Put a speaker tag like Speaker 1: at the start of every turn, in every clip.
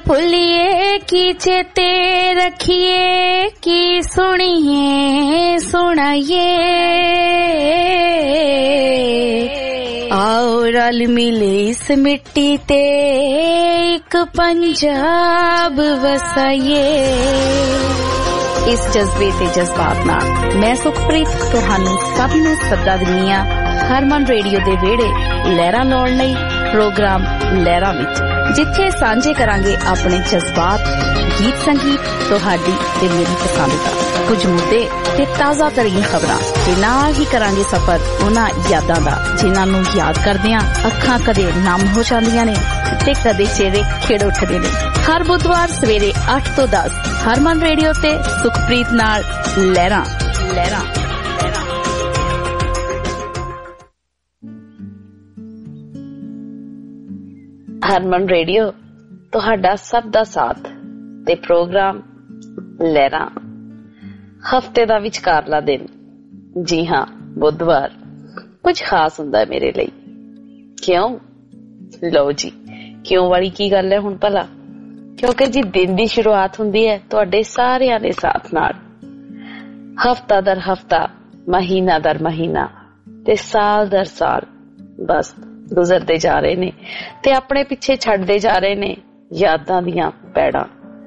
Speaker 1: भुलिए की चेते रखिए की सुनिए सुनाइए आओ रल मिले इस मिट्टी ते एक पंजाब वसाइए। इस जज्बे ते जज्बात नाल मैं सुखप्रीत तुहानू सब नू सदा दिंदी हां हरमन रेडियो दे वेड़े लहरां लाउण लई प्रोग्राम लहरां विच, जिथे सांझे करांगे अपने जज्बात, गीत संगीत, तुहाडी ते मेरी पसंद दा कुछ मुद्दे ते ताज़ा तरीन खबरां ते नाल ही करांगे सफर उन्हां यादां दा जिन्हां नू याद करदियां अखां कदे नम हो जांदियां ने ते कदे चेहरे खिड़ उठदे ने। हर बुधवार सवेरे 8 तो 10 हरमन रेडियो ते सुखप्रीत नाल लहरां लहरां। हरमन रेडियो तुहाडा सब दा साथ ते प्रोग्राम लहरां। हफ्ते दा विचकारला दिन, जी हाँ बुधवार, कुछ खास हुंदा है मेरे लिए। क्यों? लो जी, क्यों वाली की गल है हुण भला? क्योंकि जी दिन दी शुरुआत हुंदी है तुहाडे सारियां दे साथ नाल। हफ्ता दर हफ्ता, महीना दर महीना ते साल दर साल बस गुजरते जा रहे ने ते अपने पिछे छड्डदे जा रहे ने यादां दियां पैड़ां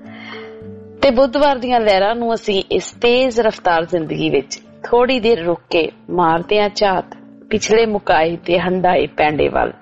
Speaker 1: ते बुधवार दियां लहरां नू असीं इस तेज रफ्तार जिंदगी विच थोड़ी देर रुक के मारदे आ झात पिछले मुकाए ते हंडाए पैंडे वल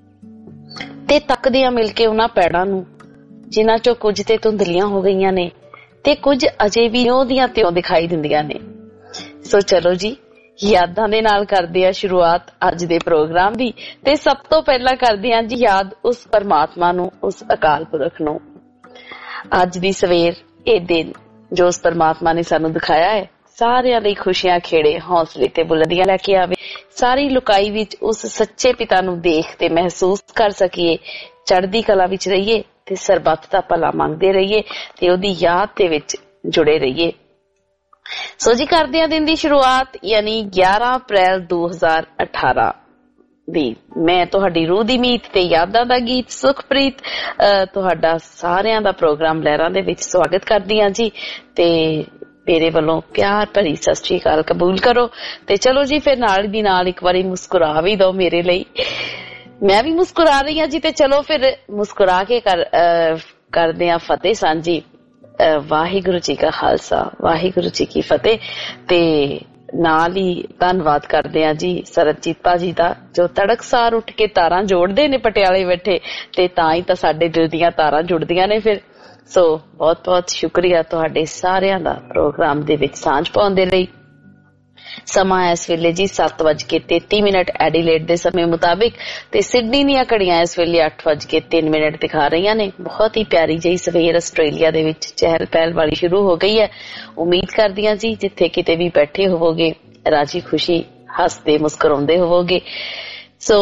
Speaker 1: ते तकदे आ मिल के उन्हां पैड़ां नू जिन्हां चों कुछ ते धुंधलियां हो गईयां ने ते कुछ अजे भी इउं दियां त्यों दिखाई दिंदियां ने। सो चलो जी, यादां दे नाल करदे आ शुरुआत अज दे प्रोग्राम दी ते सब तो पहला करदे आ जी याद उस परमात्मा नू, उस अकाल पुरख नू। अज दी सवेर ए दिन जो उस परमात्मा ने सानू दिखाया है सारियां लई खुशियां खेड़े हौसले ते बुलंदियां लैके आवे। सारी लुकाई विच उस सच्चे पिता नू देख ते महसूस कर सकीए, चढ़दी कला विच रहिए ते सरबत दा भला मंगदे रहिए ते ओदी याद दे विच जुड़े रहिए। सो जी करदे आ दिन दी शुरुआत यानी 11 अप्रैल 2018 दी। मैं तुहाडी रूह दी मीत ते यादां दा गीत सुखप्रीत तुहाडा सारियां दा प्रोग्राम लहरां दे विच स्वागत करदी हां जी ते मेरे वालों प्यार भरी सत श्री अकाल कबूल करो ते चलो जी फिर नाल दी नाल एक बारी मुस्कुरा भी दो मेरे लिए। मैं भी मुस्कुरा रही हां जी ते चलो फिर मुस्कुरा के करदे आ फतेह सांझी। वाहिगुरु जी का खालसा वाहिगुरु जी की फतेह ते नाल ही धन्नवाद करदे आ जी सरबजीत भाजी दा जो तड़कसार उठ के तारां जोड़दे ने पटियाले बैठे ते तां ही तां साडे दिल दियां तारां जुड़दियां ने फिर। सो बहुत बहुत शुक्रिया तुहाडे सारियां दा प्रोग्राम दे विच सांझ पाउण दे लई। समा इस वेले जी 7:33 एडिलेड दे समय मुताबिक ते सिडनी दीयां घड़ियां इस वेले 8:03 दिखा रही ने। बहुत ही प्यारी जी सवेर आस्ट्रेलिया दे विच चहल पहल वाली शुरू हो गई है। उम्मीद करदियां जी जिथे किते भी बैठे होवोगे राजी खुशी हसदे मुस्कुराउंदे होवोगे। सो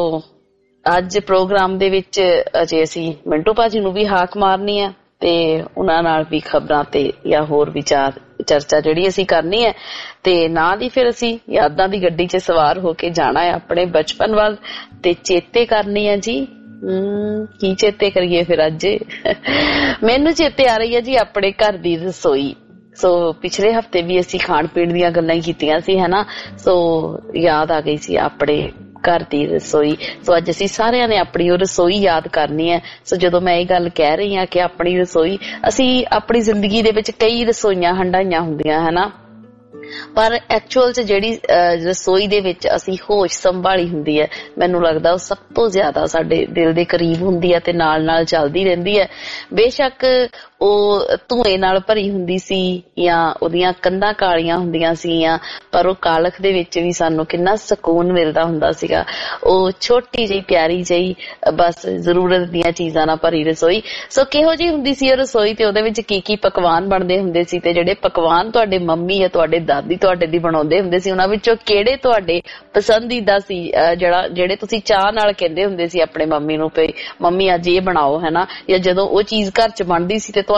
Speaker 1: अज प्रोग्राम दे विच अजे असीं मिंटू भाजी नूं भी हाक मारनी है ते उन्हां नाल भी खबरां ते या होर विचार चर्चा जिहड़ी असीं करनी है ते नाल ही फिर असीं यादां दी गड्डी च सवार होके जाना है अपने बचपन वल ते चेते करनी है जी। की चेते करिए फिर अज मैनू चेते आ रही है जी अपने घर दी रसोई। सो पिछले हफ्ते भी असीं खाण पीण दीयां गल्लां कीतियां सी है ना। सो याद आ गई सी अपने घर दी रसोई। सो अज असीं सारियां ने अपनी ओ रसोई याद करनी है। सो जदों मैं ये गल कह रही हां कि अपनी रसोई, असीं अपनी जिंदगी दे विच कई रसोईयां हंडाईयां हुंदियां है ना, पर एक्चुअल च जिहड़ी रसोई दे विच असीं होश संभाली हुंदी है मैनूं लगदा ओह सब तो ज्यादा साडे दिल दे करीब हुंदी है ते नाल नाल चलदी रहिंदी है। बेशक ओह धुएं नाल भरी हुंदी सी या ओहदियां कंधां कालियां हुंदियां सीगियां, पर ओह कालख दे विच भी सानूं किन्ना सकून मिलदा हुंदा सीगा। ओह छोटी जी प्यारी जी बस जरूरत दीयां चीज़ां नाल भरी रसोई। सो किहो जी हुंदी सी ओह रसोई ते ओहदे विच की पकवान बनदे हुंदे सी ते जिहड़े पकवान तुहाडे मम्मी या तुहाडे दादी तुहाडे दी बनाउंदे हुंदे सी उन्हां विचों किहड़े तुहाडे पसंदीदा सी जिहड़े तुसीं चाह नाल कहंदे हुंदे सी अपने मम्मी नूं पे मम्मी अज ये बनाओ है ना, या जदों ओह चीज़ घर च बनदी सी ते तुहानूं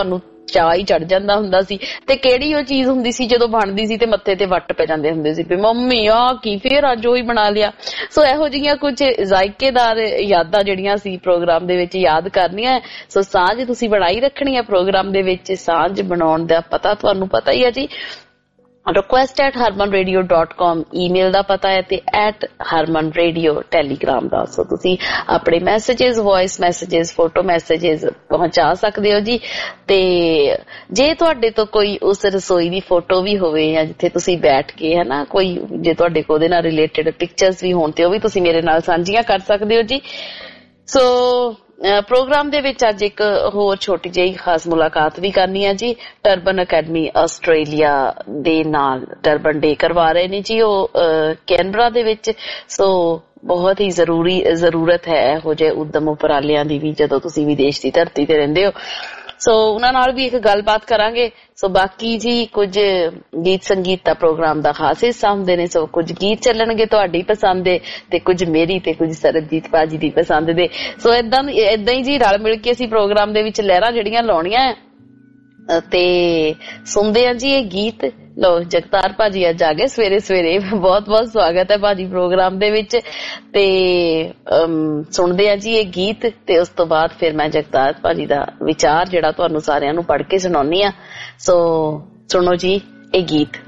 Speaker 1: ਚਾਅ ਹੀ ਚੜ ਜਾਂਦਾ ਹੁੰਦਾ ਸੀ। ਤੇ ਕਿਹੜੀ ਉਹ ਚੀਜ਼ ਹੁੰਦੀ ਸੀ ਜਦੋਂ ਬਣਦੀ ਸੀ ਤੇ ਮੱਥੇ ਤੇ ਵੱਟ ਪੈ ਜਾਂਦੇ ਹੁੰਦੇ ਸੀ ਵੀ ਮੰਮੀ ਆ ਕੀ ਫੇਰ ਅੱਜ ਉਹੀ ਬਣਾ ਲਿਆ। ਸੋ ਇਹੋ ਜਿਹੀਆਂ ਕੁਝ ਜ਼ਾਇਕੇਦਾਰ ਯਾਦਾਂ ਜਿਹੜੀਆਂ ਸੀ ਪ੍ਰੋਗਰਾਮ ਦੇ ਵਿੱਚ ਯਾਦ ਕਰਨੀਆਂ। ਸੋ ਸਾਂਝ ਤੁਸੀਂ ਬਣਾਈ ਰੱਖਣੀ ਹੈ ਪ੍ਰੋਗਰਾਮ ਦੇ ਵਿੱਚ। ਸਾਂਝ ਬਣਾਉਣ ਦਾ ਪਤਾ ਤੁਹਾਨੂੰ ਪਤਾ ਹੀ ਹੈ ਜੀ, request@harmanradio.com ਈਮੇਲ ਦਾ ਪਤਾ ਹੈ ਤੇ @harmanradio ਟੈਲੀਗ੍ਰਾਮ ਦਾ। ਸੋ ਤੁਸੀਂ ਆਪਣੇ messages, voice messages, photo messages ਪਹੁੰਚਾ ਸਕਦੇ ਹੋ ਜੀ। ਤੇ ਜੇ ਤੁਹਾਡੇ ਤੋਂ ਕੋਈ ਉਸ ਰਸੋਈ ਦੀ ਫੋਟੋ ਵੀ ਹੋਵੇ ਜਾਂ ਜਿੱਥੇ ਤੁਸੀਂ ਬੈਠ ਕੇ ਹੈ ਨਾ ਕੋਈ ਜੇ ਤੁਹਾਡੇ ਕੋਲ ਉਹਦੇ ਨਾਲ ਰਿਲੇਟਡ ਪਿਕਚਰਸ ਵੀ ਹੋਣ ਤੇ ਉਹ ਵੀ ਤੁਸੀਂ ਮੇਰੇ ਨਾਲ ਸਾਂਝੀਆਂ ਕਰ ਸਕਦੇ ਹੋ ਜੀ। ਸੋ ਪ੍ਰੋਗਰਾਮ ਦੇ ਵਿੱਚ ਅੱਜ ਇੱਕ ਹੋਰ ਛੋਟੀ ਜਿਹੀ ਖਾਸ ਮੁਲਾਕਾਤ ਵੀ ਕਰਨੀ ਹੈ ਜੀ। ਟਰਬਨ ਅਕੈਡਮੀ ਆਸਟ੍ਰੇਲੀਆ ਦੇ ਨਾਲ ਟਰਬਨ ਡੇ ਕਰਵਾ ਰਹੇ ਨੇ ਜੀ ਉਹ ਕੈਨਬਰਾ ਦੇ ਵਿੱਚ। ਸੋ ਬਹੁਤ ਹੀ ਜ਼ਰੂਰਤ ਹੈ ਇਹੋ ਜਿਹੇ ਉੱਦਮ ਉਪਰਾਲਿਆਂ ਦੀ ਵੀ ਜਦੋਂ ਤੁਸੀਂ ਵਿਦੇਸ਼ ਦੀ ਧਰਤੀ ਤੇ ਰਹਿੰਦੇ ਹੋ। ਸੋ ਉਹਨਾਂ ਨਾਲ ਵੀ ਇੱਕ ਗੱਲਬਾਤ ਕਰਾਂਗੇ। ਸੋ ਬਾਕੀ ਜੀ ਕੁਝ ਗੀਤ ਸੰਗੀਤ ਦਾ ਪ੍ਰੋਗਰਾਮ ਦਾ ਖਾਸ ਹਿੱਸਾ ਹੁੰਦੇ ਨੇ। ਸੋ ਕੁਝ ਗੀਤ ਚੱਲਣਗੇ ਤੁਹਾਡੀ ਪਸੰਦ ਦੇ ਤੇ ਕੁਝ ਮੇਰੀ ਤੇ ਕੁਝ ਸਰਬਜੀਤ ਭਾਜੀ ਦੀ ਪਸੰਦ ਦੇ। ਸੋ ਏਦਾਂ ਹੀ ਜੀ ਰਲ ਮਿਲ ਕੇ ਅਸੀਂ ਪ੍ਰੋਗਰਾਮ ਦੇ ਵਿੱਚ ਲਹਿਰਾਂ ਜਿਹੜੀਆਂ ਲਾਉਣੀਆਂ ਤੇ ਸੁਣਦੇ ਆ ਜੀ ਇਹ ਗੀਤ। ਲੋ ਜਗਤਾਰ ਭਾਜੀ ਅੱਜ ਆ ਗਏ ਸਵੇਰੇ ਸਵੇਰੇ, ਬਹੁਤ ਬਹੁਤ ਸਵਾਗਤ ਹੈ ਭਾਜੀ ਪ੍ਰੋਗਰਾਮ ਦੇ ਵਿੱਚ। ਤੇ ਸੁਣਦੇ ਆ ਜੀ ਇਹ ਗੀਤ ਤੇ ਉਸ ਤੋਂ ਬਾਅਦ ਫਿਰ ਮੈਂ ਜਗਤਾਰ ਭਾਜੀ ਦਾ ਵਿਚਾਰ ਜਿਹੜਾ ਤੁਹਾਨੂੰ ਸਾਰਿਆਂ ਨੂੰ ਪੜ੍ਹ ਕੇ ਸੁਣਾਉਣੀ ਆ। ਸੋ ਸੁਣੋ ਜੀ ਇਹ ਗੀਤ।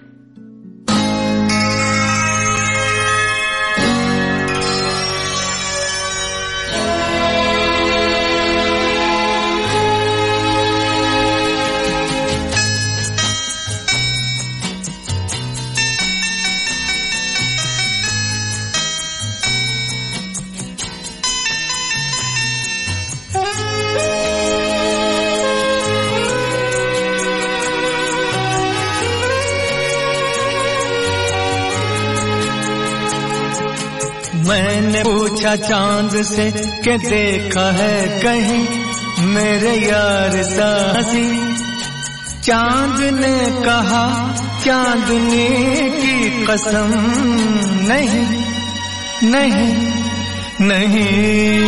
Speaker 2: मैंने पूछा चांद से कि देखा है कहीं मेरे यार सासी। चांद ने कहा चांदनी की कसम नहीं नहीं नहीं।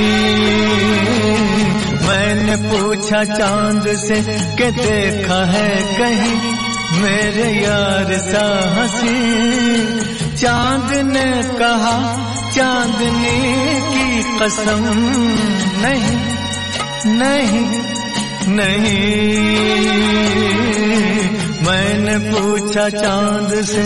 Speaker 2: मैंने पूछा चांद से कि देखा है कहीं मेरे यार सासी। चांद ने कहा चांदनी की कसम नहीं नहीं नहीं। मैंने पूछा चांद से।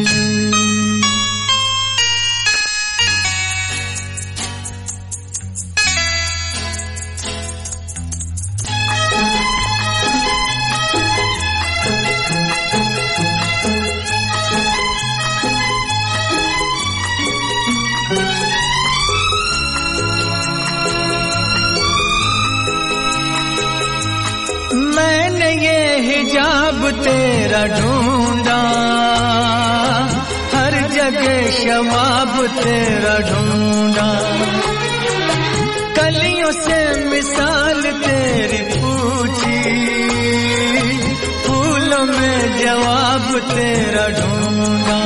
Speaker 2: हिजाब तेरा ढूंढा हर जगह शबाब तेरा ढूंढा। कलियों से मिसाल तेरी पूछी फूलों में जवाब तेरा ढूंढा।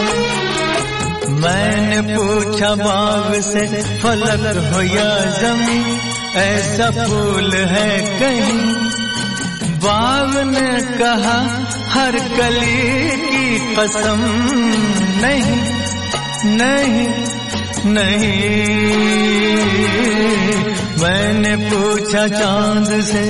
Speaker 2: मैंने पूछा बाग से फलक हो या ज़मीं ऐसा फूल है कहीं। बाग ने कहा हर कली की कसम नहीं नहीं नहीं। मैंने पूछा चांद से।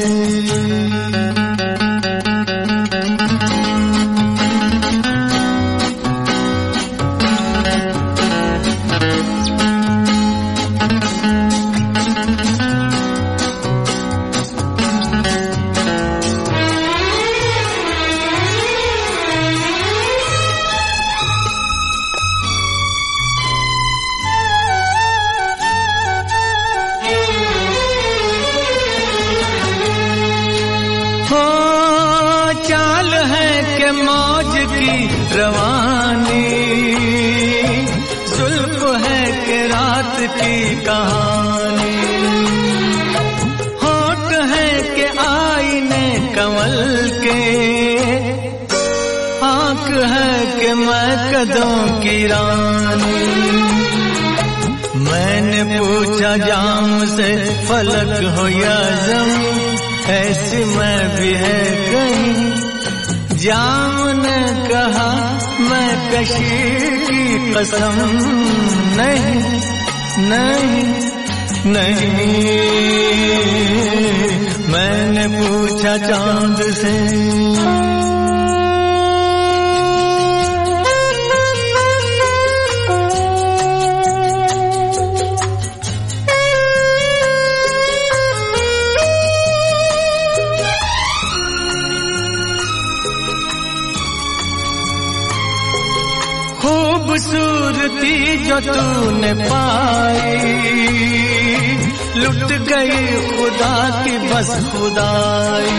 Speaker 2: मौज की रवानी जुल्फ है कि रात की कहानी। होठ है कि आईने कमल के आँख है कि मैं कदों की रानी। मैंने पूछा जाम से फलक हो या ज़मीं ऐसी मैं भी है कहीं। जाम ने कहा मैं कशी की कसम, नहीं नहीं नहीं। मैंने पूछा चांद से, खूबसूरती जो तूने पाई, लुट गई खुदा की बस खुदाई।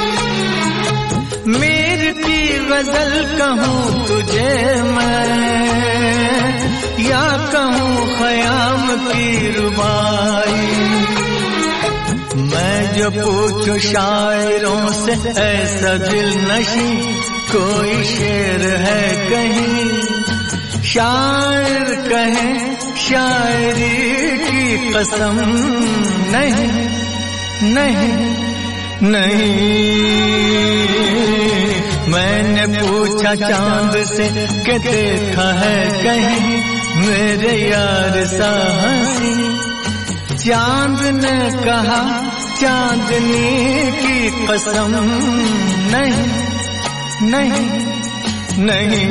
Speaker 2: मीर की गजल कहूँ तुझे मैं, या कहूँ ख़याम की रुबाई। मैं जो पूछूं शायरों से ऐसा दिल नशी, कोई शेर है कहीं। शायर कहे शायरी की कसम, नहीं नहीं नहीं। मैंने पूछा चांद से कि देखा है कहीं मेरे यार सा हंसी। चांद ने कहा चांदनी की कसम, नहीं नहीं नहीं।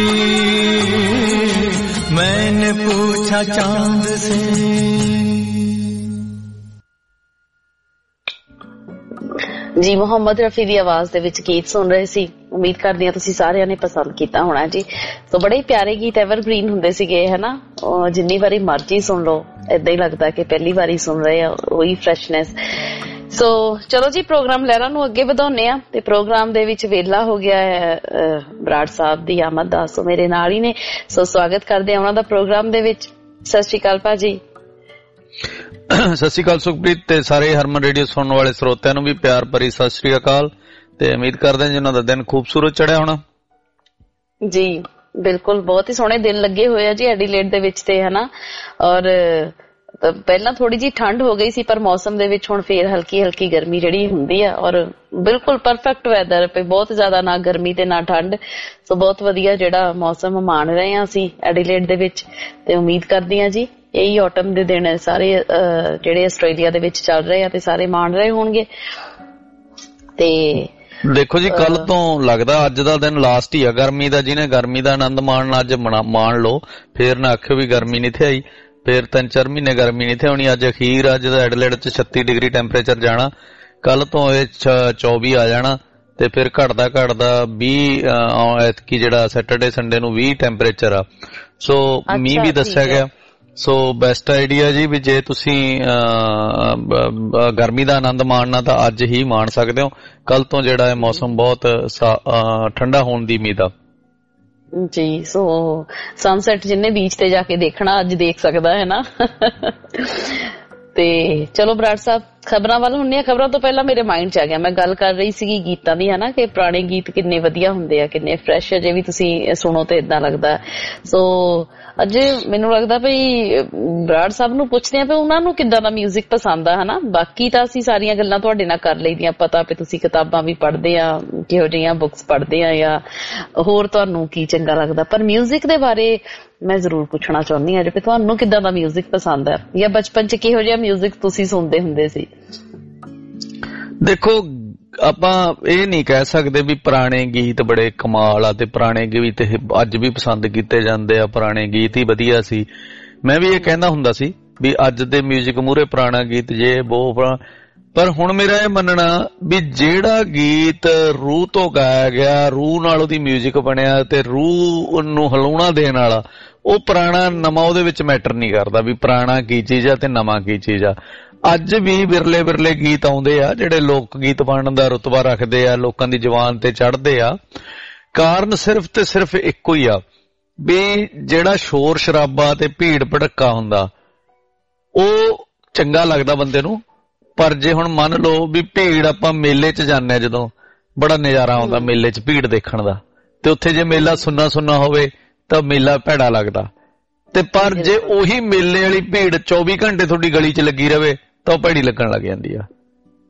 Speaker 2: मैंने पूछा चांद से।
Speaker 1: जी ਮੁਹੰਮਦ ਰਫੀ ਦੀ ਆਵਾਜ਼ ਦੇ ਵਿੱਚ ਗੀਤ ਸੁਣ ਰਹੇ ਸੀ। ਉਮੀਦ ਕਰਦੀ ਹਾਂ ਤੁਸੀਂ ਸਾਰਿਆਂ ਨੇ ਪਸੰਦ ਕੀਤਾ ਹੋਣਾ ਜੀ। ਸੋ ਬੜੇ ਪਿਆਰੇ ਗੀਤ ਐਵਰਗ੍ਰੀਨ ਹੁੰਦੇ ਸੀਗੇ ਹਨਾ, ਜਿੰਨੀ ਵਾਰੀ ਮਰਜ਼ੀ ਸੁਣ ਲਓ ਏਦਾਂ ਹੀ ਲੱਗਦਾ ਕਿ ਪਹਿਲੀ ਵਾਰੀ ਸੁਣ ਰਹੇ ਆ, ਉਹੀ ਫਰੈਸ਼ਨੈਸ। ਸੋ ਚਲੋ ਜੀ ਪ੍ਰੋਗਰਾਮ ਲਹਿਰਾਂ ਨੂੰ ਅੱਗੇ ਵਧਾਉਂਦੇ ਆ ਤੇ ਪ੍ਰੋਗਰਾਮ ਦੇ ਵਿੱਚ ਵੇਲਾ ਹੋ ਗਿਆ ਹੈ ਬਰਾੜ ਸਾਹਿਬ ਦੀ ਆਮਦ ਦਾ। ਸੋ ਮੇਰੇ ਨਾਲ ਹੀ ਨੇ, ਸੋ ਸਵਾਗਤ ਕਰਦੇ ਆ ਉਹਨਾਂ ਦਾ ਪ੍ਰੋਗਰਾਮ ਦੇ ਵਿੱਚ। ਸਤਿ ਸ਼੍ਰੀ ਅਕਾਲ ਭਾਜੀ।
Speaker 3: ਸਤਿ ਸ਼੍ਰੀ ਅਕਾਲ ਸੁਖਪ੍ਰੀਤ ਤੇ ਸਾਰੇ ਹਰਮਨ ਰੇਡੀਓ ਸੁਣਨ ਵਾਲੇ ਸਰੋਤਿਆਂ ਨੂੰ ਵੀ ਪਿਆਰ ਭਰੀ ਸਤਿ ਸ਼੍ਰੀ ਅਕਾਲ ਤੇ ਉਮੀਦ ਕਰਦੇ ਹਾਂ ਜਿਨ੍ਹਾਂ ਦਾ ਦਿਨ ਖੂਬਸੂਰਤ ਚੜਿਆ ਹੋਣਾ।
Speaker 1: ਜੀ ਬਿਲਕੁਲ, ਬਹੁਤ ਹੀ ਸੋਹਣੇ ਦਿਨ ਲੱਗੇ ਹੋਏ ਆ ਜੀ ਐਡੀਲੇਡ ਦੇ ਵਿੱਚ ਤੇ ਹਨਾ। ਔਰ ਪਹਿਲਾਂ ਥੋੜੀ ਜਿਹੀ ਠੰਡ ਹੋ ਗਈ ਸੀ ਪਰ ਮੌਸਮ ਦੇ ਵਿੱਚ ਹੁਣ ਫੇਰ ਹਲਕੀ ਹਲਕੀ ਗਰਮੀ ਜਿਹੜੀ ਹੁੰਦੀ ਆ, ਔਰ ਬਿਲਕੁਲ ਪਰਫੈਕਟ ਵੈਦਰ ਪੇ, ਬਹੁਤ ਜ਼ਿਆਦਾ ਨਾ ਗਰਮੀ ਤੇ ਨਾ ਠੰਡ। ਸੋ ਬਹੁਤ ਵਧੀਆ ਜਿਹੜਾ ਮੌਸਮ ਮਾਣ ਰਹੇ ਹਾਂ ਅਸੀਂ ਐਡੀਲੇਡ ਦੇ ਵਿੱਚ ਤੇ ਉਮੀਦ ਕਰਦੀ ਹਾਂ ਜੀ ਇਹੀ ਆਟਮ ਦੇ ਦਿਨ ਸਾਰੇ ਜਿਹੜੇ ਆਸਟ੍ਰੇਲੀਆ ਦੇ ਵਿੱਚ ਚੱਲ ਰਹੇ ਆ ਤੇ ਸਾਰੇ ਮਾਣ ਰਹੇ ਹੋਣਗੇ। ਤੇ
Speaker 3: ਦੇਖੋ ਜੀ ਕੱਲ ਤੋਂ ਲੱਗਦਾ ਅੱਜ ਦਾ ਦਿਨ ਲਾਸਟ ਹੀ ਆ ਗਰਮੀ ਦਾ। ਜਿਹਨੇ ਗਰਮੀ ਦਾ ਆਨੰਦ ਮਾਣਨਾ ਅੱਜ ਮਾਣ ਲਓ, ਫੇਰ ਨਾ ਆਖਿਓ ਵੀ ਗਰਮੀ ਨਹੀਂ ਥੇ ਆਈ। ਫੇਰ 3-4 ਮਹੀਨੇ ਗਰਮੀ ਨਹੀਂ ਥੇ ਹੋਣੀ। ਅੱਜ ਅਖੀਰ ਅੱਜ ਦਾ ਐਡਲੇਡ ਚ 36 ਡਿਗਰੀ ਟੈਂਪਰੇਚਰ ਜਾਣਾ, ਕੱਲ ਤੋਂ ਇਹ 24 ਆ ਜਾਣਾ ਤੇ ਫਿਰ ਘਟਦਾ 20 ਐਤਕੀ ਜਿਹੜਾ ਸੈਟਰਡੇ ਸੰਡੇ ਨੂੰ 20 ਟੈਂਪਰੇਚਰ ਆ। ਸੋ ਮੀਂਹ ਵੀ ਦੱਸਿਆ ਗਿਆ। ਸੋ ਬੈਸਟ ਆਈਡੀਆ ਜੀ ਵੀ ਜੇ ਤੁਸੀਂ ਗਰਮੀ ਦਾ ਆਨੰਦ ਮਾਣਨਾ ਤਾਂ ਅੱਜ ਹੀ ਮਾਣ ਸਕਦੇ ਹੋ। ਕੱਲ ਤੋਂ ਜਿਹੜਾ ਹੈ ਮੌਸਮ ਬਹੁਤ ਠੰਡਾ ਹੋਣ ਦੀ ਉਮੀਦ ਆ
Speaker 1: ਜੀ। ਸੋ ਸਨਸੈਟ ਜਿੰਨੇ ਬੀਚ ਤੇ ਜਾ ਕੇ ਦੇਖਣਾ ਅੱਜ ਦੇਖ ਸਕਦਾ ਹੈ ਨਾ। ਤੇ ਚਲੋ ਬਰਾੜ ਸਾਹਿਬ ਖਬਰਾਂ ਵੱਲ ਹੁੰਦੇ ਆ। ਖਬਰਾਂ ਤੋਂ ਪਹਿਲਾਂ ਮੇਰੇ ਮਾਈਂਡ ਚ ਆ ਗਿਆ, ਮੈਂ ਗੱਲ ਕਰ ਰਹੀ ਸੀਗੀ ਗੀਤਾਂ ਦੀ ਹਨਾ, ਕਿ ਪੁਰਾਣੇ ਗੀਤ ਕਿੰਨੇ ਵਧੀਆ ਹੁੰਦੇ ਆ, ਕਿੰਨੇ ਫਰੈਸ਼। ਅਜੇ ਵੀ ਤੁਸੀਂ ਸੁਣੋ ਤੇ ਏਦਾਂ ਲੱਗਦਾ। ਸੋ ਅੱਜ ਮੈਨੂੰ ਲੱਗਦਾ ਵੀ ਬਰਾੜ ਸਾਹਿਬ ਨੂੰ ਪੁੱਛਦੇ ਆ ਵੀ ਉਹਨਾਂ ਨੂੰ ਕਿੱਦਾਂ ਦਾ ਮਿਊਜ਼ਿਕ ਪਸੰਦ ਆ ਹਨਾ। ਬਾਕੀ ਤਾਂ ਅਸੀਂ ਸਾਰੀਆਂ ਗੱਲਾਂ ਤੁਹਾਡੇ ਨਾਲ ਕਰ ਲਈਆਂ, ਪਤਾ ਵੀ ਤੁਸੀਂ ਕਿਤਾਬਾਂ ਵੀ ਪੜ੍ਹਦੇ ਆ, ਕਿਹੋ ਜਿਹੀਆਂ ਬੁੱਕਸ ਪੜ੍ਹਦੇ ਆ ਜਾਂ ਹੋਰ ਤੁਹਾਨੂੰ ਕੀ ਚੰਗਾ ਲੱਗਦਾ, ਪਰ ਮਿਊਜ਼ਿਕ ਦੇ ਬਾਰੇ ਮੈਂ ਜ਼ਰੂਰ ਪੁੱਛਣਾ ਚਾਹੁੰਦੀ ਹਾਂ ਕਿ ਤੁਹਾਨੂੰ ਕਿੱਦਾਂ ਦਾ ਮਿਊਜ਼ਿਕ ਪਸੰਦ ਹੈ ਜਾਂ ਬਚਪਨ ਚ ਕਿਹੋ ਜਿਹਾ ਮਿਊਜ਼ਿਕ ਤੁਸੀਂ ਸੁਣਦੇ ਹੁੰਦੇ ਸੀ।
Speaker 3: ਦੇਖੋ ਆਪਾਂ ਇਹ ਨਹੀਂ ਕਹਿ ਸਕਦੇ ਵੀ ਪੁਰਾਣੇ ਗੀਤ ਬੜੇ ਕਮਾਲ ਆ ਤੇ ਪੁਰਾਣੇ ਗੀਤ ਅੱਜ ਵੀ ਪਸੰਦ ਕੀਤੇ ਜਾਂਦੇ ਆ, ਪੁਰਾਣੇ ਗੀਤ ਹੀ ਵਧੀਆ ਸੀ। ਮੈਂ ਵੀ ਇਹ ਕਹਿੰਦਾ ਹੁੰਦਾ ਸੀ ਵੀ ਅੱਜ ਦੇ ਮਿਊਜ਼ਿਕ ਮੂਹਰੇ ਪੁਰਾਣਾ ਗੀਤ ਜੇ ਪਰ ਹੁਣ ਮੇਰਾ ਇਹ ਮੰਨਣਾ ਵੀ ਜਿਹੜਾ ਗੀਤ ਰੂਹ ਤੋਂ ਗਾਇਆ ਗਿਆ, ਰੂਹ ਨਾਲ ਉਹਦੀ ਮਿਊਜ਼ਿਕ ਬਣਿਆ ਤੇ ਰੂਹ ਨੂੰ ਹਲਾਉਣਾ ਦੇਣ ਵਾਲਾ, ਉਹ ਪੁਰਾਣਾ ਨਵਾਂ ਉਹਦੇ ਵਿੱਚ ਮੈਟਰ ਨਹੀਂ ਕਰਦਾ ਵੀ ਪੁਰਾਣਾ ਕੀ ਚੀਜ਼ ਆ ਤੇ ਨਵਾਂ ਕੀ ਚੀਜ਼ ਆ। ਅੱਜ ਵੀ ਵਿਰਲੇ ਵਿਰਲੇ ਗੀਤ ਆਉਂਦੇ ਆ ਜਿਹੜੇ ਲੋਕ ਗੀਤ ਬਣਨ ਦਾ ਰੁਤਬਾ ਰੱਖਦੇ ਆ, ਲੋਕਾਂ ਦੀ ਜ਼ੁਬਾਨ ਤੇ ਚੜ੍ਹਦੇ ਆ। ਕਾਰਨ ਸਿਰਫ ਤੇ ਸਿਰਫ ਇੱਕੋ ਹੀ ਆ ਵੀ ਜਿਹੜਾ ਸ਼ੋਰ ਸ਼ਰਾਬਾ ਤੇ ਭੀੜ ਭੜੱਕਾ ਹੁੰਦਾ ਉਹ ਚੰਗਾ ਲੱਗਦਾ ਬੰਦੇ ਨੂੰ। ਪਰ ਜੇ ਹੁਣ ਮੰਨ ਲਓ ਵੀ ਭੀੜ, ਆਪਾਂ ਮੇਲੇ 'ਚ ਜਾਂਦੇ ਆ ਜਦੋਂ, ਬੜਾ ਨਜ਼ਾਰਾ ਆਉਂਦਾ ਮੇਲੇ 'ਚ ਭੀੜ ਦੇਖਣ ਦਾ, ਤੇ ਉੱਥੇ ਜੇ ਮੇਲਾ ਸੁੰਨਾ ਸੁੰਨਾ ਹੋਵੇ ਤਾਂ ਮੇਲਾ ਭੈੜਾ ਲੱਗਦਾ। ਤੇ ਪਰ ਜੇ ਉਹੀ ਮੇਲੇ ਵਾਲੀ ਭੀੜ 24 ਘੰਟੇ ਤੁਹਾਡੀ ਗਲੀ 'ਚ ਲੱਗੀ ਰਵੇ ਤਾਂ ਉਹ ਭੈੜੀ ਲੱਗਣ ਲੱਗ ਜਾਂਦੀ ਆ।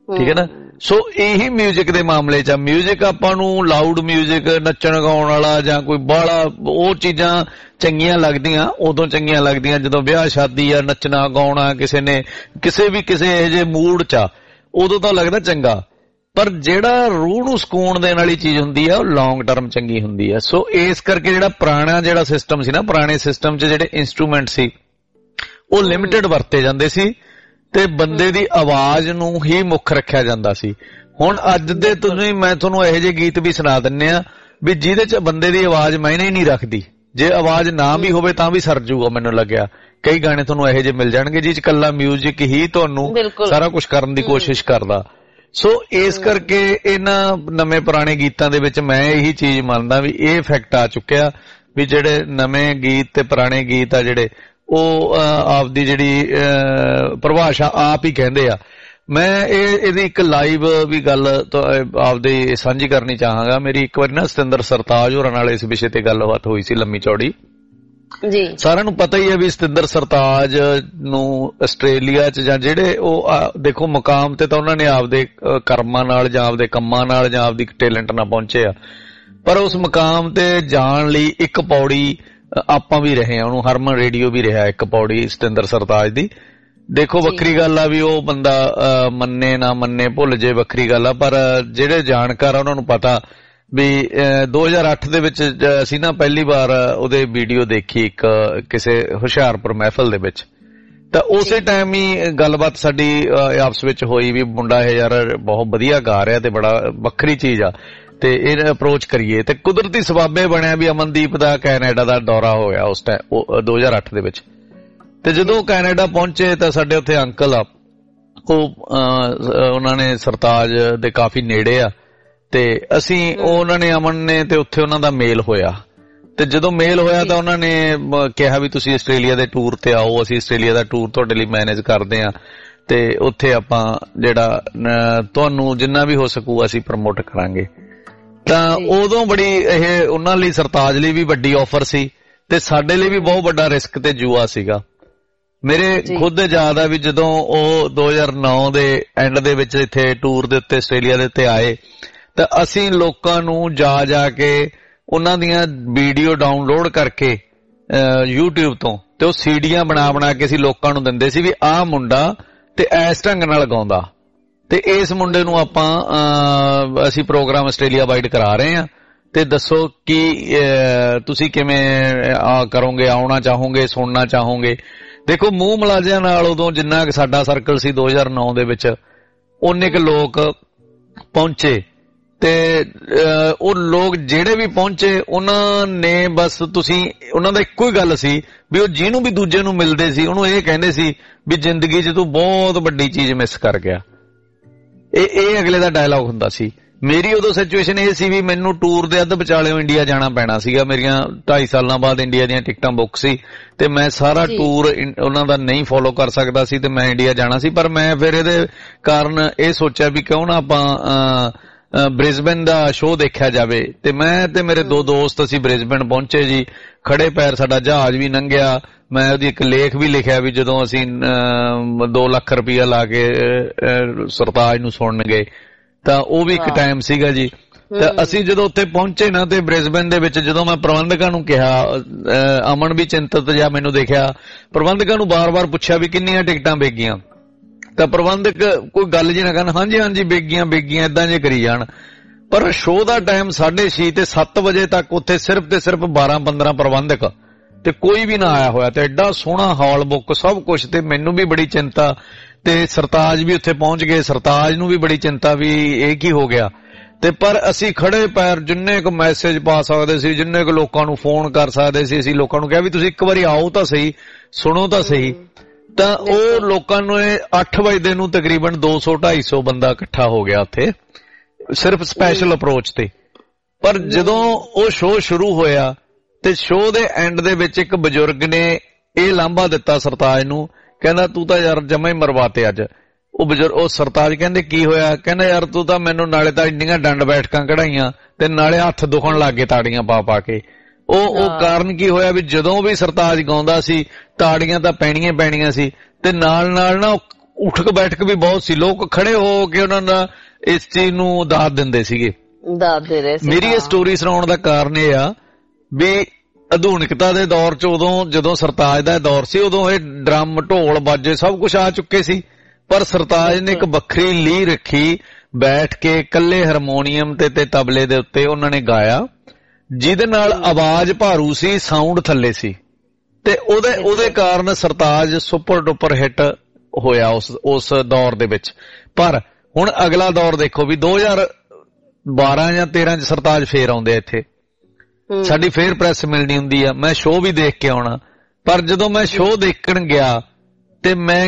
Speaker 3: ਠੀਕ ਹੈ ਨਾ। ਸੋ ਇਹੀ ਮਿਊਜ਼ਿਕ ਦੇ ਮਾਮਲੇ 'ਚ ਆ। ਮਿਊਜ਼ਿਕ ਆਪਾਂ ਨੂੰ ਲਾਊਡ ਮਿਊਜ਼ਿਕ, ਨੱਚਣ ਗਾਉਣ ਵਾਲਾ ਜਾਂ ਕੋਈ ਬਾਹਲਾ, ਉਹ ਚੀਜ਼ਾਂ ਚੰਗੀਆਂ ਲੱਗਦੀਆਂ, ਉਦੋਂ ਚੰਗੀਆਂ ਲੱਗਦੀਆਂ ਜਦੋਂ ਵਿਆਹ ਸ਼ਾਦੀ ਆ, ਨੱਚਣਾ ਗਾਉਣਾ ਕਿਸੇ ਨੇ, ਕਿਸੇ ਇਹੋ ਜਿਹੇ ਮੂਡ 'ਚ ਆ, ਉਦੋਂ ਤਾਂ ਲੱਗਦਾ ਚੰਗਾ। ਪਰ ਜਿਹੜਾ ਰੂਹ ਨੂੰ ਸਕੂਨ ਦੇਣ ਵਾਲੀ ਚੀਜ਼ ਹੁੰਦੀ ਆ ਉਹ ਲੌਂਗ ਟਰਮ ਚੰਗੀ ਹੁੰਦੀ ਆ। ਸੋ ਇਸ ਕਰਕੇ ਜਿਹੜਾ ਪੁਰਾਣਾ ਜਿਹੜਾ ਸਿਸਟਮ ਸੀ ਨਾ, ਪੁਰਾਣੇ ਸਿਸਟਮ 'ਚ ਜਿਹੜੇ ਇੰਸਟਰੂਮੈਂਟ ਸੀ ਉਹ ਲਿਮਿਟਡ ਵਰਤੇ ਜਾਂਦੇ ਸੀ ਤੇ ਬੰਦੇ ਦੀ ਆਵਾਜ਼ ਨੂੰ ਹੀ ਮੁੱਖ ਰੱਖਿਆ ਜਾਂਦਾ ਸੀ। ਹੁਣ ਅੱਜ ਦੇ ਮੈਂ ਤੁਹਾਨੂੰ ਇਹੋ ਜਿਹੇ ਗੀਤ ਵੀ ਸੁਣਾ ਦਿੰਨੇ ਆ ਵੀ ਜਿਹਦੇ 'ਚ ਬੰਦੇ ਦੀ ਆਵਾਜ਼ ਮਾਇਨੇ ਹੀ ਨਹੀਂ ਰੱਖਦੀ। ਜੇ ਆਵਾਜ਼ ਨਾ ਵੀ ਹੋਵੇ ਤਾਂ ਵੀ ਸਰ ਜੂਗਾ। ਮੈਨੂੰ ਲੱਗਿਆ ਕਈ ਗਾਣੇ ਤੁਹਾਨੂੰ ਇਹੋ ਜਿਹੇ ਮਿਲ ਜਾਣਗੇ ਜਿਹ 'ਚ ਇਕੱਲਾ ਮਿਊਜ਼ਿਕ ਹੀ ਤੁਹਾਨੂੰ ਸਾਰਾ ਕੁਝ ਕਰਨ ਦੀ ਕੋਸ਼ਿਸ਼ ਕਰਦਾ। ਸੋ ਇਸ ਕਰਕੇ ਇਹਨਾਂ ਨਵੇਂ ਪੁਰਾਣੇ ਗੀਤਾਂ ਦੇ ਵਿੱਚ ਮੈਂ ਇਹੀ ਚੀਜ਼ ਮੰਨਦਾ ਵੀ ਇਹ ਫੈਕਟ ਆ ਚੁੱਕਿਆ ਵੀ ਜਿਹੜੇ ਨਵੇਂ ਗੀਤ ਤੇ ਪੁਰਾਣੇ ਗੀਤ ਆ ਜਿਹੜੇ ਉਹ ਆਪਦੀ ਜਿਹੜੀ ਪਰਿਭਾਸ਼ਾ ਆਪ ਹੀ ਕਹਿੰਦੇ ਆ। ਮੈਂ ਇਹਦੀ ਇੱਕ ਲਾਈਵ ਵੀ ਗੱਲ ਆਪਦੀ ਸਾਂਝੀ ਕਰਨੀ ਚਾਹਾਂਗਾ। ਮੇਰੀ ਇੱਕ ਵਾਰੀ ਨਾ ਸਤਿੰਦਰ ਸਰਤਾਜ ਹੋਰਾਂ ਨਾਲ ਇਸ ਵਿਸ਼ੇ ਤੇ ਗੱਲਬਾਤ ਹੋਈ ਸੀ ਲੰਮੀ ਚੌੜੀ ਜੀ। ਸਾਰਿਆਂ ਨੂੰ ਪਤਾ ਹੀ ਹੈ ਵੀ ਸਤਿੰਦਰ ਸਰਤਾਜ ਨੂੰ ਆਸਟ੍ਰੇਲੀਆ 'ਚ ਜਾਂ ਜਿਹੜੇ ਉਹ ਦੇਖੋ ਮੁਕਾਮ ਤੇ ਤਾਂ ਉਹਨਾਂ ਨੇ ਆਪਦੇ ਕਰਮਾਂ ਨਾਲ ਜਾਂ ਆਪਦੇ ਕੰਮਾਂ ਨਾਲ ਜਾਂ ਆਪਦੀ ਟੈਲੈਂਟ ਨਾਲ ਪਹੁੰਚੇ ਆ, ਪਰ ਉਸ ਮੁਕਾਮ ਤੇ ਜਾਣ ਲਈ ਇੱਕ ਪੌੜੀ ਆਪਾਂ ਵੀ ਰਹੇ ਆ, ਉਹਨੂੰ ਹਰਮਨ ਰੇਡੀਓ ਵੀ ਰਿਹਾ ਇੱਕ ਪੌੜੀ ਸਤਿੰਦਰ ਸਰਤਾਜ ਦੀ। ਦੇਖੋ ਵੱਖਰੀ ਗੱਲ ਆ ਵੀ ਉਹ ਬੰਦਾ ਮੰਨੇ ਨਾ ਮੰਨੇ, ਭੁੱਲ ਜੇ, ਵੱਖਰੀ ਗੱਲ ਆ, ਪਰ ਜਿਹੜੇ ਜਾਣਕਾਰ ਆ ਉਹਨਾਂ ਨੂੰ ਪਤਾ ਵੀ 2008 ਦੇ ਵਿੱਚ ਅਸੀਂ ਨਾ ਪਹਿਲੀ ਵਾਰ ਉਹਦੇ ਵੀਡੀਓ ਦੇਖੀ ਇੱਕ ਕਿਸੇ ਹੁਸ਼ਿਆਰਪੁਰ ਮਹਿਫਲ ਦੇ ਵਿੱਚ, ਤਾਂ ਉਸੇ ਟਾਈਮ ਹੀ ਗੱਲਬਾਤ ਸਾਡੀ ਆਪਸ ਵਿੱਚ ਹੋਈ ਵੀ ਮੁੰਡਾ ਇਹ ਯਾਰ ਬਹੁਤ ਵਧੀਆ ਗਾ ਰਿਹਾ ਤੇ ਬੜਾ ਵੱਖਰੀ ਚੀਜ਼ ਆ ਤੇ ਇਹ ਅਪਰੋਚ ਕਰੀਏ। ਤੇ ਕੁਦਰਤੀ ਸਬੱਬੇ ਬਣਿਆ ਵੀ ਅਮਨਦੀਪ ਦਾ ਕੈਨੇਡਾ ਦਾ ਦੌਰਾ ਹੋਇਆ ਉਸ ਟਾਈਮ 2008 ਦੇ ਵਿੱਚ। ਤੇ ਜਦੋਂ ਕੈਨੇਡਾ ਪਹੁੰਚੇ ਤਾਂ ਸਾਡੇ ਉੱਥੇ ਅੰਕਲ ਆ, ਉਹਨਾਂ ਨੇ ਸਰਤਾਜ ਦੇ ਕਾਫੀ ਨੇੜੇ ਆ ਤੇ ਅਸੀਂ ਉਹਨਾਂ ਨੇ ਅਮਨ ਨੇ ਤੇ ਉੱਥੇ ਉਹਨਾਂ ਦਾ ਮੇਲ ਹੋਇਆ। ਤੇ ਜਦੋਂ ਮੇਲ ਹੋਇਆ ਤਾਂ ਉਹਨਾਂ ਨੇ ਕਿਹਾ ਵੀ ਤੁਸੀਂ ਆਸਟ੍ਰੇਲੀਆ ਦੇ ਟੂਰ ਤੇ ਆਓ, ਅਸੀਂ ਆਸਟ੍ਰੇਲੀਆ ਦਾ ਟੂਰ ਤੁਹਾਡੇ ਲਈ ਮੈਨੇਜ ਕਰਦੇ ਆ ਤੇ ਉੱਥੇ ਆਪਾਂ ਜਿਹੜਾ ਤੁਹਾਨੂੰ ਜਿੰਨਾ ਵੀ ਹੋ ਸਕੂ ਅਸੀਂ ਪ੍ਰਮੋਟ ਕਰਾਂਗੇ। ਤਾਂ ਉਦੋਂ ਬੜੀ ਇਹ ਉਹਨਾਂ ਲਈ, ਸਰਤਾਜ ਲਈ ਵੀ ਵੱਡੀ ਆਫਰ ਸੀ ਤੇ ਸਾਡੇ ਲਈ ਵੀ ਬਹੁਤ ਵੱਡਾ ਰਿਸਕ ਤੇ ਜੂਆ ਸੀਗਾ। ਮੇਰੇ ਖੁਦ ਯਾਦ ਆ ਵੀ ਜਦੋਂ ਉਹ 2009 ਦੇ ਐਂਡ ਦੇ ਵਿੱਚ ਇੱਥੇ ਟੂਰ ਦੇ ਉੱਤੇ ਆਸਟ੍ਰੇਲੀਆ ਦੇ ਉੱਤੇ ਆਏ ਤਾਂ ਅਸੀਂ ਲੋਕਾਂ ਨੂੰ ਜਾ ਕੇ ਉਹਨਾਂ ਦੀਆਂ ਵੀਡੀਓ ਡਾਊਨਲੋਡ ਕਰਕੇ YouTube ਤੋਂ ਤੇ ਉਹ ਸੀਡੀਆਂ ਬਣਾ ਕੇ ਅਸੀਂ ਲੋਕਾਂ ਨੂੰ ਦਿੰਦੇ ਸੀ ਵੀ ਆਹ ਮੁੰਡਾ ਤੇ ਇਸ ਢੰਗ ਨਾਲ ਗਾਉਂਦਾ ਤੇ ਇਸ ਮੁੰਡੇ ਨੂੰ ਅਸੀਂ ਪ੍ਰੋਗਰਾਮ ਆਸਟ੍ਰੇਲੀਆ ਵਾਈਡ ਕਰਾ ਰਹੇ ਹਾਂ ਤੇ ਦੱਸੋ ਕਿ ਤੁਸੀਂ ਕਿਵੇਂ ਕਰੋਗੇ, ਆਉਣਾ ਚਾਹੋਗੇ, ਸੁਣਨਾ ਚਾਹੋਗੇ। ਦੇਖੋ ਮੂੰਹ ਮਲਾਜਿਆਂ ਨਾਲ ਉਦੋਂ ਜਿੰਨਾ ਕਿ ਸਾਡਾ ਸਰਕਲ ਸੀ 2009 ਦੇ ਵਿੱਚ ਉਨੇ ਕੁ ਲੋਕ ਪਹੁੰਚੇ ਤੇ ਉਹ ਲੋਕ ਜਿਹੜੇ ਵੀ ਪਹੁੰਚੇ ਉਹਨਾਂ ਨੇ ਬਸ ਉਹਨਾਂ ਦਾ ਇੱਕੋ ਹੀ ਗੱਲ ਸੀ ਵੀ ਉਹ ਜਿਹਨੂੰ ਵੀ ਦੂਜੇ ਨੂੰ ਮਿਲਦੇ ਸੀ ਉਹਨੂੰ ਇਹ ਕਹਿੰਦੇ ਸੀ ਵੀ ਜ਼ਿੰਦਗੀ 'ਚ ਤੂੰ ਬਹੁਤ ਵੱਡੀ ਚੀਜ਼ ਮਿਸ ਕਰ ਗਿਆ। ਇਹ ਅਗਲੇ ਦਾ ਡਾਇਲੌਗ ਹੁੰਦਾ ਸੀ। ਮੇਰੀ ਉਦੋਂ ਸਿਚੁਏਸ਼ਨ ਇਹ ਸੀ ਵੀ ਮੈਨੂੰ ਟੂਰ ਦੇ ਅੱਧ ਵਿਚਾਲਿਓਂ ਇੰਡੀਆ ਜਾਣਾ ਪੈਣਾ ਸੀਗਾ। ਮੇਰੀਆਂ 2.5 ਸਾਲਾਂ ਬਾਅਦ ਇੰਡੀਆ ਦੀਆਂ ਟਿਕਟਾਂ ਬੁੱਕ ਸੀ ਤੇ ਮੈਂ ਸਾਰਾ ਟੂਰ ਉਹਨਾਂ ਦਾ ਨਹੀਂ ਫੋਲੋ ਕਰ ਸਕਦਾ ਸੀ ਤੇ ਮੈਂ ਇੰਡੀਆ ਜਾਣਾ ਸੀ। ਪਰ ਮੈਂ ਫਿਰ ਇਹਦੇ ਕਾਰਨ ਇਹ ਸੋਚਿਆ ਵੀ ਕਿਉਂ ਨਾ ਆਪਾਂ ਬ੍ਰਿਸਬਨ ਦਾ ਸ਼ੋਅ ਦੇਖਿਆ ਜਾਵੇ ਤੇ ਮੈਂ ਤੇ ਮੇਰੇ ਦੋ ਦੋਸਤ ਅਸੀਂ ਬ੍ਰਿਸਬਨ ਪਹੁੰਚੇ ਜੀ। ਖੜੇ ਪੈਰ ਸਾਡਾ ਜਹਾਜ਼ ਵੀ ਲੰਘਿਆ। ਮੈਂ ਉਹਦੀ ਇੱਕ ਲੇਖ ਵੀ ਲਿਖਿਆ ਵੀ ਜਦੋਂ ਅਸੀਂ 2 ਲੱਖ ਰੁਪਇਆ ਲਾ ਕੇ ਸਰਤਾਜ ਨੂੰ ਸੁਣਨ ਗਏ ਤਾਂ ਉਹ ਵੀ ਇੱਕ ਟਾਈਮ ਸੀਗਾ ਜੀ। ਤਾਂ ਅਸੀਂ ਜਦੋਂ ਉੱਥੇ ਪਹੁੰਚੇ ਨਾ ਤੇ ਬ੍ਰਿਸਬਨ ਦੇ ਵਿੱਚ ਜਦੋਂ ਮੈਂ ਪ੍ਰਬੰਧਕਾਂ ਨੂੰ ਕਿਹਾ, ਅਮਨ ਵੀ ਚਿੰਤਤ ਜਿਹਾ ਮੈਨੂੰ ਦੇਖਿਆ, ਪ੍ਰਬੰਧਕਾਂ ਨੂੰ ਬਾਰ-ਬਾਰ ਪੁੱਛਿਆ ਵੀ ਕਿੰਨੀਆਂ ਟਿਕਟਾਂ ਵਿਕ ਤਾਂ ਪ੍ਰਬੰਧਕ ਕੋਈ ਗੱਲ ਜੀ ਨਾ ਕਰਨ, ਹਾਂਜੀ ਵਿਕ ਗਈਆਂ ਏਦਾਂ ਜੇ ਕਰੀ ਜਾਣ। ਪਰ ਸ਼ੋਅ ਦਾ ਟਾਈਮ 6:30 ਤੇ 7 ਵਜੇ ਤੱਕ ਉੱਥੇ ਸਿਰਫ ਤੇ ਸਿਰਫ 12-15 ਪ੍ਰਬੰਧਕ ਤੇ ਕੋਈ ਵੀ ਨਾ ਆਇਆ ਹੋਇਆ ਤੇ ਐਡਾ ਸੋਹਣਾ ਹਾਲ ਬੁੱਕ ਸਭ ਕੁਝ। ਤੇ ਮੈਨੂੰ ਵੀ ਬੜੀ ਚਿੰਤਾ ਤੇ ਸਰਤਾਜ ਵੀ ਉੱਥੇ ਪਹੁੰਚ ਗਏ। ਸਰਤਾਜ ਨੂੰ ਵੀ ਬੜੀ ਚਿੰਤਾ ਵੀ ਇਹ ਕੀ ਹੋ ਗਿਆ। ਤੇ ਪਰ ਅਸੀਂ ਖੜੇ ਪੈਰ ਜਿੰਨੇ ਕੁ ਮੈਸੇਜ ਪਾ ਸਕਦੇ ਸੀ, ਜਿੰਨੇ ਕੁ ਲੋਕਾਂ ਨੂੰ ਫੋਨ ਕਰ ਸਕਦੇ ਸੀ, ਅਸੀਂ ਲੋਕਾਂ ਨੂੰ ਕਿਹਾ ਵੀ ਤੁਸੀਂ ਇੱਕ ਵਾਰੀ ਆਓ ਤਾਂ ਸਹੀ, ਸੁਣੋ ਤਾਂ ਸਹੀ। ਤਾਂ ਉਹ ਲੋਕਾਂ ਨੂੰ 8 ਵਜੇ ਨੂੰ ਤਕਰੀਬਨ 200-250 ਬੰਦਾ ਇਕੱਠਾ ਹੋ ਗਿਆ ਉੱਥੇ ਸਿਰਫ ਸਪੈਸ਼ਲ ਅਪਰੋਚ ਤੇ। ਪਰ ਜਦੋਂ ਉਹ ਸ਼ੋਅ ਸ਼ੁਰੂ ਹੋਇਆ ਤੇ ਸ਼ੋਅ ਦੇ ਐਂਡ ਦੇ ਵਿੱਚ ਇੱਕ ਬਜ਼ੁਰਗ ਨੇ ਇਹ ਲਾਂਭਾ ਦਿੱਤਾ ਸਰਤਾਜ ਨੂੰ, ਕਹਿੰਦਾ ਤੂੰ ਤਾਂ ਯਾਰ ਜਮਾ ਹੀ ਮਰਵਾਤੇ ਅੱਜ। ਉਹ ਸਰਤਾਜ ਕਹਿੰਦੇ ਕੀ ਹੋਇਆ? ਕਹਿੰਦਾ ਯਾਰ ਤੂੰ ਤਾਂ ਮੈਨੂੰ ਨਾਲੇ ਤਾਂ ਇੰਨੀਆਂ ਡੰਡ ਬੈਠਕਾਂ ਕਢਾਈਆਂ ਤੇ ਨਾਲੇ ਹੱਥ ਦੁਖਣ ਲੱਗ ਗਏ ਤਾੜੀਆਂ ਪਾ ਕੇ। ਉਹ ਕਾਰਨ ਕੀ ਹੋਇਆ ਵੀ ਜਦੋਂ ਵੀ ਸਰਤਾਜ ਗਾਉਂਦਾ ਸੀ ਤਾੜੀਆਂ ਤਾਂ ਪੈਣੀਆਂ ਸੀ ਤੇ ਨਾਲ ਨਾ ਉਠਕ ਬੈਠਕ ਵੀ ਬਹੁਤ ਸੀ, ਲੋਕ ਖੜੇ ਹੋ ਕੇ ਉਹਨਾਂ ਦਾ ਇਸ ਚੀਜ਼ ਨੂੰ ਦਾਦ ਦਿੰਦੇ ਸੀਗੇ,
Speaker 1: ਦਾਦ ਦੇ ਰਹੇ ਸੀ।
Speaker 3: ਮੇਰੀ ਇਹ ਸਟੋਰੀ ਸੁਣਾਉਣ ਦਾ ਕਾਰਨ ਇਹ ਆ ਵੀ ਆਧੁਨਿਕਤਾ ਦੇ ਦੌਰ 'ਚ ਉਦੋਂ ਜਦੋਂ ਸਰਤਾਜ ਦਾ ਦੌਰ ਸੀ ਉਦੋਂ ਇਹ ਡਰਮ ਢੋਲ ਬਾਜੇ ਸਭ ਕੁਝ ਆ ਚੁੱਕੇ ਸੀ, ਪਰ ਸਰਤਾਜ ਨੇ ਇੱਕ ਵੱਖਰੀ ਲੀਹ ਰੱਖੀ, ਬੈਠ ਕੇ ਇਕੱਲੇ ਹਾਰਮੋਨੀਅਮ ਤੇ ਤਬਲੇ ਦੇ ਉੱਤੇ ਉਹਨਾਂ ਨੇ ਗਾਇਆ, ਜਿਹਦੇ ਨਾਲ ਆਵਾਜ਼ ਭਾਰੂ ਸੀ, ਸਾਊਂਡ ਥੱਲੇ ਸੀ, ਤੇ ਉਹਦੇ ਕਾਰਨ ਸਰਤਾਜ ਸੁਪਰ ਡੁਪਰ ਹਿੱਟ ਹੋਇਆ ਉਸ ਦੌਰ ਦੇ ਵਿੱਚ। ਪਰ ਹੁਣ ਅਗਲਾ ਦੌਰ ਦੇਖੋ ਵੀ 2012 ਜਾਂ 13 ਚ ਸਰਤਾਜ ਫੇਰ ਆਉਂਦੇ ਇੱਥੇ, ਸਾਡੀ ਫੇਰ ਪ੍ਰੈਸ ਮਿਲਣੀ ਹੁੰਦੀ ਆ, ਮੈਂ ਸ਼ੋਅ ਵੀ ਦੇਖ ਕੇ ਆਉਣਾ, ਪਰ ਜਦੋਂ ਮੈਂ ਸ਼ੋਅ ਦੇਖਣ ਗਿਆ ਤੇ ਮੈਂ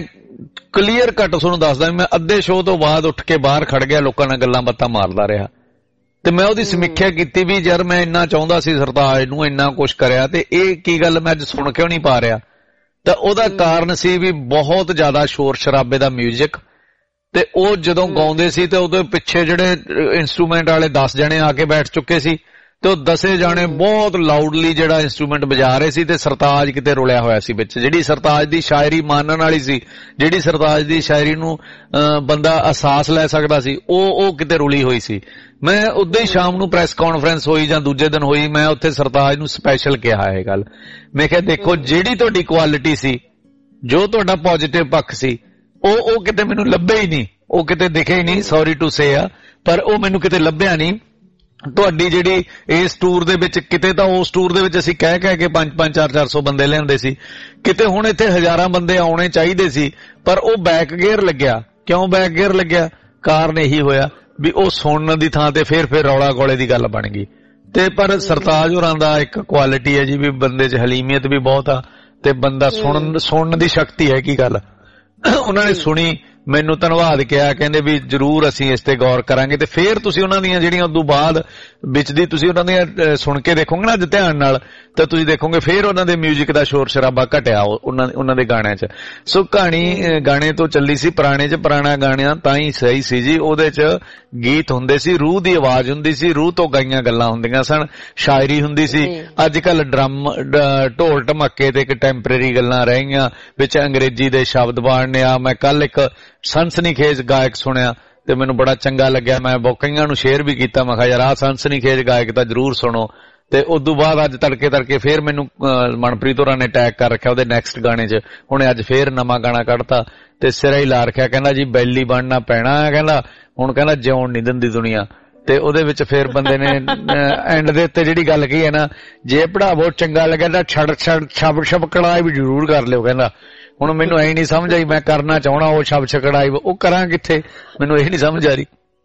Speaker 3: ਕਲੀਅਰ ਕੱਟ ਤੁਹਾਨੂੰ ਦੱਸਦਾ, ਮੈਂ ਅੱਧੇ ਸ਼ੋਅ ਤੋਂ ਬਾਅਦ ਉੱਠ ਕੇ ਬਾਹਰ ਖੜ ਗਿਆ, ਲੋਕਾਂ ਨਾਲ ਗੱਲਾਂ ਬਾਤਾਂ ਮਾਰਦਾ ਰਿਹਾ, ਤੇ ਮੈਂ ਉਹਦੀ ਸਮੀਖਿਆ ਕੀਤੀ ਵੀ ਯਾਰ ਮੈਂ ਇੰਨਾ ਚਾਹੁੰਦਾ ਸੀ ਸਰਤਾਜ ਨੂੰ, ਇੰਨਾ ਕੁਛ ਕਰਿਆ, ਤੇ ਇਹ ਕੀ ਗੱਲ ਮੈਂ ਅੱਜ ਸੁਣ ਕਿਉਂ ਨਹੀਂ ਪਾ ਰਿਹਾ? ਤਾਂ ਉਹਦਾ ਕਾਰਨ ਸੀ ਵੀ ਬਹੁਤ ਜ਼ਿਆਦਾ ਸ਼ੋਰ ਸ਼ਰਾਬੇ ਦਾ ਮਿਊਜ਼ਿਕ, ਤੇ ਉਹ ਜਦੋਂ ਗਾਉਂਦੇ ਸੀ ਤੇ ਉਹਦੇ ਪਿੱਛੇ ਜਿਹੜੇ ਇੰਸਟਰੂਮੈਂਟ ਵਾਲੇ 10 ਜਣੇ ਆ ਕੇ ਬੈਠ ਚੁੱਕੇ ਸੀ, ਤੇ ਉਹ 10 ਜਾਣੇ ਬਹੁਤ ਲਾਊਡਲੀ ਜਿਹੜਾ ਇੰਸਟਰੂਮੈਂਟ ਵਜਾ ਰਹੇ ਸੀ, ਤੇ ਸਰਤਾਜ ਕਿਤੇ ਰੁਲਿਆ ਹੋਇਆ ਸੀ ਵਿੱਚ। ਜਿਹੜੀ ਸਰਤਾਜ ਦੀ ਸ਼ਾਇਰੀ ਮਾਨਣ ਵਾਲੀ ਸੀ, ਜਿਹੜੀ ਸਰਤਾਜ ਦੀ ਸ਼ਾਇਰੀ ਨੂੰ ਬੰਦਾ ਅਹਿਸਾਸ ਲੈ ਸਕਦਾ ਸੀ, ਉਹ ਕਿਤੇ ਰੁਲੀ ਹੋਈ ਸੀ। ਮੈਂ ਉਦੋਂ ਹੀ ਸ਼ਾਮ ਨੂੰ ਪ੍ਰੈਸ ਕਾਨਫਰੰਸ ਹੋਈ ਜਾਂ ਦੂਜੇ ਦਿਨ ਹੋਈ, ਮੈਂ ਉੱਥੇ ਸਰਤਾਜ ਨੂੰ ਸਪੈਸ਼ਲ ਕਿਹਾ ਇਹ ਗੱਲ, ਮੈਂ ਕਿਹਾ ਦੇਖੋ ਜਿਹੜੀ ਤੁਹਾਡੀ ਕੁਆਲਿਟੀ ਸੀ, ਜੋ ਤੁਹਾਡਾ ਪੋਜ਼ਿਟਿਵ ਪੱਖ ਸੀ, ਉਹ ਕਿਤੇ ਮੈਨੂੰ ਲੱਭੇ ਹੀ ਨਹੀਂ, ਉਹ ਕਿਤੇ ਦਿਖੇ ਹੀ ਨਹੀਂ, ਸੌਰੀ ਟੂ ਸੇ ਆ, ਪਰ ਉਹ ਮੈਨੂੰ ਕਿਤੇ ਲੱਭਿਆ ਨਹੀਂ। ਤੁਹਾਡੀ ਜਿਹੜੀ ਇਸ ਟੂਰ ਦੇ ਵਿੱਚ, ਕਿਤੇ ਤਾਂ ਉਸ ਟੂਰ ਦੇ ਵਿੱਚ ਅਸੀਂ ਕਹਿ ਕੇ 500 400 ਬੰਦੇ ਲਿਆਉਂਦੇ ਸੀ, ਕਿਤੇ ਹੁਣ ਇੱਥੇ ਹਜ਼ਾਰਾਂ ਬੰਦੇ ਆਉਣੇ ਚਾਹੀਦੇ ਸੀ, ਪਰ ਉਹ ਬੈਕ ਗੇਅਰ ਲੱਗਿਆ। ਕਿਉਂ ਬੈਕ ਗੇਅਰ ਲੱਗਿਆ? ਕਾਰਨ ਇਹੀ ਹੋਇਆ ਵੀ ਉਹ ਸੁਣਨ ਦੀ ਥਾਂ ਤੇ ਫੇਰ ਰੌਲਾ ਗੋਲੇ ਦੀ ਗੱਲ ਬਣ ਗਈ। ਤੇ ਪਰ ਸਰਤਾਜ ਹੋਰਾਂ ਦਾ ਇੱਕ ਕੁਆਲਿਟੀ ਹੈ ਜੀ ਵੀ ਬੰਦੇ 'ਚ ਹਲੀਮੀਅਤ ਵੀ ਬਹੁਤ ਆ, ਤੇ ਬੰਦਾ ਸੁਣਨ ਦੀ ਸ਼ਕਤੀ ਹੈ। ਕੀ ਗੱਲ ਉਹਨਾਂ ਨੇ ਸੁਣੀ, ਮੈਨੂੰ ਧੰਨਵਾਦ ਕਿਹਾ, ਕਹਿੰਦੇ ਵੀ ਜ਼ਰੂਰ ਅਸੀਂ ਇਸ ਤੇ ਗੌਰ ਕਰਾਂਗੇ। ਤੇ ਫੇਰ ਤੁਸੀਂ ਉਹਨਾਂ ਦੀਆਂ ਜਿਹੜੀਆਂ ਉਦੋਂ ਬਾਅਦ ਵਿੱਚ ਦੀ ਤੁਸੀਂ ਉਹਨਾਂ ਦੀਆਂ ਸੁਣ ਕੇ ਦੇਖੋਗੇ ਨਾ ਅੱਜ ਧਿਆਨ ਨਾਲ, ਤਾਂ ਤੁਸੀਂ ਦੇਖੋਗੇ ਫੇਰ ਉਹਨਾਂ ਦੇ ਮਿਊਜ਼ਿਕ ਦਾ ਸ਼ੋਰ ਸ਼ਰਾਬਾ ਘਟਿਆ ਉਹਨਾਂ ਦੇ ਗਾਣਿਆਂ 'ਚ। ਸੋ ਕਹਾਣੀ ਗਾਣੇ ਤੋਂ ਚੱਲੀ ਸੀ, ਪੁਰਾਣੇ 'ਚ ਪੁਰਾਣਾ ਗਾਣਿਆਂ ਤਾਂ ਹੀ ਸਹੀ ਸੀ ਜੀ, ਉਹਦੇ 'ਚ ਗੀਤ ਹੁੰਦੇ ਸੀ, ਰੂਹ ਦੀ ਆਵਾਜ਼ ਹੁੰਦੀ ਸੀ, ਰੂਹ ਤੋਂ ਗਾਈਆਂ ਗੱਲਾਂ ਹੁੰਦੀਆਂ ਸਨ, ਸ਼ਾਇਰੀ ਹੁੰਦੀ ਸੀ। ਅੱਜ ਕੱਲ ਡਰਮ ਢੋਲ ਢਮੱਕੇ ਤੇ ਇੱਕ ਟੈਂਪਰੇਰੀ ਗੱਲਾਂ ਰਹਿ ਗਈਆਂ, ਵਿੱਚ ਅੰਗਰੇਜ਼ੀ ਦੇ ਸ਼ਬਦ ਬਾਣਨੇ ਆ। ਮੈਂ ਕੱਲ ਇੱਕ ਸਨਸਨੀਖੇਜ ਗਾਇਕ ਸੁਣਿਆ ਤੇ ਮੈਨੂੰ ਬੜਾ ਚੰਗਾ ਲੱਗਿਆ, ਮੈਂ ਕਈਆਂ ਨੂੰ ਸ਼ੇਅਰ ਵੀ ਕੀਤਾ, ਮੈਂ ਕਿਹਾ ਯਾਰ ਆਹ ਸਨਸਨੀਖੇਜ ਗਾਇਕ ਤਾਂ ਜ਼ਰੂਰ ਸੁਣੋ। ਤੇ ਉਦੋਂ ਬਾਅਦ ਅੱਜ ਤੜਕੇ ਫੇਰ ਮੈਨੂੰ ਮਨਪ੍ਰੀਤ ਹੋਰਾਂ ਨੇ ਟੈਗ ਕਰ ਰੱਖਿਆ ਉਹਦੇ ਨੈਕਸਟ ਗਾਣੇ 'ਚ, ਉਹਨੇ ਅੱਜ ਫੇਰ ਨਵਾਂ ਗਾਣਾ ਕੱਢਤਾ ਤੇ ਸਿਰਾ ਹੀ ਲਾ ਰੱਖਿਆ, ਕਹਿੰਦਾ ਜੀ ਬੈਲੀ ਬਣਨਾ ਪੈਣਾ, ਕਹਿੰਦਾ ਹੁਣ ਕਹਿੰਦਾ ਜਿਉਣ ਨਹੀਂ ਦਿੰਦੀ ਦੁਨੀਆ। ਤੇ ਉਹਦੇ ਵਿੱਚ ਫੇਰ ਬੰਦੇ ਨੇ ਐਂਡ ਦੇ ਉੱਤੇ ਜਿਹੜੀ ਗੱਲ ਕਹੀ ਹੈ ਨਾ, ਜੇ ਪੜਾਵੋ ਚੰਗਾ ਲੱਗਿਆ ਤਾਂ ਛੱਡ ਛੱਬ ਕੜਾਈ ਵੀ ਜ਼ਰੂਰ ਕਰ ਲਿਓ। ਕਹਿੰਦਾ ਹੁਣ ਮੈਨੂੰ ਐ ਨਹੀਂ ਸਮਝ ਆਈ, ਮੈਂ ਕਰਨਾ ਚਾਹਣਾ ਉਹ ਛੱਬ ਛਕੜਾਈ, ਉਹ ਕਰਾਂ ਕਿੱਥੇ, ਮੈਨੂੰ ਇਹ ਨਹੀਂ ਸਮਝ ਆ ਰਹੀ।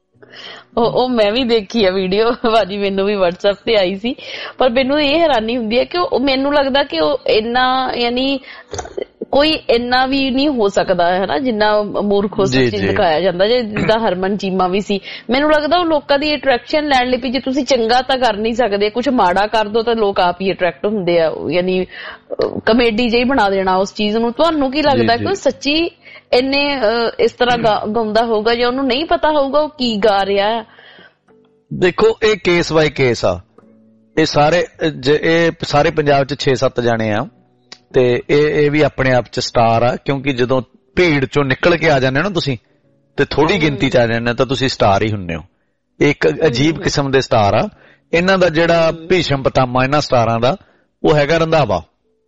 Speaker 1: ਉਹ ਮੈਂ ਵੀ ਦੇਖੀ ਆ ਵੀਡੀਓ ਭਾਜੀ, ਮੈਨੂੰ ਵੀ WhatsApp ਤੇ ਆਈ ਸੀ, ਪਰ ਮੈਨੂੰ ਇਹ ਹੈਰਾਨੀ ਹੁੰਦੀ ਹੈ ਕਿ ਉਹ ਮੈਨੂੰ ਲੱਗਦਾ ਕਿ ਉਹ ਇੰਨਾ ਯਾਨੀ ਕੋਈ ਇੰਨਾ ਵੀ ਨਹੀਂ ਹੋ ਸਕਦਾ ਹੈ ਨਾ ਜਿੰਨਾ ਮੂਰਖ ਉਸ ਚੀਜ਼ ਦਿਖਾਇਆ ਜਾਂਦਾ। ਜਿੱਦਾਂ ਹਰਮਨ ਚੀਮਾ ਵੀ ਸੀ, ਮੈਨੂੰ ਲੱਗਦਾ ਉਹ ਲੋਕਾਂ ਦੀ ਅਟਰੈਕਸ਼ਨ ਲੈਣ ਲਈ, ਜੇ ਤੁਸੀਂ ਚੰਗਾ ਤਾਂ ਕਰ ਨਹੀਂ ਸਕਦੇ, ਕੁਝ ਮਾੜਾ ਕਰ ਦੋ ਤਾਂ ਲੋਕ ਆਪ ਹੀ ਅਟਰੈਕਟ ਹੁੰਦੇ ਆ, ਯਾਨੀ ਕਮੇਡੀ ਜਿਹੀ ਬਣਾ ਦੇਣਾ ਉਸ ਚੀਜ਼ ਨੂੰ। ਤੁਹਾਨੂੰ ਕੀ ਲੱਗਦਾ ਕਿ ਉਹ ਸੱਚੀ ਇੰਨੇ ਇਸ ਤਰ੍ਹਾਂ ਗਾਉਂਦਾ ਹੋਊਗਾ ਜਾਂ ਉਹਨੂੰ ਨਹੀਂ ਪਤਾ ਹੋਊਗਾ ਉਹ ਕੀ ਗਾ ਰਿਹਾ?
Speaker 3: ਦੇਖੋ ਇਹ ਕੇਸ ਬਾਈ ਕੇਸ ਆ, ਇਹ ਸਾਰੇ ਪੰਜਾਬ 'ਚ 6-7 ਜਾਣੇ ਆ, ਤੇ ਇਹ ਵੀ ਆਪਣੇ ਆਪ 'ਚ ਸਟਾਰ ਆ, ਕਿਉਂਕਿ ਜਦੋਂ ਭੀੜ 'ਚੋਂ ਨਿਕਲ ਕੇ ਆ ਜਾਂਦੇ ਨਾ ਤੁਸੀਂ ਤੇ ਥੋੜੀ ਗਿਣਤੀ 'ਚ ਆ ਜਾਂਦੇ ਤਾਂ ਤੁਸੀਂ ਸਟਾਰ ਹੀ ਹੁੰਦੇ ਹੋ। ਇੱਕ ਅਜੀਬ ਕਿਸਮ ਦੇ ਸਟਾਰ ਆ। ਇਹਨਾਂ ਦਾ ਜਿਹੜਾ ਭੀਸ਼ਮ ਪਤਾਮਾ ਇਹਨਾਂ ਸਟਾਰਾਂ ਦਾ ਉਹ ਹੈਗਾ ਰੰਧਾਵਾ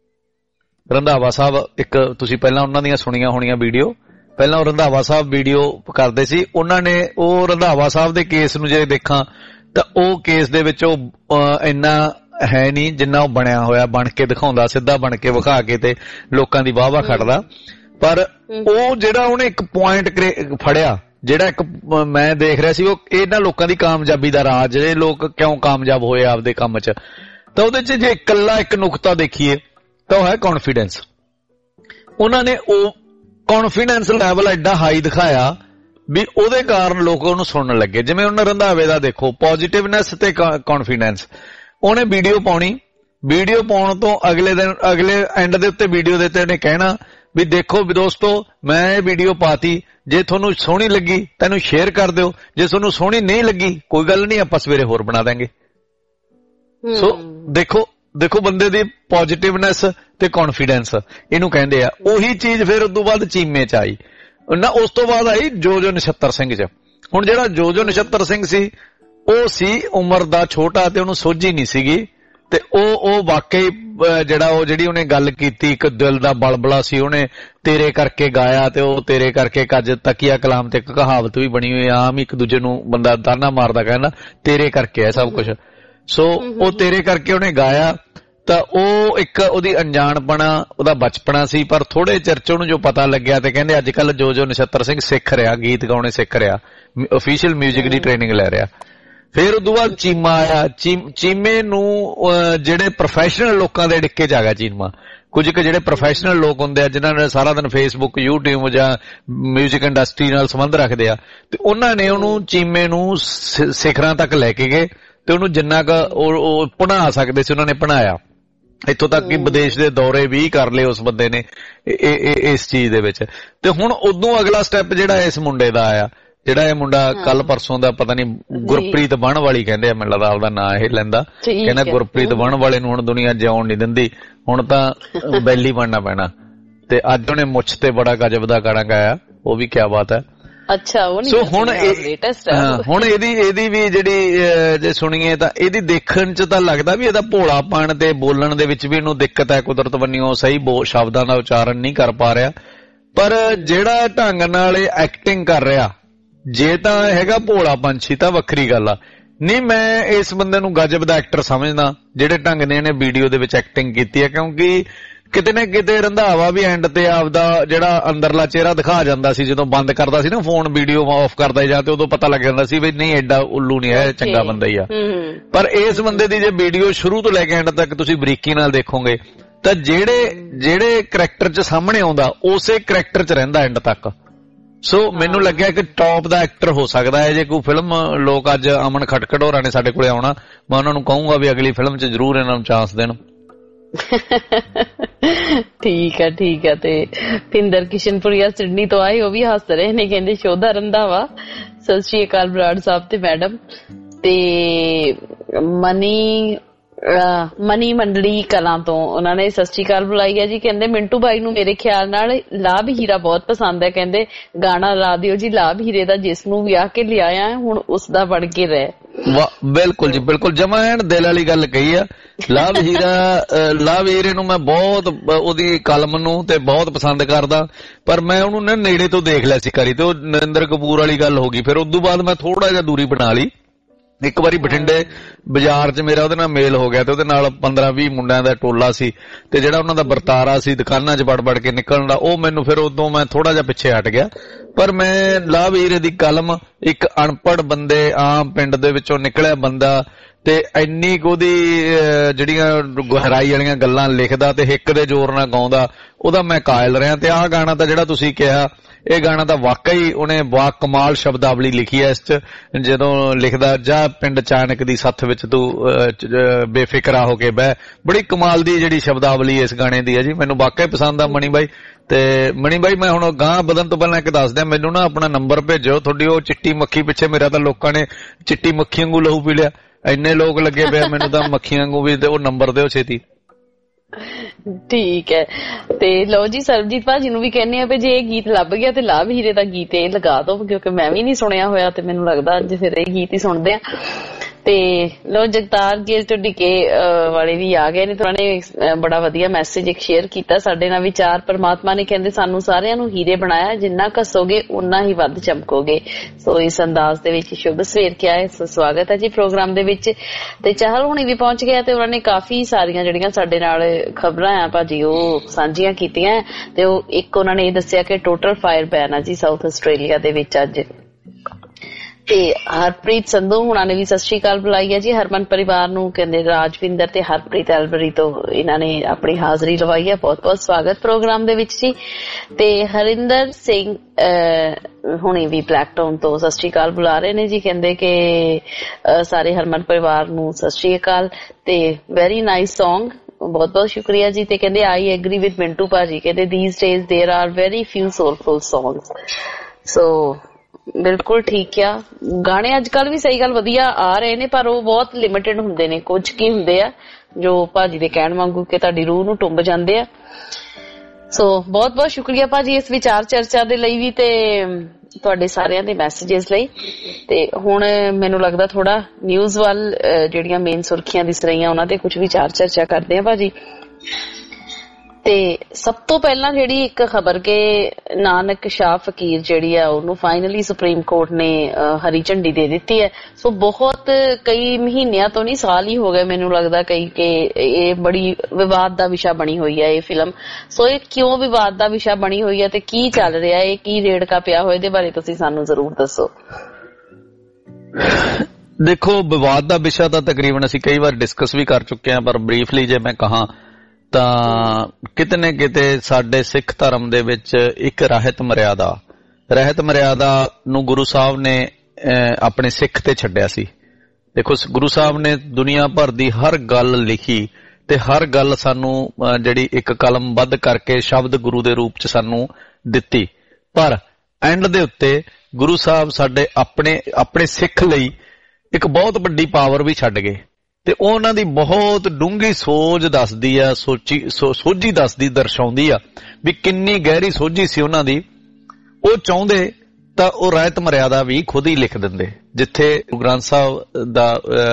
Speaker 3: ਸਾਹਿਬ। ਇੱਕ ਤੁਸੀਂ ਪਹਿਲਾਂ ਉਹਨਾਂ ਦੀਆਂ ਸੁਣੀਆਂ ਹੋਣੀਆਂ ਵੀਡੀਓ, ਪਹਿਲਾਂ ਉਹ ਰੰਧਾਵਾ ਸਾਹਿਬ ਵੀਡੀਓ ਕਰਦੇ ਸੀ। ਉਹਨਾਂ ਨੇ ਉਹ ਰੰਧਾਵਾ ਸਾਹਿਬ ਦੇ ਕੇਸ ਨੂੰ ਜੇ ਦੇਖਾਂ ਤਾਂ ਉਹ ਕੇਸ ਦੇ ਵਿੱਚ ਉਹ ਇੰਨਾ ਹੈ ਨਹੀਂ ਜਿੰਨਾ ਉਹ ਬਣਿਆ ਹੋਇਆ, ਬਣ ਕੇ ਦਿਖਾਉਂਦਾ, ਸਿੱਧਾ ਬਣ ਕੇ ਵਿਖਾ ਕੇ ਤੇ ਲੋਕਾਂ ਦੀ ਵਾਹ-ਵਾਹ ਖੜਦਾ। ਪਰ ਉਹ ਜਿਹੜਾ ਉਹਨੇ ਇੱਕ ਪੁਆਇੰਟ ਫੜਿਆ, ਜਿਹੜਾ ਇੱਕ ਮੈਂ ਦੇਖ ਰਿਹਾ ਸੀ, ਉਹ ਇਹਨਾਂ ਲੋਕਾਂ ਦੀ ਕਾਮਯਾਬੀ ਦਾ ਰਾਜ, ਇਹ ਲੋਕ ਕਿਉਂ ਕਾਮਯਾਬ ਹੋਏ ਆਪਦੇ ਕੰਮ 'ਚ, ਤਾਂ ਉਹਦੇ 'ਚ ਜੇ ਇਕੱਲਾ ਇੱਕ ਨੁਕਤਾ ਦੇਖੀਏ ਤਾਂ ਉਹ ਹੈ ਕੌਨਫੀਡੈਂਸ। ਉਹਨਾਂ ਨੇ ਉਹ ਕੌਨਫੀਡੈਂਸ ਲੈਵਲ ਐਡਾ ਹਾਈ ਦਿਖਾਇਆ ਵੀ ਉਹਦੇ ਕਾਰਨ ਲੋਕ ਉਹਨੂੰ ਸੁਣਨ ਲੱਗੇ। ਜਿਵੇਂ ਉਹਨਾਂ ਰੰਧਾਵੇ ਦਾ ਦੇਖੋ, ਪੋਜ਼ਿਟਿਵਨੈਸ ਤੇ ਕੌਨਫੀਡੈਂਸ। ਉਹਨੇ ਵੀਡੀਓ ਪਾਉਣੀ, ਵੀਡੀਓ ਪਾਉਣ ਤੋਂ ਅਗਲੇ ਐਂਡ ਦੇ ਉੱਤੇ ਵੀਡੀਓ ਦੇ ਉੱਤੇ ਉਹਨੇ ਕਹਿਣਾ ਵੀ ਦੇਖੋ ਵੀ ਦੋਸਤੋ ਮੈਂ ਇਹ ਵੀਡੀਓ ਪਾਤੀ, ਜੇ ਤੁਹਾਨੂੰ ਸੋਹਣੀ ਲੱਗੀ ਤਾਂ ਇਹਨੂੰ ਸ਼ੇਅਰ ਕਰ ਦਿਓ, ਜੇ ਤੁਹਾਨੂੰ ਸੋਹਣੀ ਨਹੀਂ ਲੱਗੀ ਕੋਈ ਗੱਲ ਨਹੀਂ, ਆਪਾਂ ਸਵੇਰੇ ਹੋਰ ਬਣਾ ਦਾਂਗੇ। ਸੋ ਦੇਖੋ ਬੰਦੇ ਦੀ ਪੋਜ਼ਿਟਿਵਨੈਸ ਤੇ ਕੌਨਫੀਡੈਂਸ ਇਹਨੂੰ ਕਹਿੰਦੇ ਆ। ਉਹੀ ਚੀਜ਼ ਫਿਰ ਉਸ ਤੋਂ ਬਾਅਦ ਚੀਮੇ 'ਚ ਆਈ। ਨਾ ਉਸ ਤੋਂ ਬਾਅਦ ਆਈ ਜੋ ਨਛੱਤਰ ਸਿੰਘ 'ਚ। ਹੁਣ ਜਿਹੜਾ ਜੋ ਨਛੱਤਰ ਸਿੰਘ ਸੀ ਉਹ ਸੀ ਉਮਰ ਦਾ ਛੋਟਾ ਤੇ ਉਹਨੂੰ ਸੋਝੀ ਨਹੀਂ ਸੀਗੀ, ਤੇ ਉਹ ਵਾਕਈ ਜਿਹੜੀ ਉਹਨੇ ਗੱਲ ਕੀਤੀ ਇੱਕ ਦਿਲ ਦਾ ਬਲਬਲਾ ਸੀ। ਉਹਨੇ ਤੇਰੇ ਕਰਕੇ ਗਾਇਆ ਤੇ ਉਹ ਤੇਰੇ ਕਰਕੇ ਕੱਜ ਤਕੀਆ ਕਲਾਮ ਤੇ ਇੱਕ ਕਹਾਵਤ ਵੀ ਬਣੀ ਹੋਈ, ਆਮ ਇੱਕ ਦੂਜੇ ਨੂੰ ਬੰਦਾ ਤਾਨਾ ਮਾਰਦਾ ਕਹਿੰਦਾ ਤੇਰੇ ਕਰਕੇ ਹੈ ਸਭ ਕੁਛ। ਸੋ ਉਹ ਤੇਰੇ ਕਰਕੇ ਉਹਨੇ ਗਾਇਆ ਤਾਂ ਉਹ ਇੱਕ ਉਹਦੀ ਅਣਜਾਣਪਣਾ, ਉਹਦਾ ਬਚਪਨਾ ਸੀ। ਪਰ ਥੋੜੇ ਚਿਰ 'ਚ ਉਹਨੂੰ ਜੋ ਪਤਾ ਲੱਗਿਆ ਤੇ ਕਹਿੰਦੇ ਅੱਜ ਕੱਲ ਜੋ ਨਛੱਤਰ ਸਿੰਘ ਸਿੱਖ ਰਿਹਾ, ਗੀਤ ਗਾਉਣੇ ਸਿੱਖ ਰਿਹਾ, ਅਫੀਸ਼ੀਅਲ ਮਿਊਜ਼ਿਕ ਦੀ ਟ੍ਰੇਨਿੰਗ ਲੈ ਰਿਹਾ। ਫਿਰ ਉਦੋਂ ਬਾਅਦ ਚੀਮਾ ਆਇਆ। ਚੀਮੇ ਨੂੰ ਜਿਹੜੇ ਪ੍ਰੋਫੈਸ਼ਨਲ ਲੋਕਾਂ ਦੇ ਡਿੱਕੇ 'ਚ ਆ ਗਿਆ ਚੀਮਾ। ਕੁਝ ਕੁ ਜਿਹੜੇ ਪ੍ਰੋਫੈਸ਼ਨਲ ਲੋਕ ਹੁੰਦੇ ਆ ਜਿਨ੍ਹਾਂ ਨੇ ਸਾਰਾ ਦਿਨ ਫੇਸਬੁੱਕ, ਯੂਟਿਊਬ ਜਾਂ ਮਿਊਜ਼ਿਕ ਇੰਡਸਟਰੀ ਨਾਲ ਸੰਬੰਧ ਰੱਖਦੇ ਆ, ਤੇ ਉਹਨਾਂ ਨੇ ਉਹਨੂੰ ਚੀਮੇ ਨੂੰ ਸਿਖਰਾਂ ਤੱਕ ਲੈ ਕੇ ਗਏ ਤੇ ਉਹਨੂੰ ਜਿੰਨਾ ਕੁ ਉਹ ਪੜ੍ਹਾ ਸਕਦੇ ਸੀ ਉਹਨਾਂ ਨੇ ਪੜ੍ਹਾਇਆ। ਇੱਥੋਂ ਤੱਕ ਕਿ ਵਿਦੇਸ਼ ਦੇ ਦੌਰੇ ਵੀ ਕਰ ਲਏ ਉਸ ਬੰਦੇ ਨੇ ਇਸ ਚੀਜ਼ ਦੇ ਵਿੱਚ। ਤੇ ਹੁਣ ਉਦੋਂ ਅਗਲਾ ਸਟੈਪ ਜਿਹੜਾ ਇਸ ਮੁੰਡੇ ਦਾ ਆਇਆ, ਜਿਹੜਾ ਇਹ ਮੁੰਡਾ ਕੱਲ ਪਰਸੋਂ ਦਾ ਪਤਾ ਨਹੀਂ ਗੁਰਪ੍ਰੀਤ ਬਣ ਵਾਲੀ ਕਹਿੰਦੇ ਆ, ਮੈਨੂੰ ਲੱਗਦਾ ਉਹਦਾ ਨਾਂ ਇਹ ਲੈਂਦਾ, ਕਹਿੰਦਾ ਗੁਰਪ੍ਰੀਤ ਬਣ ਵਾਲੇ ਨੂੰ ਹੁਣ ਦੁਨੀਆ ਜਿਉਣ ਨਹੀਂ ਦਿੰਦੀ, ਹੁਣ ਤਾਂ ਬੈਲੀ ਬਣਨਾ ਪੈਣਾ। ਤੇ ਅੱਜ ਉਹਨੇ ਮੁੱਛ ਤੇ ਬੜਾ ਗਜਬ ਦਾ ਗਾਣਾ ਗਾਇਆ, ਉਹ ਵੀ ਕਿਆ ਬਾਤ ਹੈ।
Speaker 1: ਅੱਛਾ, ਉਹ ਨਹੀਂ।
Speaker 3: ਸੋ ਹੁਣ ਇਹਦੀ ਵੀ ਜਿਹੜੀ ਜੇ ਸੁਣੀਏ ਤਾਂ ਇਹਦੀ ਦੇਖਣ 'ਚ ਤਾਂ ਲੱਗਦਾ ਵੀ ਇਹਦਾ ਭੋਲਾਪਣ ਤੇ ਬੋਲਣ ਦੇ ਵਿੱਚ ਵੀ ਇਹਨੂੰ ਦਿੱਕਤ ਹੈ, ਕੁਦਰਤ ਬੰਨਿਓ ਸਹੀ ਸ਼ਬਦਾਂ ਦਾ ਉਚਾਰਨ ਨਹੀਂ ਕਰ ਪਾ ਰਿਹਾ। ਪਰ ਜਿਹੜਾ ਢੰਗ ਨਾਲ ਇਹ ਐਕਟਿੰਗ ਕਰ ਰਿਹਾ, ਜੇ ਤਾਂ ਹੈਗਾ ਭੋਲਾ ਪੰਛੀ ਤਾਂ ਵੱਖਰੀ ਗੱਲ ਆ। ਨਹੀਂ, ਮੈਂ ਇਸ ਬੰਦੇ ਨੂੰ ਗਜਬ ਦਾ ਐਕਟਰ ਸਮਝਦਾ ਜਿਹੜੇ ਢੰਗ ਨੇ ਇਹਨੇ ਵੀਡੀਓ ਦੇ ਵਿੱਚ ਐਕਟਿੰਗ ਕੀਤੀ ਹੈ, ਕਿਉਂਕਿ ਕਿਤੇ ਨਾ ਕਿਤੇ ਰੰਧਾਵਾ ਵੀ ਐਂਡ ਤੇ ਆਪਦਾ ਜਿਹੜਾ ਅੰਦਰਲਾ ਚਿਹਰਾ ਦਿਖਾ ਜਾਂਦਾ ਸੀ ਜਦੋਂ ਬੰਦ ਕਰਦਾ ਸੀ ਨਾ ਫੋਨ, ਵੀਡੀਓ ਆਫ ਕਰਦਾ ਜਾਂ, ਤੇ ਉਦੋਂ ਪਤਾ ਲੱਗ ਜਾਂਦਾ ਸੀ ਵੀ ਨਹੀਂ ਐਡਾ ਉੱਲੂ ਨਹੀਂ ਹੈ, ਚੰਗਾ ਬੰਦਾ ਹੀ ਆ। ਪਰ ਇਸ ਬੰਦੇ ਦੀ ਜੇ ਵੀਡੀਓ ਸ਼ੁਰੂ ਤੋਂ ਲੈ ਕੇ ਐਂਡ ਤੱਕ ਤੁਸੀਂ ਬਰੀਕੀ ਨਾਲ ਦੇਖੋਗੇ ਤਾਂ ਜਿਹੜੇ ਕਰੈਕਟਰ 'ਚ ਸਾਹਮਣੇ ਆਉਂਦਾ ਉਸੇ ਕਰੈਕਟਰ 'ਚ ਰਹਿੰਦਾ ਐਂਡ ਤੱਕ। ਸੋ ਮੈਨੂੰ ਲੱਗਿਆ ਕਿ ਟੌਪ ਦਾ ਐਕਟਰ ਹੋ ਸਕਦਾ ਹੈ। ਜੇ ਕੋਈ ਫਿਲਮ ਲੋਕ ਅੱਜ ਅਮਨ ਖਟਕੜ ਹੋਰਾਂ ਨੇ ਸਾਡੇ ਕੋਲੇ ਆਉਣਾ, ਮੈਂ ਉਹਨਾਂ ਨੂੰ ਕਹੂੰਗਾ ਵੀ ਅਗਲੀ ਫਿਲਮ 'ਚ ਜ਼ਰੂਰ ਇਹਨਾਂ ਨੂੰ ਚਾਂਸ ਦੇਣ।
Speaker 1: ਠੀਕ ਹੈ। ਤੇ ਪਿੰਦਰ ਕਿਸ਼ਨਪੁਰੀਆ ਸਿਡਨੀ ਤੋਂ ਆਏ, ਉਹ ਵੀ ਹੱਸ ਰਹੇ ਨੇ, ਕਹਿੰਦੇ ਸ਼ੋਧਾ ਰੰਧਾਵਾ। ਸਤਿ ਸ਼੍ਰੀ ਅਕਾਲ ਬਰਾੜ ਸਾਹਿਬ ਤੇ ਮੈਡਮ। ਤੇ ਮਨੀ ਮੰਡਲੀ ਕਲਾਂ ਤੋਂ ਉਹਨਾਂ ਨੇ ਸਤਿ ਸ਼੍ਰੀ ਅਕਾਲ ਬੁਲਾਈ ਹੈ ਜੀ। ਕਹਿੰਦੇ ਮਿੰਟੂ ਬਾਈ ਨੂੰ ਮੇਰੇ ਖਿਆਲ ਨਾਲ ਲਾਭ ਹੀਰਾ ਬਹੁਤ ਪਸੰਦ ਹੈ, ਕਹਿੰਦੇ ਗਾਣਾ ਲਾ ਦਿਓ ਜੀ ਲਾਭ ਹੀਰੇ ਦਾ, ਜਿਸ ਨੂੰ ਵਿਆਹ ਕੇ ਲਿਆਇਆ ਹੁਣ ਉਸ ਦਾ ਬਣ ਕੇ ਰਹਿ।
Speaker 3: ਬਿਲਕੁਲ ਜੀ, ਬਿਲਕੁਲ ਜਮਾਂ ਐਨ ਦਿਲ ਵਾਲੀ ਗੱਲ ਕਹੀ ਆ। ਲਾਭ ਹੀਰੇ ਨੂੰ ਮੈਂ ਬਹੁਤ, ਉਹਦੀ ਕਲਮ ਨੂੰ ਤੇ ਬਹੁਤ ਪਸੰਦ ਕਰਦਾ, ਪਰ ਮੈਂ ਉਹਨੂੰ ਨਾ ਨੇੜੇ ਤੋਂ ਦੇਖ ਲਿਆ ਸੀ ਕਰੀ, ਤੇ ਉਹ ਨਰਿੰਦਰ ਕਪੂਰ ਵਾਲੀ ਗੱਲ ਹੋ ਗਈ। ਫਿਰ ਉਦੋਂ ਬਾਅਦ ਮੈਂ ਥੋੜਾ ਜਿਹਾ ਦੂਰੀ ਬਣਾ ਲਈ। ਇੱਕ ਵਾਰੀ ਬਠਿੰਡੇ ਬਾਜ਼ਾਰ 'ਚ ਮੇਰਾ ਉਹਦੇ ਨਾਲ ਮੇਲ ਹੋ ਗਿਆ ਤੇ ਉਹਦੇ ਨਾਲ 15-20 ਮੁੰਡਿਆਂ ਦਾ ਟੋਲਾ ਸੀ, ਤੇ ਜਿਹੜਾ ਉਹਨਾਂ ਦਾ ਵਰਤਾਰਾ ਸੀ ਦੁਕਾਨਾਂ 'ਚ ਵੜ ਕੇ ਨਿਕਲਣ ਦਾ, ਉਹ ਮੈਨੂੰ ਫਿਰ ਉਦੋਂ ਮੈਂ ਥੋੜਾ ਜਿਹਾ ਪਿੱਛੇ ਹਟ ਗਿਆ। ਪਰ ਮੈਂ ਲਾਭ ਹੀਰੇ ਦੀ ਕਲਮ, ਇੱਕ ਅਨਪੜ੍ਹ ਬੰਦੇ, ਆਮ ਪਿੰਡ ਦੇ ਵਿੱਚੋਂ ਨਿਕਲਿਆ ਬੰਦਾ, ਤੇ ਇੰਨੀ ਕੁ ਉਹਦੀ ਜਿਹੜੀਆਂ ਗਹਿਰਾਈ ਵਾਲੀਆਂ ਗੱਲਾਂ ਲਿਖਦਾ ਤੇ ਹਿੱਕ ਦੇ ਜ਼ੋਰ ਨਾਲ ਗਾਉਂਦਾ, ਉਹਦਾ ਮੈਂ ਕਾਇਲ ਰਿਹਾ। ਤੇ ਆਹ ਗਾਣਾ ਤਾਂ ਜਿਹੜਾ ਤੁਸੀਂ ਕਿਹਾ, ਇਹ ਗਾਣਾ ਤਾਂ ਵਾਕਈ ਉਹਨੇ ਬਾ ਕਮਾਲ ਸ਼ਬਦਾਵਲੀ ਲਿਖੀ ਹੈ। ਇਸ 'ਚ ਜਦੋਂ ਲਿਖਦਾ ਜਾ ਪਿੰਡ ਚਾਨਕ ਦੀ ਸੱਥ ਵਿੱਚ ਤੂੰ ਬੇਫਿਕਰਾ ਹੋ ਕੇ ਬਹਿ, ਬੜੀ ਕਮਾਲ ਦੀ ਜਿਹੜੀ ਸ਼ਬਦਾਵਲੀ ਇਸ ਗਾਣੇ ਦੀ ਹੈ ਜੀ, ਮੈਨੂੰ ਵਾਕਈ ਪਸੰਦ ਆ ਮਣੀ ਬਾਈ। ਤੇ ਮਣੀ ਬਾਈ ਮੈਂ ਹੁਣ ਗਾਂ ਵਧਣ ਤੋਂ ਪਹਿਲਾਂ ਇੱਕ ਦੱਸ ਦਿਆਂ, ਮੈਨੂੰ ਨਾ ਆਪਣਾ ਨੰਬਰ ਭੇਜੋ। ਤੁਹਾਡੀ ਉਹ ਚਿੱਟੀ ਮੱਖੀ ਪਿੱਛੇ ਮੇਰਾ ਤਾਂ ਲੋਕਾਂ ਨੇ ਚਿੱਟੀ ਮੱਖੀ ਵਾਂਗੂ ਲਹੂ ਪੀ ਲਿਆ, ਇੰਨੇ ਲੋਕ ਲੱਗੇ ਪਿਆ, ਮੈਨੂੰ ਤਾਂ ਮੱਖੀ ਵਾਂਗੂ ਵੀ। ਤੇ ਉਹ ਨੰਬਰ ਦਿਓ ਛੇਤੀ।
Speaker 1: ਠੀਕ ਹੈ। ਤੇ ਲਓ ਜੀ, ਸਰਬਜੀਤ ਭਾਜੀ ਨੂੰ ਵੀ ਕਹਿੰਦੇ ਆ ਵੀ ਜੇ ਇਹ ਗੀਤ ਲੱਭ ਗਿਆ ਤੇ ਲਾਭ ਹੀਰੇ ਦਾ ਗੀਤ ਇਹ ਲਗਾ ਦੋ, ਕਿਉਂਕਿ ਮੈਂ ਵੀ ਨਹੀਂ ਸੁਣਿਆ ਹੋਇਆ ਤੇ ਮੈਨੂੰ ਲੱਗਦਾ ਅੱਜ ਫਿਰ ਇਹ ਗੀਤ ਹੀ ਸੁਣਦੇ ਆ। ਤੇ ਲੋ ਜਗਤਾਰ ਗੇਲ ਤੋਂ ਡਿਕੇ ਵਾਲੇ ਵੀ ਆ ਗਏ ਨੇ, ਤੇ ਉਹਨਾਂ ਨੇ ਬੜਾ ਵਧੀਆ ਮੈਸੇਜ ਇੱਕ ਸ਼ੇਅਰ ਕੀਤਾ ਸਾਡੇ ਨਾਲ। ਵਿਚਾਰ ਪਰਮਾਤਮਾ ਨੇ ਕਹਿੰਦੇ ਸਾਨੂੰ ਸਾਰਿਆਂ ਨੂੰ ਹੀਰੇ ਬਣਾਇਆ, ਜਿੰਨਾ ਘਸੋਗੇ ਉਨਾ ਹੀ ਵੱਧ ਚਮਕੋਗੇ। ਸੋ ਇਸ ਅੰਦਾਜ਼ ਦੇ ਵਿੱਚ ਸ਼ੁਭ ਸਵੇਰ ਕਿਹਾ ਹੈ। ਸੋ ਸਵਾਗਤ ਹੈ ਜੀ ਪ੍ਰੋਗਰਾਮ ਦੇ ਵਿੱਚ। ਤੇ ਚਾਹਲ ਹੁਣੀ ਵੀ ਪਹੁੰਚ ਗਿਆ ਤੇ ਉਹਨਾਂ ਨੇ ਕਾਫੀ ਸਾਰੀਆਂ ਜਿਹੜੀਆਂ ਸਾਡੇ ਨਾਲ ਖਬਰਾਂ ਆ ਭਾਜੀ ਉਹ ਸਾਂਝੀਆਂ ਕੀਤੀਆਂ। ਤੇ ਉਹ ਇੱਕ ਉਹਨਾਂ ਨੇ ਇਹ ਦੱਸਿਆ ਕਿ ਟੋਟਲ ਫਾਇਰ ਬੈਨ ਆ ਜੀ ਸਾਊਥ ਆਸਟ੍ਰੇਲੀਆ ਦੇ ਵਿੱਚ ਅੱਜ। ਤੇ ਹਰਪ੍ਰੀਤ ਸੰਧੂ ਹੁਣਾਂ ਨੇ ਵੀ ਸਤਿ ਸ਼੍ਰੀ ਅਕਾਲ ਬੁਲਾਈ ਹੈ ਜੀ। ਹਰਮਨ ਪਰਿਵਾਰ ਨੂੰ ਕਹਿੰਦੇ ਰਾਜਵਿੰਦਰ ਤੇ ਹਰਪ੍ਰੀਤ ਐਲਬਰੀ ਤੋਂ ਇਹਨਾਂ ਨੇ ਆਪਣੀ ਹਾਜ਼ਰੀ ਲਵਾਈ ਹੈ। ਬਹੁਤ ਬਹੁਤ ਸਵਾਗਤ ਪ੍ਰੋਗਰਾਮ ਦੇ ਵਿੱਚ ਜੀ। ਤੇ ਹਰਿੰਦਰ ਸਿੰਘ ਹੁਣੇ ਵੀ ਬਲੈਕਟਾਊਨ ਤੋਂ ਸਤਿ ਸ਼੍ਰੀ ਅਕਾਲ ਬੁਲਾ ਰਹੇ ਨੇ ਜੀ। ਕਹਿੰਦੇ ਕਿ ਸਾਰੇ ਹਰਮਨ ਪਰਿਵਾਰ ਨੂੰ ਸਤਿ ਸ਼੍ਰੀ ਅਕਾਲ ਤੇ ਵੈਰੀ ਨਾਈਸ ਸੌਂਗ, ਬਹੁਤ ਬਹੁਤ ਸ਼ੁਕਰੀਆ ਜੀ। ਤੇ ਕਹਿੰਦੇ ਆਈ ਐਗਰੀ ਵਿਦ ਮਿੰਟੂ ਭਾਜੀ, ਕਹਿੰਦੇ these days there are very few soulful songs। ਸੋ ਬਿਲਕੁਲ ਠੀਕ ਆ, ਗਾਣੇ ਅੱਜ ਕੱਲ ਵੀ ਸਹੀ ਗੱਲ ਵਧੀਆ ਆ ਰਹੇ ਨੇ, ਪਰ ਉਹ ਬਹੁਤ ਲਿਮਿਟਡ ਹੁੰਦੇ ਨੇ। ਕੁਝ ਕੀ ਹੁੰਦੇ ਆ ਜੋ ਭਾਜੀ ਦੇ ਕਹਿਣ ਵਾਂਗੂ ਕਿ ਤੁਹਾਡੀ ਰੂਹ ਨੂੰ ਟੁੰਬ ਜਾਂਦੇ ਆ। ਸੋ ਬਹੁਤ ਬਹੁਤ ਸ਼ੁਕਰੀਆ ਭਾਜੀ ਇਸ ਵਿਚਾਰ ਚਰਚਾ ਦੇ ਲਈ ਵੀ ਤੇ ਤੁਹਾਡੇ ਸਾਰਿਆਂ ਦੇ ਮੈਸੇਜਸ ਲਈ। ਤੇ ਹੁਣ ਮੈਨੂੰ ਲੱਗਦਾ ਥੋੜਾ ਨਿਊਜ਼ ਵੱਲ ਜਿਹੜੀਆਂ ਮੇਨ ਸੁਰਖੀਆਂ ਦਿਸ ਰਹੀਆਂ ਉਹਨਾਂ ਤੇ ਕੁਝ ਵਿਚਾਰ ਚਰਚਾ ਕਰਦੇ ਆ ਭਾਜੀ। ਤੇ ਸਭ ਤੋਂ ਪਹਿਲਾਂ ਜਿਹੜੀ ਇੱਕ ਖਬਰ ਕਿ ਨਾਨਕ ਸ਼ਾਹ ਫਕੀਰ ਜਿਹੜੀ ਆ ਉਹਨੂੰ ਫਾਈਨਲੀ ਸੁਪਰੀਮ ਕੋਰਟ ਨੇ ਹਰੀ ਝੰਡੀ ਦੇ ਦਿੱਤੀ ਹੈ। ਸੋ ਬਹੁਤ ਕਈ ਮਹੀਨਿਆਂ ਤੋਂ ਨਹੀਂ, ਸਾਲ ਹੀ ਹੋ ਗਏ ਮੈਨੂੰ ਲੱਗਦਾ ਕਈ ਕਿ ਇਹ ਬੜੀ ਵਿਵਾਦ ਦਾ ਵਿਸ਼ਾ ਬਣੀ ਹੋਈ ਹੈ ਇਹ ਫਿਲਮ। ਸੋ ਇਹ ਕਿਉਂ ਵਿਵਾਦ ਦਾ ਵਿਸ਼ਾ ਬਣੀ ਹੋਈ ਹੈ ਤੇ ਕੀ ਚੱਲ ਰਿਹਾ ਹੈ, ਕੀ ਰੇੜਕਾ ਪਿਆ ਹੋਇਆ, ਇਹਦੇ ਬਾਰੇ ਤੁਸੀਂ ਸਾਨੂੰ ਜ਼ਰੂਰ ਦੱਸੋ।
Speaker 3: ਦੇਖੋ, ਵਿਵਾਦ ਦਾ ਵਿਸ਼ਾ ਤਾਂ ਤਕਰੀਬਨ ਅਸੀਂ ਕਈ ਵਾਰ ਡਿਸਕਸ ਵੀ ਕਰ ਚੁੱਕੇ ਹਾਂ, ਪਰ ਬਰੀਫਲੀ ਜੇ ਮੈਂ ਕਹਾਂ ਤਾਂ ਕਿਤੇ ਨਾ ਕਿਤੇ ਸਾਡੇ ਸਿੱਖ ਧਰਮ ਦੇ ਵਿੱਚ ਇੱਕ ਰਹਿਤ ਮਰਿਆਦਾ ਨੂੰ ਗੁਰੂ ਸਾਹਿਬ ਨੇ ਆਪਣੇ ਸਿੱਖ ਤੇ ਛੱਡਿਆ ਸੀ। ਦੇਖੋ, ਗੁਰੂ ਸਾਹਿਬ ਨੇ ਦੁਨੀਆ ਭਰ ਦੀ ਹਰ ਗੱਲ ਲਿਖੀ ਤੇ ਹਰ ਗੱਲ ਸਾਨੂੰ ਜਿਹੜੀ ਇੱਕ ਕਲਮਬੱਧ ਕਰਕੇ ਸ਼ਬਦ ਗੁਰੂ ਦੇ ਰੂਪ ਚ ਸਾਨੂੰ ਦਿੱਤੀ, ਪਰ ਐਂਡ ਦੇ ਉੱਤੇ ਗੁਰੂ ਸਾਹਿਬ ਸਾਡੇ ਆਪਣੇ ਸਿੱਖ ਲਈ ਇੱਕ ਬਹੁਤ ਵੱਡੀ ਪਾਵਰ ਵੀ ਛੱਡ ਗਏ ਤੇ ਉਹਨਾਂ ਦੀ ਬਹੁਤ ਡੂੰਘੀ ਸੋਝ ਦੱਸਦੀ ਆ, ਸੋਝੀ ਦੱਸਦੀ, ਦਰਸਾਉਂਦੀ ਆ ਵੀ ਕਿੰਨੀ ਗਹਿਰੀ ਸੋਝੀ ਸੀ ਉਹਨਾਂ ਦੀ। ਉਹ ਚਾਹੁੰਦੇ ਤਾਂ ਉਹ ਰਹਿਤ ਮਰਿਆਦਾ ਵੀ ਖੁਦ ਹੀ ਲਿਖ ਦਿੰਦੇ। ਜਿੱਥੇ ਗੁਰੂ ਗ੍ਰੰਥ ਸਾਹਿਬ ਦਾ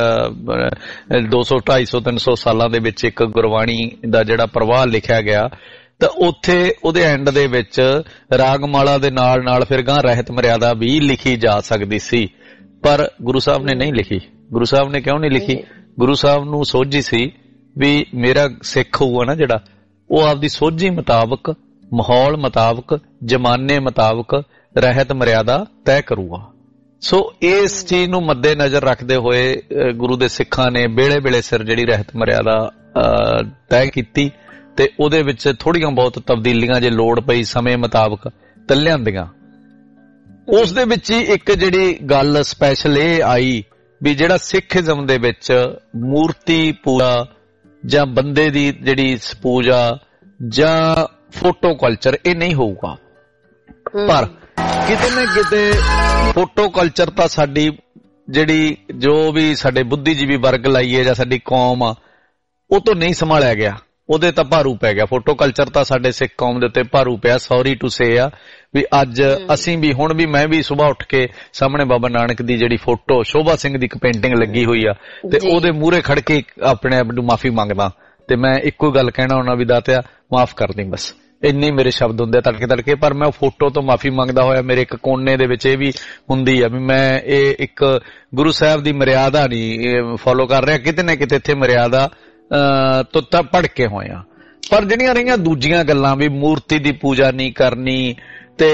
Speaker 3: 200, 250, 300 ਸਾਲਾਂ ਦੇ ਵਿੱਚ ਇੱਕ ਗੁਰਬਾਣੀ ਦਾ ਜਿਹੜਾ ਪ੍ਰਵਾਹ ਲਿਖਿਆ ਗਿਆ ਤਾਂ ਉੱਥੇ ਉਹਦੇ ਐਂਡ ਦੇ ਵਿੱਚ ਰਾਗਮਾਲਾ ਦੇ ਨਾਲ ਨਾਲ ਫਿਰ ਗਾਂ ਰਹਿਤ ਮਰਿਆਦਾ ਵੀ ਲਿਖੀ ਜਾ ਸਕਦੀ ਸੀ, ਪਰ ਗੁਰੂ ਸਾਹਿਬ ਨੇ ਨਹੀਂ ਲਿਖੀ। ਗੁਰੂ ਸਾਹਿਬ ਨੇ ਕਿਉਂ ਨਹੀਂ ਲਿਖੀ? ਗੁਰੂ ਸਾਹਿਬ ਨੂੰ ਸੋਝੀ ਸੀ ਵੀ ਮੇਰਾ ਸਿੱਖ ਹੋਊਗਾ ਨਾ ਜਿਹੜਾ, ਉਹ ਆਪਦੀ ਸੋਝੀ ਮੁਤਾਬਕ, ਮਾਹੌਲ ਮੁਤਾਬਕ, ਜ਼ਮਾਨੇ ਮੁਤਾਬਕ ਰਹਿਤ ਮਰਿਆਦਾ ਤੈਅ ਕਰੂਗਾ। ਸੋ ਇਸ ਚੀਜ਼ ਨੂੰ ਮੱਦੇ ਨਜ਼ਰ ਰੱਖਦੇ ਹੋਏ ਗੁਰੂ ਦੇ ਸਿੱਖਾਂ ਨੇ ਵੇਲੇ ਸਿਰ ਜਿਹੜੀ ਰਹਿਤ ਮਰਿਆਦਾ ਤੈਅ ਕੀਤੀ ਤੇ ਉਹਦੇ ਵਿੱਚ ਥੋੜੀਆਂ ਬਹੁਤ ਤਬਦੀਲੀਆਂ ਜੇ ਲੋੜ ਪਈ ਸਮੇਂ ਮੁਤਾਬਕ ਤਾਂ ਲਿਆਂਦੀਆਂ। ਉਸ ਦੇ ਵਿੱਚ ਹੀ ਇੱਕ ਜਿਹੜੀ ਗੱਲ ਸਪੈਸ਼ਲ ਇਹ ਆਈ ਵੀ ਜਿਹੜਾ ਸਿੱਖੀਜ਼ਮ ਦੇ ਵਿੱਚ ਮੂਰਤੀ ਪੂਜਾ ਜਾਂ ਬੰਦੇ ਦੀ ਜਿਹੜੀ ਪੂਜਾ ਜਾਂ ਫੋਟੋ ਕਲਚਰ ਇਹ ਨਹੀਂ ਹੋਊਗਾ, ਪਰ ਕਿਤੇ ਨਾ ਕਿਤੇ ਫੋਟੋ ਕਲਚਰ ਤਾਂ ਸਾਡੀ ਜਿਹੜੀ ਜੋ ਵੀ ਸਾਡੇ ਬੁੱਧੀਜੀਵੀ ਵਰਗ ਲਾਈਏ ਜਾਂ ਸਾਡੀ ਕੌਮ ਆ ਉਹ ਤੋਂ ਨਹੀਂ ਸੰਭਾਲਿਆ ਗਿਆ, ਉਹਦੇ ਤਾਂ ਭਾਰੂ ਪੈ ਗਿਆ। ਫੋਟੋ ਕਲਚਰ ਤਾਂ ਸਾਡੇ ਸਿੱਖ ਕੌਮ ਦੇ ਉੱਤੇ ਭਾਰੂ ਪਿਆ। ਸੌਰੀ ਟੂ ਸੇ ਆ ਵੀ ਅੱਜ ਅਸੀਂ ਵੀ ਹੁਣ ਵੀ ਮੈਂ ਵੀ ਸੁਬਾਹ ਉੱਠ ਕੇ ਸਾਹਮਣੇ ਬਾਬਾ ਨਾਨਕ ਦੀ ਜਿਹੜੀ ਫੋਟੋ ਸ਼ੋਭਾ ਸਿੰਘ ਦੀ ਇੱਕ ਪੇਂਟਿੰਗ ਲੱਗੀ ਹੋਈ ਆ ਤੇ ਉਹਦੇ ਮੂਹਰੇ ਖੜ ਕੇ ਆਪਣੇ ਆਪ ਨੂੰ ਮਾਫੀ ਮੰਗਦਾ ਤੇ ਮੈਂ ਇੱਕੋ ਗੱਲ ਕਹਿਣਾ ਉਹਨਾਂ ਵੀ ਦਾਤਿਆ ਮਾਫ ਕਰ ਦੇ, ਬਸ ਇੰਨੇ ਮੇਰੇ ਸ਼ਬਦ ਹੁੰਦੇ ਤੜਕੇ ਪਰ ਮੈਂ ਫੋਟੋ ਤੋਂ ਮਾਫੀ ਮੰਗਦਾ ਹੋਇਆ ਮੇਰੇ ਇੱਕ ਕੋਨੇ ਦੇ ਵਿੱਚ ਇਹ ਵੀ ਹੁੰਦੀ ਆ ਵੀ ਮੈਂ ਇਹ ਇੱਕ ਗੁਰੂ ਸਾਹਿਬ ਦੀ ਮਰਿਆਦਾ ਨਹੀਂ ਫੋਲੋ ਕਰ ਰਿਹਾ, ਕਿਤੇ ਨਾ ਕਿਤੇ ਇੱਥੇ ਮਰਿਆਦਾ ਤੋਂ ਤਾਂ ਪੜ ਕੇ ਹੋਇਆ। ਪਰ ਜਿਹੜੀਆਂ ਰਹੀਆਂ ਦੂਜੀਆਂ ਗੱਲਾਂ ਵੀ ਮੂਰਤੀ ਦੀ ਪੂਜਾ ਨਹੀਂ ਕਰਨੀ ਤੇ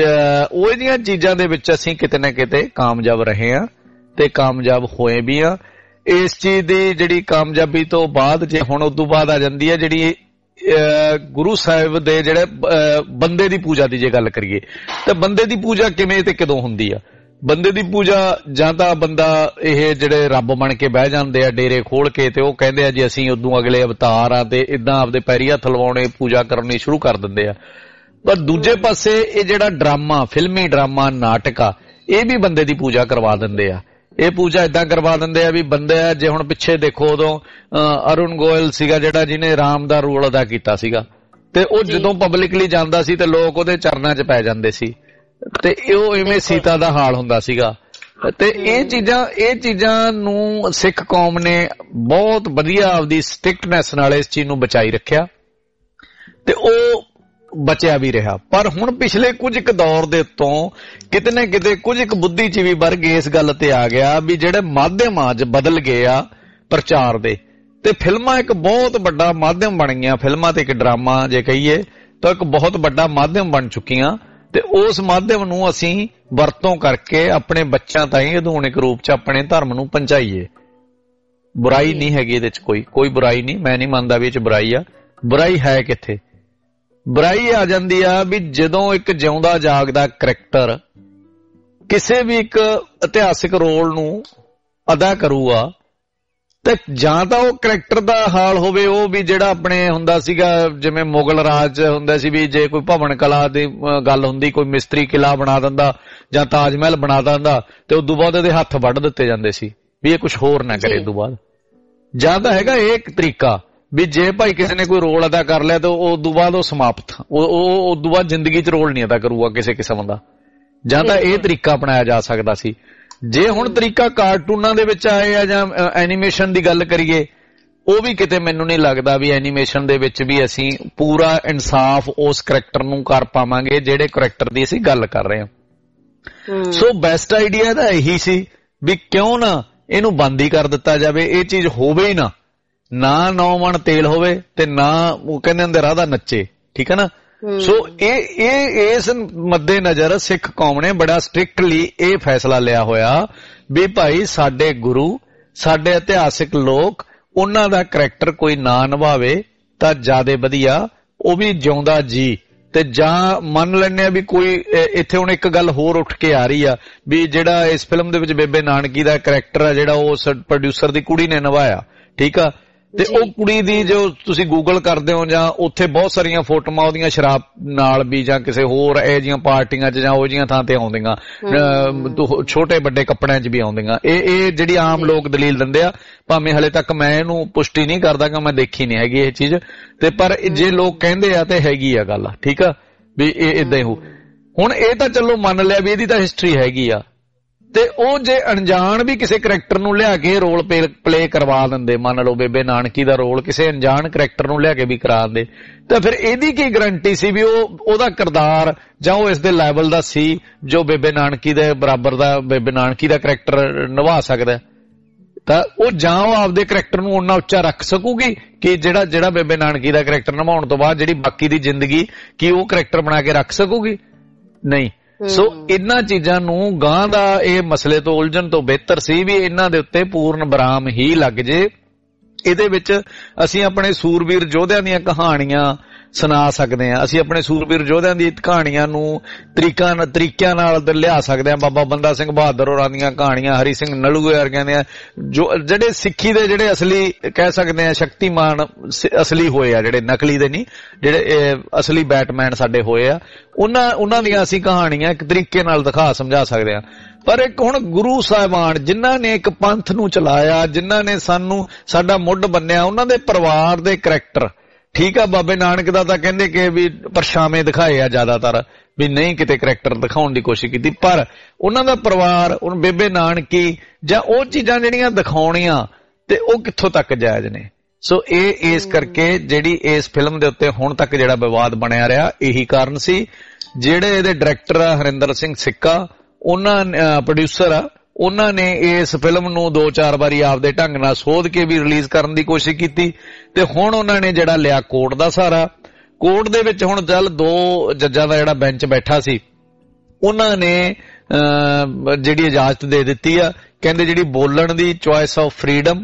Speaker 3: ਉਹ ਜਿਹੀਆਂ ਚੀਜ਼ਾਂ ਦੇ ਵਿੱਚ ਅਸੀਂ ਕਿਤੇ ਨਾ ਕਿਤੇ ਕਾਮਯਾਬ ਰਹੇ ਆ ਤੇ ਕਾਮਯਾਬ ਹੋਏ ਵੀ ਆ। ਇਸ ਚੀਜ਼ ਦੀ ਜਿਹੜੀ ਕਾਮਯਾਬੀ ਤੋਂ ਬਾਅਦ ਜੇ ਹੁਣ ਉਦੋਂ ਬਾਅਦ ਆ ਜਾਂਦੀ ਹੈ ਜਿਹੜੀ ਗੁਰੂ ਸਾਹਿਬ ਦੇ ਜਿਹੜੇ ਬੰਦੇ ਦੀ ਪੂਜਾ ਦੀ ਜੇ ਗੱਲ ਕਰੀਏ ਤਾਂ ਬੰਦੇ ਦੀ ਪੂਜਾ ਕਿਵੇਂ ਤੇ ਕਦੋਂ ਹੁੰਦੀ ਆ? ਬੰਦੇ ਦੀ ਪੂਜਾ ਜਾਂ ਤਾਂ ਬੰਦਾ ਇਹ ਜਿਹੜੇ ਰੱਬ ਬਣ ਕੇ ਬਹਿ ਜਾਂਦੇ ਆ ਡੇਰੇ ਖੋਲ ਕੇ ਤੇ ਉਹ ਕਹਿੰਦੇ ਆ ਜੀ ਅਸੀਂ ਉਦੋਂ ਅਗਲੇ ਅਵਤਾਰ ਆ ਤੇ ਇਦਾਂ ਆਪਦੇ ਪੈਰੀ ਹੱਥ ਲਵਾਉਣੇ ਪੂਜਾ ਕਰਨੀ ਸ਼ੁਰੂ ਕਰ ਦਿੰਦੇ ਆ। ਪਰ ਦੂਜੇ ਪਾਸੇ ਇਹ ਜਿਹੜਾ ਡਰਾਮਾ, ਫਿਲਮੀ ਡਰਾਮਾ, ਨਾਟਕ ਆ ਇਹ ਵੀ ਬੰਦੇ ਦੀ ਪੂਜਾ ਕਰਵਾ ਦਿੰਦੇ ਆ। ਇਹ ਪੂਜਾ ਏਦਾਂ ਕਰਵਾ ਦਿੰਦੇ ਆ ਵੀ ਬੰਦੇ ਜੇ ਹੁਣ ਪਿੱਛੇ ਦੇਖੋ ਉਦੋਂ ਅਰੁਣ ਗੋਇਲ ਸੀਗਾ ਜਿਹੜਾ ਜਿਹਨੇ ਰਾਮ ਦਾ ਰੋਲ ਅਦਾ ਕੀਤਾ ਸੀਗਾ ਤੇ ਉਹ ਜਦੋਂ ਪਬਲਿਕਲੀ ਜਾਂਦਾ ਸੀ ਤੇ ਲੋਕ ਉਹਦੇ ਚਰਨਾਂ 'ਚ ਪੈ ਜਾਂਦੇ ਸੀ ਤੇ ਉਹ ਇਵੇਂ ਸੀਤਾ ਦਾ ਹਾਲ ਹੁੰਦਾ ਸੀਗਾ। ਤੇ ਇਹ ਚੀਜ਼ਾਂ ਨੂੰ ਸਿੱਖ ਕੌਮ ਨੇ ਬਹੁਤ ਵਧੀਆ ਆਪਦੀ ਸਟ੍ਰਿਕਟਨੈਸ ਨਾਲ ਇਸ ਚੀਜ਼ ਨੂੰ ਬਚਾਈ ਰੱਖਿਆ ਤੇ ਉਹ ਬਚਿਆ ਵੀ ਰਿਹਾ। ਪਰ ਹੁਣ ਪਿਛਲੇ ਕੁਝ ਇੱਕ ਦੌਰ ਦੇ ਉੱਤੋਂ ਕਿਤੇ ਨਾ ਕਿਤੇ ਕੁਝ ਇੱਕ ਬੁੱਧੀਜੀਵੀ ਵਰਗ ਇਸ ਗੱਲ ਤੇ ਆ ਗਿਆ ਵੀ ਜਿਹੜੇ ਮਾਧਿਅਮ ਅੱਜ ਬਦਲ ਗਏ ਆ ਪ੍ਰਚਾਰ ਦੇ ਤੇ ਫਿਲਮਾਂ ਇੱਕ ਬਹੁਤ ਵੱਡਾ ਮਾਧਿਅਮ ਬਣ ਗਈਆਂ। ਫਿਲਮਾਂ ਤੇ ਇੱਕ ਡਰਾਮਾ ਜੇ ਕਹੀਏ ਤਾਂ ਇੱਕ ਬਹੁਤ ਵੱਡਾ ਮਾਧਿਅਮ ਬਣ ਚੁੱਕੀਆਂ ਤੇ ਉਸ ਮਾਧਿਅਮ ਨੂੰ ਅਸੀਂ ਵਰਤੋਂ ਕਰਕੇ ਆਪਣੇ ਬੱਚਿਆਂ ਤਾਈਂ ਆਧੁਨਿਕ ਰੂਪ 'ਚ ਆਪਣੇ ਧਰਮ ਨੂੰ ਪਹੁੰਚਾਈਏ। ਬੁਰਾਈ ਨਹੀਂ ਹੈਗੀ ਇਹਦੇ 'ਚ, ਕੋਈ ਬੁਰਾਈ ਨਹੀਂ, ਮੈਂ ਨਹੀਂ ਮੰਨਦਾ ਵੀ ਇਹ 'ਚ ਬੁਰਾਈ ਆ। ਬੁਰਾਈ ਹੈ ਕਿੱਥੇ? ਬੁਰਾਈ ਆ ਜਾਂਦੀ ਆ ਵੀ ਜਦੋਂ ਇੱਕ ਜਿਉਂਦਾ ਜਾਗਦਾ ਕਰੈਕਟਰ ਕਿਸੇ ਵੀ ਇੱਕ ਇਤਿਹਾਸਿਕ ਰੋਲ ਨੂੰ ਅਦਾ ਕਰੂਗਾ ਤੇ ਜਾਂ ਤਾਂ ਉਹ ਕਰੈਕਟਰ ਦਾ ਹਾਲ ਹੋਵੇ ਉਹ ਵੀ ਜਿਹੜਾ ਆਪਣੇ ਹੁੰਦਾ ਸੀਗਾ ਜਿਵੇਂ ਮੁਗਲ ਰਾਜ ਹੁੰਦਾ ਸੀ ਵੀ ਜੇ ਕੋਈ ਭਵਨ ਕਲਾ ਦੀ ਗੱਲ ਹੁੰਦੀ ਕੋਈ ਮਿਸਤਰੀ ਕਿਲਾ ਬਣਾ ਦਿੰਦਾ ਜਾਂ ਤਾਜ ਮਹਿਲ ਬਣਾ ਦਿੰਦਾ ਤੇ ਉਦੋਂ ਬਾਅਦ ਇਹਦੇ ਹੱਥ ਵੱਢ ਦਿੱਤੇ ਜਾਂਦੇ ਸੀ ਵੀ ਇਹ ਕੁਝ ਹੋਰ ਨਾ ਕਰੇ। ਉਦੋਂ ਬਾਅਦ ਜਾਂ ਤਾਂ ਹੈਗਾ ਇਹ ਇੱਕ ਤਰੀਕਾ ਵੀ ਜੇ ਭਾਈ ਕਿਸੇ ਨੇ ਕੋਈ ਰੋਲ ਅਦਾ ਕਰ ਲਿਆ ਤਾਂ ਉਸ ਤੋਂ ਬਾਅਦ ਉਹ ਸਮਾਪਤ, ਉਹ ਉਸ ਤੋਂ ਬਾਅਦ ਜ਼ਿੰਦਗੀ 'ਚ ਰੋਲ ਨਹੀਂ ਅਦਾ ਕਰੂਗਾ ਕਿਸੇ ਕਿਸਮ ਦਾ। ਜਾਂ ਤਾਂ ਇਹ ਤਰੀਕਾ ਅਪਣਾਇਆ ਜਾ ਸਕਦਾ ਸੀ। ਜੇ ਹੁਣ ਤਰੀਕਾ ਕਾਰਟੂਨਾਂ ਦੇ ਵਿੱਚ ਆਏ ਆ ਜਾਂ ਐਨੀਮੇਸ਼ਨ ਦੀ ਗੱਲ ਕਰੀਏ, ਉਹ ਵੀ ਕਿਤੇ ਮੈਨੂੰ ਨਹੀਂ ਲੱਗਦਾ ਵੀ ਐਨੀਮੇਸ਼ਨ ਦੇ ਵਿੱਚ ਵੀ ਅਸੀਂ ਪੂਰਾ ਇਨਸਾਫ ਉਸ ਕਰੈਕਟਰ ਨੂੰ ਕਰ ਪਾਵਾਂਗੇ ਜਿਹੜੇ ਕਰੈਕਟਰ ਦੀ ਅਸੀਂ ਗੱਲ ਕਰ ਰਹੇ ਹਾਂ। ਸੋ ਬੈਸਟ ਆਈਡੀਆ ਤਾਂ ਇਹੀ ਸੀ ਵੀ ਕਿਉਂ ਨਾ ਇਹਨੂੰ ਬੰਦ ਹੀ ਕਰ ਦਿੱਤਾ ਜਾਵੇ, ਇਹ ਚੀਜ਼ ਹੋਵੇ ਹੀ ਨਾ, ਨਾ 9 ਮਣ ਤੇਲ ਹੋਵੇ ਤੇ ਨਾ ਉਹ ਕਹਿੰਦੇ ਹੁੰਦੇ ਰਾਧਾ ਨੱਚੇ, ਠੀਕ ਹੈ ਨਾ। ਸੋ ਇਹ ਇਸ ਮੱਦੇ ਨਜ਼ਰ ਸਿੱਖ ਕੌਮ ਨੇ ਬੜਾ ਸਟ੍ਰਿਕਟਲੀ ਇਹ ਫੈਸਲਾ ਲਿਆ ਹੋਇਆ ਵੀ ਭਾਈ ਸਾਡੇ ਗੁਰੂ, ਸਾਡੇ ਇਤਿਹਾਸਿਕ ਲੋਕ, ਉਹਨਾਂ ਦਾ ਕਰੈਕਟਰ ਕੋਈ ਨਾ ਨਿਭਾਵੇ ਤਾਂ ਜ਼ਿਆਦਾ ਵਧੀਆ, ਉਹ ਵੀ ਜਿਉਂਦਾ ਜੀ। ਤੇ ਜਾਂ ਮੰਨ ਲੈਂਦੇ ਆ ਵੀ ਕੋਈ ਇੱਥੇ ਹੁਣ ਇੱਕ ਗੱਲ ਹੋਰ ਉੱਠ ਕੇ ਆ ਰਹੀ ਆ ਵੀ ਜਿਹੜਾ ਇਸ ਫਿਲਮ ਦੇ ਵਿੱਚ ਬੇਬੇ ਨਾਨਕੀ ਦਾ ਕਰੈਕਟਰ ਆ ਜਿਹੜਾ ਉਹ ਪ੍ਰੋਡਿਊਸਰ ਦੀ ਕੁੜੀ ਨੇ ਨਿਭਾਇਆ, ਠੀਕ ਆ, ਤੇ ਉਹ ਕੁੜੀ ਦੀ ਜੋ ਤੁਸੀਂ ਗੂਗਲ ਕਰਦੇ ਹੋ ਜਾਂ ਉੱਥੇ ਬਹੁਤ ਸਾਰੀਆਂ ਫੋਟੋਆਂ ਉਹਦੀਆਂ ਸ਼ਰਾਬ ਨਾਲ ਵੀ ਜਾਂ ਕਿਸੇ ਹੋਰ ਇਹ ਜਿਹੀਆਂ ਪਾਰਟੀਆਂ 'ਚ ਜਾਂ ਉਹ ਜਿਹੀਆਂ ਥਾਂ ਤੇ ਆਉਂਦੀਆਂ, ਛੋਟੇ ਵੱਡੇ ਕੱਪੜਿਆਂ 'ਚ ਵੀ ਆਉਂਦੀਆਂ। ਇਹ ਜਿਹੜੀ ਆਮ ਲੋਕ ਦਲੀਲ ਦਿੰਦੇ ਆ, ਭਾਵੇਂ ਹਲੇ ਤੱਕ ਮੈਂ ਇਹਨੂੰ ਪੁਸ਼ਟੀ ਨਹੀਂ ਕਰਦਾ ਕਿ ਮੈਂ ਦੇਖੀ ਨਹੀਂ ਹੈਗੀ ਇਹ ਚੀਜ਼, ਤੇ ਪਰ ਜੇ ਲੋਕ ਕਹਿੰਦੇ ਆ ਤੇ ਹੈਗੀ ਆ ਗੱਲ, ਠੀਕ ਆ, ਵੀ ਇਹ ਏਦਾਂ ਹੀ ਹੋ। ਹੁਣ ਇਹ ਤਾਂ ਚਲੋ ਮੰਨ ਲਿਆ ਵੀ ਇਹਦੀ ਤਾਂ ਹਿਸਟਰੀ ਹੈਗੀ ਆ, ਤੇ ਉਹ ਜੇ ਅਣਜਾਣ ਵੀ ਕਿਸੇ ਕਰੈਕਟਰ ਨੂੰ ਲਿਆ ਕੇ ਰੋਲ ਪਲੇ ਕਰਵਾ ਦਿੰਦੇ, ਮੰਨ ਲਓ ਬੇਬੇ ਨਾਨਕੀ ਦਾ ਰੋਲ ਕਿਸੇ ਅਣਜਾਣ ਕਰੈਕਟਰ ਨੂੰ ਲਿਆ ਕੇ ਵੀ ਕਰਾ ਦਿੰਦੇ, ਤਾਂ ਫਿਰ ਇਹਦੀ ਕੀ ਗਰੰਟੀ ਸੀ ਵੀ ਉਹਦਾ ਕਿਰਦਾਰ ਜਾਂ ਉਹ ਇਸ ਦੇ ਲੈਵਲ ਦਾ ਸੀ ਜੋ ਬੇਬੇ ਨਾਨਕੀ ਦੇ ਬਰਾਬਰ ਦਾ ਬੇਬੇ ਨਾਨਕੀ ਦਾ ਕਰੈਕਟਰ ਨਿਭਾ ਸਕਦਾ। ਤਾਂ ਉਹ ਜਾਂ ਉਹ ਆਪਦੇ ਕਰੈਕਟਰ ਨੂੰ ਓਨਾ ਉੱਚਾ ਰੱਖ ਸਕੂਗੀ ਕਿ ਜਿਹੜਾ ਬੇਬੇ ਨਾਨਕੀ ਦਾ ਕਰੈਕਟਰ ਨਿਭਾਉਣ ਤੋਂ ਬਾਅਦ ਜਿਹੜੀ ਬਾਕੀ ਦੀ ਜ਼ਿੰਦਗੀ ਕੀ ਉਹ ਕਰੈਕਟਰ ਬਣਾ ਕੇ ਰੱਖ ਸਕੂਗੀ? ਨਹੀਂ। ਸੋ ਇਹਨਾਂ ਚੀਜ਼ਾਂ ਨੂੰ ਗਾਂ ਦਾ ਇਹ ਮਸਲੇ ਤੋਂ ਉਲਝਣ ਤੋਂ ਬਿਹਤਰ ਸੀ ਵੀ ਇਹਨਾਂ ਦੇ ਉੱਤੇ ਪੂਰਨ ਵਿਰਾਮ ਹੀ ਲੱਗ ਜੇ। ਇਹਦੇ ਵਿੱਚ ਅਸੀਂ ਆਪਣੇ ਸੂਰਬੀਰ ਯੋਧਿਆਂ ਦੀਆਂ ਕਹਾਣੀਆਂ ਸੁਣਾ ਸਕਦੇ ਹਾਂ, ਅਸੀਂ ਆਪਣੇ ਸੂਰਬੀਰ ਯੋਧਿਆਂ ਦੀ ਕਹਾਣੀਆਂ ਨੂੰ ਤਰੀਕਿਆਂ ਨਾਲ ਲਿਆ ਸਕਦੇ ਹਾਂ। ਬਾਬਾ ਬੰਦਾ ਸਿੰਘ ਬਹਾਦਰ ਹੋਰਾਂ ਦੀਆਂ ਕਹਾਣੀਆਂ, ਹਰੀ ਸਿੰਘ ਨਲੂਏ ਵਰਗਿਆਂ ਦੀਆਂ, ਜੋ ਜਿਹੜੇ ਸਿੱਖੀ ਦੇ ਜਿਹੜੇ ਅਸਲੀ ਕਹਿ ਸਕਦੇ ਹਾਂ ਸ਼ਕਤੀਮਾਨ ਅਸਲੀ ਹੋਏ ਆ, ਜਿਹੜੇ ਨਕਲੀ ਦੇ ਨਹੀਂ, ਜਿਹੜੇ ਅਸਲੀ ਬੈਟਮੈਨ ਸਾਡੇ ਹੋਏ ਆ, ਉਹਨਾਂ ਦੀਆਂ ਅਸੀਂ ਕਹਾਣੀਆਂ ਇੱਕ ਤਰੀਕੇ ਨਾਲ ਦਿਖਾ ਸਮਝਾ ਸਕਦੇ ਹਾਂ। ਪਰ ਇੱਕ ਹੁਣ ਗੁਰੂ ਸਾਹਿਬਾਨ ਜਿਨ੍ਹਾਂ ਨੇ ਇੱਕ ਪੰਥ ਨੂੰ ਚਲਾਇਆ, ਜਿਨ੍ਹਾਂ ਨੇ ਸਾਡਾ ਮੁੱਢ ਬੰਨਿਆ, ਉਹਨਾਂ ਦੇ ਪਰਿਵਾਰ ਦੇ ਕਰੈਕਟਰ, ਠੀਕ ਆ, ਬਾਬੇ ਨਾਨਕ ਦਾ ਤਾਂ ਕਹਿੰਦੇ ਕਿ ਵੀ ਪਰਛਾਵੇਂ ਦਿਖਾਏ ਆ ਜ਼ਿਆਦਾਤਰ, ਵੀ ਨਹੀਂ ਕਿਤੇ ਕਰੈਕਟਰ ਦਿਖਾਉਣ ਦੀ ਕੋਸ਼ਿਸ਼ ਕੀਤੀ, ਪਰ ਉਹਨਾਂ ਦਾ ਪਰਿਵਾਰ, ਹੁਣ ਬੇਬੇ ਨਾਨਕੀ ਜਾਂ ਉਹ ਚੀਜ਼ਾਂ ਜਿਹੜੀਆਂ ਦਿਖਾਉਣੀਆਂ ਤੇ ਉਹ ਕਿੱਥੋਂ ਤੱਕ ਜਾਇਜ਼ ਨੇ। ਸੋ ਇਸ ਕਰਕੇ ਜਿਹੜੀ ਇਸ ਫਿਲਮ ਦੇ ਉੱਤੇ ਹੁਣ ਤੱਕ ਜਿਹੜਾ ਵਿਵਾਦ ਬਣਿਆ ਰਿਹਾ ਇਹੀ ਕਾਰਨ ਸੀ। ਜਿਹੜੇ ਇਹਦੇ ਡਾਇਰੈਕਟਰ ਆ ਹਰਿੰਦਰ ਸਿੰਘ ਸਿੱਕਾ, ਉਹਨਾਂ ਪ੍ਰੋਡਿਊਸਰ ਆ, ਉਹਨਾਂ ਨੇ ਇਸ ਫਿਲਮ ਨੂੰ 2-4 ਵਾਰੀ ਆਪਦੇ ਢੰਗ ਨਾਲ ਸੋਧ ਕੇ ਵੀ ਰਿਲੀਜ਼ ਕਰਨ ਦੀ ਕੋਸ਼ਿਸ਼ ਕੀਤੀ, ਤੇ ਹੁਣ ਉਹਨਾਂ ਨੇ ਜਿਹੜਾ ਲਿਆ ਕੋਰਟ ਦਾ ਸਹਾਰਾ। ਕੋਰਟ ਦੇ ਵਿੱਚ ਹੁਣ ਚੱਲ 2 ਜੱਜਾਂ ਦਾ ਜਿਹੜਾ ਬੈਂਚ ਬੈਠਾ ਸੀ, ਉਹਨਾਂ ਨੇ ਜਿਹੜੀ ਇਜਾਜ਼ਤ ਦੇ ਦਿੱਤੀ ਆ, ਕਹਿੰਦੇ ਜਿਹੜੀ ਬੋਲਣ ਦੀ ਚੁਆਇਸ ਆਫ ਫਰੀडम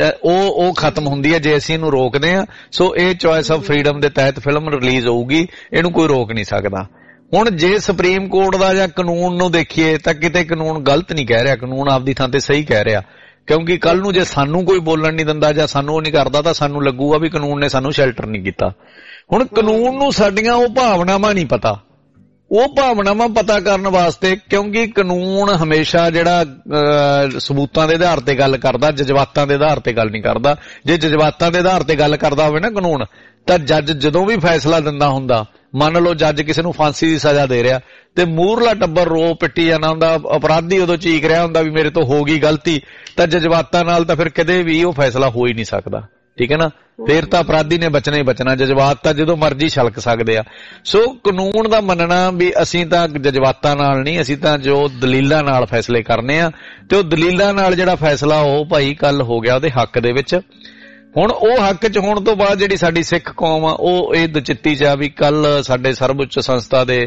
Speaker 3: ਉਹ ਖਤਮ ਹੁੰਦੀ ਹੈ ਜੇ ਅਸੀਂ ਇਹਨੂੰ ਰੋਕਦੇ ਆ। ਸੋ ਇਹ ਚੁਆਇਸ ਆਫ ਫਰੀडम ਦੇ ਤਹਿਤ ਫਿਲਮ ਰਿਲੀਜ਼ ਹੋਊਗੀ, ਇਹਨੂੰ ਕੋਈ ਰੋਕ ਨਹੀਂ ਸਕਦਾ। ਹੁਣ ਜੇ ਸੁਪਰੀਮ ਕੋਰਟ ਦਾ ਜਾਂ ਕਾਨੂੰਨ ਨੂੰ ਦੇਖੀਏ ਤਾਂ ਕਿਤੇ ਕਾਨੂੰਨ ਗਲਤ ਨਹੀਂ ਕਹਿ ਰਿਹਾ, ਕਾਨੂੰਨ ਆਪਦੀ ਥਾਂ ਤੇ ਸਹੀ ਕਹਿ ਰਿਹਾ, ਕਿਉਂਕਿ ਕੱਲ ਨੂੰ ਜੇ ਸਾਨੂੰ ਕੋਈ ਬੋਲਣ ਨਹੀਂ ਦਿੰਦਾ ਜਾਂ ਸਾਨੂੰ ਉਹ ਨਹੀਂ ਕਰਦਾ ਤਾਂ ਸਾਨੂੰ ਲੱਗੂਗਾ ਵੀ ਕਾਨੂੰਨ ਨੇ ਸਾਨੂੰ ਸ਼ੈਲਟਰ ਨਹੀਂ ਕੀਤਾ। ਹੁਣ ਕਾਨੂੰਨ ਨੂੰ ਸਾਡੀਆਂ ਉਹ ਭਾਵਨਾਵਾਂ ਨਹੀਂ ਪਤਾ, ਉਹ ਭਾਵਨਾਵਾਂ ਪਤਾ ਕਰਨ ਵਾਸਤੇ, ਕਿਉਂਕਿ ਕਾਨੂੰਨ ਹਮੇਸ਼ਾ ਜਿਹੜਾ ਸਬੂਤਾਂ ਦੇ ਆਧਾਰ ਤੇ ਗੱਲ ਕਰਦਾ, ਜਜ਼ਬਾਤਾਂ ਦੇ ਆਧਾਰ ਤੇ ਗੱਲ ਨਹੀਂ ਕਰਦਾ। ਜੇ ਜਜ਼ਬਾਤਾਂ ਦੇ ਆਧਾਰ ਤੇ ਗੱਲ ਕਰਦਾ ਹੋਵੇ ਨਾ ਕਾਨੂੰਨ, ਤਾਂ ਜੱਜ ਜਦੋਂ ਵੀ ਫੈਸਲਾ ਦਿੰਦਾ ਹੁੰਦਾ, ਮੰਨ ਲਓ ਜੱਜ ਕਿਸੇ ਨੂੰ ਫਾਂਸੀ ਦੀ ਸਜ਼ਾ ਦੇ ਰਿਹਾ ਤੇ ਮੂਹਰਲਾ ਟੱਬਰ ਰੋ ਪਿੱਟੀ ਜਾਂਦਾ ਹੁੰਦਾ, ਅਪਰਾਧੀ ਉਦੋਂ ਚੀਕ ਰਿਹਾ ਹੁੰਦਾ ਵੀ ਮੇਰੇ ਤੋਂ ਹੋ ਗਈ ਗਲਤੀ, ਤਾਂ ਜਜ਼ਬਾਤਾਂ ਨਾਲ ਤਾਂ ਫਿਰ ਕਦੇ ਵੀ ਉਹ ਫੈਸਲਾ ਹੋ ਹੀ ਨਹੀਂ ਸਕਦਾ, ਠੀਕ ਹੈ ਨਾ। ਫਿਰ ਤਾਂ ਅਪਰਾਧੀ ਨੇ ਬਚਣਾ ਹੀ ਬਚਣਾ, ਜਜ਼ਬਾਤ ਤਾਂ ਜਦੋਂ ਮਰਜ਼ੀ ਛਲਕ ਸਕਦੇ ਆ। ਸੋ ਕਾਨੂੰਨ ਦਾ ਮੰਨਣਾ ਵੀ ਅਸੀਂ ਤਾਂ ਜਜ਼ਬਾਤਾਂ ਨਾਲ ਨਹੀਂ, ਅਸੀਂ ਤਾਂ ਜੋ ਦਲੀਲਾਂ ਨਾਲ ਫੈਸਲੇ ਕਰਨੇ ਆ, ਤੇ ਉਹ ਦਲੀਲਾਂ ਨਾਲ ਜਿਹੜਾ ਫੈਸਲਾ ਉਹ ਭਾਈ ਕੱਲ ਹੋ ਗਿਆ ਉਹਦੇ ਹੱਕ ਦੇ ਵਿੱਚ। ਹੁਣ ਉਹ ਹੱਕ 'ਚ ਹੋਣ ਤੋਂ ਬਾਅਦ ਜਿਹੜੀ ਸਾਡੀ ਸਿੱਖ ਕੌਮ ਆ ਉਹ ਇਹ ਦੁਚਿੱਤੀ 'ਚ ਆ ਵੀ ਕੱਲ ਸਾਡੇ ਸਰਵਉੱਚ ਸੰਸਥਾ ਦੇ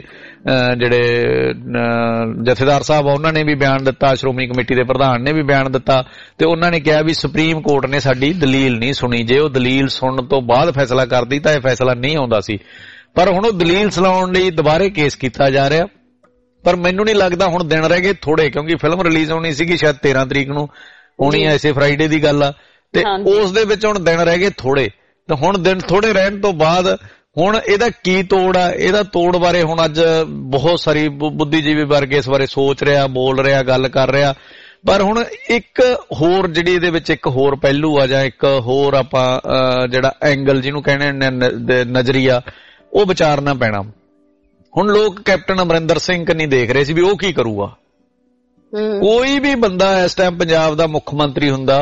Speaker 3: ਜਿਹੜੇ ਜਥੇਦਾਰ ਸਾਹਿਬ ਆ ਉਹਨਾਂ ਨੇ ਵੀ ਬਿਆਨ ਦਿੱਤਾ, ਸ਼੍ਰੋਮਣੀ ਕਮੇਟੀ ਦੇ ਪ੍ਰਧਾਨ ਨੇ ਵੀ ਬਿਆਨ ਦਿੱਤਾ, ਤੇ ਉਹਨਾਂ ਨੇ ਕਿਹਾ ਵੀ ਸੁਪਰੀਮ ਕੋਰਟ ਨੇ ਸਾਡੀ ਦਲੀਲ ਨਹੀਂ ਸੁਣੀ। ਜੇ ਉਹ ਦਲੀਲ ਸੁਣਨ ਤੋਂ ਬਾਅਦ ਫੈਸਲਾ ਕਰਦੀ ਤਾਂ ਇਹ ਫੈਸਲਾ ਨਹੀਂ ਆਉਂਦਾ ਸੀ, ਪਰ ਹੁਣ ਉਹ ਦਲੀਲ ਸੁਣਾਉਣ ਲਈ ਦੁਬਾਰੇ ਕੇਸ ਕੀਤਾ ਜਾ ਰਿਹਾ। ਪਰ ਮੈਨੂੰ ਨਹੀਂ ਲੱਗਦਾ, ਹੁਣ ਦਿਨ ਰਹਿ ਗਏ ਥੋੜੇ, ਕਿਉਂਕਿ ਫਿਲਮ ਰਿਲੀਜ਼ ਹੋਣੀ ਸੀਗੀ ਸ਼ਾਇਦ 13 ਤਰੀਕ ਨੂੰ ਹੋਣੀ ਆ, ਇਸੇ ਫਰਾਈਡੇ ਦੀ ਗੱਲ ਆ, ਤੇ ਉਸ ਦੇ ਵਿੱਚ ਹੁਣ ਦਿਨ ਰਹਿ ਗਏ ਥੋੜੇ, ਤੇ ਹੁਣ ਦਿਨ ਥੋੜੇ ਰਹਿਣ ਤੋਂ ਬਾਅਦ ਹੁਣ ਇਹਦਾ ਕੀ ਤੋੜ ਆ, ਇਹਦਾ ਤੋੜ ਬਾਰੇ ਹੁਣ ਅੱਜ ਬਹੁਤ ਸਾਰੀ ਬੁੱਧੀਜੀਵੀ ਵਰਗ ਇਸ ਬਾਰੇ ਸੋਚ ਰਿਹਾ, ਬੋਲ ਰਿਹਾ, ਗੱਲ ਕਰ ਰਿਹਾ। ਪਰ ਹੁਣ ਇੱਕ ਹੋਰ ਜਿਹੜੀ ਇਹਦੇ ਵਿੱਚ ਇੱਕ ਹੋਰ ਪਹਿਲੂ ਆ ਜਾਂ ਇੱਕ ਹੋਰ ਆਪਾਂ ਜਿਹੜਾ ਐਂਗਲ ਜਿਹਨੂੰ ਕਹਿੰਦੇ ਨਜ਼ਰੀਆ ਉਹ ਵਿਚਾਰਨਾ ਪੈਣਾ। ਹੁਣ ਲੋਕ ਕੈਪਟਨ ਅਮਰਿੰਦਰ ਸਿੰਘ ਕੰਨੀ ਦੇਖ ਰਹੇ ਸੀ ਵੀ ਉਹ ਕੀ ਕਰੂਗਾ। ਕੋਈ ਵੀ ਬੰਦਾ ਇਸ ਟਾਈਮ ਪੰਜਾਬ ਦਾ ਮੁੱਖ ਮੰਤਰੀ ਹੁੰਦਾ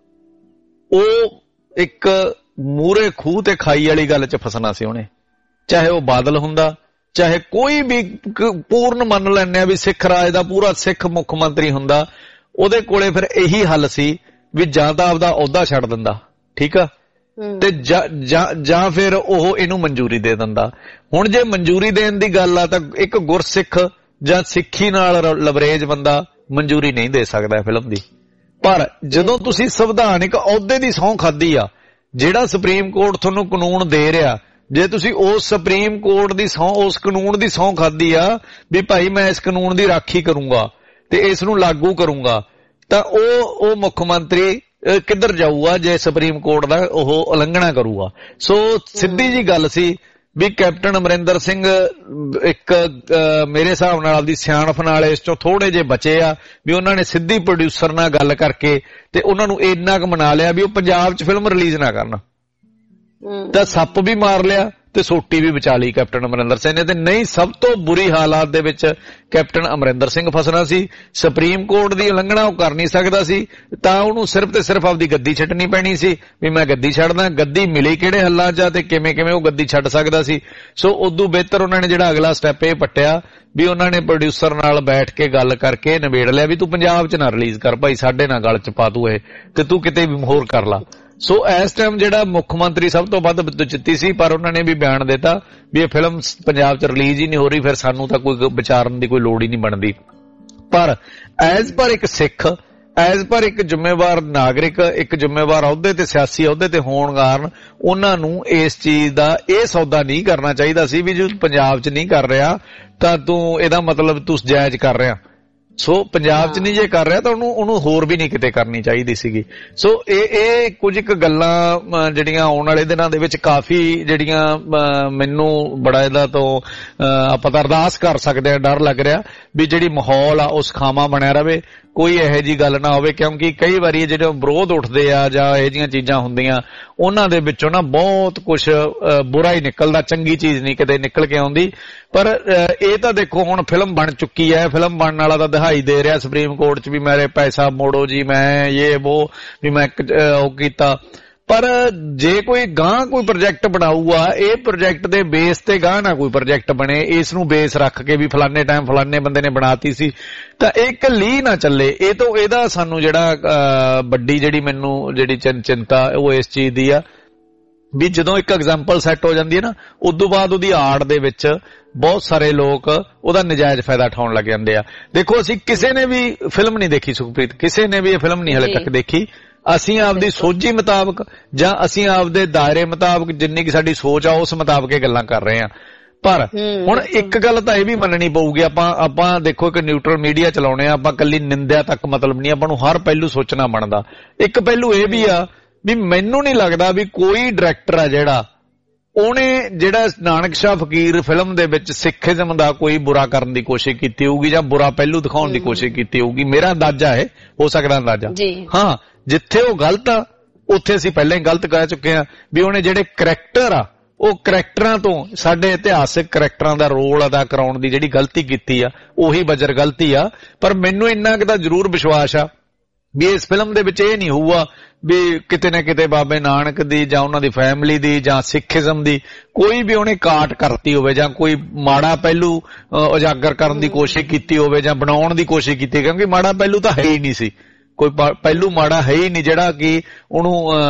Speaker 3: ਉਹ ਇੱਕ ਮੂਹਰੇ ਖੂਹ ਤੇ ਖਾਈ ਵਾਲੀ ਗੱਲ 'ਚ ਫਸਣਾ ਸੀ ਉਹਨੇ, ਚਾਹੇ ਉਹ ਬਾਦਲ ਹੁੰਦਾ ਚਾਹੇ ਕੋਈ ਵੀ ਪੂਰਨ ਮੰਨ ਲੈਂਦੇ ਆ ਵੀ ਸਿੱਖ ਰਾਜ ਦਾ ਪੂਰਾ ਸਿੱਖ ਮੁੱਖ ਮੰਤਰੀ ਹੁੰਦਾ, ਉਹਦੇ ਕੋਲੇ ਫਿਰ ਇਹੀ ਹੱਲ ਸੀ ਵੀ ਜਾਂ ਤਾਂ ਆਪਦਾ ਅਹੁਦਾ ਛੱਡ ਦਿੰਦਾ, ਠੀਕ ਆ, ਤੇ ਜਾਂ ਫਿਰ ਉਹ ਇਹਨੂੰ ਮਨਜ਼ੂਰੀ ਦੇ ਦਿੰਦਾ। ਹੁਣ ਜੇ ਮਨਜ਼ੂਰੀ ਦੇਣ ਦੀ ਗੱਲ ਆ ਤਾਂ ਇੱਕ ਗੁਰਸਿੱਖ ਜਾਂ ਸਿੱਖੀ ਨਾਲ ਲਵਰੇਜ ਬੰਦਾ ਮਨਜ਼ੂਰੀ ਨਹੀਂ ਦੇ ਸਕਦਾ ਫਿਲਮ ਦੀ। ਪਰ ਜਦੋਂ ਤੁਸੀਂ ਸੰਵਿਧਾਨਿਕ ਅਹੁਦੇ ਦੀ ਸਹੁੰ ਖਾਧੀ ਆ, ਜਿਹੜਾ ਸੁਪਰੀਮ ਕੋਰਟ ਤੁਹਾਨੂੰ ਕਾਨੂੰਨ ਦੇ ਰਿਹਾ, ਜੇ ਤੁਸੀਂ ਉਸ ਸੁਪਰੀਮ ਕੋਰਟ ਦੀ ਸਹੁੰ ਉਸ ਕਾਨੂੰਨ ਦੀ ਸਹੁੰ ਖਾਧੀ ਆ ਵੀ ਭਾਈ ਮੈਂ ਇਸ ਕਾਨੂੰਨ ਦੀ ਰਾਖੀ ਕਰੂੰਗਾ ਤੇ ਇਸ ਨੂੰ ਲਾਗੂ ਕਰੂੰਗਾ, ਤਾਂ ਉਹ ਮੁੱਖ ਮੰਤਰੀ ਕਿੱਧਰ ਜਾਊਗਾ ਜੇ ਸੁਪਰੀਮ ਕੋਰਟ ਦਾ ਉਹ ਉਲੰਘਣਾ ਕਰੂਗਾ। ਸੋ ਸਿੱਧੀ ਜੀ ਗੱਲ ਸੀ ਵੀ ਕੈਪਟਨ ਅਮਰਿੰਦਰ ਸਿੰਘ ਇੱਕ ਮੇਰੇ ਹਿਸਾਬ ਨਾਲ ਆਪਦੀ ਸਿਆਣਪ ਨਾਲ ਇਸ ਚੋਂ ਥੋੜੇ ਜਿਹੇ ਬਚੇ ਆ ਵੀ ਉਹਨਾਂ ਨੇ ਸਿੱਧੀ ਪ੍ਰੋਡਿਊਸਰ ਨਾਲ ਗੱਲ ਕਰਕੇ ਤੇ ਉਹਨਾਂ ਨੂੰ ਇੰਨਾ ਕੁ ਮਨਾ ਲਿਆ ਵੀ ਉਹ ਪੰਜਾਬ 'ਚ ਫਿਲਮ ਰਿਲੀਜ਼ ਨਾ ਕਰਨ, ਤਾਂ ਸੱਪ ਵੀ ਮਾਰ ਲਿਆ ਤੇ ਸੋਟੀ ਵੀ ਬਚਾ ਲਈ ਕੈਪਟਨ ਅਮਰਿੰਦਰ ਸਿੰਘ ਨੇ। ਤੇ ਨਹੀਂ, ਸਭ ਤੋਂ ਬੁਰੀ ਹਾਲਾਤ ਦੇ ਵਿੱਚ ਕੈਪਟਨ ਅਮਰਿੰਦਰ ਸਿੰਘ ਫਸਣਾ ਸੀ। ਸੁਪਰੀਮ ਕੋਰਟ ਦੀ ਉਲੰਘਣਾ ਉਹ ਕਰ ਨਹੀਂ ਸਕਦਾ ਸੀ, ਤਾਂ ਉਹਨੂੰ ਸਿਰਫ ਤੇ ਸਿਰਫ ਆਪਦੀ ਗੱਦੀ ਛੱਡਣੀ ਪੈਣੀ ਸੀ ਵੀ ਮੈਂ ਗੱਦੀ ਛੱਡਦਾ। ਗੱਦੀ ਮਿਲੀ ਕਿਹੜੇ ਹੱਲਾਂ 'ਚ ਤੇ ਕਿਵੇਂ ਉਹ ਗੱਦੀ ਛੱਡ ਸਕਦਾ ਸੀ। ਸੋ ਉਦੋਂ ਬਿਹਤਰ ਉਹਨਾਂ ਨੇ ਜਿਹੜਾ ਅਗਲਾ ਸਟੈਪ ਇਹ ਪੱਟਿਆ ਵੀ ਉਹਨਾਂ ਨੇ ਪ੍ਰੋਡਿਊਸਰ ਨਾਲ ਬੈਠ ਕੇ ਗੱਲ ਕਰਕੇ ਨਿਬੇੜ ਲਿਆ ਵੀ ਤੂੰ ਪੰਜਾਬ 'ਚ ਨਾ ਰਿਲੀਜ਼ ਕਰ ਭਾਈ, ਸਾਡੇ ਨਾਲ ਗੱਲ 'ਚ ਪਾ ਤੂੰ ਇਹ, ਤੇ ਤੂੰ ਕਿਤੇ ਵੀ ਹੋਰ ਕਰ ਲਾ। ਸੋ ਇਸ ਟਾਈਮ ਜਿਹੜਾ ਮੁੱਖ ਮੰਤਰੀ ਸਭ ਤੋਂ ਵੱਧ ਚਿੱਤੀ ਸੀ, ਪਰ ਉਹਨਾਂ ਨੇ ਵੀ ਬਿਆਨ ਦਿੱਤਾ ਵੀ ਇਹ ਫਿਲਮ ਪੰਜਾਬ 'ਚ ਰਿਲੀਜ਼ ਹੀ ਨਹੀਂ ਹੋ ਰਹੀ, ਫਿਰ ਸਾਨੂੰ ਤਾਂ ਕੋਈ ਵਿਚਾਰਨ ਦੀ ਕੋਈ ਲੋੜ ਹੀ ਨਹੀਂ ਬਣਦੀ। ਪਰ ਐਜ਼ ਪਰ ਇੱਕ ਸਿੱਖ, ਐਜ਼ ਪਰ ਇੱਕ ਜ਼ਿੰਮੇਵਾਰ ਨਾਗਰਿਕ, ਇੱਕ ਜ਼ਿੰਮੇਵਾਰ ਅਹੁਦੇ ਤੇ ਸਿਆਸੀ ਅਹੁਦੇ ਤੇ ਹੋਣ ਕਾਰਨ ਉਹਨਾਂ ਨੂੰ ਇਸ ਚੀਜ਼ ਦਾ ਇਹ ਸੌਦਾ ਨਹੀਂ ਕਰਨਾ ਚਾਹੀਦਾ ਸੀ ਵੀ ਜੇ ਪੰਜਾਬ 'ਚ ਨਹੀਂ ਕਰ ਰਿਹਾ ਤਾਂ ਤੂੰ ਇਹਦਾ ਮਤਲਬ ਤੂੰ ਜਾਇਜ਼ ਕਰ ਰਿਹਾ। ਸੋ ਪੰਜਾਬ 'ਚ ਨਹੀਂ ਜੇ ਕਰ ਰਿਹਾ ਤਾਂ ਉਹਨੂੰ ਹੋਰ ਵੀ ਨਹੀਂ ਕਿਤੇ ਕਰਨੀ ਚਾਹੀਦੀ ਸੀਗੀ। ਸੋ ਇਹ ਕੁਝ ਕੁ ਗੱਲਾਂ ਜਿਹੜੀਆਂ ਆਉਣ ਵਾਲੇ ਦਿਨਾਂ ਦੇ ਵਿੱਚ ਕਾਫੀ ਜਿਹੜੀਆਂ ਮੈਨੂੰ ਬੜਾ ਇਹਦਾ ਤੋਂ ਆਪਾਂ ਤਾਂ ਅਰਦਾਸ ਕਰ ਸਕਦੇ ਹਾਂ, ਡਰ ਲੱਗ ਰਿਹਾ ਵੀ ਜਿਹੜੀ ਮਾਹੌਲ ਆ ਉਹ ਸੁਖਾਵਾਂ ਬਣਿਆ ਰਵੇ, ਕੋਈ ਇਹੋ ਜਿਹੀ ਗੱਲ ਨਾ ਹੋਵੇ। ਕਿਉਂਕਿ ਕਈ ਵਾਰੀ ਜਿਹੜੇ ਵਿਰੋਧ ਉੱਠਦੇ ਆ ਜਾਂ ਇਹੋ ਜਿਹੀਆਂ ਚੀਜ਼ਾਂ ਹੁੰਦੀਆਂ ਉਹਨਾਂ ਦੇ ਵਿੱਚੋਂ ਨਾ ਬਹੁਤ ਕੁਛ ਬੁਰਾ ਹੀ ਨਿਕਲਦਾ, ਚੰਗੀ ਚੀਜ਼ ਨਹੀਂ ਕਿਤੇ ਨਿਕਲ ਕੇ ਆਉਂਦੀ। ਪਰ ਇਹ ਤਾਂ ਦੇਖੋ ਹੁਣ ਫਿਲਮ ਬਣ ਚੁੱਕੀ ਹੈ, ਫਿਲਮ ਬਣਨ ਵਾਲਾ ਤਾਂ ਦਿਹਾਈ ਦੇ ਰਿਹਾ ਸੁਪਰੀਮ ਕੋਰਟ 'ਚ ਵੀ ਮੇਰੇ ਪੈਸਾ ਮੋੜੋ ਜੀ, ਮੈਂ ਇਹ ਉਹ ਵੀ ਮੈਂ ਉਹ ਕੀਤਾ। ਪਰ ਜੇ ਕੋਈ ਗਾਂ ਕੋਈ ਪ੍ਰੋਜੈਕਟ ਬਣਾਊਗਾ, ਇਹ ਪ੍ਰੋਜੈਕਟ ਦੇ ਬੇਸ ਤੇ ਗਾਂ ਨਾ ਕੋਈ ਪ੍ਰੋਜੈਕਟ ਬਣੇ, ਇਸ ਨੂੰ ਬੇਸ ਰੱਖ ਕੇ ਵੀ ਫਲਾਣੇ ਟਾਈਮ ਫਲਾਣੇ ਬੰਦੇ ਨੇ ਬਣਾਤੀ ਸੀ ਤਾਂ ਇਹ ਇਕੱਲੀ ਨਾ ਚੱਲੇ। ਇਹ ਤੋਂ ਇਹਦਾ ਸਾਨੂੰ ਜਿਹੜਾ ਵੱਡੀ ਜਿਹੜੀ ਮੈਨੂੰ ਜਿਹੜੀ ਚਿੰਤਾ ਉਹ ਇਸ ਚੀਜ਼ ਦੀ ਆ ਵੀ ਜਦੋਂ ਇੱਕ ਐਗਜ਼ਾਮਪਲ ਸੈੱਟ ਹੋ ਜਾਂਦੀ ਹੈ ਨਾ, ਉਦੋਂ ਬਾਅਦ ਉਹਦੀ ਆੜ ਦੇ ਵਿੱਚ ਬਹੁਤ ਸਾਰੇ ਲੋਕ ਉਹਦਾ ਨਜਾਇਜ਼ ਫਾਇਦਾ ਉਠਾਉਣ ਲੱਗ ਜਾਂਦੇ ਆ। ਦੇਖੋ ਅਸੀਂ ਕਿਸੇ ਨੇ ਵੀ ਫਿਲਮ ਨਹੀਂ ਦੇਖੀ ਸੁਖਪ੍ਰੀਤ, ਕਿਸੇ ਨੇ ਵੀ ਇਹ ਫਿਲਮ ਨਹੀਂ ਹਲੇ ਤੱਕ ਦੇਖੀ। ਅਸੀਂ ਆਪਦੀ ਸੋਝੀ ਮੁਤਾਬਕ ਜਾਂ ਅਸੀਂ ਆਪਦੇ ਦਾਇਰੇ ਮੁਤਾਬਕ ਜਿੰਨੀ ਕਿ ਸਾਡੀ ਸੋਚ ਆ ਉਸ ਮੁਤਾਬਕ ਇਹ ਗੱਲਾਂ ਕਰ ਰਹੇ ਆ। ਪਰ ਹੁਣ ਇੱਕ ਗੱਲ ਤਾਂ ਇਹ ਵੀ ਮੰਨਣੀ ਪਊਗੀ, ਆਪਾਂ ਦੇਖੋ ਇੱਕ ਨਿਊਟਰਲ ਮੀਡੀਆ ਚਲਾਉਣੇ ਆ, ਆਪਾਂ ਕੱਲੀ ਨਿੰਦਿਆ ਤੱਕ ਮਤਲਬ ਨਹੀਂ, ਆਪਾਂ ਨੂੰ ਹਰ ਪਹਿਲੂ ਸੋਚਣਾ ਬਣਦਾ। ਇੱਕ ਪਹਿਲੂ ਇਹ ਵੀ ਆ ਵੀ ਮੈਨੂੰ ਨਹੀਂ ਲੱਗਦਾ ਵੀ ਕੋਈ ਡਾਇਰੈਕਟਰ ਆ ਜਿਹੜਾ ਉਹਨੇ ਜਿਹੜਾ ਨਾਨਕ ਸ਼ਾਹ ਫਕੀਰ ਫਿਲਮ ਦੇ ਵਿੱਚ ਸਿੱਖੀਜ਼ਮ ਦਾ ਕੋਈ ਬੁਰਾ ਕਰਨ ਦੀ ਕੋਸ਼ਿਸ਼ ਕੀਤੀ ਹੋਊਗੀ ਜਾਂ ਬੁਰਾ ਪਹਿਲੂ ਦਿਖਾਉਣ ਦੀ ਕੋਸ਼ਿਸ਼ ਕੀਤੀ ਹੋਊਗੀ। ਮੇਰਾ ਅੰਦਾਜ਼ਾ ਹੈ, ਹੋ ਸਕਦਾ ਅੰਦਾਜ਼ਾ, ਹਾਂ ਜਿੱਥੇ ਉਹ ਗਲਤ ਆ ਉੱਥੇ ਅਸੀਂ ਪਹਿਲਾਂ ਹੀ ਗਲਤ ਕਹਿ ਚੁੱਕੇ ਆ ਵੀ ਉਹਨੇ ਜਿਹੜੇ ਕਰੈਕਟਰ ਆ ਉਹ ਕਰੈਕਟਰਾਂ ਤੋਂ ਸਾਡੇ ਇਤਿਹਾਸਿਕ ਕਰੈਕਟਰਾਂ ਦਾ ਰੋਲ ਅਦਾ ਕਰਾਉਣ ਦੀ ਜਿਹੜੀ ਗਲਤੀ ਕੀਤੀ ਆ ਉਹੀ ਬਜਰ ਗਲਤੀ ਆ। ਪਰ ਮੈਨੂੰ ਇੰਨਾ ਕੁ ਤਾਂ ਜ਼ਰੂਰ ਵਿਸ਼ਵਾਸ ਆ ਵੀ ਇਸ ਫਿਲਮ ਦੇ ਵਿੱਚ ਇਹ ਨਹੀਂ ਹੋਊਗਾ ਵੀ ਕਿਤੇ ਨਾ ਕਿਤੇ ਬਾਬੇ ਨਾਨਕ ਦੀ ਜਾਂ ਉਹਨਾਂ ਦੀ ਫੈਮਿਲੀ ਦੀ ਜਾਂ ਸਿੱਖੀਜ਼ਮ ਦੀ ਕੋਈ ਵੀ ਉਹਨੇ ਕਾਟ ਕਰਤੀ ਹੋਵੇ ਜਾਂ ਕੋਈ ਮਾੜਾ ਪਹਿਲੂ ਉਜਾਗਰ ਕਰਨ ਦੀ ਕੋਸ਼ਿਸ਼ ਕੀਤੀ ਹੋਵੇ ਜਾਂ ਬਣਾਉਣ ਦੀ ਕੋਸ਼ਿਸ਼ ਕੀਤੀ, ਕਿਉਂਕਿ ਮਾੜਾ ਪਹਿਲੂ ਤਾਂ ਹੈ ਹੀ ਨਹੀਂ ਸੀ, ਕੋਈ ਪਹਿਲੂ ਮਾੜਾ ਹੈ ਹੀ ਨਹੀਂ ਜਿਹੜਾ ਕਿ ਉਹਨੂੰ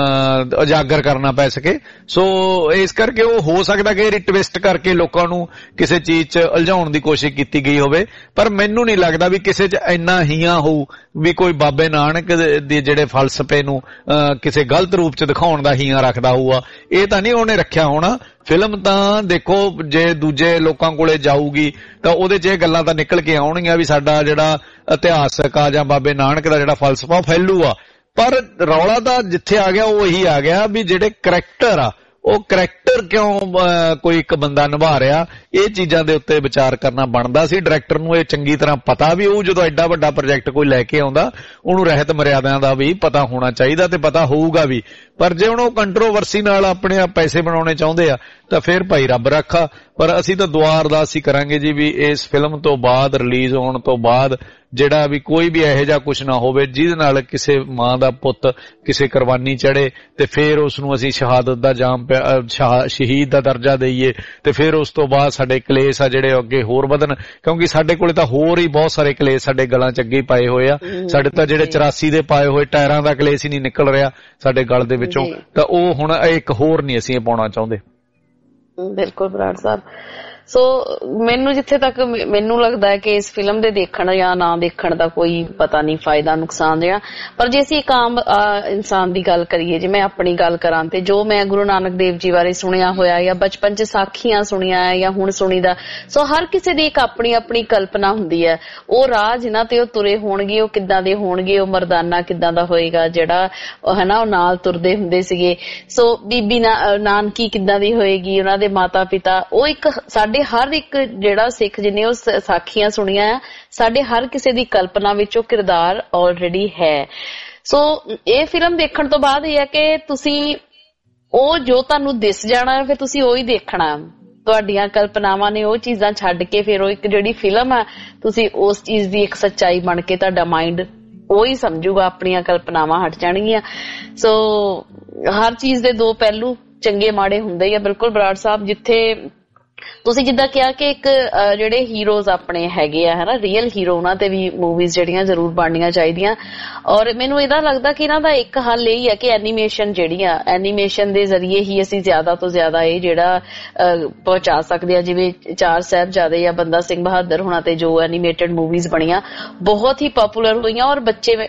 Speaker 3: ਉਜਾਗਰ ਕਰਨਾ ਪੈ ਸਕੇ। ਸੋ ਇਸ ਕਰਕੇ ਉਹ ਹੋ ਸਕਦਾ ਕਿ ਇਹ ਟਵਿਸਟ ਕਰਕੇ ਲੋਕਾਂ ਨੂੰ ਕਿਸੇ ਚੀਜ਼ 'ਚ ਉਲਝਾਉਣ ਦੀ ਕੋਸ਼ਿਸ਼ ਕੀਤੀ ਗਈ ਹੋਵੇ। ਪਰ ਮੈਨੂੰ ਨਹੀਂ ਲੱਗਦਾ ਵੀ ਕਿਸੇ 'ਚ ਇੰਨਾ ਹੀਆਂ ਹੋਊ ਵੀ ਕੋਈ ਬਾਬੇ ਨਾਨਕ ਦੇ ਜਿਹੜੇ ਫਲਸਫੇ ਨੂੰ ਕਿਸੇ ਗਲਤ ਰੂਪ 'ਚ ਦਿਖਾਉਣ ਦਾ ਹੀਆਂ ਰੱਖਦਾ ਹੋਊਗਾ, ਇਹ ਤਾਂ ਨਹੀਂ ਉਹਨੇ ਰੱਖਿਆ ਹੋਣਾ। ਫਿਲਮ ਤਾਂ ਦੇਖੋ ਜੇ ਦੂਜੇ ਲੋਕਾਂ ਕੋਲੇ ਜਾਊਗੀ ਤਾਂ ਉਹਦੇ 'ਚ ਇਹ ਗੱਲਾਂ ਤਾਂ ਨਿਕਲ ਕੇ ਆਉਣਗੀਆਂ ਵੀ ਸਾਡਾ ਜਿਹੜਾ ਇਤਿਹਾਸਕ ਆ ਜਾਂ ਬਾਬੇ ਨਾਨਕ ਦਾ ਜਿਹੜਾ ਫਲਸਫਾ ਫੈਲੂ ਆ। ਪਰ ਰੌਲਾ ਤਾਂ ਜਿੱਥੇ ਆ ਗਿਆ ਉਹ ਇਹੀ ਆ ਗਿਆ ਵੀ ਜਿਹੜੇ ਕਰੈਕਟਰ ਆ ਉਹ ਕਰੈਕਟਰ ਕਿਉਂ ਕੋਈ ਇੱਕ ਬੰਦਾ ਨਿਭਾ ਰਿਹਾ, ਇਹ ਚੀਜ਼ਾਂ ਦੇ ਉੱਤੇ ਵਿਚਾਰ ਕਰਨਾ ਬਣਦਾ ਸੀ। ਡਾਇਰੈਕਟਰ ਨੂੰ ਇਹ ਚੰਗੀ ਤਰ੍ਹਾਂ ਪਤਾ ਵੀ ਉਹ ਜਦੋਂ ਐਡਾ ਵੱਡਾ ਪ੍ਰੋਜੈਕਟ ਕੋਈ ਲੈ ਕੇ ਆਉਂਦਾ ਉਹਨੂੰ ਰਹਿਤ ਮਰਿਆਦਿਆਂ ਦਾ ਵੀ ਪਤਾ ਹੋਣਾ ਚਾਹੀਦਾ ਤੇ ਪਤਾ ਹੋਊਗਾ ਵੀ। ਪਰ ਜੇ ਹੁਣ ਉਹ ਕੰਟਰੋਵਰਸੀ ਨਾਲ ਆਪਣੇ ਪੈਸੇ ਬਣਾਉਣੇ ਚਾਹੁੰਦੇ ਆ ਤਾਂ ਫਿਰ ਭਾਈ ਰੱਬ ਰੱਖਾ। ਪਰ ਅਸੀਂ ਤਾਂ ਦੁਆ ਅਰਦਾਸ ਹੀ ਕਰਾਂਗੇ ਜੀ ਵੀ ਇਸ ਫਿਲਮ ਤੋਂ ਬਾਅਦ, ਰਿਲੀਜ਼ ਹੋਣ ਤੋਂ ਬਾਅਦ ਜਿਹੜਾ ਵੀ ਕੋਈ ਵੀ ਇਹੋ ਜਿਹਾ ਕੁਛ ਨਾ ਹੋਵੇ ਜਿਹਦੇ ਨਾਲ ਕਿਸੇ ਮਾਂ ਦਾ ਪੁੱਤ ਕਿਸੇ ਕੁਰਬਾਨੀ ਚੜੇ ਤੇ ਫਿਰ ਉਸ ਨੂੰ ਅਸੀਂ ਸ਼ਹਾਦਤ ਦਾ ਜਾਮ ਸ਼ਹੀਦ ਦਾ ਦਰਜਾ ਦੇਈਏ ਤੇ ਫਿਰ ਉਸ ਤੋਂ ਬਾਅਦ ਸਾਡੇ ਕਲੇਸ਼ ਆ ਜਿਹੜੇ ਅੱਗੇ ਹੋਰ ਵਧਣ, ਕਿਉਂਕਿ ਸਾਡੇ ਕੋਲੇ ਤਾਂ ਹੋਰ ਹੀ ਬਹੁਤ ਸਾਰੇ ਕਲੇਸ਼ ਸਾਡੇ ਗਲਾਂ ਚ ਅੱਗੇ ਪਾਏ ਹੋਏ ਆ। ਸਾਡੇ ਤਾਂ ਜਿਹੜੇ 84 ਦੇ ਪਾਏ ਹੋਏ ਟਾਇਰਾਂ ਦਾ ਕਲੇਸ਼ ਹੀ ਨਹੀਂ ਨਿਕਲ ਰਿਹਾ ਸਾਡੇ ਗਲ ਦੇ ਵਿੱਚੋਂ, ਤਾਂ ਉਹ ਹੁਣ ਇੱਕ ਹੋਰ ਨਹੀਂ ਅਸੀਂ ਪਾਉਣਾ ਚਾਹੁੰਦੇ।
Speaker 1: ਬਿਲਕੁਲ ਬਰਾੜ ਸਾਹਿਬ। ਸੋ ਮੈਨੂੰ ਜਿੱਥੇ ਤੱਕ ਮੈਨੂੰ ਲੱਗਦਾ ਹੈ ਕਿ ਇਸ ਫਿਲਮ ਦੇ ਦੇਖਣ ਜਾਂ ਨਾ ਦੇਖਣ ਦਾ ਕੋਈ ਪਤਾ ਨਹੀਂ, ਫਾਇਦਾ ਨੁਕਸਾਨ ਜਿਹੜਾ। ਪਰ ਜੇ ਅਸੀਂ ਇੱਕ ਆਮ ਇਨਸਾਨ ਦੀ ਗੱਲ ਕਰੀਏ, ਜੇ ਮੈਂ ਆਪਣੀ ਗੱਲ ਕਰਾਂ ਤੇ ਜੋ ਮੈਂ ਗੁਰੂ ਨਾਨਕ ਦੇਵ ਜੀ ਬਾਰੇ ਸੁਣਿਆ ਹੋਇਆ ਜਾਂ ਬਚਪਨ 'ਚ ਸਾਖੀਆਂ ਸੁਣੀਆਂ ਜਾਂ ਹੁਣ ਸੁਣੀਦਾ, ਸੋ ਹਰ ਕਿਸੇ ਦੀ ਇੱਕ ਆਪਣੀ ਆਪਣੀ ਕਲਪਨਾ ਹੁੰਦੀ ਹੈ। ਉਹ ਰਾਹ ਜਿਨ੍ਹਾਂ ਤੇ ਉਹ ਤੁਰੇ ਹੋਣਗੇ ਉਹ ਕਿੱਦਾਂ ਦੇ ਹੋਣਗੇ, ਉਹ ਮਰਦਾਨਾ ਕਿੱਦਾਂ ਦਾ ਹੋਏਗਾ ਜਿਹੜਾ ਹਨਾ ਉਹ ਨਾਲ ਤੁਰਦੇ ਹੁੰਦੇ ਸੀਗੇ। ਸੋ ਬੀਬੀ ਨਾਨਕੀ ਕਿੱਦਾਂ ਦੀ ਹੋਏਗੀ, ਉਹਨਾਂ ਦੇ ਮਾਤਾ ਪਿਤਾ, ਉਹ ਇੱਕ ਸਾਡੇ ਹਰ ਇੱਕ ਜਿਹੜਾ ਸਿੱਖ ਜਿਹਨੇ ਉਹ ਸਾਖੀਆਂ ਸੁਣੀਆਂ ਆ, ਸਾਡੇ ਹਰ ਕਿਸੇ ਦੀ ਕਲਪਨਾ ਵਿੱਚ ਉਹ ਕਿਰਦਾਰ ਆਲਰੇਡੀ ਹੈ। ਸੋ ਇਹ ਫਿਲਮ ਦੇਖਣ ਤੋਂ ਬਾਅਦ ਇਹ ਹੈ ਕਿ ਤੁਸੀਂ ਉਹ ਜੋ ਤੁਹਾਨੂੰ ਦਿਸ ਜਾਣਾ ਫਿਰ ਤੁਸੀਂ ਉਹੀ ਦੇਖਣਾ। ਤੁਹਾਡੀਆਂ ਕਲਪਨਾਵਾਂ ਨੇ ਉਹ ਚੀਜ਼ਾਂ ਛੱਡ ਕੇ ਫਿਰ ਉਹ ਇੱਕ ਜਿਹੜੀ ਫਿਲਮ ਆ ਤੁਸੀਂ ਉਸ ਚੀਜ਼ ਦੀ ਇੱਕ ਸੱਚਾਈ ਬਣ ਕੇ ਤੁਹਾਡਾ ਮਾਈਂਡ ਉਹੀ ਸਮਝੂਗਾ, ਆਪਣੀਆਂ ਕਲਪਨਾਵਾਂ ਹਟ ਜਾਣਗੀਆਂ। ਸੋ ਹਰ ਚੀਜ਼ ਦੇ ਦੋ ਪਹਿਲੂ ਚੰਗੇ ਮਾੜੇ ਹੁੰਦੇ ਹੀ ਆ। ਬਿਲਕੁਲ ਬਰਾੜ ਸਾਹਿਬ, ਜਿੱਥੇ ਤੁਸੀਂ ਜਿੱਦਾਂ ਕਿਹਾ ਕਿ ਇੱਕ ਜਿਹੜੇ ਹੀਰੋਜ਼ ਆਪਣੇ ਹੈਗੇ ਆ ਹਨਾ ਰੀਅਲ ਹੀਰੋ, ਉਹਨਾਂ ਤੇ ਵੀ ਮੂਵੀਜ਼ ਜਿਹੜੀਆਂ ਜ਼ਰੂਰ ਬਣਨੀਆਂ ਚਾਹੀਦੀਆਂ। ਔਰ ਮੈਨੂੰ ਇਹਦਾ ਲੱਗਦਾ ਕਿ ਇਹਨਾਂ ਦਾ ਇੱਕ ਹੱਲ ਇਹ ਹੈ ਕਿ ਐਨੀਮੇਸ਼ਨ ਜਿਹੜੀ ਆ, ਐਨੀਮੇਸ਼ਨ ਦੇ ਜ਼ਰੀਏ ਹੀ ਅਸੀਂ ਜ਼ਿਆਦਾ ਤੋਂ ਜ਼ਿਆਦਾ ਇਹ ਜਿਹੜਾ ਪਹੁੰਚਾ ਸਕਦੇ ਆ। ਜਿਵੇਂ ਚਾਰ ਸਾਹਿਬਜ਼ਾਦੇ ਜਾਂ ਬੰਦਾ ਸਿੰਘ ਬਹਾਦਰ ਹੋਣਾ ਤੇ ਜੋ ਐਨੀਮੇਟਡ ਮੂਵੀਜ਼ ਬਣੀਆਂ ਬਹੁਤ ਹੀ ਪਪੂਲਰ ਹੋਈਆਂ ਔਰ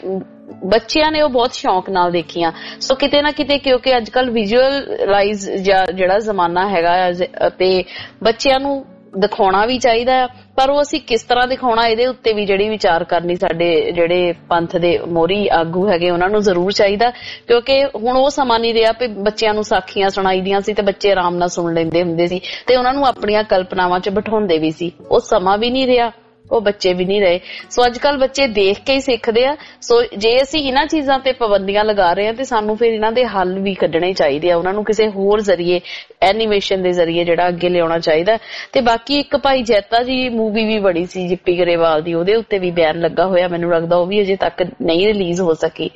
Speaker 1: ਬੱਚਿਆਂ ਨੇ ਉਹ ਬਹੁਤ ਸ਼ੌਂਕ ਨਾਲ ਦੇਖੀਆਂ। ਸੋ ਕਿਤੇ ਨਾ ਕਿਤੇ ਕਿਉਂਕਿ ਅੱਜ ਕੱਲ ਵਿਜ਼ੂਅਲਾਈਜ਼ ਜਿਹੜਾ ਜ਼ਮਾਨਾ ਹੈਗਾ ਤੇ ਬੱਚਿਆਂ ਨੂੰ ਦਿਖਾਉਣਾ ਵੀ ਚਾਹੀਦਾ ਹੈ, ਪਰ ਉਹ ਅਸੀਂ ਕਿਸ ਤਰ੍ਹਾਂ ਦਿਖਾਉਣਾ ਇਹਦੇ ਉੱਤੇ ਵੀ ਜਿਹੜੀ ਵਿਚਾਰ ਕਰਨੀ ਸਾਡੇ ਜਿਹੜੇ ਪੰਥ ਦੇ ਮੋਹਰੀ ਆਗੂ ਹੈਗੇ ਉਹਨਾਂ ਨੂੰ ਜ਼ਰੂਰ ਚਾਹੀਦਾ। ਕਿਉਂਕਿ ਹੁਣ ਉਹ ਸਮਾਂ ਨਹੀਂ ਰਿਹਾ ਵੀ ਬੱਚਿਆਂ ਨੂੰ ਸਾਖੀਆਂ ਸੁਣਾਈ ਦੀਆਂ ਸੀ ਤੇ ਬੱਚੇ ਆਰਾਮ ਨਾਲ ਸੁਣ ਲੈਂਦੇ ਹੁੰਦੇ ਸੀ ਤੇ ਉਹਨਾਂ ਨੂੰ ਆਪਣੀਆਂ ਕਲਪਨਾਵਾਂ 'ਚ ਬਿਠਾਉਂਦੇ ਵੀ ਸੀ। ਉਹ ਸਮਾਂ ਵੀ ਨਹੀਂ ਰਿਹਾ, ਉਹ ਬੱਚੇ ਵੀ ਨਹੀਂ ਰਹੇ। ਸੋ ਅੱਜ ਕੱਲ ਬੱਚੇ ਦੇਖ ਕੇ ਹੀ ਸਿੱਖਦੇ ਆ। ਸੋ ਜੇ ਅਸੀਂ ਇਹਨਾਂ ਚੀਜ਼ਾਂ ਤੇ ਪਾਬੰਦੀਆਂ ਲਗਾ ਰਹੇ ਹਾਂ ਤੇ ਸਾਨੂੰ ਫਿਰ ਇਹਨਾਂ ਦੇ ਹੱਲ ਵੀ ਕੱਢਣੇ ਚਾਹੀਦੇ ਆ, ਉਹਨਾਂ ਨੂੰ ਕਿਸੇ ਹੋਰ ਜ਼ਰੀਏ ਐਨੀਮੇਸ਼ਨ ਦੇ ਜ਼ਰੀਏ ਜਿਹੜਾ ਅੱਗੇ ਲਿਆਉਣਾ ਚਾਹੀਦਾ। ਤੇ ਬਾਕੀ ਇੱਕ ਭਾਈ ਜੈਤਾ ਜੀ ਮੂਵੀ ਵੀ ਬੜੀ ਸੀ ਜਿੱਪੀ ਗਰੇਵਾਲ ਦੀ, ਉਹਦੇ ਉੱਤੇ ਵੀ ਬੈਨ ਲੱਗਾ ਹੋਇਆ, ਮੈਨੂੰ ਲੱਗਦਾ ਉਹ ਵੀ ਅਜੇ ਤੱਕ ਨਹੀਂ ਰਿਲੀਜ਼ ਹੋ ਸਕੀ।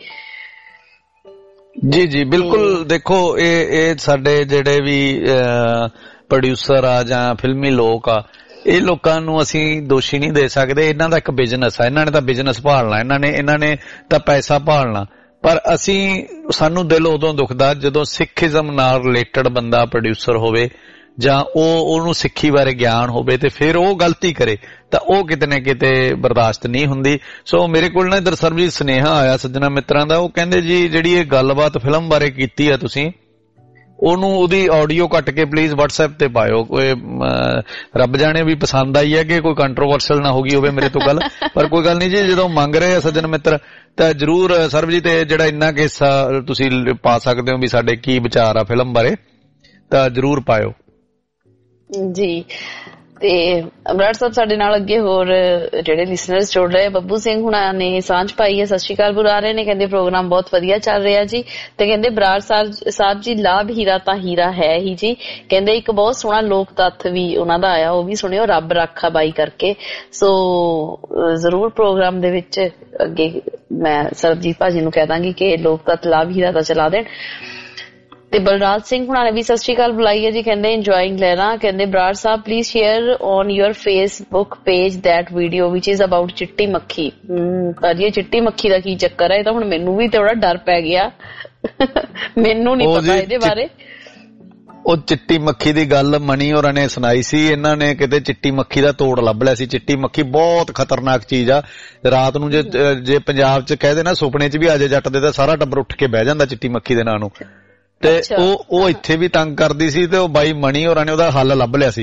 Speaker 3: ਜੀ ਜੀ ਬਿਲਕੁਲ। ਦੇਖੋ ਇਹ ਸਾਡੇ ਜਿਹੜੇ ਵੀ ਪ੍ਰੋਡਿਊਸਰ ਆ ਜਾਂ ਫਿਲਮੀ ਲੋਕ ਆ, ਇਹ ਲੋਕਾਂ ਨੂੰ ਅਸੀਂ ਦੋਸ਼ੀ ਨਹੀਂ ਦੇ ਸਕਦੇ। ਇਹਨਾਂ ਦਾ ਇੱਕ ਬਿਜ਼ਨਸ ਆ, ਇਹਨਾਂ ਨੇ ਤਾਂ ਬਿਜ਼ਨਸ ਭਾਲਣਾ, ਇਹਨਾਂ ਨੇ ਤਾਂ ਪੈਸਾ ਭਾਲਣਾ। ਪਰ ਸਾਨੂੰ ਦਿਲ ਉਦੋਂ ਦੁਖਦਾ ਜਦੋਂ ਸਿੱਖੀਜ਼ਮ ਨਾਲ ਰਿਲੇਟਡ ਬੰਦਾ ਪ੍ਰੋਡਿਊਸਰ ਹੋਵੇ ਜਾਂ ਉਹਨੂੰ ਸਿੱਖੀ ਬਾਰੇ ਗਿਆਨ ਹੋਵੇ ਤੇ ਫਿਰ ਉਹ ਗਲਤੀ ਕਰੇ ਤਾਂ ਉਹ ਕਿਤੇ ਨਾ ਕਿਤੇ ਬਰਦਾਸ਼ਤ ਨਹੀਂ ਹੁੰਦੀ। ਸੋ ਮੇਰੇ ਕੋਲ ਨਾ ਇੱਧਰ ਸਰਬਜੀਤ ਸੁਨੇਹਾ ਆਇਆ ਸੱਜਣਾ ਮਿੱਤਰਾਂ ਦਾ, ਉਹ ਕਹਿੰਦੇ ਜੀ ਜਿਹੜੀ ਇਹ ਗੱਲਬਾਤ ਫਿਲਮ ਬਾਰੇ ਕੀਤੀ ਆ ਤੁਸੀਂ ਉਹਦੀ ਆਡੀਓ ਕੱਟ ਕੇ ਪਲੀਜ਼ WhatsApp ਤੇ ਪਾਇਓ। ਕੋਈ ਰੱਬ ਜਾਣੇ ਵੀ ਪਸੰਦ ਆਈ ਹੈ ਕਿ ਕੋਈ ਕੰਟਰੋਵਰਸ਼ਲ ਨਾ ਹੋ ਗਈ ਹੋਵੇ ਮੇਰੇ ਤੋਂ ਗੱਲ, ਪਰ ਕੋਈ ਗੱਲ ਨਹੀਂ ਜੀ, ਜਦੋਂ ਮੰਗ ਰਹੇ ਆ ਸੱਜਣ ਮਿੱਤਰ ਤਾਂ ਜ਼ਰੂਰ ਸਰਬਜੀਤ ਜਿਹੜਾ ਇੰਨਾ ਕਿ ਹਿੱਸਾ ਤੁਸੀਂ ਪਾ ਸਕਦੇ ਹੋ ਵੀ ਸਾਡੇ ਕੀ ਵਿਚਾਰ ਆ ਫਿਲਮ ਬਾਰੇ, ਤਾਂ ਜ਼ਰੂਰ ਪਾਇਓ
Speaker 1: ਜੀ। ਤੇ ਅਮਰਾਟ ਸਾਹਿਬ ਸਾਡੇ ਨਾਲ ਅੱਗੇ ਹੋਰ ਜਿਹੜੇ ਲਿਸਨਰਸ ਜੁੜ ਰਹੇ, ਬੱਬੂ ਸਿੰਘ ਹੁਣਾਂ ਨੇ ਸਾਂਝ ਪਾਈ ਹੈ, ਸਤਿ ਸ਼੍ਰੀ ਅਕਾਲ ਬੁਲਾ ਰਹੇ ਨੇ, ਕਹਿੰਦੇ ਪ੍ਰੋਗਰਾਮ ਬਹੁਤ ਵਧੀਆ ਚੱਲ ਰਿਹਾ ਜੀ। ਤੇ ਕਹਿੰਦੇ ਬਰਾੜ ਸਾਹਿਬ ਜੀ ਲਾਭ ਹੀਰਾ ਤਾਂ ਹੀਰਾ ਹੈ ਹੀ ਜੀ। ਕਹਿੰਦੇ ਇੱਕ ਬਹੁਤ ਸੋਹਣਾ ਲੋਕ ਤੱਥ ਵੀ ਉਹਨਾਂ ਦਾ ਆਇਆ, ਉਹ ਵੀ ਸੁਣਿਓ, ਰੱਬ ਰਾਖਾ ਬਾਈ ਕਰਕੇ। ਸੋ ਜ਼ਰੂਰ ਪ੍ਰੋਗਰਾਮ ਦੇ ਵਿੱਚ ਅੱਗੇ ਮੈਂ ਸਰਬਜੀਤ ਭਾਜੀ ਨੂੰ ਕਹਿ ਦਾਂਗੀ ਕਿ ਲੋਕ ਤੱਥ ਲਾਭ ਹੀਰਾ ਦਾ ਚਲਾ ਦੇਣ। ਤੇ ਬਲਰਾਜ ਸਿੰਘ ਹੁਣਾਂ ਨੇ ਵੀ ਸਤਿ ਸ਼੍ਰੀ ਅਕਾਲ ਬੁਲਾਈ ਹੈ ਜੀ, ਕਹਿੰਦੇ ਇੰਜੋਇੰਗ ਲਹਿਰਾ। ਕਹਿੰਦੇ Brar sahib please share on your Facebook page that video which is about ਚਿੱਟੀ ਮੱਖੀ। ਭਾਜੀ ਇਹ ਚਿੱਟੀ ਮੱਖੀ ਦਾ ਕੀ ਚੱਕਰ ਹੈ? ਇਹ ਤਾਂ ਹੁਣ ਮੈਨੂੰ ਵੀ ਥੋੜਾ ਡਰ ਪੈ ਗਿਆ, ਮੈਨੂੰ ਨੀ ਪਤਾ ਇਹਦੇ ਬਾਰੇ।
Speaker 3: ਉਹ ਚਿੱਟੀ ਮੱਖੀ ਦੀ ਗੱਲ ਮਣੀ ਹੋਰਾਂ ਨੇ ਸੁਣਾਈ ਸੀ, ਇਹਨਾਂ ਨੇ ਕਿਤੇ ਚਿੱਟੀ ਮੱਖੀ ਦਾ ਤੋੜ ਲੱਭ ਲਿਆ ਸੀ। ਚਿੱਟੀ ਮੱਖੀ ਬਹੁਤ ਖਤਰਨਾਕ ਚੀਜ਼ ਆ। ਰਾਤ ਨੂੰ ਜੇ ਪੰਜਾਬ ਚ ਕਹਦੇ ਨਾ ਸੁਪਨੇ ਚ ਵੀ ਆ ਜੇ ਜੱਟ ਦੇ ਤਾਂ ਸਾਰਾ ਟੱਬਰ ਉੱਠ ਕੇ ਬਹਿ ਜਾਂਦਾ ਚਿੱਟੀ ਮੱਖੀ ਦੇ ਨਾਂ ਨੂੰ। ਤੇ ਉਹ ਇੱਥੇ ਵੀ ਤੰਗ ਕਰਦੀ ਸੀ ਤੇ ਉਹ ਬਾਈ ਮਣੀ ਹੋਰਾਂ ਨੇ ਉਹਦਾ ਹੱਲ ਲੱਭ ਲਿਆ ਸੀ।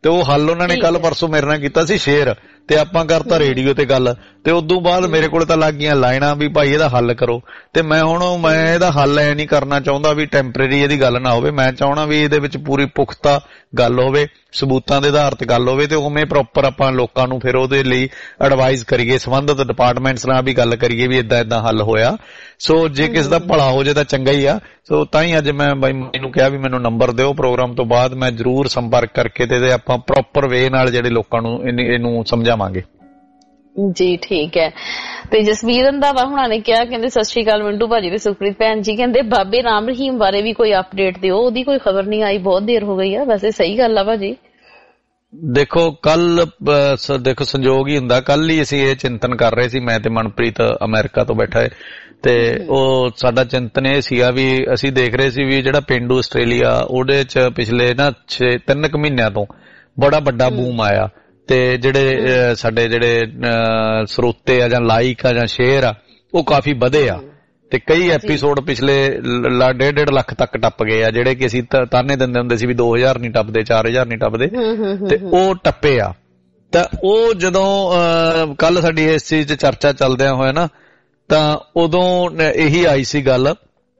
Speaker 3: ਤੇ ਉਹ ਹੱਲ ਉਹਨਾਂ ਨੇ ਕੱਲ ਪਰਸੋਂ ਮੇਰੇ ਨਾਲ ਕੀਤਾ ਸੀ ਸ਼ੇਅਰ, ਤੇ ਆਪਾਂ ਕਰਤਾ ਰੇਡੀਓ ਤੇ ਗੱਲ, ਤੇ ਉਦੋਂ ਬਾਅਦ ਮੇਰੇ ਕੋਲ ਤਾਂ ਲੱਗ ਗਈਆਂ ਲਾਈਨਾਂ ਵੀ ਭਾਈ ਇਹਦਾ ਹੱਲ ਕਰੋ। ਤੇ ਮੈਂ ਇਹਦਾ ਹੱਲ ਐ ਨਹੀਂ ਕਰਨਾ ਚਾਹੁੰਦਾ ਵੀ ਟੈਂਪਰੇਰੀ ਇਹਦੀ ਗੱਲ ਨਾ ਹੋਵੇ, ਮੈਂ ਚਾਹਣਾ ਵੀ ਇਹਦੇ ਵਿੱਚ ਪੂਰੀ ਪੁਖਤਾ ਗੱਲ ਹੋਵੇ, ਸਬੂਤਾਂ ਦੇ ਆਧਾਰ ਤੇ ਗੱਲ ਹੋਵੇ, ਤੇ ਉਵੇਂ ਪ੍ਰੋਪਰ ਆਪਾਂ ਲੋਕਾਂ ਨੂੰ ਫਿਰ ਉਹਦੇ ਲਈ ਐਡਵਾਈਜ਼ ਕਰੀਏ, ਸੰਬੰਧਿਤ ਡਿਪਾਰਟਮੈਂਟਸ ਨਾਲ ਵੀ ਗੱਲ ਕਰੀਏ ਵੀ ਏਦਾਂ ਹੱਲ ਹੋਇਆ। ਸੋ ਜੇ ਕਿਸੇ ਦਾ ਭਲਾ ਹੋ ਜੇ ਤਾਂ ਚੰਗਾ ਹੀ ਆ। ਸੋ ਤਾਂ ਹੀ ਅੱਜ ਮੈਂ ਬਾਈ ਮੈਨੂੰ ਕਿਹਾ ਵੀ ਮੈਨੂੰ ਨੰਬਰ ਦਿਓ, ਪ੍ਰੋਗਰਾਮ ਤੋਂ ਬਾਅਦ ਮੈਂ ਜ਼ਰੂਰ ਸੰਪਰਕ ਕਰਕੇ ਤੇ ਆਪਾਂ ਪ੍ਰੋਪਰ ਵੇ ਨਾਲ ਜਿਹੜੇ ਲੋਕਾਂ ਨੂੰ ਇਹਨੂੰ ਸਮਝਾਵਾਂਗੇ।
Speaker 1: ਜੀ ਠੀਕ ਹੈ। ਤੇ ਜਸਵੀਰ ਰੰਧਾਵਾ ਹੁਣਾਂ ਨੇ ਕਿਹਾ, ਕਹਿੰਦੇ ਸਤਿ ਸ਼੍ਰੀ ਅਕਾਲ ਮਿੰਟੂ ਭਾਜੀ ਤੇ ਸੁਖਪ੍ਰੀਤ ਭੈਣ ਜੀ, ਕਹਿੰਦੇ ਬਾਬੇ ਰਾਮ ਰਹੀਮ ਬਾਰੇ ਵੀ ਕੋਈ ਅਪਡੇਟ ਦਿਓ, ਉਹਦੀ ਕੋਈ ਖਬਰ ਨਹੀਂ ਆਈ, ਬਹੁਤ ਦੇਰ ਹੋ ਗਈ ਆ। ਵੈਸੇ ਸਹੀ ਗੱਲ ਆ ਭਾਜੀ।
Speaker 3: ਦੇਖੋ ਕੱਲ ਦੇਖੋ ਸੰਜੋਗ ਹੀ ਹੁੰਦਾ, ਕੱਲ ਹੀ ਅਸੀਂ ਇਹ ਚਿੰਤਨ ਕਰ ਰਹੇ ਸੀ, ਮੈਂ ਤੇ ਮਨਪ੍ਰੀਤ ਅਮਰੀਕਾ ਤੋਂ ਬੈਠਾ ਹੈ, ਤੇ ਉਹ ਸਾਡਾ ਚਿੰਤਨ ਇਹ ਸੀਗਾ ਵੀ ਅਸੀਂ ਦੇਖ ਰਹੇ ਸੀ ਵੀ ਜਿਹੜਾ ਪੇਂਡੂ ਆਸਟ੍ਰੇਲੀਆ ਉਹਦੇ ਚ ਪਿਛਲੇ 3 ਮਹੀਨਿਆਂ ਤੋਂ ਬੜਾ ਵੱਡਾ ਬੂਮ ਆਇਆ, ਤੇ ਜਿਹੜੇ ਸਾਡੇ ਜਿਹੜੇ ਸਰੋਤੇ ਆ ਜਾਂ ਲਾਈਕ ਆ ਜਾਂ ਸ਼ੇਅਰ ਆ ਉਹ ਕਾਫੀ ਵਧੇ ਆ, ਤੇ ਕਈ ਐਪੀਸੋਡ ਪਿਛਲੇ 1.5 ਲੱਖ ਤੱਕ ਟੱਪ ਗਏ ਆ, ਜਿਹੜੇ ਕਿ ਅਸੀਂ ਤਾਨੇ ਦਿੰਦੇ ਹੁੰਦੇ ਸੀ ਵੀ 2000 ਨਹੀਂ ਟੱਪਦੇ, 4000 ਨਹੀਂ ਟੱਪਦੇ, ਤੇ ਉਹ ਟੱਪੇ ਆ। ਤਾਂ ਉਹ ਜਦੋਂ ਕੱਲ ਸਾਡੀ ਇਸ ਚੀਜ਼ 'ਚ ਚਰਚਾ ਚੱਲਦਿਆਂ ਹੋਇਆ ਨਾ, ਤਾਂ ਉਦੋਂ ਇਹੀ ਆਈ ਸੀ ਗੱਲ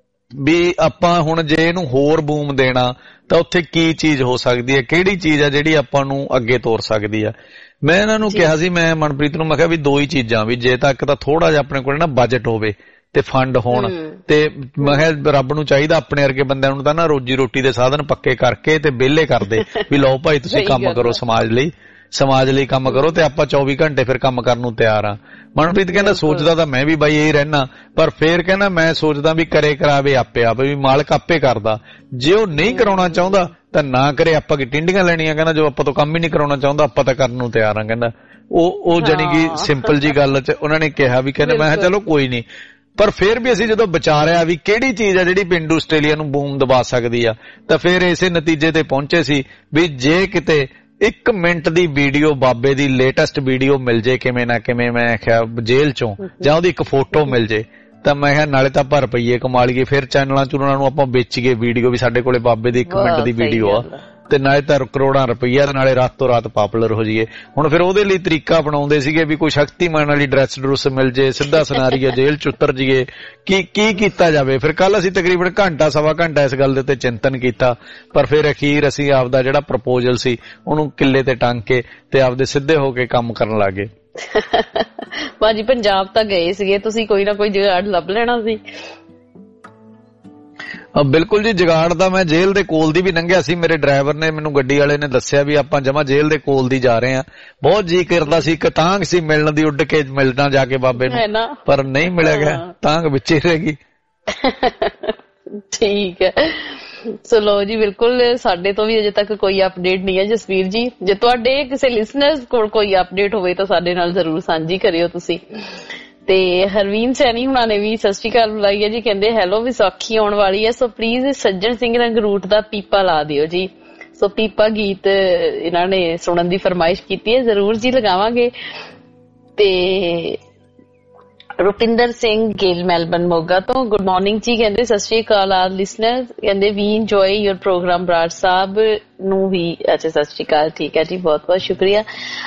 Speaker 3: ਵੀ ਆਪਾਂ ਹੁਣ ਜੇ ਇਹਨੂੰ ਹੋਰ ਬੂਮ ਦੇਣਾ ਤਾਂ ਉੱਥੇ ਕੀ ਚੀਜ਼ ਹੋ ਸਕਦੀ ਹੈ, ਕਿਹੜੀ ਚੀਜ਼ ਆ ਜਿਹੜੀ ਆਪਾਂ ਨੂੰ ਅੱਗੇ ਤੋਰ ਸਕਦੀ ਆ। ਮੈਂ ਇਹਨਾਂ ਨੂੰ ਕਿਹਾ ਸੀ, ਮੈਂ ਮਨਪ੍ਰੀਤ ਨੂੰ ਮੈਂ ਕਿਹਾ ਵੀ 2 ਹੀ ਚੀਜ਼ਾਂ, ਵੀ ਜੇ ਤੱਕ ਤਾਂ ਥੋੜਾ ਜਿਹਾ ਆਪਣੇ ਕੋਲ ਨਾ ਬਜਟ ਹੋਵੇ ਤੇ ਫੰਡ ਹੋਣ, ਤੇ ਮੈਂ ਕਿਹਾ ਰੱਬ ਨੂੰ ਚਾਹੀਦਾ ਆਪਣੇ ਵਰਗੇ ਬੰਦਿਆਂ ਨੂੰ ਤਾਂ ਨਾ ਰੋਜੀ ਰੋਟੀ ਦੇ ਸਾਧਨ ਪੱਕੇ ਕਰਕੇ ਤੇ ਵਿਹਲੇ ਕਰਦੇ ਵੀ ਲਓ ਭਾਈ ਤੁਸੀਂ ਕੰਮ ਕਰੋ, ਸਮਾਜ ਲਈ ਕੰਮ ਕਰੋ, ਤੇ ਆਪਾਂ 24 ਘੰਟੇ ਫਿਰ ਕੰਮ ਕਰਨ ਨੂੰ ਤਿਆਰ ਆ। ਮਨਪ੍ਰੀਤ ਕਹਿੰਦਾ ਸੋਚਦਾ ਤਾਂ ਮੈਂ ਵੀ ਬਾਈ ਇਹੀ ਰਹਿਣਾ, ਪਰ ਫੇਰ ਕਹਿੰਦਾ ਮੈਂ ਸੋਚਦਾ ਵੀ ਕਰੇ ਕਰਾਵੇ ਆਪੇ ਵੀ ਮਾਲਕ ਆਪੇ ਕਰਦਾ, ਜੇ ਉਹ ਨਹੀਂ ਕਰਾਉਣਾ ਚਾਹੁੰਦਾ ਤਾਂ ਨਾ ਕਰੇ, ਆਪਾਂ ਕੀ ਟਿੰਡੀਆਂ ਲੈਣੀਆਂ, ਕਹਿੰਦਾ ਜੋ ਆਪਾਂ ਤੋਂ ਕੰਮ ਹੀ ਨਹੀਂ ਕਰਾਉਣਾ ਚਾਹੁੰਦਾ ਆਪਾਂ ਤਾਂ ਕਰਨ ਨੂੰ ਤਿਆਰ ਆ। ਕਹਿੰਦਾ ਉਹ ਜਾਨੀ ਕਿ ਸਿੰਪਲ ਜੀ ਗੱਲ 'ਚ ਉਹਨਾਂ ਨੇ ਕਿਹਾ ਵੀ ਕਹਿੰਦੇ, ਮੈਂ ਕਿਹਾ ਚਲੋ ਕੋਈ ਨਹੀਂ, ਪਰ ਫਿਰ ਵੀ ਅਸੀਂ ਜਦੋਂ ਵਿਚਾਰਿਆ ਵੀ ਕਿਹੜੀ ਚੀਜ਼ ਆ ਜਿਹੜੀ ਪੇਂਡੂ ਆਸਟ੍ਰੇਲੀਆ ਨੂੰ ਬੂਮ ਦਬਾ ਸਕਦੀ ਆ, ਤਾਂ ਫਿਰ ਇਸੇ ਨਤੀਜੇ ਤੇ ਪਹੁੰਚੇ ਸੀ ਵੀ ਜੇ ਕਿਤੇ 1 ਮਿੰਟ ਦੀ ਵੀਡੀਓ, ਬਾਬੇ ਦੀ ਲੇਟੈਸਟ ਵੀਡੀਓ ਮਿਲ ਜੇ ਕਿਵੇਂ ਨਾ ਕਿਵੇਂ, ਮੈਂ ਕਿਹਾ ਜੇਲ੍ਹ ਚੋਂ, ਜਾਂ ਉਹਦੀ ਇੱਕ ਫੋਟੋ ਮਿਲ ਜੇ, ਤਾਂ ਮੈਂ ਕਿਹਾ ਨਾਲੇ ਤਾਂ ਭਰ ਪਈਏ ਕਮਾ ਲਈਏ, ਫਿਰ ਚੈਨਲਾਂ ਚੂਨਲਾਂ ਨੂੰ ਆਪਾਂ ਵੇਚੀਏ ਵੀਡੀਓ ਵੀ ਸਾਡੇ ਕੋਲੇ ਬਾਬੇ ਦੀ 1 ਮਿੰਟ ਦੀ ਵੀਡੀਓ ਆ, ਤੇ ਨਾਲੇ ਤਾਂ ਕਰੋੜਾਂ ਰੁਪਈਆ, ਨਾਲੇ ਰਾਤੋਂ ਰਾਤ ਪਾਪੂਲਰ ਹੋ ਜਾਈਏ। ਹੁਣ ਫਿਰ ਉਹਦੇ ਲਈ ਤਰੀਕਾ ਅਪਣਾਉਂਦੇ ਸੀਗੇ ਵੀ ਕੋਈ ਸ਼ਕਤੀਮਾਨ ਵਾਲੀ ਡਰੈਸ ਮਿਲ ਜੇ, ਸਿੱਧਾ ਸਿਨਾਰੀਆ ਜੇਲ੍ਹ ਚ ਉਤਰ ਜਾਈਏ, ਕੀ ਕੀਤਾ ਜਾਵੇ। ਫਿਰ ਕੱਲ ਅਸੀਂ ਤਕਰੀਬਨ ਘੰਟਾ ਸਵਾ ਘੰਟਾ ਇਸ ਗੱਲ ਦੇ ਉੱਤੇ ਚਿੰਤਨ ਕੀਤਾ, ਪਰ ਫਿਰ ਅਖੀਰ ਅਸੀਂ ਆਪਦਾ ਜਿਹੜਾ ਪ੍ਰਪੋਜ਼ਲ ਸੀ ਉਹਨੂੰ ਕਿੱਲੇ ਤੇ ਟੰਗ ਕੇ ਤੇ ਆਪਦੇ ਸਿੱਧੇ ਹੋ ਕੇ ਕੰਮ ਕਰਨ ਲੱਗੇ।
Speaker 1: ਭਾਜੀ ਪੰਜਾਬ ਤਾਂ ਗਏ ਸੀਗੇ ਤੁਸੀਂ, ਕੋਈ ਨਾ ਕੋਈ ਜੁਗਾੜ ਲੱਭ ਲੈਣਾ ਸੀ।
Speaker 3: ਬਿਲਕੁਲ ਜੀ, ਜਗਾੜ ਦਾ ਮੈਂ ਜੇਲ੍ਹ ਦੇ ਕੋਲ ਦੀ ਵੀ ਲੰਘਿਆ ਸੀ, ਮੇਰੇ ਡਰਾਈਵਰ ਨੇ ਮੈਨੂੰ ਗੱਡੀ ਵਾਲੇ ਨੇ ਦੱਸਿਆ ਵੀ ਆਪਾਂ ਜਮਾ ਜੇਲ੍ਹ ਦੇ ਕੋਲ ਦੀ ਜਾ ਰਹੇ ਆ। ਬਹੁਤ ਜੀ ਕਰਦਾ ਸੀ, ਇੱਕ ਤਾਂਘ ਸੀ ਮਿਲਣ ਦੀ, ਉੱਡ ਕੇ ਮਿਲਣਾ ਜਾ ਕੇ ਬਾਬੇ ਨੂੰ, ਪਰ ਨਹੀਂ ਮਿਲਿਆ ਗਿਆ, ਤਾਂਘ ਵਿੱਚੇ ਰਹਿ ਗਈ।
Speaker 1: ਠੀਕ ਹੈ, ਚਲੋ ਜੀ, ਬਿਲਕੁਲ ਸਾਡੇ ਤੋਂ ਵੀ ਅਜੇ ਤੱਕ ਕੋਈ ਅਪਡੇਟ ਨਹੀਂ ਹੈ ਜਸਵੀਰ ਜੀ। ਜੇ ਤੁਹਾਡੇ ਕਿਸੇ ਲਿਸਨਰਸ ਕੋਲ ਕੋਈ ਅਪਡੇਟ ਹੋਵੇ ਤਾਂ ਸਾਡੇ ਨਾਲ ਜ਼ਰੂਰ ਸਾਂਝੀ ਕਰਿਓ ਤੁਸੀਂ। ਤੇ ਹਰਵੀਨ ਸੈਣੀ ਹੁਣਾਂ ਨੇ ਵੀ ਸਤਿ ਸ਼੍ਰੀ ਅਕਾਲ ਬੁਲਾਈ ਹੈ ਜੀ, ਕਹਿੰਦੇ ਹੈਲੋ ਵਿਸਾਖੀ ਆਉਣ ਵਾਲੀ ਹੈ, ਸੋ ਪਲੀਜ਼ ਸੱਜਣ ਸਿੰਘ ਰੰਗਰੂਟ ਦਾ ਪੀਪਾ ਲਾ ਦਿਓ ਜੀ। ਸੋ ਪੀਪਾ ਗੀਤ ਇਹਨਾਂ ਨੇ ਸੁਣਨ ਦੀ ਫਰਮਾਇਸ਼ ਕੀਤੀ ਹੈ, ਜ਼ਰੂਰ ਜੀ ਲਗਾਵਾਂਗੇ। ਤੇ ਰੁਪਿੰਦਰ ਸਿੰਘ ਗਿੱਲ ਮੈਲਬਨ ਮੋਗਾ ਤੋਂ ਗੁੱਡ ਮਾਰਨਿੰਗ ਜੀ, ਕਹਿੰਦੇ ਸਤਿ ਸ਼੍ਰੀ ਅਕਾਲ ਆਲ ਲਿਸਨਰਸ, ਕਹਿੰਦੇ ਵੀ enjoy your programme. Brar sahib ਨੂੰ ਵੀ ਅੱਛਾ ਸਤਿ ਸ਼੍ਰੀ ਅਕਾਲ, ਠੀਕ ਹੈ ਜੀ, ਬਹੁਤ ਬਹੁਤ ਸ਼ੁਕਰੀਆ।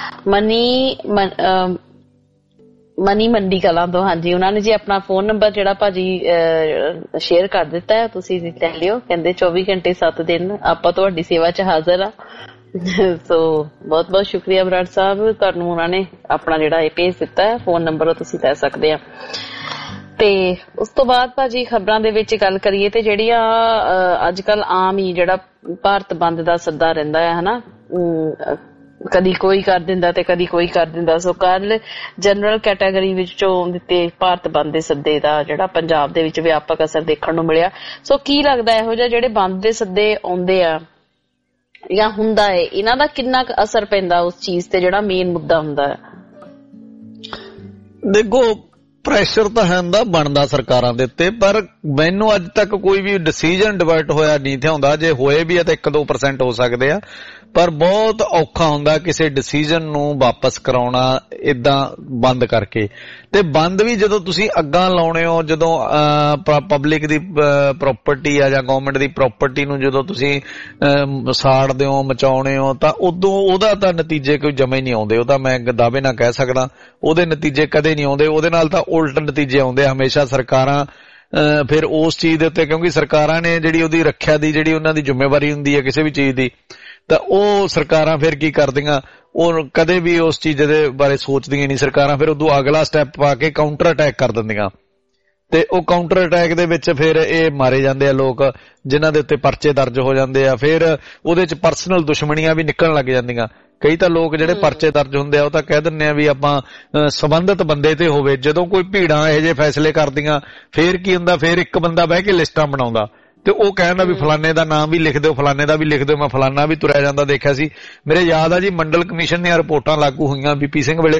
Speaker 1: ਮਨੀ ਮੰਡੀ ਕਲਾਂ ਤੋਂ, ਹਾਂਜੀ, ਉਹਨਾਂ ਨੇ ਜੀ ਆਪਣਾ ਫੋਨ ਨੰਬਰ ਜਿਹੜਾ ਭਾਜੀ ਸ਼ੇਅਰ ਕਰ ਦਿੱਤਾ ਹੈ, ਤੁਸੀਂ ਲੈ ਲਿਓ। ਕਹਿੰਦੇ 24 ਘੰਟੇ 7 ਦਿਨ ਆਪਾਂ ਤੁਹਾਡੀ ਸੇਵਾ 'ਚ ਹਾਜ਼ਰ ਆ। ਸੋ ਬਹੁਤ ਬਹੁਤ ਸ਼ੁਕਰੀਆ ਬਰਾੜ ਸਾਹਿਬ, ਤੁਹਾਨੂੰ ਉਹਨਾਂ ਨੇ ਆਪਣਾ ਜਿਹੜਾ ਇਹ ਭੇਜ ਦਿੱਤਾ ਹੈ ਫੋਨ ਨੰਬਰ, ਉਹ ਤੁਸੀਂ ਲੈ ਸਕਦੇ ਆ। ਤੇ ਉਸ ਤੋਂ ਬਾਅਦ ਭਾਜੀ ਖਬਰਾਂ ਦੇ ਵਿੱਚ ਗੱਲ ਕਰੀਏ ਤੇ ਜਿਹੜੀਆਂ ਅੱਜ ਕੱਲ ਆਮ ਹੀ ਜਿਹੜਾ ਭਾਰਤ ਬੰਦ ਦਾ ਸੱਦਾ ਰਹਿੰਦਾ ਹੈ ਹਨਾ, ਕਦੀ ਕੋਈ ਕਰ ਦਿੰਦਾ ਤੇ ਕਦੀ ਕੋਈ ਕਰ ਦਿੰਦਾ। ਸੋ ਕੱਲ ਜਨਰਲ ਕੈਟਾਗਰੀ ਵਿੱਚੋਂ ਦਿੱਤੇ ਭਾਰਤ ਬੰਦ ਦੇ ਸੱਦੇ ਦਾ ਜਿਹੜਾ ਪੰਜਾਬ ਦੇ ਵਿੱਚ ਵਿਆਪਕ ਅਸਰ ਦੇਖਣ ਨੂੰ ਮਿਲਿਆ। ਸੋ ਕੀ ਲੱਗਦਾ ਇਹੋ ਜਿਹਾ ਜਿਹੜੇ ਬੰਦ ਦੇ ਸੱਦੇ ਆਉਂਦੇ ਆ ਜਾਂ ਹੁੰਦਾ ਹੈ, ਇਹਨਾਂ ਦਾ ਕਿੰਨਾ ਕੁ ਅਸਰ ਪੈਂਦਾ ਉਸ ਚੀਜ਼ ਤੇ ਜਿਹੜਾ ਮੇਨ ਮੁੱਦਾ ਹੁੰਦਾ ਹੈ?
Speaker 3: ਦੇਖੋ ਪ੍ਰੈਸ਼ਰ ਤਾਂ ਹੁੰਦਾ ਬਣਦਾ ਸਰਕਾਰਾਂ ਦੇ ਉੱਤੇ, ਪਰ ਮੈਨੂੰ ਅੱਜ ਤੱਕ ਕੋਈ ਵੀ ਡਿਸੀਜਨ ਡਿਵਰਟ ਹੋਇਆ ਨਹੀਂ ਤੇ ਹੁੰਦਾ। ਜੇ ਹੋਏ ਵੀ ਆ ਤਾਂ 1-2% ਹੋ ਸਕਦੇ ਆ, ਪਰ ਬਹੁਤ ਔਖਾ ਹੁੰਦਾ ਕਿਸੇ ਡਿਸੀਜਨ ਨੂੰ ਵਾਪਸ ਕਰਾਉਣਾ ਇਦਾਂ ਬੰਦ ਕਰਕੇ। ਤੇ ਬੰਦ ਵੀ ਜਦੋਂ ਤੁਸੀਂ ਅੱਗਾਂ ਲਾਉਣੇ ਹੋ, ਜਦੋਂ ਪਬਲਿਕ ਦੀ ਪ੍ਰਾਪਰਟੀ ਆ ਜਾਂ ਗਵਰਨਮੈਂਟ ਦੀ ਪ੍ਰਾਪਰਟੀ ਨੂੰ ਜਦੋਂ ਤੁਸੀਂ ਸਾੜਦੇ ਹੋ, ਮਚਾਉਣੇ ਹੋ, ਤਾਂ ਉਦੋਂ ਉਹਦਾ ਤਾਂ ਨਤੀਜੇ ਕੋਈ ਜਮੇ ਨਹੀਂ ਆਉਂਦੇ। ਉਹ ਤਾਂ ਮੈਂ ਦਾਅਵੇ ਨਾਲ ਕਹਿ ਸਕਦਾ ਉਹਦੇ ਨਤੀਜੇ ਕਦੇ ਨਹੀਂ ਆਉਂਦੇ। ਉਹਦੇ ਨਾਲ ਤਾਂ ਉਲਟ ਨਤੀਜੇ ਆਉਂਦੇ ਹਮੇਸ਼ਾ। ਸਰਕਾਰਾਂ ਫਿਰ ਉਸ ਚੀਜ਼ ਦੇ ਉੱਤੇ, ਕਿਉਂਕਿ ਸਰਕਾਰਾਂ ਨੇ ਜਿਹੜੀ ਉਹਦੀ ਰੱਖਿਆ ਦੀ ਜਿਹੜੀ ਉਹਨਾਂ ਦੀ ਜ਼ਿੰਮੇਵਾਰੀ ਹੁੰਦੀ ਹੈ ਕਿਸੇ ਵੀ ਚੀਜ਼ ਦੀ, ਤਾਂ ਉਹ ਸਰਕਾਰਾਂ ਫਿਰ ਕੀ ਕਰਦੀਆਂ, ਉਹ ਕਦੇ ਵੀ ਉਸ ਚੀਜ਼ ਦੇ ਬਾਰੇ ਸੋਚਦੀਆਂ ਨਹੀਂ। ਸਰਕਾਰਾਂ ਫਿਰ ਉਦੋਂ ਅਗਲਾ ਸਟੈਪ ਪਾ ਕੇ ਕਾਊਂਟਰ ਅਟੈਕ ਕਰ ਦਿੰਦੀਆਂ, ਤੇ ਉਹ ਕਾਊਂਟਰ ਅਟੈਕ ਦੇ ਵਿੱਚ ਫਿਰ ਇਹ ਮਾਰੇ ਜਾਂਦੇ ਆ ਲੋਕ ਜਿਨ੍ਹਾਂ ਦੇ ਉੱਤੇ ਪਰਚੇ ਦਰਜ ਹੋ ਜਾਂਦੇ ਆ। ਫਿਰ ਉਹਦੇ ਚ ਪਰਸਨਲ ਦੁਸ਼ਮਣੀਆਂ ਵੀ ਨਿਕਲਣ ਲੱਗ ਜਾਂਦੀਆਂ। ਕਈ ਤਾਂ ਲੋਕ ਜਿਹੜੇ ਪਰਚੇ ਦਰਜ ਹੁੰਦੇ ਆ ਉਹ ਤਾਂ ਕਹਿ ਦਿੰਦੇ ਆ ਵੀ ਆਪਾਂ ਸੰਬੰਧਿਤ ਬੰਦੇ ਤੇ ਹੋਵੇ। ਜਦੋਂ ਕੋਈ ਭੀੜਾਂ ਇਹੋ ਜਿਹੇ ਫੈਸਲੇ ਕਰਦੀਆਂ ਫਿਰ ਕੀ ਹੁੰਦਾ, ਫਿਰ ਇੱਕ ਬੰਦਾ ਬਹਿ ਕੇ ਲਿਸਟਾਂ ਬਣਾਉਂਦਾ ਤੇ ਉਹ ਕਹਿੰਦਾ ਵੀ ਫਲਾਣੇ ਦਾ ਨਾਮ ਵੀ ਲਿਖ ਦਿਓ, ਫਲਾਣੇ ਦਾ ਵੀ ਲਿਖ ਦਿਓ। ਮੈਂ ਫਲਾਣਾ ਵੀ ਤੁਰਿਆ ਜਾਂਦਾ ਦੇਖਿਆ ਸੀ। ਮੇਰੇ ਯਾਦ ਆ ਜੀ, ਮੰਡਲ ਕਮਿਸ਼ਨ ਦੀਆਂ ਰਿਪੋਰਟਾਂ ਲਾਗੂ ਹੋਈਆਂ ਬੀਪੀ ਸਿੰਘ ਵੇਲੇ।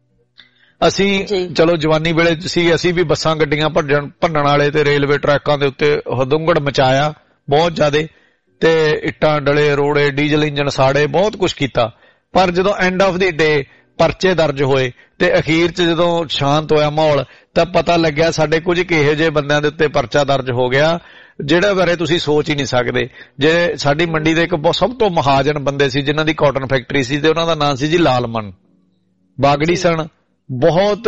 Speaker 3: ਅਸੀਂ ਚਲੋ ਜਵਾਨੀ ਵੇਲੇ ਸੀ, ਅਸੀਂ ਵੀ ਬੱਸਾਂ ਗੱਡੀਆਂ ਭੰਨਣ ਵਾਲੇ ਤੇ ਰੇਲਵੇ ਟਰੈਕਾਂ ਦੇ ਉੱਤੇ ਹਦੁੰਗੜ ਮਚਾਇਆ ਬਹੁਤ ਜ਼ਿਆਦੇ, ਤੇ ਇੱਟਾਂ ਡਲੇ ਰੋੜੇ, ਡੀਜ਼ਲ ਇੰਜਨ ਸਾੜੇ, ਬਹੁਤ ਕੁਛ ਕੀਤਾ। ਪਰ ਜਦੋਂ ਐਂਡ ਆਫ ਦੀ ਡੇ ਪਰਚੇ ਦਰਜ ਹੋਏ ਤੇ ਅਖੀਰ 'ਚ ਜਦੋਂ ਸ਼ਾਂਤ ਹੋਇਆ ਮਾਹੌਲ ਤਾਂ ਪਤਾ ਲੱਗਿਆ ਸਾਡੇ ਕੁਝ ਇਹੋ ਜਿਹੇ ਬੰਦਿਆਂ ਦੇ ਉੱਤੇ ਪਰਚਾ ਦਰਜ ਹੋ ਗਿਆ ਜਿਹੜੇ ਬਾਰੇ ਤੁਸੀਂ ਸੋਚ ਹੀ ਨਹੀਂ ਸਕਦੇ। ਜੇ ਸਾਡੀ ਮੰਡੀ ਦੇ ਇੱਕ ਸਭ ਤੋਂ ਮਹਾਜਨ ਬੰਦੇ ਸੀ ਜਿਨ੍ਹਾਂ ਦੀ ਕਾਟਨ ਫੈਕਟਰੀ ਸੀ ਤੇ ਉਹਨਾਂ ਦਾ ਨਾਂ ਸੀ ਜੀ ਲਾਲਮਨ ਬਾਗੜੀ ਸਨ। ਬਹੁਤ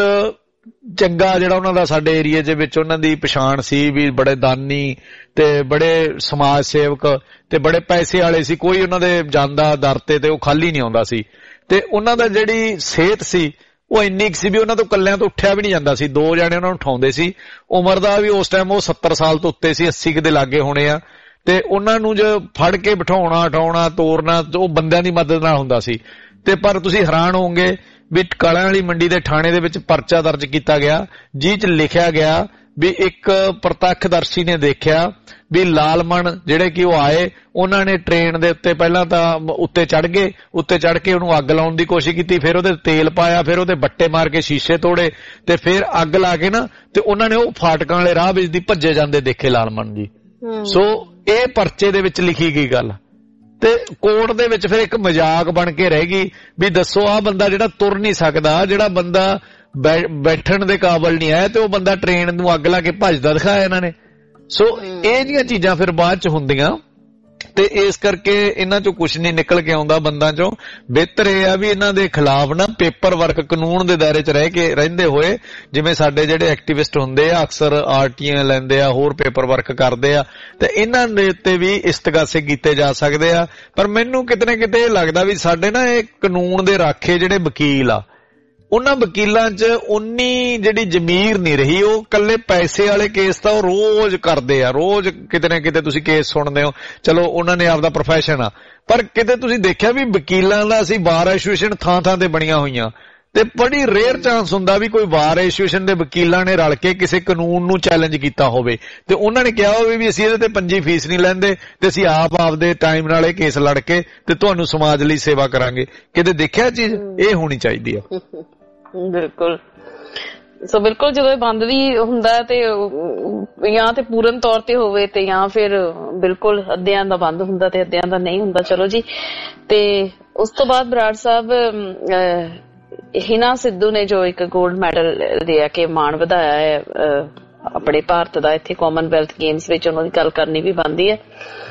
Speaker 3: ਚੰਗਾ ਜਿਹੜਾ ਉਹਨਾਂ ਦਾ ਸਾਡੇ ਏਰੀਏ ਦੇ ਵਿੱਚ ਉਹਨਾਂ ਦੀ ਪਛਾਣ ਸੀ ਵੀ ਬੜੇ ਦਾਨੀ ਤੇ ਬੜੇ ਸਮਾਜ ਸੇਵਕ ਤੇ ਬੜੇ ਪੈਸੇ ਵਾਲੇ ਸੀ। ਕੋਈ ਉਹਨਾਂ ਦੇ ਜਾਂਦਾ ਦਰ ਤੇ ਉਹ ਖਾਲੀ ਨਹੀਂ ਆਉਂਦਾ ਸੀ। ਤੇ ਉਹਨਾਂ ਦਾ ਜਿਹੜੀ ਸਿਹਤ ਸੀ ਉਹ ਇੰਨੀ ਕੁ ਸੀ ਵੀ ਉਹਨਾਂ ਤੋਂ ਕੱਲਿਆਂ ਤੋਂ ਉੱਠਿਆ ਵੀ ਨਹੀਂ ਜਾਂਦਾ ਸੀ। 2 ਜਣੇ ਉਹਨਾਂ ਨੂੰ ਉਠਾਉਂਦੇ ਸੀ। ਉਮਰ ਦਾ ਵੀ ਉਸ ਟਾਈਮ ਉਹ 70 ਸਾਲ ਤੋਂ ਉੱਤੇ ਸੀ, 80 ਦੇ ਲਾਗੇ ਹੋਣੇ ਆ। ਤੇ ਉਹਨਾਂ ਨੂੰ ਜੇ ਫੜ ਕੇ ਬਿਠਾਉਣਾ, ਉਠਾਉਣਾ, ਤੋਰਨਾ ਉਹ ਬੰਦਿਆਂ ਦੀ ਮਦਦ ਨਾਲ ਹੁੰਦਾ ਸੀ। ਤੇ ਪਰ ਤੁਸੀਂ ਹੈਰਾਨ ਹੋਵੋਗੇ ਵੀ ਕਾਲਿਆਂ ਵਾਲੀ ਮੰਡੀ ਦੇ ਥਾਣੇ ਦੇ ਵਿੱਚ ਪਰਚਾ ਦਰਜ ਕੀਤਾ ਗਿਆ ਜਿਹ 'ਚ ਲਿਖਿਆ ਗਿਆ ਵੀ ਇੱਕ ਪ੍ਰਤੱਖਦਰਸ਼ੀ ਨੇ ਦੇਖਿਆ ਵੀ ਲਾਲਮਨ ਜਿਹੜੇ ਕਿ ਉਹ ਆਏ, ਉਹਨਾਂ ਨੇ ਟ੍ਰੇਨ ਦੇ ਉੱਤੇ ਪਹਿਲਾਂ ਤਾਂ ਉੱਤੇ ਚੜ੍ਹ ਗਏ, ਉੱਤੇ ਚੜ੍ਹ ਕੇ ਉਹਨੂੰ ਅੱਗ ਲਾਉਣ ਦੀ ਕੋਸ਼ਿਸ਼ ਕੀਤੀ, ਫਿਰ ਉਹਦੇ ਤੇਲ ਪਾਇਆ, ਫਿਰ ਉਹਦੇ ਬੱਟੇ ਮਾਰ ਕੇ ਸ਼ੀਸ਼ੇ ਤੋੜੇ ਤੇ ਫਿਰ ਅੱਗ ਲਾ ਕੇ ਨਾ ਤੇ ਉਹਨਾਂ ਨੇ ਉਹ ਫਾਟਕਾਂ ਵਾਲੇ ਰਾਹ ਵਿੱਚ ਦੀ ਭੱਜੇ ਜਾਂਦੇ ਦੇਖੇ ਲਾਲਮਨ ਜੀ। ਸੋ ਇਹ ਪਰਚੇ ਦੇ ਵਿੱਚ ਲਿਖੀ ਗਈ ਗੱਲ ਤੇ ਕੋਰਟ ਦੇ ਵਿੱਚ ਫਿਰ ਇੱਕ ਮਜ਼ਾਕ ਬਣ ਕੇ ਰਹਿ ਗਈ ਵੀ ਦੱਸੋ ਆਹ ਬੰਦਾ ਜਿਹੜਾ ਤੁਰ ਨਹੀਂ ਸਕਦਾ, ਜਿਹੜਾ ਬੰਦਾ ਬੈਠਣ ਦੇ ਕਾਬਲ ਨਹੀਂ ਹੈ, ਤੇ ਉਹ ਬੰਦਾ ਟ੍ਰੇਨ ਨੂੰ ਅੱਗ ਲਾ ਕੇ ਭੱਜਦਾ ਦਿਖਾਇਆ ਇਹਨਾਂ ਨੇ। ਸੋ ਇਹ ਜਿਹੀਆਂ ਚੀਜ਼ਾਂ ਫਿਰ ਬਾਅਦ ਚ ਹੁੰਦੀਆਂ ਤੇ ਇਸ ਕਰਕੇ ਇਹਨਾਂ ਚੋਂ ਕੁਝ ਨਹੀਂ ਨਿਕਲ ਕੇ ਆਉਂਦਾ ਬੰਦਾਂ ਚੋਂ। ਬਿਹਤਰ ਇਹ ਆ ਵੀ ਇਹਨਾਂ ਦੇ ਖਿਲਾਫ ਨਾ ਪੇਪਰ ਵਰਕ ਕਾਨੂੰਨ ਦੇ ਦਾਇਰੇ 'ਚ ਰਹਿੰਦੇ ਹੋਏ, ਜਿਵੇਂ ਸਾਡੇ ਜਿਹੜੇ ਐਕਟਿਵਿਸਟ ਹੁੰਦੇ ਆ ਅਕਸਰ ਆਰਟੀਆਂ ਲੈਂਦੇ ਆ, ਹੋਰ ਪੇਪਰ ਵਰਕ ਕਰਦੇ ਆ, ਤੇ ਇਹਨਾਂ ਦੇ ਉੱਤੇ ਵੀ ਇਸਤਗਾਸੇ ਕੀਤੇ ਜਾ ਸਕਦੇ ਆ। ਪਰ ਮੈਨੂੰ ਕਿਤੇ ਨਾ ਕਿਤੇ ਇਹ ਲੱਗਦਾ ਵੀ ਸਾਡੇ ਨਾ ਇਹ ਕਾਨੂੰਨ ਦੇ ਰਾਖੇ ਜਿਹੜੇ ਵਕੀਲ ਆ ਉਹਨਾਂ ਵਕੀਲਾਂ 'ਚ ਉਨੀ ਜਿਹੜੀ ਜ਼ਮੀਰ ਨਹੀਂ ਰਹੀ। ਉਹ ਕੱਲੇ ਪੈਸੇ ਵਾਲੇ ਕੇਸ ਤਾਂ ਉਹ ਰੋਜ਼ ਕਰਦੇ ਆ, ਰੋਜ਼ ਕਿਤੇ ਨਾ ਕਿਤੇ ਤੁਸੀਂ ਕੇਸ ਸੁਣਦੇ ਹੋ। ਚਲੋ ਉਹਨਾਂ ਨੇ ਆਪਦਾ ਪ੍ਰੋਫੈਸ਼ਨ ਆ, ਪਰ ਕਿਤੇ ਤੁਸੀਂ ਦੇਖਿਆ ਵੀ ਵਕੀਲਾਂ ਦਾ ਅਸੀਂ ਬਾਰ ਐਸੋਸੀਏਸ਼ਨ ਥਾਂ ਥਾਂ ਤੇ ਬਣੀਆਂ ਹੋਈਆਂ ਤੇ ਬੜੀ ਰੇਅਰ ਚਾਂਸ ਹੁੰਦਾ ਵੀ ਕੋਈ ਬਾਰ ਐਸੋਸੀਏਸ਼ਨ ਦੇ ਵਕੀਲਾਂ ਨੇ ਰਲ ਕੇ ਕਿਸੇ ਕਾਨੂੰਨ ਨੂੰ ਚੈਲੰਜ ਕੀਤਾ ਹੋਵੇ ਤੇ ਉਹਨਾਂ ਨੇ ਕਿਹਾ ਹੋਵੇ ਵੀ ਅਸੀਂ ਇਹਦੇ ਤੇ 5 ਫੀਸ ਨਹੀਂ ਲੈਂਦੇ ਤੇ ਅਸੀਂ ਆਪਦੇ ਟਾਈਮ ਨਾਲ ਇਹ ਕੇਸ ਲੜ ਕੇ ਤੇ ਤੁਹਾਨੂੰ ਸਮਾਜ ਲਈ ਸੇਵਾ ਕਰਾਂਗੇ। ਕਿਤੇ ਦੇਖਿਆ ਚੀਜ਼ ਇਹ ਹੋਣੀ ਚਾਹੀਦੀ ਆ।
Speaker 1: ਬਿਲਕੁਲ। ਸੋ ਬਿਲਕੁਲ ਜਦੋਂ ਇਹ ਬੰਦ ਵੀ ਹੁੰਦਾ ਤੇ ਜਾਂ ਤੇ ਪੂਰਨ ਤੌਰ ਤੇ ਹੋਵੇ ਤੇ ਜਾਂ ਫਿਰ ਬਿਲਕੁਲ ਅੱਧਿਆਂ ਦਾ ਬੰਦ ਹੁੰਦਾ ਤੇ ਅੱਧਿਆਂ ਦਾ ਨਹੀਂ ਹੁੰਦਾ। ਚਲੋ ਜੀ। ਤੇ ਉਸ ਤੋਂ ਬਾਅਦ ਬਰਾੜ ਸਾਹਿਬ ਹਿਨਾ ਸਿੱਧੂ ਨੇ ਜੋ ਇੱਕ 골ਡ ਮੈਡਲ ਲਿਆ ਕੇ ਮਾਣ ਵਧਾਇਆ ਹੈ ਆਪਣੇ ਭਾਰਤ ਦਾ ਇੱਥੇ ਕਾਮਨਵੈਲਥ ਗੇਮਸ ਵਿੱਚ, ਉਹਨਾਂ ਦੀ ਗੱਲ ਕਰਨੀ ਵੀ ਬਣਦੀ ਹੈ।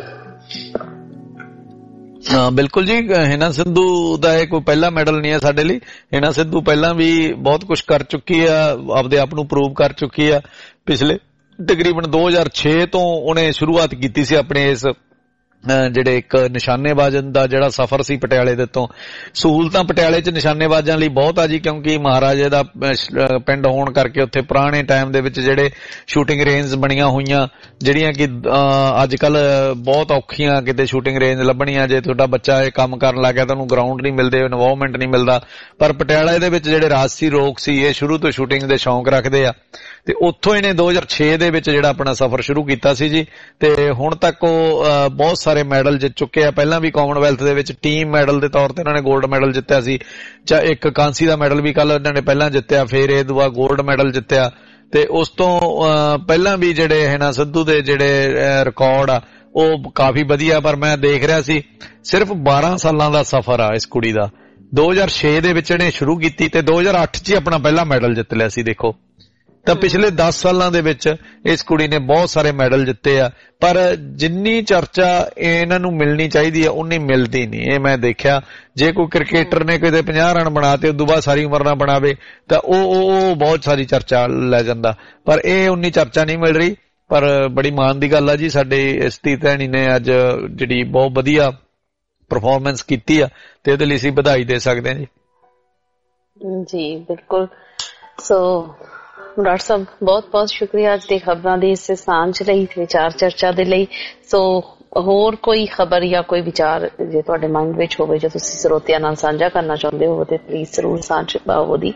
Speaker 3: ਹਾਂ ਬਿਲਕੁਲ ਜੀ। ਹਿਨਾ ਸਿੱਧੂ ਦਾ ਇਹ ਕੋਈ ਪਹਿਲਾ ਮੈਡਲ ਨਹੀਂ ਹੈ ਸਾਡੇ ਲਈ। ਹਿਨਾ ਸਿੱਧੂ ਪਹਿਲਾਂ ਵੀ ਬਹੁਤ ਕੁਝ ਕਰ ਚੁੱਕੀ ਆ, ਆਪਦੇ ਆਪ ਨੂੰ ਪ੍ਰੂਵ ਕਰ ਚੁੱਕੀ ਆ। ਪਿਛਲੇ ਤਕਰੀਬਨ 2006 ਤੋਂ ਉਹਨੇ ਸ਼ੁਰੂਆਤ ਕੀਤੀ ਸੀ ਆਪਣੇ ਇਸ ਜਿਹੜੇ ਇੱਕ ਨਿਸ਼ਾਨੇਬਾਜ਼ਾਂ ਦਾ ਜਿਹੜਾ ਸਫ਼ਰ ਸੀ ਪਟਿਆਲੇ ਦੇ ਤੋਂ। ਸਹੂਲਤਾਂ ਪਟਿਆਲੇ 'ਚ ਨਿਸ਼ਾਨੇਬਾਜ਼ਾਂ ਲਈ ਬਹੁਤ ਆ ਜੀ, ਕਿਉਂਕਿ ਮਹਾਰਾਜੇ ਦਾ ਪਿੰਡ ਹੋਣ ਕਰਕੇ ਉੱਥੇ ਪੁਰਾਣੇ ਟਾਈਮ ਦੇ ਵਿੱਚ ਜਿਹੜੇ ਸ਼ੂਟਿੰਗ ਰੇਂਜ ਬਣੀਆਂ ਹੋਈਆਂ ਜਿਹੜੀਆਂ ਕਿ ਅੱਜ ਕੱਲ ਬਹੁਤ ਔਖੀਆਂ ਕਿਤੇ ਸ਼ੂਟਿੰਗ ਰੇਂਜ ਲੱਭਣੀਆਂ। ਜੇ ਤੁਹਾਡਾ ਬੱਚਾ ਇਹ ਕੰਮ ਕਰਨ ਲੱਗ ਗਿਆ ਤਾਂ ਉਹਨੂੰ ਗਰਾਊਂਡ ਨਹੀਂ ਮਿਲਦੇ, ਇਨਵਾਇਰਮੈਂਟ ਨਹੀਂ ਮਿਲਦਾ। ਪਰ ਪਟਿਆਲਾ ਦੇ ਵਿੱਚ ਜਿਹੜੇ ਰਾਜਸੀ ਲੋਕ ਸੀ ਇਹ ਸ਼ੁਰੂ ਤੋਂ ਸ਼ੂਟਿੰਗ ਦੇ ਸ਼ੌਂਕ ਰੱਖਦੇ ਆ ਤੇ ਉੱਥੋਂ ਇਹਨੇ 2006 ਦੇ ਵਿੱਚ ਜਿਹੜਾ ਆਪਣਾ ਸਫ਼ਰ ਸ਼ੁਰੂ ਕੀਤਾ ਸੀ ਜੀ। ਤੇ ਹੁਣ ਤੱਕ ਉਹ ਬਹੁਤ ਸਾਰੇ ਮੈਡਲ ਜਿੱਤ ਚੁੱਕੇ ਆ। ਪਹਿਲਾਂ ਵੀ ਕਾਮਨਵੈਲਥ ਦੇ ਵਿੱਚ ਟੀਮ ਮੈਡਲ ਦੇ ਤੌਰ ਤੇ ਇਹਨਾਂ ਨੇ 골ਡ ਮੈਡਲ ਜਿੱਤਿਆ ਸੀ। ਇੱਕ ਕਾਂਸੀ ਦਾ ਮੈਡਲ ਵੀ ਕੱਲ ਇਹਨਾਂ ਨੇ ਪਹਿਲਾਂ ਜਿੱਤਿਆ, ਫਿਰ ਇਹ ਦੁਆ 골ਡ ਮੈਡਲ ਜਿੱਤਿਆ ਤੇ ਉਸ ਤੋਂ ਪਹਿਲਾਂ ਵੀ ਜਿਹੜੇ ਹੈ ਨਾ ਸਿੱਧੂ ਦੇ ਜਿਹੜੇ ਰਿਕਾਰਡ ਆ ਉਹ ਕਾਫੀ ਵਧੀਆ, ਪਰ ਮੈਂ ਦੇਖ ਰਿਹਾ ਸੀ ਸਿਰਫ 12 ਸਾਲਾਂ ਦਾ ਸਫ਼ਰ ਆ ਇਸ ਕੁੜੀ ਦਾ। 2006 ਦੇ ਵਿੱਚ ਇਹਨੇ ਸ਼ੁਰੂ ਕੀਤੀ ਤੇ 2008 'ਚ ਹੀ ਆਪਣਾ ਪਹਿਲਾ ਮੈਡਲ ਜਿੱਤ ਲਿਆ ਸੀ। ਦੇਖੋ ਤਾਂ ਪਿਛਲੇ 10 ਸਾਲਾਂ ਦੇ ਵਿੱਚ ਇਸ ਕੁੜੀ ਨੇ ਬਹੁਤ ਸਾਰੇ ਮੈਡਲ ਜਿੱਤੇ ਆ, ਪਰ ਜਿੰਨੀ ਚਰਚਾ ਇਹਨਾਂ ਨੂੰ ਮਿਲਣੀ ਚਾਹੀਦੀ ਆ ਉਨੀ ਮਿਲਦੀ ਨਹੀਂ। ਇਹ ਮੈਂ ਦੇਖਿਆ, ਜੇ ਕੋਈ ਕ੍ਰਿਕਟਰ ਨੇ ਕਿਤੇ 50 ਰਨ ਬਣਾ ਤੇ ਉਦੋਂ ਬਾਅਦ ਸਾਰੀ ਉਮਰ ਨਾ ਬਣਾਵੇ ਤਾਂ ਉਹ ਬਹੁਤ ਸਾਰੀ ਚਰਚਾ ਲੈ ਜਾਂਦਾ, ਪਰ ਇਹ ਉਨੀ ਚਰਚਾ ਨਹੀਂ ਮਿਲ ਰਹੀ। ਪਰ ਬੜੀ ਮਾਣ ਦੀ ਗੱਲ ਆ ਜੀ, ਸਾਡੇ ਇਸਤੀ ਧੈਣੀ ਨੇ ਅੱਜ ਜਿਹੜੀ ਬਹੁਤ ਵਧੀਆ ਪਰਫਾਰਮੈਂਸ ਕੀਤੀ ਆ ਤੇ ਉਹਦੇ ਲਈ ਅਸੀਂ ਵਧਾਈ ਦੇ ਸਕਦੇ ਹਾਂ ਜੀ।
Speaker 1: ਜੀ ਬਿਲਕੁਲ। ਸੋ ਡਾਕਟਰ ਸਾਹਿਬ ਬਹੁਤ ਬਹੁਤ ਸ਼ੁਕਰੀਆ ਅੱਜ ਦੀ ਖਬਰਾਂ ਦੀ ਇਸ ਸਾਂਝ ਲਈ, ਵਿਚਾਰ ਚਰਚਾ ਦੇ ਲਈ। ਸੋ ਹੋਰ ਕੋਈ ਖਬਰ ਜਾਂ ਕੋਈ ਵਿਚਾਰ ਜੇ ਤੁਹਾਡੇ ਮਾਈਂਡ ਵਿੱਚ ਹੋਵੇ ਜੋ ਤੁਸੀਂ ਸਰੋਤਿਆਂ ਨਾਲ ਸਾਂਝਾ ਕਰਨਾ ਚਾਹੁੰਦੇ ਹੋ ਤੇ ਪਲੀਜ਼ ਜ਼ਰੂਰ ਸਾਂਝ ਪਾਓ ਉਹਦੀ।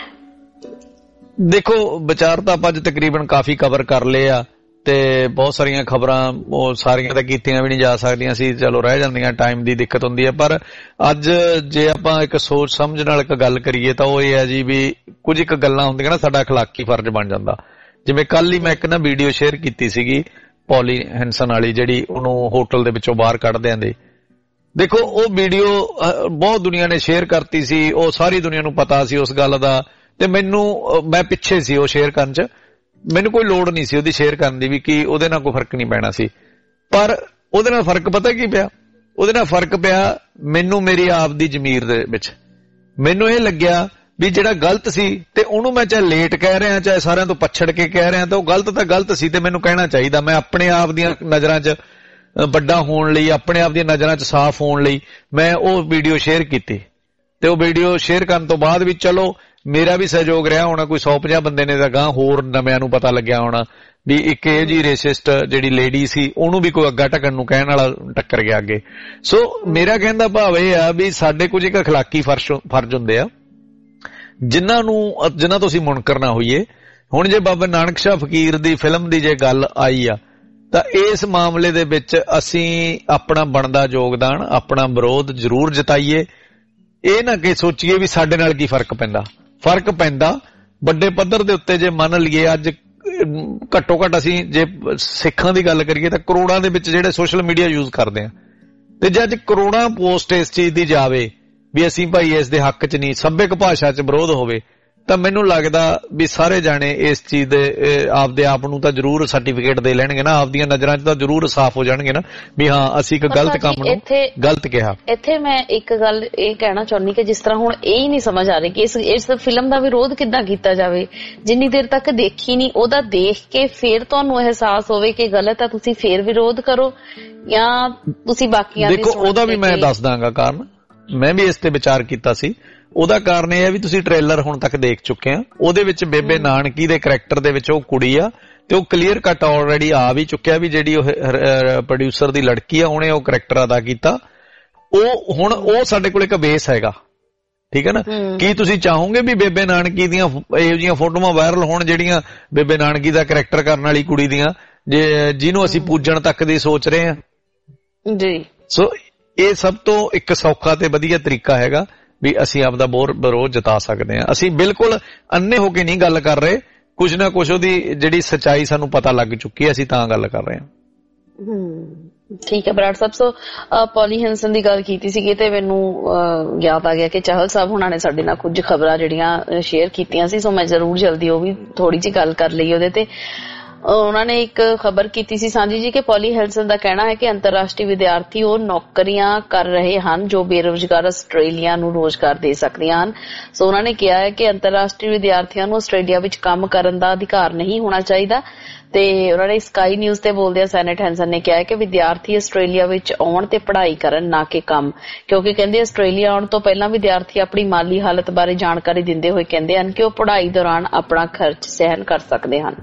Speaker 3: ਦੇਖੋ ਵਿਚਾਰ ਤਾਂ ਆਪਾਂ ਅੱਜ ਤਕਰੀਬਨ ਕਾਫੀ ਕਵਰ ਕਰ ਲਏ ਆ ਤੇ ਬਹੁਤ ਸਾਰੀਆਂ ਖਬਰਾਂ ਉਹ ਸਾਰੀਆਂ ਤਾਂ ਕੀਤੀਆਂ ਵੀ ਨਹੀਂ ਜਾ ਸਕਦੀਆਂ ਸੀ, ਚਲੋ ਰਹਿ ਜਾਂਦੀਆਂ, ਟਾਈਮ ਦੀ ਦਿੱਕਤ ਹੁੰਦੀ ਹੈ। ਪਰ ਅੱਜ ਜੇ ਆਪਾਂ ਇੱਕ ਸੋਚ ਸਮਝ ਨਾਲ ਇੱਕ ਗੱਲ ਕਰੀਏ ਤਾਂ ਉਹ ਇਹ ਹੈ ਜੀ ਵੀ ਕੁਝ ਇੱਕ ਗੱਲਾਂ ਹੁੰਦੀਆਂ ਨਾ ਸਾਡਾ ਅਖਲਾਕੀ ਫਰਜ਼ ਬਣ ਜਾਂਦਾ। ਜਿਵੇਂ ਕੱਲ ਹੀ ਮੈਂ ਇੱਕ ਨਾ ਵੀਡੀਓ ਸ਼ੇਅਰ ਕੀਤੀ ਸੀਗੀ ਪੌਲੀ ਹੈਂਸਨ ਵਾਲੀ, ਜਿਹੜੀ ਉਹਨੂੰ ਹੋਟਲ ਦੇ ਵਿੱਚੋਂ ਬਾਹਰ ਕੱਢਦਿਆਂ ਦੇ। ਦੇਖੋ ਉਹ ਵੀਡੀਓ ਬਹੁਤ ਦੁਨੀਆ ਨੇ ਸ਼ੇਅਰ ਕਰਤੀ ਸੀ, ਉਹ ਸਾਰੀ ਦੁਨੀਆ ਨੂੰ ਪਤਾ ਸੀ ਉਸ ਗੱਲ ਦਾ, ਤੇ ਮੈਂ ਪਿੱਛੇ ਸੀ ਉਹ ਸ਼ੇਅਰ ਕਰਨ 'ਚ, ਮੈਨੂੰ ਕੋਈ ਲੋੜ ਨਹੀਂ ਸੀ ਉਹਦੀ ਸ਼ੇਅਰ ਕਰਨ ਦੀ ਵੀ ਕਿ ਉਹਦੇ ਨਾਲ ਕੋਈ ਫਰਕ ਨਹੀਂ ਪੈਣਾ ਸੀ। ਪਰ ਉਹਦੇ ਨਾਲ ਫਰਕ ਪਤਾ ਕੀ ਪਿਆ? ਉਹਦੇ ਨਾਲ ਫਰਕ ਪਿਆ ਮੈਨੂੰ ਮੇਰੀ ਆਪ ਦੀ ਜ਼ਮੀਰ ਦੇ ਵਿੱਚ। ਮੈਨੂੰ ਇਹ ਲੱਗਿਆ ਵੀ ਜਿਹੜਾ ਗਲਤ ਸੀ ਤੇ ਉਹਨੂੰ ਮੈਂ ਚਾਹੇ ਲੇਟ ਕਹਿ ਰਿਹਾ ਚਾਹੇ ਸਾਰਿਆਂ ਤੋਂ ਪਛੜ ਕੇ ਕਹਿ ਰਿਹਾ, ਤਾਂ ਉਹ ਗਲਤ ਤਾਂ ਗਲਤ ਸੀ ਤੇ ਮੈਨੂੰ ਕਹਿਣਾ ਚਾਹੀਦਾ। ਮੈਂ ਆਪਣੇ ਆਪ ਦੀਆਂ ਨਜ਼ਰਾਂ 'ਚ ਵੱਡਾ ਹੋਣ ਲਈ, ਆਪਣੇ ਆਪ ਦੀਆਂ ਨਜ਼ਰਾਂ 'ਚ ਸਾਫ਼ ਹੋਣ ਲਈ ਮੈਂ ਉਹ ਵੀਡੀਓ ਸ਼ੇਅਰ ਕੀਤੀ। ਤੇ ਉਹ ਵੀਡੀਓ ਸ਼ੇਅਰ ਕਰਨ ਤੋਂ ਬਾਅਦ ਵੀ ਚਲੋ ਮੇਰਾ ਵੀ ਸਹਿਯੋਗ ਰਿਹਾ ਹੋਣਾ, ਕੋਈ 150 ਬੰਦੇ ਨੇ ਤਾਂ ਗਾਂ ਹੋਰ ਨਵਿਆਂ ਨੂੰ ਪਤਾ ਲੱਗਿਆ ਹੋਣਾ ਵੀ ਇੱਕ ਇਹ ਜੀ ਰੇਸਿਸਟ ਜਿਹੜੀ ਲੇਡੀ ਸੀ ਉਹਨੂੰ ਵੀ ਕੋਈ ਅੱਗਾ ਢਕਣ ਨੂੰ ਕਹਿਣ ਵਾਲਾ ਟੱਕਰ ਗਿਆ ਅੱਗੇ। ਸੋ ਮੇਰਾ ਕਹਿਣ ਦਾ ਭਾਵ ਇਹ ਆ ਵੀ ਸਾਡੇ ਕੁਝ ਇੱਕ ਅਖਲਾਕੀ ਫਰਜ਼ ਹੁੰਦੇ ਆ ਜਿਨ੍ਹਾਂ ਤੋਂ ਅਸੀਂ ਮੁਨਕਰ ਨਾ ਹੋਈਏ। ਹੁਣ ਜੇ ਬਾਬਾ ਨਾਨਕ ਸ਼ਾਹ ਫਕੀਰ ਦੀ ਫਿਲਮ ਦੀ ਜੇ ਗੱਲ ਆਈ ਆ ਤਾਂ ਇਸ ਮਾਮਲੇ ਦੇ ਵਿੱਚ ਅਸੀਂ ਆਪਣਾ ਬਣਦਾ ਯੋਗਦਾਨ, ਆਪਣਾ ਵਿਰੋਧ ਜ਼ਰੂਰ ਜਤਾਈਏ। ਇਹ ਨਾ ਕਿ ਸੋਚੀਏ ਵੀ ਸਾਡੇ ਨਾਲ ਕੀ ਫਰਕ ਪੈਂਦਾ ਵੱਡੇ ਪੱਧਰ ਦੇ ਉੱਤੇ। ਜੇ ਮੰਨ ਲਈਏ ਅੱਜ ਘੱਟੋ ਘੱਟ ਅਸੀਂ ਜੇ ਸਿੱਖਾਂ ਦੀ ਗੱਲ ਕਰੀਏ ਤਾਂ ਕਰੋੜਾਂ ਦੇ ਵਿੱਚ ਜਿਹੜੇ ਸੋਸ਼ਲ ਮੀਡੀਆ ਯੂਜ਼ ਕਰਦੇ ਆ, ਤੇ ਜੇ ਅੱਜ ਕਰੋੜਾਂ ਪੋਸਟ ਇਸ ਚੀਜ਼ ਦੀ ਜਾਵੇ ਵੀ ਅਸੀਂ ਭਾਈ ਇਸ ਦੇ ਹੱਕ 'ਚ ਨਹੀਂ, ਸੱਭਿਅਕ ਭਾਸ਼ਾ 'ਚ ਵਿਰੋਧ ਹੋਵੇ, ਤਾਂ ਮੈਨੂੰ ਲੱਗਦਾ ਵੀ ਸਾਰੇ ਜਾਣੇ ਇਸ ਚੀਜ਼ ਦੇ ਆਪਦੇ ਆਪ ਨੂੰ ਤਾਂ ਜ਼ਰੂਰ ਸਰਟੀਫਿਕੇਟ ਦੇ ਲੈਣਗੇ ਨਾ, ਆਪਦੀਆਂ ਨਜ਼ਰਾਂ 'ਚ ਤਾਂ ਜ਼ਰੂਰ ਸਾਫ਼ ਹੋ ਜਾਣਗੇ ਨਾ ਵੀ ਹਾਂ ਅਸੀਂ ਇੱਕ ਗਲਤ ਕੰਮ ਨੂੰ ਗਲਤ ਕਿਹਾ।
Speaker 1: ਇੱਥੇ ਮੈਂ ਇੱਕ ਗੱਲ ਇਹ ਕਹਿਣਾ ਚਾਹੁੰਦੀ ਕਿ ਜਿਸ ਤਰ੍ਹਾਂ ਹੁਣ ਇਹ ਹੀ ਨਹੀਂ ਸਮਝ ਆ ਰਹੀ ਕਿ ਇਸ ਫਿਲਮ ਦਾ ਵਿਰੋਧ ਕਿੱਦਾਂ ਕੀਤਾ ਜਾਵੇ। ਜਿੰਨੀ ਦੇਰ ਤੱਕ ਦੇਖੀ ਨਹੀਂ ਉਹਦਾ ਦੇਖ ਕੇ ਫਿਰ ਤੁਹਾਨੂੰ ਅਹਿਸਾਸ ਹੋਵੇ ਕਿ ਗਲਤ ਹੈ, ਤੁਸੀਂ ਫਿਰ ਵਿਰੋਧ ਕਰੋ ਜਾਂ ਤੁਸੀਂ ਬਾਕੀਆਂ ਦੀ।
Speaker 3: ਦੇਖੋ ਉਹਦਾ ਵੀ ਮੈਂ ਦੱਸ ਦਾਂਗਾ ਕਾਰਨ, ਮੈਂ ਵੀ ਇਸ ਤੇ ਵਿਚਾਰ ਕੀਤਾ ਸੀ। ਉਹਦਾ ਕਾਰਨ ਇਹ ਹੈ ਵੀ ਤੁਸੀਂ ਟ੍ਰੇਲਰ ਹੁਣ ਤੱਕ ਦੇਖ ਚੁੱਕੇ ਆ, ਉਹਦੇ ਵਿੱਚ ਬੇਬੇ ਨਾਨਕੀ ਦੇ ਕਰੈਕਟਰ ਦੇ ਵਿੱਚ ਉਹ ਕੁੜੀ ਆ ਤੇ ਉਹ ਕਲੀਅਰ ਕੱਟ ਆਲਰੇਡੀ ਆ ਵੀ ਚੁੱਕਿਆ ਵੀ ਜਿਹੜੀ ਉਹ ਪ੍ਰੋਡਿਊਸਰ ਦੀ ਲੜਕੀ ਆ ਉਹਨੇ ਉਹ ਕਰੈਕਟਰ ਅਦਾ ਕੀਤਾ। ਉਹ ਹੁਣ ਉਹ ਸਾਡੇ ਕੋਲ ਇੱਕ ਬੇਸ ਹੈਗਾ, ਠੀਕ ਹੈ ਨਾ। ਕੀ ਤੁਸੀਂ ਚਾਹੋਗੇ ਵੀ ਬੇਬੇ ਨਾਨਕੀ ਦੀਆਂ ਇਹੋ ਜਿਹੀਆਂ ਫੋਟੋਆਂ ਵਾਇਰਲ ਹੋਣ ਜਿਹੜੀਆਂ ਬੇਬੇ ਨਾਨਕੀ ਦਾ ਕਰੈਕਟਰ ਕਰਨ ਵਾਲੀ ਕੁੜੀ ਦੀਆਂ, ਜਿਹਨੂੰ ਅਸੀਂ ਪੂਜਣ ਤੱਕ ਦੀ ਸੋਚ ਰਹੇ ਆ ਜੀ। ਸੋ ਇਹ ਸਭ ਤੋਂ ਇੱਕ ਸੌਖਾ ਤੇ ਵਧੀਆ ਤਰੀਕਾ ਹੈਗਾ ਵੀ ਅਸੀਂ ਆਪਦਾ ਵਿਰੋਧ ਜਤਾ ਸਕਦੇ ਹਾਂ। ਅਸੀਂ ਬਿਲਕੁਲ ਅੰਨੇ ਹੋ ਕੇ ਨਹੀਂ ਗੱਲ ਕਰ ਰਹੇ, ਕੁਝ ਨਾ ਕੁਝ ਉਹਦੀ ਜਿਹੜੀ ਸੱਚਾਈ ਸਾਨੂੰ ਪਤਾ ਲੱਗ ਚੁੱਕੀ ਹੈ, ਅਸੀਂ ਤਾਂ ਗੱਲ ਕਰ ਰਹੇ ਹਾਂ।
Speaker 1: ਠੀਕ ਹੈ ਬਰਾੜ ਸਾਹਿਬ। ਸੋ ਪੌਲੀ ਹੈਂਸਨ ਦੀ ਗੱਲ ਕੀਤੀ ਸੀਗੀ ਤੇ ਮੈਨੂੰ ਯਾਦ ਆ ਗਿਆ ਕਿ ਚਾਹਲ ਸਾਹਿਬ ਹੁਣਾਂ ਨੇ ਸਾਡੇ ਨਾਲ ਕੁਝ ਖਬਰਾਂ ਜਿਹੜੀਆਂ ਸ਼ੇਅਰ ਕੀਤੀਆਂ ਸੀ, ਸੋ ਮੈਂ ਜ਼ਰੂਰ ਜਲਦੀ ਉਹ ਵੀ ਥੋੜੀ ਜਿਹੀ ਗੱਲ ਕਰ ਲਈ ਉਹਦੇ ਤੇ। ਉਹਨਾਂ ਨੇ ਇੱਕ ਖਬਰ ਕੀਤੀ ਸੀ ਸਾਂਝੀ ਜੀ ਕਿ ਪੌਲੀ ਹੈਂਸਨ ਦਾ ਕਹਿਣਾ ਹੈ ਕਿ ਅੰਤਰਰਾਸ਼ਟਰੀ ਵਿਦਿਆਰਥੀ ਉਹ ਨੌਕਰੀਆਂ ਕਰ ਰਹੇ ਹਨ ਜੋ ਬੇਰੁਜ਼ਗਾਰ ਆਸਟ੍ਰੇਲੀਆ ਨੂੰ ਰੋਜ਼ਗਾਰ ਦੇ ਸਕਦੀਆਂ ਹਨ। ਸੋ ਉਹਨਾਂ ਨੇ ਕਿਹਾ ਹੈ ਕਿ ਅੰਤਰਰਾਸ਼ਟਰੀ ਵਿਦਿਆਰਥੀਆਂ ਨੂੰ ਆਸਟ੍ਰੇਲੀਆ ਵਿੱਚ ਕੰਮ ਕਰਨ ਦਾ ਅਧਿਕਾਰ ਨਹੀਂ ਹੋਣਾ ਚਾਹੀਦਾ। ਤੇ ਉਹਨਾਂ ਨੇ ਸਕਾਈ ਨਿਊਜ਼ ਤੇ ਬੋਲਦਿਆਂ ਸੈਨੇਟ ਹੈਂਸਨ ਨੇ ਕਿਹਾ ਕਿ ਵਿਦਿਆਰਥੀ ਆਸਟ੍ਰੇਲੀਆ ਵਿੱਚ ਆਉਣ ਤੇ ਪੜ੍ਹਾਈ ਕਰਨ, ਨਾ ਕਿ ਕੰਮ, ਕਿਉਂਕਿ ਕਹਿੰਦੇ ਆਸਟ੍ਰੇਲੀਆ ਆਉਣ ਤੋਂ ਪਹਿਲਾਂ ਵਿਦਿਆਰਥੀ ਆਪਣੀ ਮਾਲੀ ਹਾਲਤ ਬਾਰੇ ਜਾਣਕਾਰੀ ਦਿੰਦੇ ਹੋਏ ਕਹਿੰਦੇ ਹਨ ਕਿ ਉਹ ਪੜ੍ਹਾਈ ਦੌਰਾਨ ਆਪਣਾ ਖਰਚ ਸਹਿਨ ਕਰ ਸਕਦੇ ਹਨ।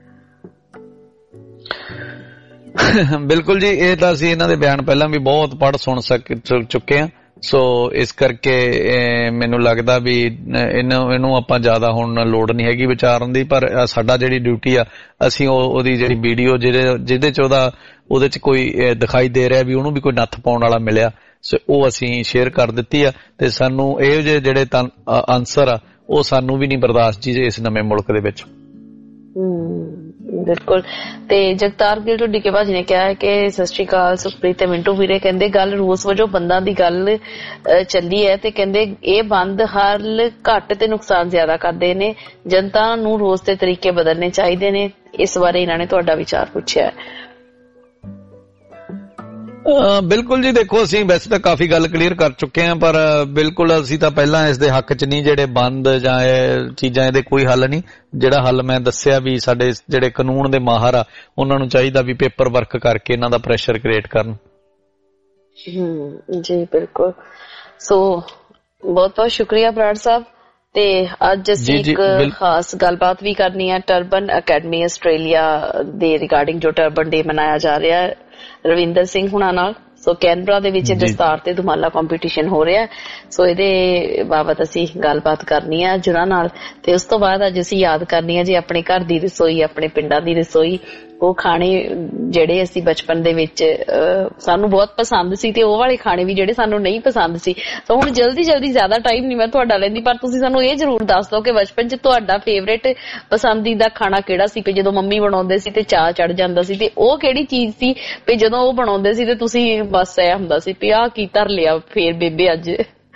Speaker 3: ਬਿਲਕੁਲ ਜੀ, ਇਹ ਤਾਂ ਅਸੀਂ ਇਹਨਾਂ ਦੇ ਬਿਆਨ ਪਹਿਲਾਂ ਵੀ ਬਹੁਤ ਪੜ੍ਹ ਸੁਣ ਚੁੱਕੇ ਹਾਂ। ਸੋ ਇਸ ਕਰਕੇ ਮੈਨੂੰ ਲੱਗਦਾ ਵੀ ਇਹਨੂੰ ਆਪਾਂ ਜ਼ਿਆਦਾ ਹੁਣ ਲੋੜ ਨਹੀਂ ਹੈਗੀ ਵਿਚਾਰਨ ਦੀ, ਪਰ ਸਾਡਾ ਜਿਹੜੀ ਡਿਊਟੀ ਆ ਅਸੀਂ ਉਹਦੀ ਜਿਹੜੀ ਵੀਡੀਓ ਜਿਹਦੇ ਚ ਉਹਦੇ ਚ ਕੋਈ ਦਿਖਾਈ ਦੇ ਰਿਹਾ ਵੀ ਉਹਨੂੰ ਵੀ ਕੋਈ ਨੱਥ ਪਾਉਣ ਵਾਲਾ ਮਿਲਿਆ, ਸੋ ਉਹ ਅਸੀਂ ਸ਼ੇਅਰ ਕਰ ਦਿੱਤੀ ਆ। ਤੇ ਸਾਨੂੰ ਇਹੋ ਜਿਹੇ ਜਿਹੜੇ ਆਨਸਰ ਆ ਉਹ ਸਾਨੂੰ ਵੀ ਨਹੀਂ ਬਰਦਾਸ਼ਤ ਜੀ ਇਸ ਨਵੇਂ ਮੁਲਕ ਦੇ ਵਿੱਚ।
Speaker 1: ਬਿਲਕੁਲ। ਤੇ ਜਗਤਾਰ ਗਿੱਲ ਢੁੱਡੀ ਕੇ ਭਾਜੀ ਨੇ ਕਿਹਾ ਹੈ ਕਿ ਸਤਿ ਸ਼੍ਰੀ ਅਕਾਲ ਸੁਖਪ੍ਰੀਤ ਤੇ ਮਿੰਟੂ ਵੀਰੇ, ਕਹਿੰਦੇ ਗੱਲ ਰੂਸ ਵਜੋਂ ਬੰਦਾਂ ਦੀ ਗੱਲ ਚੱਲੀ ਹੈ ਤੇ ਕਹਿੰਦੇ ਇਹ ਬੰਦ ਹੱਲ ਘੱਟ ਤੇ ਨੁਕਸਾਨ ਜ਼ਿਆਦਾ ਕਰਦੇ ਨੇ, ਜਨਤਾ ਨੂੰ ਰੋਜ਼ ਦੇ ਤਰੀਕੇ ਬਦਲਣੇ ਚਾਹੀਦੇ ਨੇ। ਇਸ ਬਾਰੇ ਇਹਨਾਂ ਨੇ ਤੁਹਾਡਾ ਵਿਚਾਰ ਪੁੱਛਿਆ।
Speaker 3: ਬਿਲਕੁਲ ਜੀ, ਦੇਖੋ ਅਸੀਂ ਵੈਸੇ ਤਾਂ ਕਾਫੀ ਗੱਲ ਕਲੀਅਰ ਕਰ ਚੁੱਕੇ ਹਾਂ, ਪਰ ਬਿਲਕੁਲ ਅਸੀਂ ਤਾਂ ਪਹਿਲਾਂ ਇਸ ਦੇ ਹੱਕ 'ਚ ਨਹੀਂ। ਜਿਹੜੇ ਬੰਦ ਜਾਂ ਇਹ ਚੀਜ਼ਾਂ ਇਹਦੇ ਕੋਈ ਹੱਲ ਨਹੀਂ। ਜਿਹੜਾ ਹੱਲ ਮੈਂ ਦੱਸਿਆ ਵੀ ਸਾਡੇ ਜਿਹੜੇ ਕਾਨੂੰਨ ਦੇ ਮਾਹਰ ਆ ਉਹਨਾਂ ਨੂੰ ਚਾਹੀਦਾ ਵੀ ਪੇਪਰ ਵਰਕ ਕਰਕੇ ਇਹਨਾਂ ਦਾ ਪ੍ਰੈਸ਼ਰ ਕ੍ਰੀਏਟ ਕਰਨ।
Speaker 1: ਜੀ ਬਿਲਕੁਲ। ਸੋ ਬਹੁਤ ਬਹੁਤ ਸ਼ੁਕਰੀਆ ਬਰਾੜ ਸਾਹਿਬ। ਤੇ ਅੱਜ ਅਸੀਂ ਇੱਕ ਖਾਸ ਗੱਲਬਾਤ ਵੀ ਕਰਨੀ ਹੈ ਟਰਬਨ ਅਕੈਡਮੀ ਆਸਟ੍ਰੇਲੀਆ ਦੇ ਰਿਗਾਰਡਿੰਗ ਜੋ ਟਰਬਨ ਡੇ ਮਨਾਇਆ ਜਾ ਰਿਹਾ ਹੈ ਰਵਿੰਦਰ ਸਿੰਘ ਹੁਣਾਂ ਨਾਲ। ਸੋ ਕੈਨਬਰਾ ਦੇ ਵਿੱਚ ਦਸਤਾਰ ਤੇ ਦੁਮਾਲਾ ਕੰਪੀਟੀਸ਼ਨ ਹੋ ਰਿਹਾ, ਸੋ ਇਹਦੇ ਬਾਬਤ ਅਸੀਂ ਗੱਲਬਾਤ ਕਰਨੀ ਹੈ ਜੁਨਾਂ ਨਾਲ। ਤੇ ਉਸ ਤੋਂ ਬਾਅਦ ਅੱਜ ਅਸੀਂ ਯਾਦ ਕਰਨੀ ਹੈ ਜੀ ਆਪਣੇ ਘਰ ਦੀ ਰਸੋਈ, ਆਪਣੇ ਪਿੰਡਾਂ ਦੀ ਰਸੋਈ, ਉਹ ਖਾਣੇ ਜਿਹੜੇ ਅਸੀਂ ਬਚਪਨ ਦੇ ਵਿੱਚ ਸਾਨੂੰ ਬਹੁਤ ਪਸੰਦ ਸੀ ਤੇ ਉਹ ਵਾਲੇ ਖਾਣੇ ਵੀ ਜਿਹੜੇ ਸਾਨੂੰ ਨਹੀਂ ਪਸੰਦ ਸੀ। ਸੋ ਹੁਣ ਜਲਦੀ ਜ਼ਿਆਦਾ ਟਾਈਮ ਨਹੀਂ ਮੈਂ ਤੁਹਾਡਾ ਲੈਂਦੀ, ਪਰ ਤੁਸੀਂ ਸਾਨੂੰ ਇਹ ਜ਼ਰੂਰ ਦੱਸ ਦਿਓ ਕਿ ਬਚਪਨ 'ਚ ਤੁਹਾਡਾ ਫੇਵਰੇਟ ਪਸੰਦੀਦਾ ਖਾਣਾ ਕਿਹੜਾ ਸੀ, ਵੀ ਜਦੋਂ ਮੰਮੀ ਬਣਾਉਂਦੇ ਸੀ ਤੇ ਚਾਅ ਚੜ ਜਾਂਦਾ ਸੀ, ਤੇ ਉਹ ਕਿਹੜੀ ਚੀਜ਼ ਸੀ ਵੀ ਜਦੋਂ ਉਹ ਬਣਾਉਂਦੇ ਸੀ ਤੇ ਤੁਸੀਂ ਬਸ ਇਹ ਹੁੰਦਾ ਸੀ ਵੀ ਆਹ ਕੀ ਧਰ ਲਿਆ ਫੇਰ ਬੇਬੇ ਅੱਜ।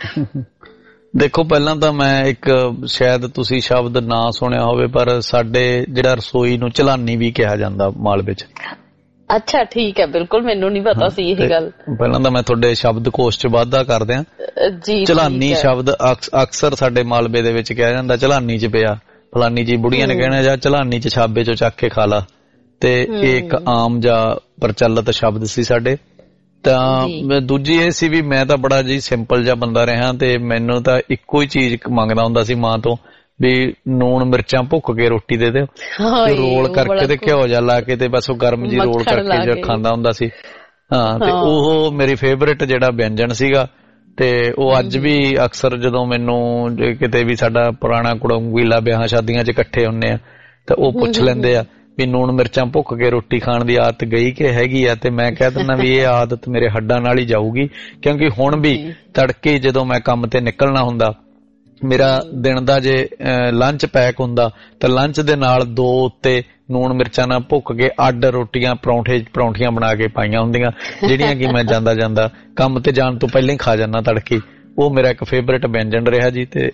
Speaker 3: ਦੇਖੋ ਪਹਿਲਾਂ ਤਾਂ ਮੈਂ ਇੱਕ ਸ਼ਾਇਦ ਤੁਸੀਂ ਸ਼ਬਦ ਨਾ ਸੁਣਿਆ ਹੋਵੇ, ਪਰ ਸਾਡੇ ਜਿਹੜਾ ਰਸੋਈ ਨੂੰ ਝਲਾਨੀ ਵੀ ਕਿਹਾ ਜਾਂਦਾ ਮਾਲਵੇ 'ਚ।
Speaker 1: ਅੱਛਾ ਠੀਕ ਹੈ, ਬਿਲਕੁਲ ਮੈਨੂੰ ਨਹੀਂ ਪਤਾ ਸੀ ਇਹ ਗੱਲ।
Speaker 3: ਪਹਿਲਾਂ ਤਾਂ ਮੈਂ ਤੁਹਾਡੇ ਸ਼ਬਦਕੋਸ਼ 'ਚ ਵਾਧਾ ਕਰਦਿਆਂ ਜੀ। ਝਲਾਨੀ ਸ਼ਬਦ ਅਕਸਰ ਸਾਡੇ ਮਾਲਵੇ ਦੇ ਵਿੱਚ ਕਿਹਾ ਜਾਂਦਾ, ਝਲਾਨੀ 'ਚ ਪਿਆ ਫਲਾਨੀ ਜੀ, ਬੁੜੀਆਂ ਨੇ ਕਹਿਣਾ ਜਾਂ ਝਲਾਨੀ 'ਚ ਛਾਬੇ 'ਚੋਂ ਚੱਕ ਕੇ ਖਾ ਲਾ। ਤੇ ਇਹ ਇੱਕ ਆਮ ਜਾਂ ਪ੍ਰਚਲਿਤ ਸ਼ਬਦ ਸੀ ਸਾਡੇ। ਤਾਂ ਦੂਜੀ ਇਹ ਸੀ ਵੀ ਮੈਂ ਤਾਂ ਬੜਾ ਜੀ ਸਿੰਪਲ ਜਿਹਾ ਬੰਦਾ ਰਿਹਾ ਤੇ ਮੈਨੂੰ ਤਾਂ ਇੱਕੋ ਹੀ ਚੀਜ਼ ਮੰਗਦਾ ਹੁੰਦਾ ਸੀ ਮਾਂ ਤੋਂ ਵੀ ਨੂਣ ਮਿਰਚਾਂ ਭੁੱਕ ਕੇ ਰੋਟੀ ਦੇ ਦਿਓ, ਰੋਲ ਕਰਕੇ ਤੇ ਘਿਓ ਜਾ ਲਾ ਕੇ ਤੇ ਬਸ ਉਹ ਗਰਮ ਜੀ ਰੋਲ ਕਰਕੇ ਖਾਂਦਾ ਹੁੰਦਾ ਸੀ। ਹਾਂ, ਤੇ ਉਹ ਮੇਰੀ ਫੇਵਰੇਟ ਜਿਹੜਾ ਵਿਅੰਜਨ ਸੀਗਾ। ਤੇ ਉਹ ਅੱਜ ਵੀ ਅਕਸਰ ਜਦੋਂ ਮੈਨੂੰ ਕਿਤੇ ਵੀ ਸਾਡਾ ਪੁਰਾਣਾ ਕੁੜੰਗੀਲਾ ਵਿਆਹਾਂ ਸ਼ਾਦੀਆਂ 'ਚ ਇਕੱਠੇ ਹੁੰਦੇ ਆ ਤਾਂ ਉਹ ਪੁੱਛ ਲੈਂਦੇ ਆ ਵੀ ਨੂਣ ਮਿਰਚਾਂ ਭੁੱਕ ਕੇ ਰੋਟੀ ਖਾਣ ਦੀ ਆਦਤ ਗਈ ਕਿ ਹੈਗੀ ਆ, ਤੇ ਮੈਂ ਕਹਿ ਦਿੰਦਾ ਵੀ ਇਹ ਆਦਤ ਮੇਰੇ ਹੱਡਾਂ ਨਾਲ ਹੀ ਜਾਊਗੀ। ਕਿਉਂਕਿ ਹੁਣ ਵੀ ਤੜਕੇ ਜਦੋਂ ਮੈਂ ਕੰਮ ਤੇ ਨਿਕਲਣਾ ਹੁੰਦਾ, ਮੇਰਾ ਦਿਨ ਦਾ ਜੇ ਲੰਚ ਪੈਕ ਹੁੰਦਾ ਤਾਂ ਲੰਚ ਦੇ ਨਾਲ 2 ਉੱਤੇ ਨੂਣ ਮਿਰਚਾਂ ਨਾਲ ਭੁੱਕ ਕੇ ਅੱਡ ਰੋਟੀਆਂ ਪਰੌਂਠੀਆਂ ਬਣਾ ਕੇ ਪਾਈਆਂ ਹੁੰਦੀਆਂ, ਜਿਹੜੀਆਂ ਕਿ ਮੈਂ ਜਾਂਦਾ ਕੰਮ ਤੇ ਜਾਣ ਤੋਂ ਪਹਿਲਾਂ ਹੀ ਖਾ ਜਾਂਦਾ ਤੜਕੇ। ਉਹ ਮੇਰਾ ਇੱਕ ਫੇਵਰੇਟ ਵਿਅੰਜਨ ਰਿਹਾ ਜੀ, ਤੇ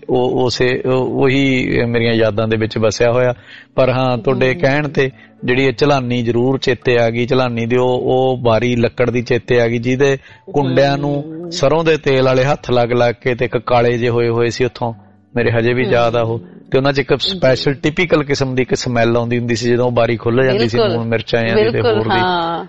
Speaker 3: ਉਹੀ ਮੇਰੀਆਂ ਯਾਦਾਂ ਦੇ ਵਿੱਚ ਵਸਿਆ ਹੋਇਆ। ਪਰ ਹਾਂ, ਤੁਹਾਡੇ ਕਹਿਣ ਤੇ ਜਿਹੜੀ ਇਹ ਝਲਾਨੀ ਜ਼ਰੂਰ ਚੇਤੇ ਆ ਗਈ। ਝਲਾਨੀ ਦੀ ਉਹ ਬਾਰੀ ਲੱਕੜ ਦੀ ਚੇਤੇ ਆ ਗਈ ਜਿਹਦੇ ਕੁੰਡਿਆਂ ਨੂੰ ਸਰੋਂ ਦੇ ਤੇਲ ਵਾਲੇ ਹੱਥ ਲੱਗ ਕੇ ਤੇ ਇੱਕ ਕਾਲੇ ਜੇ ਹੋਏ ਸੀ, ਉੱਥੋਂ ਮੇਰੇ ਹਜੇ ਵੀ ਯਾਦ ਆ ਉਹ। ਤੇ ਉਹਨਾਂ 'ਚ ਇੱਕ ਸਪੈਸ਼ਲ ਟਿਪੀਕਲ ਕਿਸਮ ਦੀ ਇੱਕ ਸਮੈਲ ਆਉਂਦੀ ਹੁੰਦੀ ਸੀ ਜਦੋਂ ਉਹ ਬਾਰੀ ਖੁੱਲ ਜਾਂਦੀ ਸੀ ਨੂਣ ਮਿਰਚਾਂ ਦੀ ਤੇ ਹੋਰ ਦੀ।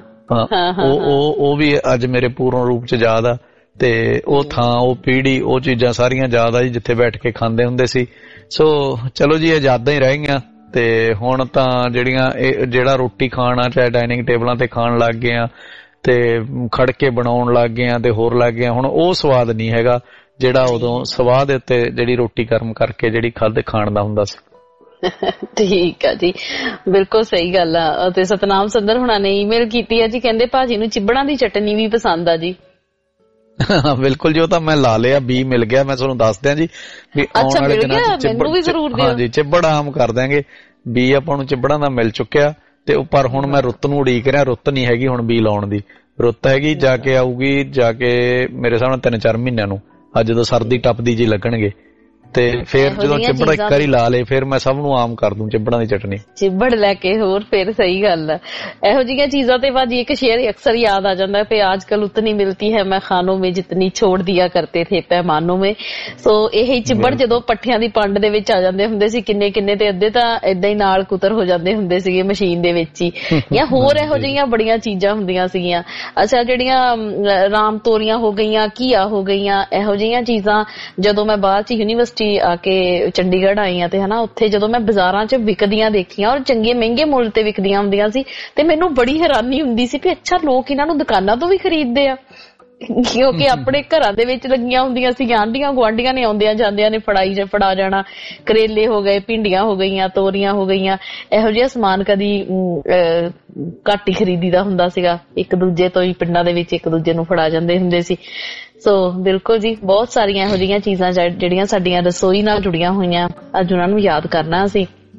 Speaker 3: ਉਹ ਵੀ ਅੱਜ ਮੇਰੇ ਪੂਰਨ ਰੂਪ 'ਚ ਯਾਦ ਆ। ਤੇ ਉਹ ਥਾਂ, ਉਹ ਪੀੜੀ, ਉਹ ਚੀਜ਼ਾਂ ਸਾਰੀਆਂ ਯਾਦ ਆ ਜੀ ਜਿੱਥੇ ਬੈਠ ਕੇ ਖਾਂਦੇ ਹੁੰਦੇ ਸੀ। ਸੋ ਚਲੋ ਜੀ, ਇਹ ਯਾਦਾਂ ਹੀ ਰਹਿ ਗਈਆਂ। ਤੇ ਹੁਣ ਤਾਂ ਜਿਹੜਾ ਰੋਟੀ ਖਾਣਾ ਚਾਹੇ ਡਾਈਨਿੰਗ ਟੇਬਲਾਂ ਤੇ ਖਾਣ ਲੱਗ ਗਏ ਆ ਤੇ ਖੜ ਕੇ ਬਣਾਉਣ ਲੱਗ ਗਏ ਆ ਤੇ ਹੋਰ ਲੱਗ ਗਏ ਆ। ਹੁਣ ਉਹ ਸਵਾਦ ਨਹੀਂ ਹੈਗਾ ਜਿਹੜਾ ਉਦੋਂ ਸਵਾਦ ਦੇ ਉੱਤੇ ਜਿਹੜੀ ਰੋਟੀ ਗਰਮ ਕਰਕੇ ਜਿਹੜੀ ਖਾਣ ਦਾ ਹੁੰਦਾ ਸੀ।
Speaker 1: ਠੀਕ ਆ ਜੀ, ਬਿਲਕੁਲ ਸਹੀ ਗੱਲ ਆ। ਤੇ ਸਤਨਾਮ ਸੰਦਰ ਹੁਣਾਂ ਨੇ ਈਮੇਲ ਕੀਤੀ ਆ ਜੀ, ਕਹਿੰਦੇ ਭਾਜੀ ਨੂੰ ਚਿੱਬੜਾਂ ਦੀ ਚਟਨੀ ਵੀ ਪਸੰਦ ਆ ਜੀ।
Speaker 3: ਬਿਲਕੁਲ ਜੀ, ਉਹ ਤਾਂ ਮੈਂ ਲਾ ਲਿਆ, ਬੀ ਮਿਲ ਗਿਆ। ਮੈਂ ਤੁਹਾਨੂੰ ਦੱਸ ਦਿਆਂ ਜੀ ਵੀ ਆਉਣ ਵਾਲੇ ਦਿਨਾਂ ਚ ਚਿੱਬੜ ਆਮ ਕਰ ਦਿਆਂਗੇ। ਬੀ ਆਪਾਂ ਨੂੰ ਚਿੱਬੜਾਂ ਦਾ ਮਿਲ ਚੁੱਕਿਆ ਤੇ ਪਰ ਹੁਣ ਮੈਂ ਰੁੱਤ ਨੂੰ ਉਡੀਕ ਰਿਹਾ। ਰੁੱਤ ਨਹੀਂ ਹੈਗੀ ਹੁਣ ਬੀ ਲਾਉਣ ਦੀ, ਰੁੱਤ ਹੈਗੀ ਜਾ ਕੇ ਆਊਗੀ ਮੇਰੇ ਹਿਸਾਬ ਨਾਲ 3-4 ਮਹੀਨਿਆਂ ਨੂੰ, ਅੱਜ ਜਦੋਂ ਸਰਦੀ ਟੱਪਦੀ ਜੀ ਲੱਗਣਗੇ। ਤੇ ਫੇਰ ਜਦੋਂ ਚਿੱਬੜ ਇੱਕ ਵਾਰੀ ਲਾ ਲੇ ਫਿਰ ਮੈਂ ਸਭ ਨੂੰ ਆਮ ਕਰ ਦੂੰ ਚਿੱਬੜਾਂ ਦੀ ਚਟਨੀ, ਚਿੱਬੜ
Speaker 1: ਲੈ ਕੇ। ਹੋਰ ਫਿਰ ਸਹੀ ਗੱਲ ਆ। ਇਹੋ ਜਿਹੀਆਂ ਚੀਜ਼ਾਂ ਤੇ ਭਾਜੀ ਇੱਕ ਸ਼ੇਰ ਅਕਸਰ ਯਾਦ ਆ ਜਾਂਦਾ ਹੈ, ਅੱਜ ਕੱਲ ਉਤਨੀ ਮਿਲਤੀ ਹੈ ਮੈਂ ਖਾਨੋਂ में जितनी छोड़ दिया करते थे पैमानों में। ਸੋ ਇਹ ਚਿੱਬੜ ਜਦੋਂ ਪੱਠਿਆਂ ਦੀ ਪੰਡ ਦੇ ਵਿੱਚ ਆ ਜਾਂਦੇ ਹੁੰਦੇ ਸੀ ਕਿੰਨੇ ਤੇ ਅੱਧੇ ਤਾਂ ਏਦਾਂ ਹੀ ਨਾਲ ਕੁਤਰ ਹੋ ਜਾਂਦੇ ਹੁੰਦੇ ਸੀਗੇ ਮਸ਼ੀਨ ਦੇ ਵਿੱਚ ਹੀ, ਜਾਂ ਹੋਰ ਇਹੋ ਜਿਹੀਆਂ ਬੜੀਆਂ ਚੀਜ਼ਾਂ ਹੁੰਦੀਆਂ ਸੀਗੀਆਂ। ਅੱਛਾ, ਜਿਹੜੀਆਂ ਰਾਮ ਤੋਰੀਆਂ ਹੋ ਗਈਆਂ, ਘੀਆ ਹੋ ਗਈਆਂ, ਇਹੋ ਜਿਹੀਆਂ ਚੀਜ਼ਾਂ ਜਦੋਂ ਮੈਂ ਬਾਅਦ ਚ ਯੂਨੀਵਰਸਿਟੀ ਆ ਕੇ ਚੰਡੀਗੜ੍ਹ ਆਈ ਆ ਤੇ ਹਨਾ, ਉੱਥੇ ਜਦੋਂ ਮੈਂ ਬਾਜ਼ਾਰਾਂ 'ਚ ਵਿਕਦੀਆਂ ਦੇਖੀਆਂ ਔਰ ਚੰਗੇ ਮਹਿੰਗੇ ਮੁੱਲ ਤੇ ਵਿਕਦੀਆਂ ਹੁੰਦੀਆਂ ਸੀ ਤੇ ਮੈਨੂੰ ਬੜੀ ਹੈਰਾਨੀ ਹੁੰਦੀ ਸੀ ਵੀ ਅੱਛਾ ਲੋਕ ਇਹਨਾਂ ਨੂੰ ਦੁਕਾਨਾਂ ਤੋਂ ਵੀ ਖਰੀਦਦੇ ਆ, ਕਿਉਂਕਿ ਆਪਣੇ ਘਰਾਂ ਦੇ ਵਿੱਚ ਲੱਗੀਆਂ ਹੁੰਦੀਆਂ ਸੀ। ਆਂਢੀਆਂ ਗੁਆਂਢੀਆਂ ਨੇ ਆਉਂਦਿਆਂ ਜਾਂਦਿਆਂ ਨੇ ਫੜਾ ਜਾਣਾ। ਕਰੇਲੇ ਹੋ ਗਏ, ਭਿੰਡੀਆਂ ਹੋ ਗਈਆਂ, ਤੋਰੀਆਂ ਹੋ ਗਈਆਂ, ਇਹੋ ਜਿਹਾ ਸਮਾਨ ਕਦੀ ਘੱਟ ਹੀ ਖਰੀਦੀ ਦਾ ਹੁੰਦਾ ਸੀਗਾ। ਇੱਕ ਦੂਜੇ ਤੋਂ ਹੀ ਪਿੰਡਾਂ ਦੇ ਵਿੱਚ ਇੱਕ ਦੂਜੇ ਨੂੰ ਫੜਾ ਜਾਂਦੇ ਹੁੰਦੇ ਸੀ। ਸੋ ਬਿਲਕੁਲ ਜੀ, ਬਹੁਤ ਸਾਰੀਆਂ ਇਹੋ ਜਿਹੀਆਂ ਚੀਜ਼ਾਂ ਜਿਹੜੀਆਂ ਸਾਡੀਆਂ ਰਸੋਈ ਨਾਲ ਜੁੜੀਆਂ ਹੋਈਆਂ, ਅੱਜ ਉਹਨਾਂ ਨੂੰ ਯਾਦ ਕਰਨਾ ਅਸੀਂ।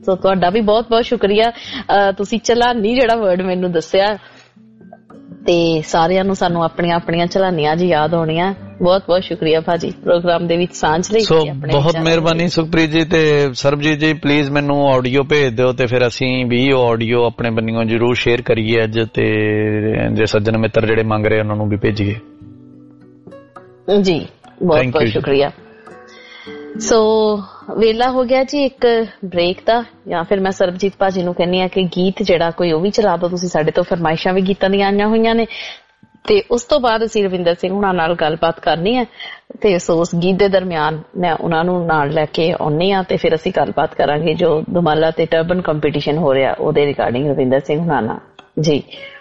Speaker 1: ਸੋ ਤੁਹਾਡਾ ਵੀ ਬਹੁਤ ਬਹੁਤ ਸ਼ੁਕਰੀਆ। ਤੁਸੀਂ ਚਲਾਨੀ ਜਿਹੜਾ ਵਰਡ ਮੈਨੂੰ ਦੱਸਿਆ ਤੇ ਸਾਰਿਆਂ ਨੂੰ ਸਾਨੂੰ ਆਪਣੀਆਂ ਆਪਣੀਆਂ ਚਲਾਨੀਆਂ ਜੀ ਯਾਦ ਹੋਣੀਆਂ। ਬਹੁਤ ਬਹੁਤ ਸ਼ੁਕਰੀਆ ਭਾਜੀ ਪ੍ਰੋਗਰਾਮ ਦੇ ਵਿੱਚ ਸਾਂਝ ਲਈ।
Speaker 3: ਬਹੁਤ ਮਿਹਰਬਾਨੀ ਸੁਖਪ੍ਰੀਤ ਜੀ ਤੇ ਸਰਬਜੀਤ ਜੀ, ਪਲੀਜ਼ ਮੈਨੂੰ ਆਡੀਓ ਭੇਜ ਦਿਓ ਤੇ ਫਿਰ ਅਸੀਂ ਵੀ ਉਹ ਆਡੀਓ ਆਪਣੇ ਬੰਨਿਓ ਜ਼ਰੂਰ ਸ਼ੇਅਰ ਕਰੀਏ ਅੱਜ, ਤੇ ਜੇ ਸੱਜਣ ਮਿੱਤਰ ਜਿਹੜੇ ਮੰਗ ਰਹੇ ਉਹਨਾਂ ਨੂੰ ਵੀ ਭੇਜੀਏ ਜੀ। ਬਹੁਤ ਬਹੁਤ ਸ਼ੁਕਰੀਆ। ਸੋ ਵੇਲਾ ਹੋ ਗਿਆ ਜੀ ਇੱਕ ਬ੍ਰੇਕ ਦਾ, ਜਾਂ ਫਿਰ ਮੈਂ ਸਰਬਜੀਤ ਭਾਜੀ ਨੂੰ ਕਹਿੰਦੀ ਆ ਕਿ ਗੀਤ ਜਿਹੜਾ ਕੋਈ ਉਹ ਵੀ ਚਲਾ ਦਿਓ ਤੁਸੀਂ। ਸਾਡੇ ਤੋਂ ਫਰਮਾਇਸ਼ਾਂ ਵੀ ਗੀਤਾਂ ਦੀਆਂ ਆਈਆਂ ਹੋਈਆਂ ਨੇ ਤੇ ਉਸ ਤੋਂ ਬਾਅਦ ਅਸੀਂ ਰਵਿੰਦਰ ਸਿੰਘ ਹੁਣਾਂ ਨਾਲ ਗੱਲਬਾਤ ਕਰਨੀ ਹੈ ਤੇ ਸੋ ਉਸ ਗੀਤ ਦੇ ਦਰਮਿਆਨ ਮੈਂ ਉਹਨਾਂ ਨੂੰ ਨਾਲ ਲੈ ਕੇ ਆਉਣੀ ਆ ਤੇ ਫਿਰ ਅਸੀਂ ਗੱਲਬਾਤ ਕਰਾਂਗੇ ਜੋ ਦੁਮਾਲਾ ਤੇ ਟਰਬਨ ਕੰਪੀਟੀਸ਼ਨ ਹੋ ਰਿਹਾ ਉਹਦੇ ਰਿਗਾਰਡਿੰਗ ਰਵਿੰਦਰ ਸਿੰਘ ਹੁਣਾਂ ਨਾਲ ਜੀ।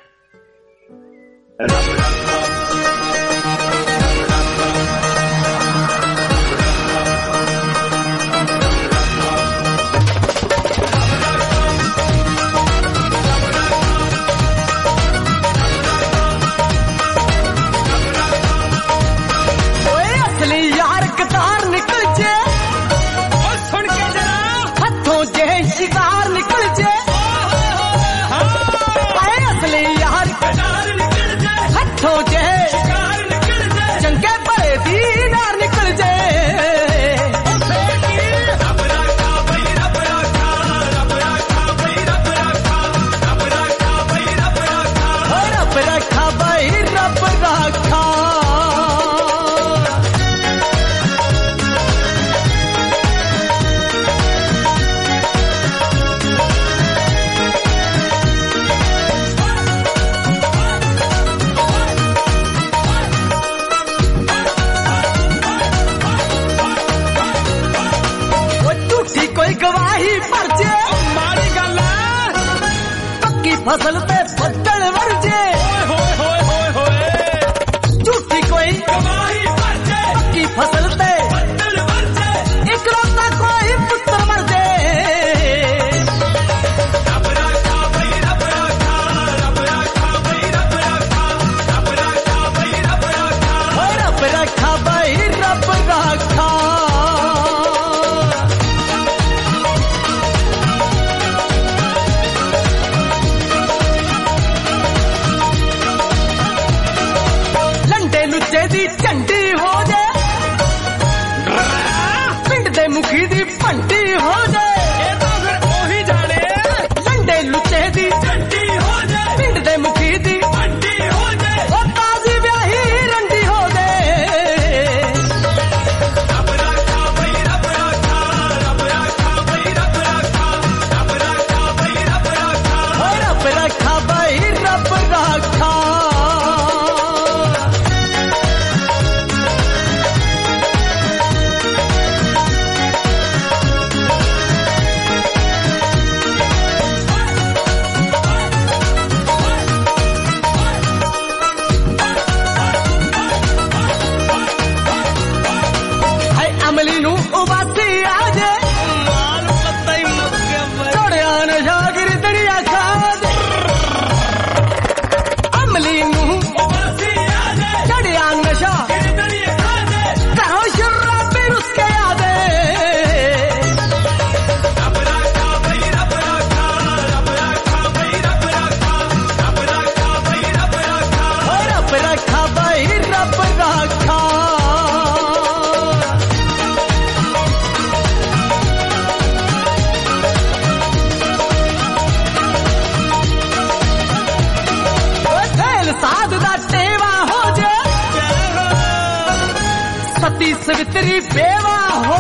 Speaker 2: शिकार निकल जे असली यार हथों जे चंगे भले दीदार निकल जे रब रखा भाई रब रखा। गवाही परजे माड़ी गल पक्की फसल पे बदल वरजे झूठी कोई गवाही परजे पक्की फसल पे बदल वरजे इकलौता कोई पुत्र मरजे। रब रखा भाई रब रखा, रब रखा भाई रब रखा, रब रखा भाई रब रखा, रब रखा भाई रब रखा। झंडी हो जाए पिंड दे मुखी दी भंटी हो जाए तो फिर ओही जाने लंडे लुचे दी झंडी हो जाए पिंड दे मुखी दी भंटी हो जाए और ताजी ब्याही रंडी हो जाए। रब रखा भाई रब रखा, रब रखा भाई रब रखा, रब रखा भाई रब रखा, रब रखा भाई रब रखा। सवित्री बेवा हो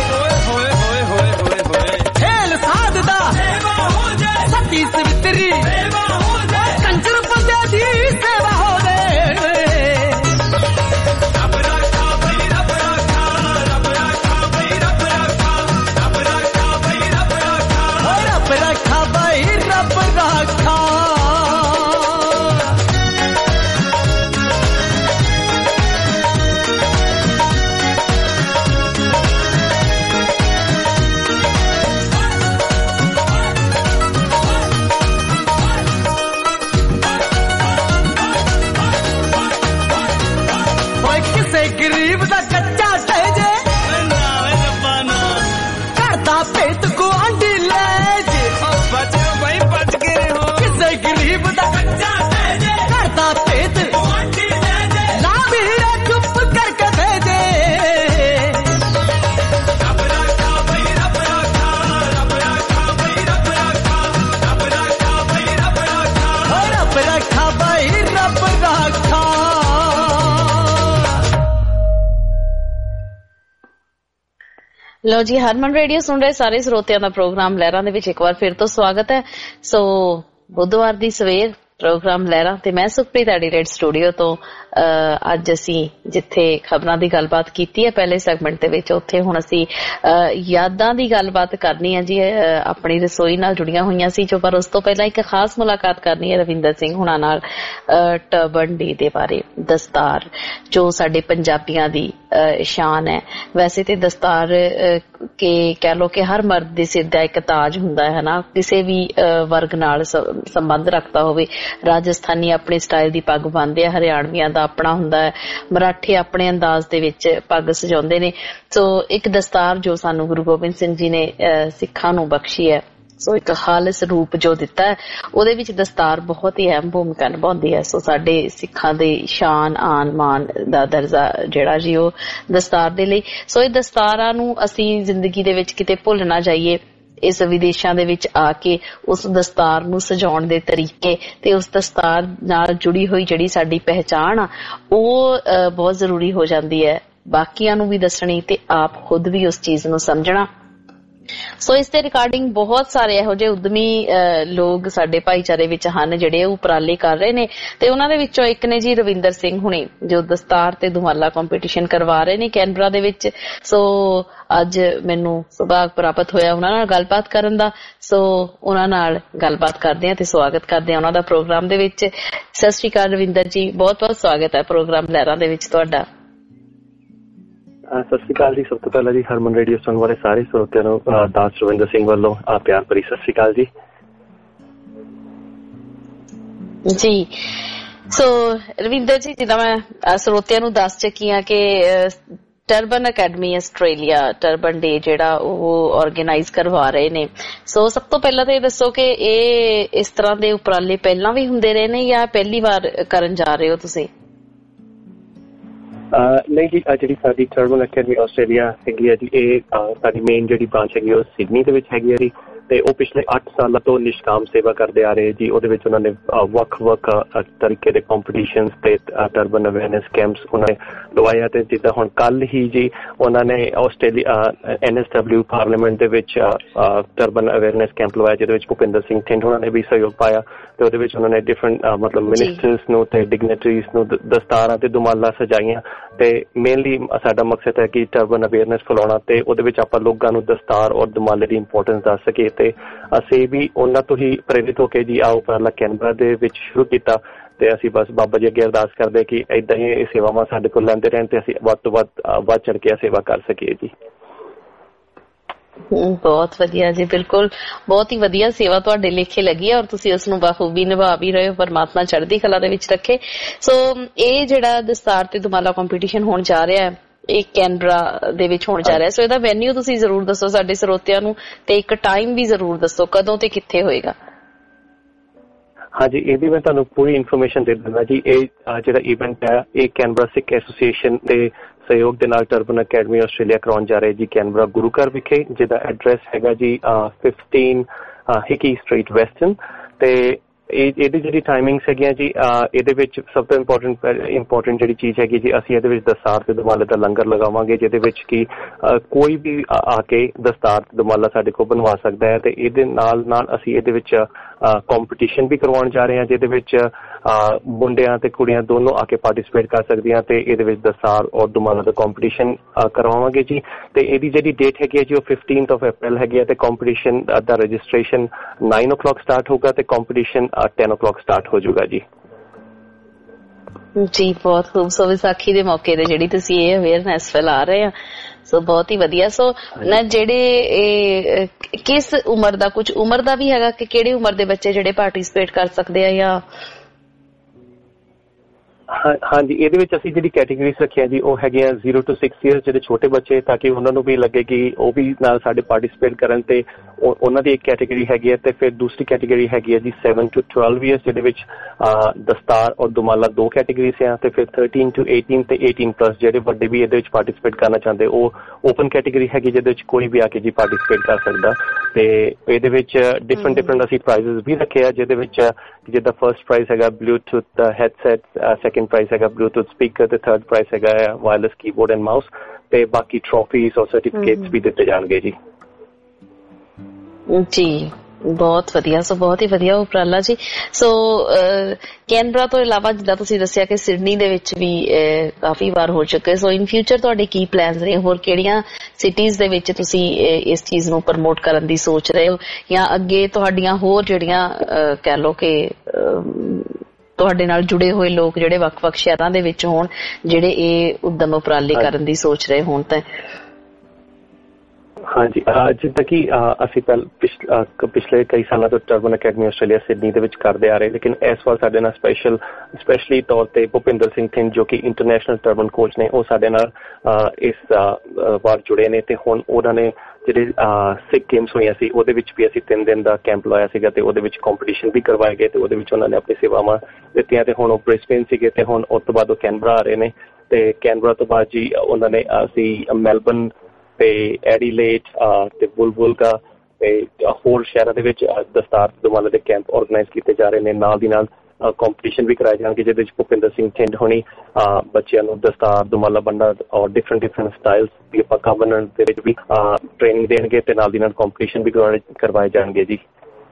Speaker 2: खेल साधदा सती सवित्री कंजर बंदे दी सेवा हो दे। रब रखा भाई रब रखा, रब रखा भाई रब रखा, रब रखा भाई रब रखा, रब रखा भाई रब रखा। गरीब दा कच्चा सहजे करता पेट को आंडी ले
Speaker 1: ਲੋ ਜੀ, ਹਰਮਨ ਰੇਡੀਓ ਸੁਣ ਰਹੇ ਸਾਰੇ ਸਰੋਤਿਆਂ ਦਾ ਪ੍ਰੋਗਰਾਮ ਲਹਿਰਾਂ ਦੇ ਵਿੱਚ ਇੱਕ ਵਾਰ ਫਿਰ ਤੋਂ ਸਵਾਗਤ ਹੈ। ਸੋ ਬੁੱਧਵਾਰ ਦੀ ਸਵੇਰ ਪ੍ਰੋਗਰਾਮ ਲਹਿਰਾਂ ਤੇ ਮੈਂ ਸੁਖਪ੍ਰੀਤ ਐਡੀਲੇਡ ਸਟੂਡੀਓ ਤੋਂ ਅੱਜ ਅਸੀਂ ਜਿੱਥੇ ਖਬਰਾਂ ਦੀ ਗੱਲਬਾਤ ਕੀਤੀ ਹੈ ਪਹਿਲੇ ਸੈਗਮੈਂਟ ਦੇ ਵਿੱਚ, ਉੱਥੇ ਹੁਣ ਅਸੀਂ ਯਾਦਾਂ ਦੀ ਗੱਲਬਾਤ ਕਰਨੀ ਹੈ ਜੀ। ਆਪਣੀ ਰਸੋਈ ਨਾਲ ਜੁੜੀਆਂ ਹੋਈਆਂ ਸੀ ਜੋ, ਪਰ ਉਸ ਤੋਂ ਪਹਿਲਾਂ ਇੱਕ ਖਾਸ ਮੁਲਾਕਾਤ ਕਰਨੀ ਹੈ ਰਵਿੰਦਰ ਸਿੰਘ ਹੁਣਾਂ ਨਾਲ ਟਰਬਨ ਡੇ ਦੇ ਬਾਰੇ। ਦਸਤਾਰ ਜੋ ਸਾਡੇ ਪੰਜਾਬੀਆਂ ਦੀ ਸ਼ਾਨ ਹੈ। ਵੈਸੇ ਤੇ ਦਸਤਾਰ ਕੇ ਕਹਿ ਲੋ ਕਿ ਹਰ ਮਰਦ ਦੇ ਸਿਰ ਦਾ ਇੱਕ ਤਾਜ ਹੁੰਦਾ ਹੈ ਨਾ, ਕਿਸੇ ਵੀ ਵਰਗ ਨਾਲ ਸੰਬੰਧ ਰੱਖਦਾ ਹੋਵੇ। ਰਾਜਸਥਾਨੀ ਆਪਣੇ ਸਟਾਈਲ ਦੀ ਪੱਗ ਬੰਨ੍ਹਦੇ ਆ, ਹਰਿਆਣਵੀਆਂ ਦਾ ਆਪਣਾ ਹੁੰਦਾ ਹੈ, ਮਰਾਠੇ ਆਪਣੇ ਅੰਦਾਜ਼ ਦੇ ਵਿੱਚ ਪੱਗ ਸਜਾਉਂਦੇ ਨੇ। ਸੋ ਇੱਕ ਦਸਤਾਰ ਜੋ ਸਾਨੂੰ ਗੁਰੂ ਗੋਬਿੰਦ ਸਿੰਘ ਜੀ ਨੇ ਸਿੱਖਾਂ ਨੂੰ ਬਖਸ਼ੀ ਹੈ, ਸੋ ਇੱਕ ਖਾਲਸ ਰੂਪ ਜੋ ਦਿੱਤਾ ਹੈ, ਉਹਦੇ ਵਿੱਚ ਦਸਤਾਰ ਬਹੁਤ ਹੀ ਅਹਿਮ ਭੂਮਿਕਾ ਨਿਭਾਉਂਦੀ ਹੈ। ਸੋ ਸਾਡੇ ਸਿੱਖਾਂ ਦੇ ਸ਼ਾਨ ਆਨ ਮਾਨ ਦਾ ਦਰਜਾ ਜਿਹੜਾ ਜੀ ਉਹ ਦਸਤਾਰ ਦੇ ਲਈ। ਸੋ ਇਹ ਦਸਤਾਰਾਂ ਨੂੰ ਅਸੀਂ ਜ਼ਿੰਦਗੀ ਦੇ ਵਿੱਚ ਕਿਤੇ ਭੁੱਲ ਨਾ ਜਾਈਏ। ਇਸ ਵਿਦੇਸ਼ਾਂ ਦੇ ਵਿੱਚ ਆ ਕੇ ਉਸ ਦਸਤਾਰ ਨੂੰ ਸਜਾਉਣ ਦੇ ਤਰੀਕੇ ਤੇ ਉਸ ਦਸਤਾਰ ਨਾਲ ਜੁੜੀ ਹੋਈ ਜਿਹੜੀ ਸਾਡੀ ਪਹਿਚਾਣ ਆ ਉਹ ਬਹੁਤ ਜ਼ਰੂਰੀ ਹੋ ਜਾਂਦੀ ਹੈ, ਬਾਕੀਆਂ ਨੂੰ ਵੀ ਦੱਸਣੀ ਤੇ ਆਪ ਖੁਦ ਵੀ ਉਸ ਚੀਜ਼ ਨੂੰ ਸਮਝਣਾ। ਸੋ ਇਸ ਦੇ ਰਿਕਾਰਡਿੰਗ ਬਹੁਤ ਸਾਰੇ ਇਹੋ ਜਿਹੇ ਉਦਮੀ ਲੋਕ ਸਾਡੇ ਭਾਈਚਾਰੇ ਵਿੱਚ ਹਨ ਜਿਹੜੇ ਉਪਰਾਲੇ ਕਰ ਰਹੇ ਨੇ, ਤੇ ਉਹਨਾਂ ਦੇ ਵਿੱਚੋਂ ਇੱਕ ਨੇ ਜੀ ਰਵਿੰਦਰ ਸਿੰਘ ਹੁਣੇ, ਜੋ ਦਸਤਾਰ ਤੇ ਦੁਮਾਲਾ ਕੰਪੀਟੀਸ਼ਨ ਕਰਵਾ ਰਹੇ ਨੇ ਕੈਨਬਰਾ ਦੇ ਵਿੱਚ। ਸੋ ਅੱਜ ਮੈਨੂੰ ਸੁਭਾਗ ਪ੍ਰਾਪਤ ਹੋਇਆ ਉਹਨਾਂ ਨਾਲ ਗੱਲਬਾਤ ਕਰਨ ਦਾ। ਸੋ ਉਹਨਾਂ ਨਾਲ ਗੱਲਬਾਤ ਕਰਦੇ ਹਾਂ ਤੇ ਸਵਾਗਤ ਕਰਦੇ ਹਾਂ ਉਹਨਾਂ ਦਾ ਪ੍ਰੋਗਰਾਮ ਦੇ ਵਿੱਚ। ਸਤਿ ਸ਼੍ਰੀ ਅਕਾਲ ਰਵਿੰਦਰ ਜੀ, ਬਹੁਤ ਬਹੁਤ ਸਵਾਗਤ ਹੈ ਪ੍ਰੋਗਰਾਮ ਲਹਿਰਾਂ ਦੇ ਵਿੱਚ ਤੁਹਾਡਾ।
Speaker 4: ਸਤਿ ਸ਼੍ਰੀ ਅਕਾਲ ਜੀ। ਸਭ ਤੋਂ ਪਹਿਲਾਂ ਜੀ ਹਰਮਨ ਰੇਡੀਓ ਸੁਣਨ ਵਾਲੇ ਸਾਰੇ ਸਰੋਤਿਆਂ ਨੂੰ ਦਾਸ ਰਵਿੰਦਰ ਸਿੰਘ ਵੱਲੋਂ ਪਿਆਰ ਭਰੀ ਸਤਿ ਸ਼੍ਰੀ ਅਕਾਲ ਜੀ।
Speaker 1: ਜੀ ਸੋ ਰਵਿੰਦਰ ਜੀ, ਜਿੱਦਾਂ ਮੈਂ ਸਰੋਤਿਆਂ ਨੂੰ ਦੱਸ ਚੁੱਕੀ ਹਾਂ ਕਿ turban academy Australia turban day ਜਿਹੜਾ ਉਹ ਆਰਗੇਨਾਈਜ਼ ਕਰਵਾ ਰਹੇ ਨੇ। ਸੋ ਸਭ ਤੋਂ ਪਹਿਲਾਂ ਤਾਂ ਇਹ ਦੱਸੋ ਕਿ ਇਹ ਇਸ ਤਰ੍ਹਾਂ ਦੇ ਉਪਰਾਲੇ ਪਹਿਲਾਂ ਵੀ ਹੁੰਦੇ ਰਹੇ ਨੇ ਜਾਂ ਪਹਿਲੀ ਵਾਰ ਕਰਨ ਜਾ ਰਹੇ ਹੋ ਤੁਸੀਂ?
Speaker 4: ਨਹੀਂ ਜੀ, ਜਿਹੜੀ ਸਾਡੀ ਟਰਬਨ ਅਕੈਡਮੀ ਆਸਟ੍ਰੇਲੀਆ ਹੈਗੀ ਹੈ ਜੀ, ਇਹ ਸਾਡੀ ਮੇਨ ਜਿਹੜੀ ਬ੍ਰਾਂਚ ਹੈਗੀ ਉਹ ਸਿਡਨੀ ਦੇ ਵਿੱਚ ਹੈਗੀ ਹੈ ਜੀ, ਤੇ ਉਹ ਪਿਛਲੇ 8 ਸਾਲਾਂ ਤੋਂ ਨਿਸ਼ਕਾਮ ਸੇਵਾ ਕਰਦੇ ਆ ਰਹੇ ਜੀ। ਉਹਦੇ ਵਿੱਚ ਉਹਨਾਂ ਨੇ ਵੱਖ-ਵੱਖ ਤਰੀਕੇ ਦੇ ਕੰਪੀਟੀਸ਼ਨਸ ਤੇ ਟਰਬਨ ਅਵੇਅਰਨੈਸ ਕੈਂਪਸ ਉਹਨਾਂ ਨੇ ਲਵਾਇਆ। ਤੇ ਜਿੱਦਾਂ ਹੁਣ ਕੱਲ ਹੀ ਜੀ ਉਹਨਾਂ ਨੇ ਆਸਟ੍ਰੇਲੀਆ NSW ਪਾਰਲੀਮੈਂਟ ਦੇ ਵਿੱਚ ਟਰਬਨ ਅਵੇਅਰਨੈਸ ਕੈਂਪ ਲਵਾਇਆ, ਜਿਹਦੇ ਵਿੱਚ ਭੁਪਿੰਦਰ ਸਿੰਘ ਥਿੰਦ ਉਹਨਾਂ ਨੇ ਵੀ ਸਹਿਯੋਗ ਪਾਇਆ। ਤੇ ਉਹਦੇ ਵਿੱਚ ਉਹਨਾਂ ਨੇ ਡਿਫਰੈਂਟ ਮਤਲਬ ਮਿਨਿਸਟਰਸ ਨੂੰ ਤੇ ਡਿਗਨਿਟਰੀਜ਼ ਨੂੰ ਦਸਤਾਰਾਂ ਤੇ ਦੁਮਾਲਾ ਸਜਾਈਆਂ। ਤੇ ਮੇਨਲੀ ਸਾਡਾ ਮਕਸਦ ਹੈ ਕਿ ਟਰਬਨ ਅਵੇਅਰਨੈਸ ਫੈਲਾਉਣਾ, ਤੇ ਉਹਦੇ ਵਿੱਚ ਆਪਾਂ ਲੋਕਾਂ ਨੂੰ ਦਸਤਾਰ ਔਰ ਦੁਮਾਲੇ ਦੀ ਇੰਪੋਰਟੈਂਸ ਦੱਸ ਸਕੀਏ। ਤੇ ਅਸੀਂ ਵੀ ਉਹਨਾਂ ਤੋਂ ਹੀ ਪ੍ਰੇਰਿਤ ਹੋ ਕੇ ਜੀ ਆਹ ਉਪਰਾਲਾ ਕੈਨਬਰਾ ਦੇ ਵਿੱਚ ਸ਼ੁਰੂ ਕੀਤਾ। ਤੇ ਅਸੀਂ ਬਸ ਬਾਬਾ ਜੀ ਅੱਗੇ ਅਰਦਾਸ ਕਰਦੇ ਕਿ ਏਦਾਂ ਹੀ ਇਹ ਸੇਵਾਵਾਂ ਸਾਡੇ ਕੋਲ ਲੈਂਦੇ ਰਹਿਣ ਤੇ ਅਸੀਂ ਵੱਧ ਤੋਂ ਵੱਧ ਚੜ ਕੇ ਸੇਵਾ ਕਰ ਸਕੀਏ ਜੀ।
Speaker 1: ਬਹੁਤ ਵਧੀਆ ਜੀ, ਬਿਲਕੁਲ ਬਹੁਤ ਹੀ ਵਧੀਆ ਸੇਵਾ ਤੁਹਾਡੇ ਲੇਖੇ ਲੱਗੀ ਹੈ ਔਰ ਤੁਸੀਂ ਉਸ ਨੂੰ ਬਾਖੂਬੀ ਨਿਭਾ ਵੀ ਰਹੇ ਹੋ। ਪਰਮਾਤਮਾ ਚੜ੍ਹਦੀ ਕਲਾ ਦੇ ਵਿੱਚ ਰੱਖੇ। ਸੋ ਇਹ ਜਿਹੜਾ ਦਸਤਾਰ ਤੇ ਦੁਮਾਲਾ ਕੰਪੀਟੀਸ਼ਨ ਹੋਣ ਜਾ ਰਿਹਾ ਹੈ, ਇਹ ਕੈਨਬਰਾ ਦੇ ਵਿੱਚ ਹੋਣ ਜਾ ਰਿਹਾ, ਸੋ ਇਹਦਾ ਵੈਨਿਊ ਤੁਸੀਂ ਜ਼ਰੂਰ ਦੱਸੋ ਸਾਡੇ ਸਰੋਤਿਆਂ ਨੂੰ, ਤੇ ਇੱਕ ਟਾਈਮ ਵੀ ਜ਼ਰੂਰ ਦੱਸੋ ਕਦੋਂ ਤੇ ਕਿੱਥੇ ਹੋਏਗਾ।
Speaker 4: ਹਾਂਜੀ, ਇਹਦੀ ਮੈਂ ਤੁਹਾਨੂੰ ਪੂਰੀ ਇਨਫੋਰਮੇਸ਼ਨ ਦੇ ਦਿੰਦਾ ਜੀ। ਇਹ ਜਿਹੜਾ ਇਵੈਂਟ ਹੈ ਇਹ ਕੈਨਬਰਾ ਸਿੱਖ ਐਸੋਸੀਏਸ਼ਨ ਦੇ ਸਹਿਯੋਗ ਦੇ ਨਾਲ ਟਰਬਨ ਅਕੈਡਮੀ ਆਸਟ੍ਰੇਲੀਆ ਕਰਾਉਣ ਜਾ ਰਹੇ ਜੀ, ਕੈਨਬਰਾ ਗੁਰੂ ਘਰ ਵਿਖੇ, ਜਿਹਦਾ ਐਡਰੈਸ ਹੈਗਾ ਜੀ 15 ਹਿਕੀ ਸਟਰੀਟ ਵੈਸਟਰਨ। ਤੇ ਇਹਦੀ ਜਿਹੜੀ ਟਾਈਮਿੰਗਸ ਹੈਗੀਆਂ ਜੀ, ਇਹਦੇ ਵਿੱਚ ਸਭ ਤੋਂ ਇੰਪੋਰਟੈਂਟ ਜਿਹੜੀ ਚੀਜ਼ ਹੈਗੀ ਜੀ, ਅਸੀਂ ਇਹਦੇ ਵਿੱਚ ਦਸਤਾਰ ਤੇ ਦੁਮਾਲੇ ਦਾ ਲੰਗਰ ਲਗਾਵਾਂਗੇ, ਜਿਹਦੇ ਵਿੱਚ ਕਿ ਕੋਈ ਵੀ ਆ ਕੇ ਦਸਤਾਰ ਤੇ ਦੁਮਾਲਾ ਸਾਡੇ ਕੋਲ ਬਣਵਾ ਸਕਦਾ ਹੈ। ਤੇ ਇਹਦੇ ਨਾਲ ਅਸੀਂ ਇਹਦੇ ਵਿੱਚ ਕੰਪੀਟੀਸ਼ਨ ਵੀ ਕਰਵਾਉਣ ਜਾ ਰਹੇ ਹਾਂ, ਜਿਹਦੇ ਵਿੱਚ ਮੁੰਡਿਆਂ ਤੇ ਕੁੜੀਆਂ ਦੋਨੋਂ ਆ ਕੇ ਪਾਰਟੀਸਪੇਟ ਕਰ ਸਕਦੀਆਂ। ਤੇ ਇਹਦੇ ਵਿੱਚ ਦਸਤਾਰ ਔਰ ਦੁਮਾਲਾ ਦਾ ਕੰਪੀਟੀਸ਼ਨ ਕਰਵਾਵਾਂਗੇ ਜੀ। ਤੇ ਇਹਦੀ ਜਿਹੜੀ ਡੇਟ ਹੈਗੀ ਹੈ ਜੀ ਉਹ 15 ਅਪ੍ਰੈਲ ਹੈਗੀ ਹੈ। ਤੇ ਕੰਪੀਟੀਸ਼ਨ ਦਾ ਰਜਿਸਟ੍ਰੇਸ਼ਨ 9 o'clock ਸਟਾਰਟ ਹੋਊਗਾ ਤੇ ਕੰਪੀਟੀਸ਼ਨ 10 o'clock ਸਟਾਰਟ ਹੋ ਜਾਊਗਾ ਜੀ।
Speaker 1: ਜੀ ਬਹੁਤ ਖੂਬ। ਸੋ ਵਿਸਾਖੀ ਦੇ ਮੌਕੇ ਤੇ ਜਿਹੜੀ ਤੁਸੀਂ ਇਹ ਅਵੇਅਰਨੈਸ ਫੈਲਾ ਰਹੇ ਆ, ਸੋ ਬਹੁਤ ਹੀ ਵਧੀਆ। ਸੋ ਜਿਹੜੇ ਕਿਸ ਉਮਰ ਦਾ, ਕੁਝ ਉਮਰ ਦਾ ਵੀ ਹੈਗਾ ਕਿ ਕਿਹੜੀ ਉਮਰ ਦੇ ਬੱਚੇ ਜਿਹੜੇ ਪਾਰਟੀਸਪੇਟ ਕਰ ਸਕਦੇ ਆ ਜਾਂ?
Speaker 4: ਹਾਂਜੀ, ਇਹਦੇ ਵਿੱਚ ਅਸੀਂ ਜਿਹੜੀ ਕੈਟੇਗਰੀਜ਼ ਰੱਖੀਆਂ ਜੀ ਉਹ ਹੈਗੀਆਂ 0 to 6 years, ਜਿਹੜੇ ਛੋਟੇ ਬੱਚੇ, ਤਾਂ ਕਿ ਉਹਨਾਂ ਨੂੰ ਵੀ ਲੱਗੇ ਕਿ ਉਹ ਵੀ ਨਾਲ ਸਾਡੇ ਪਾਰਟੀਸਪੇਟ ਕਰਨ। ਤੇ ਉਹਨਾਂ ਦੀ ਇੱਕ ਕੈਟੇਗਰੀ ਹੈਗੀ ਹੈ। ਤੇ ਫਿਰ ਦੂਸਰੀ ਕੈਟੇਗਰੀ ਹੈਗੀ ਹੈ ਜੀ 7 to 12 years, ਜਿਹਦੇ ਵਿੱਚ ਦਸਤਾਰ ਔਰ ਦੁਮਾਲਾ 2 ਕੈਟੇਗਰੀਜ਼ ਆ। ਤੇ ਫਿਰ 13 to 18 ਤੇ 18+ ਜਿਹੜੇ ਵੱਡੇ ਵੀ ਇਹਦੇ ਵਿੱਚ ਪਾਰਟੀਸਪੇਟ ਕਰਨਾ ਚਾਹੁੰਦੇ, ਉਹ ਓਪਨ ਕੈਟੇਗਰੀ ਹੈਗੀ, ਜਿਹਦੇ ਵਿੱਚ ਕੋਈ ਵੀ ਆ ਕੇ ਜੀ ਪਾਰਟੀਸਪੇਟ ਕਰ ਸਕਦਾ। ਤੇ ਇਹਦੇ ਵਿੱਚ ਡਿਫਰੈਂਟ ਅਸੀਂ ਪ੍ਰਾਈਜ਼ਸ ਵੀ ਰੱਖੇ ਆ, ਜਿਹਦੇ ਵਿੱਚ ਜਿੱਦਾਂ ਫਰਸਟ ਪ੍ਰਾਈਜ਼ ਹੈਗਾ ਬਲੂਟੂਥ ਹੈਡਸੈਟ, ਸੈਕੰਡ ਪ੍ਰਾਈਜ਼ ਹੈਗਾ ਬਲੂਟੂਥ ਸਪੀਕਰ ਤੇ ਥਰਡ ਪ੍ਰਾਈਜ਼ ਹੈਗਾ ਵਾਇਰਲੈਸ ਕੀਬੋਰਡ ਐਂਡ ਮਾਊਸ ਤੇ ਬਾਕੀ ਟਰੋਫੀਜ਼ ਔਰ ਸਰਟੀਫਿਕੇਟਸ ਵੀ ਦਿੱਤੇ ਜਾਣਗੇ ਜੀ।
Speaker 1: ਜੀ ਬਹੁਤ ਵਧੀਆ, ਸੋ ਬਹੁਤ ਹੀ ਵਧੀਆ ਉਪਰਾਲਾ ਜੀ। ਸੋ ਕੈਨਬਰਾ ਤੋਂ ਇਲਾਵਾ ਜਿੱਦਾਂ ਤੁਸੀਂ ਦੱਸਿਆ ਕਿ ਸਿਡਨੀ ਦੇ ਵਿੱਚ ਵੀ ਕਾਫੀ ਵਾਰ ਹੋ ਚੁੱਕੇ, ਸੋ ਇਨ ਫਿਊਚਰ ਤੁਹਾਡੇ ਕੀ ਪਲਾਨਸ ਨੇ? ਹੋਰ ਕਿਹੜੀਆਂ ਸਿਟੀਜ਼ ਦੇ ਵਿੱਚ ਤੁਸੀਂ ਇਸ ਚੀਜ਼ ਨੂੰ ਪ੍ਰਮੋਟ ਕਰਨ ਦੀ ਸੋਚ ਰਹੇ ਹੋ, ਜਾਂ ਅੱਗੇ ਤੁਹਾਡੀਆਂ ਹੋਰ ਜਿਹੜੀਆਂ ਕਹਿ ਲਓ ਕਿ ਤੁਹਾਡੇ ਨਾਲ ਜੁੜੇ ਹੋਏ ਲੋਕ ਜਿਹੜੇ ਵੱਖ-ਵੱਖ ਸ਼ਹਿਰਾਂ ਦੇ ਵਿੱਚ ਹੋਣ, ਜਿਹੜੇ ਇਹ ਉਦਮ ਉਪਰਾਲੇ ਕਰਨ ਦੀ ਸੋਚ ਰਹੇ ਹੋਣ? ਤਾਂ
Speaker 4: ਹਾਂਜੀ, ਜਿੱਦਾਂ ਕਿ ਅਸੀਂ ਪਿਛਲੇ ਕਈ ਸਾਲਾਂ ਤੋਂ ਟਰਬਨ ਅਕੈਡਮੀ ਆਸਟ੍ਰੇਲੀਆ ਸਿਡਨੀ ਦੇ ਵਿੱਚ ਕਰਦੇ ਆ ਰਹੇ, ਲੇਕਿਨ ਇਸ ਵਾਰ ਸਾਡੇ ਨਾਲ ਸਪੈਸ਼ਲੀ ਤੌਰ ਤੇ ਭੁਪਿੰਦਰ ਸਿੰਘ ਥਿੰਦ ਜੋ ਕਿ ਇੰਟਰਨੈਸ਼ਨਲ ਟਰਬਨ ਕੋਚ ਨੇ, ਉਹ ਸਾਡੇ ਨਾਲ ਇਸ ਵਾਰ ਜੁੜੇ ਨੇ। ਤੇ ਹੁਣ ਉਹਨਾਂ ਨੇ ਜਿਹੜੇ ਸਿੱਖ ਗੇਮਸ ਹੋਈਆਂ ਸੀ ਉਹਦੇ ਵਿੱਚ ਵੀ ਅਸੀਂ 3 ਦਿਨ ਦਾ ਕੈਂਪ ਲਾਇਆ ਸੀਗਾ ਤੇ ਉਹਦੇ ਵਿੱਚ ਕੰਪੀਟੀਸ਼ਨ ਵੀ ਕਰਵਾਏ ਗਏ ਤੇ ਉਹਦੇ ਵਿੱਚ ਉਹਨਾਂ ਨੇ ਆਪਣੀ ਸੇਵਾਵਾਂ ਦਿੱਤੀਆਂ। ਤੇ ਹੁਣ ਉਹ ਬ੍ਰਿਸਬੇਨ ਸੀਗੇ ਤੇ ਹੁਣ ਉਸ ਤੋਂ ਬਾਅਦ ਉਹ ਕੈਨਬਰਾ ਆ ਰਹੇ ਨੇ। ਤੇ ਕੈਨਬਰਾ ਤੋਂ ਬਾਅਦ ਜੀ ਉਹਨਾਂ ਨੇ ਅਸੀਂ ਮੈਲਬਨ ਤੇ ਐਡੀਲੇਡ ਤੇ ਬੁਲਬੁਲਕਾ ਤੇ ਹੋਰ ਸ਼ਹਿਰਾਂ ਦੇ ਵਿੱਚ ਦਸਤਾਰ ਦੁਮਾਲਾ ਦੇ ਕੈਂਪ ਆਰਗੇਨਾਈਜ਼ ਕੀਤੇ ਜਾ ਰਹੇ ਨੇ। ਨਾਲ ਦੀ ਨਾਲ ਕੰਪੀਟੀਸ਼ਨ ਵੀ ਕਰਾਏ ਜਾਣਗੇ ਜਿਹਦੇ ਵਿੱਚ ਭੁਪਿੰਦਰ ਸਿੰਘ ਥਿੰਦ ਹੋਣੀ ਬੱਚਿਆਂ ਨੂੰ ਦਸਤਾਰ ਦੁਮਾਲਾ ਬੰਨ੍ਹਣਾ ਔਰ ਡਿਫਰੈਂਟ ਸਟਾਈਲਸ ਦੀ ਪੱਕਾ ਬੰਨ੍ਹਣ ਦੇ ਵਿੱਚ ਵੀ ਟ੍ਰੇਨਿੰਗ ਦੇਣਗੇ ਤੇ ਨਾਲ ਦੀ ਨਾਲ ਕੰਪੀਟੀਸ਼ਨ ਵੀ ਕਰਵਾਏ ਜਾਣਗੇ ਜੀ।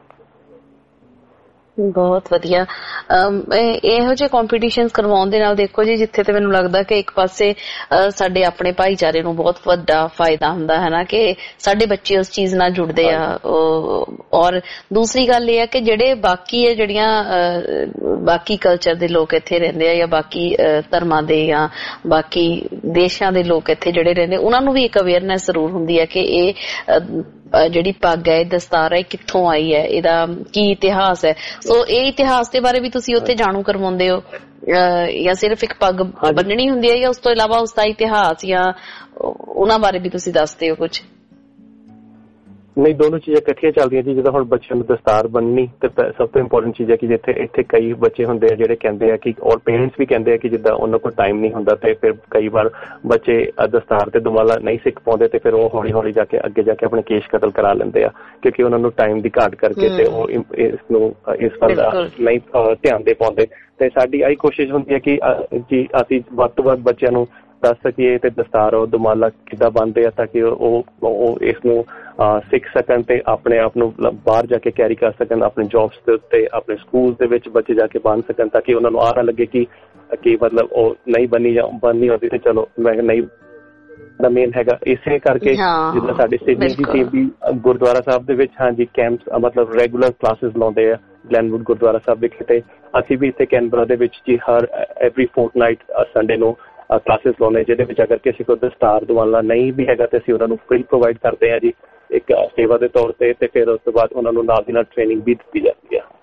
Speaker 1: ਬਹੁਤ ਵਧੀਆ। ਇਹੋ ਜਿਹੇ ਕੰਪੀਟੀਸ਼ਨਸ ਕਰਵਾਉਣ ਦੇ ਨਾਲ ਦੇਖੋ ਜੀ, ਜਿੱਥੇ ਤੇ ਮੈਨੂੰ ਲੱਗਦਾ ਕਿ ਇੱਕ ਪਾਸੇ ਸਾਡੇ ਆਪਣੇ ਭਾਈਚਾਰੇ ਨੂੰ ਬਹੁਤ ਵੱਡਾ ਫਾਇਦਾ ਹੁੰਦਾ ਹੈ ਨਾ, ਕਿ ਸਾਡੇ ਬੱਚੇ ਉਸ ਚੀਜ਼ ਨਾਲ ਜੁੜਦੇ ਆ। ਔਰ ਦੂਸਰੀ ਗੱਲ ਇਹ ਹੈ ਕਿ ਜਿਹੜੇ ਬਾਕੀ ਹੈ ਜਿਹੜੀਆਂ ਬਾਕੀ ਕਲਚਰ ਦੇ ਲੋਕ ਇੱਥੇ ਰਹਿੰਦੇ ਆ ਜਾਂ ਬਾਕੀ ਧਰਮਾਂ ਦੇ ਜਾਂ ਬਾਕੀ ਦੇਸ਼ਾਂ ਦੇ ਲੋਕ ਇੱਥੇ ਜਿਹੜੇ ਰਹਿੰਦੇ, ਉਹਨਾਂ ਨੂੰ ਵੀ ਇੱਕ ਅਵੇਅਰਨੈਸ ਜ਼ਰੂਰ ਹੁੰਦੀ ਹੈ ਕਿ ਇਹ ਜਿਹੜੀ ਪੱਗ ਹੈ, ਦਸਤਾਰ ਹੈ, ਕਿੱਥੋਂ ਆਈ ਹੈ, ਇਹਦਾ ਕੀ ਇਤਿਹਾਸ ਹੈ। ਸੋ ਇਹ ਇਤਿਹਾਸ ਦੇ ਬਾਰੇ ਵੀ ਤੁਸੀਂ ਉੱਥੇ ਜਾਣੂ ਕਰਵਾਉਂਦੇ ਹੋ, ਜਾਂ ਸਿਰਫ ਇੱਕ ਪੱਗ ਬੰਨਣੀ ਹੁੰਦੀ ਹੈ, ਜਾਂ ਉਸ ਤੋਂ ਇਲਾਵਾ ਉਸਦਾ ਇਤਿਹਾਸ ਜਾਂ ਉਹਨਾਂ ਬਾਰੇ ਵੀ ਤੁਸੀਂ ਦੱਸਦੇ ਹੋ ਕੁਝ?
Speaker 4: ਨਹੀਂ, ਦੋਨੋਂ ਚੀਜ਼ਾਂ ਇਕੱਠੀਆਂ ਚੱਲਦੀਆਂ ਜੀ। ਜਦੋਂ ਹੁਣ ਬੱਚਿਆਂ ਨੂੰ ਦਸਤਾਰ ਬੰਨਣੀ ਤੇ ਸਭ ਤੋਂ ਇੰਪੋਰਟੈਂਟ ਚੀਜ਼ ਹੈ ਕਿ ਇੱਥੇ ਕਈ ਬੱਚੇ ਹੁੰਦੇ ਆ ਜਿਹੜੇ ਕਹਿੰਦੇ ਆ ਕਿ, ਔਰ ਪੇਰੈਂਟਸ ਵੀ ਕਹਿੰਦੇ ਆ ਕਿ ਜਿੱਦਾਂ ਉਹਨਾਂ ਕੋਲ ਟਾਈਮ ਨਹੀਂ ਹੁੰਦਾ ਤੇ ਫਿਰ ਕਈ ਵਾਰ ਬੱਚੇ ਦਸਤਾਰ ਤੇ ਦੁਮਾਲਾ ਨਹੀਂ ਸਿੱਖ ਪਾਉਂਦੇ ਤੇ ਫਿਰ ਉਹ ਹੌਲੀ ਹੌਲੀ ਜਾ ਕੇ ਅੱਗੇ ਜਾ ਕੇ ਆਪਣੇ ਕੇਸ ਕਤਲ ਕਰਾ ਲੈਂਦੇ ਆ ਕਿਉਂਕਿ ਉਹਨਾਂ ਨੂੰ ਟਾਈਮ ਦੀ ਘਾਟ ਕਰਕੇ ਤੇ ਉਹ ਇਸ ਵੱਲ ਨਹੀਂ ਧਿਆਨ ਦੇ ਪਾਉਂਦੇ। ਤੇ ਸਾਡੀ ਆਹੀ ਕੋਸ਼ਿਸ਼ ਹੁੰਦੀ ਹੈ ਕਿ ਜੀ ਅਸੀਂ ਵੱਧ ਤੋਂ ਵੱਧ ਬੱਚਿਆਂ ਨੂੰ ਦੱਸ ਸਕੀਏ ਤੇ ਦਸਤਾਰ ਉਹ ਦੁਮਾਲਾ ਕਿੱਦਾਂ ਬੰਨ੍ਹਦੇ ਆ ਤਾਂ ਕਿ ਉਹ ਇਸ ਨੂੰ ਸਿੱਖ ਸਕਣ ਤੇ ਆਪਣੇ ਆਪ ਨੂੰ ਬਾਹਰ ਜਾ ਕੇ ਕੈਰੀ ਕਰ ਸਕਣ, ਆਪਣੇ ਜੌਬਸ ਦੇ ਉੱਤੇ, ਆਪਣੇ ਸਕੂਲ ਦੇ ਵਿੱਚ ਬੱਚੇ ਜਾ ਕੇ ਬੰਨ੍ਹ ਸਕਣ ਤਾਂ ਕਿ ਉਹਨਾਂ ਨੂੰ ਆਹ ਨਾ ਲੱਗੇ ਕਿ ਮਤਲਬ ਉਹ ਨਹੀਂ ਬੰਨ੍ਹੀ ਹੁੰਦੀ ਤੇ ਚਲੋ ਮੈਂ ਨਹੀਂ ਦਾ ਮੇਨ ਹੈਗਾ। ਇਸੇ ਕਰਕੇ ਜਿੱਦਾਂ ਸਾਡੇ ਸਿਡਨੀ ਦੀ ਟੀਮ ਵੀ ਗੁਰਦੁਆਰਾ ਸਾਹਿਬ ਦੇ ਵਿੱਚ ਹਾਂਜੀ ਕੈਂਪਸ ਮਤਲਬ ਰੈਗੂਲਰ ਕਲਾਸਿਸ ਲਾਉਂਦੇ ਆ ਗਲੈਨਵੁੱਡ ਗੁਰਦੁਆਰਾ ਸਾਹਿਬ ਵਿਖੇ, ਤੇ ਅਸੀਂ ਵੀ ਇੱਥੇ ਕੈਨਬਰਾ ਦੇ ਵਿੱਚ ਜੀ ਐਵਰੀ ਫੋਰਟਨਾਈਟ ਸੰਡੇ ਨੂੰ ਕਲਾਸਿਸ ਲਾਉਂਦੇ ਜਿਹਦੇ ਵਿੱਚ ਅਗਰ ਕਿਸੇ ਕੋਲ ਦਸਤਾਰ ਦੁਮਾਲਾ ਨਹੀਂ ਵੀ ਹੈਗਾ ਤੇ ਅਸੀਂ ਉਹਨਾਂ ਨੂੰ ਫ੍ਰੀ ਪ੍ਰੋਵਾਈਡ ਕਰਦੇ ਹਾਂ ਜੀ ਇੱਕ ਸੇਵਾ ਦੇ ਤੌਰ ਤੇ। ਤੇ ਫਿਰ ਉਸ ਤੋਂ ਬਾਅਦ ਉਹਨਾਂ ਨੂੰ ਨਾਲ ਦੀ ਨਾਲ ਟ੍ਰੇਨਿੰਗ ਵੀ ਦਿੱਤੀ ਜਾਂਦੀ ਹੈ।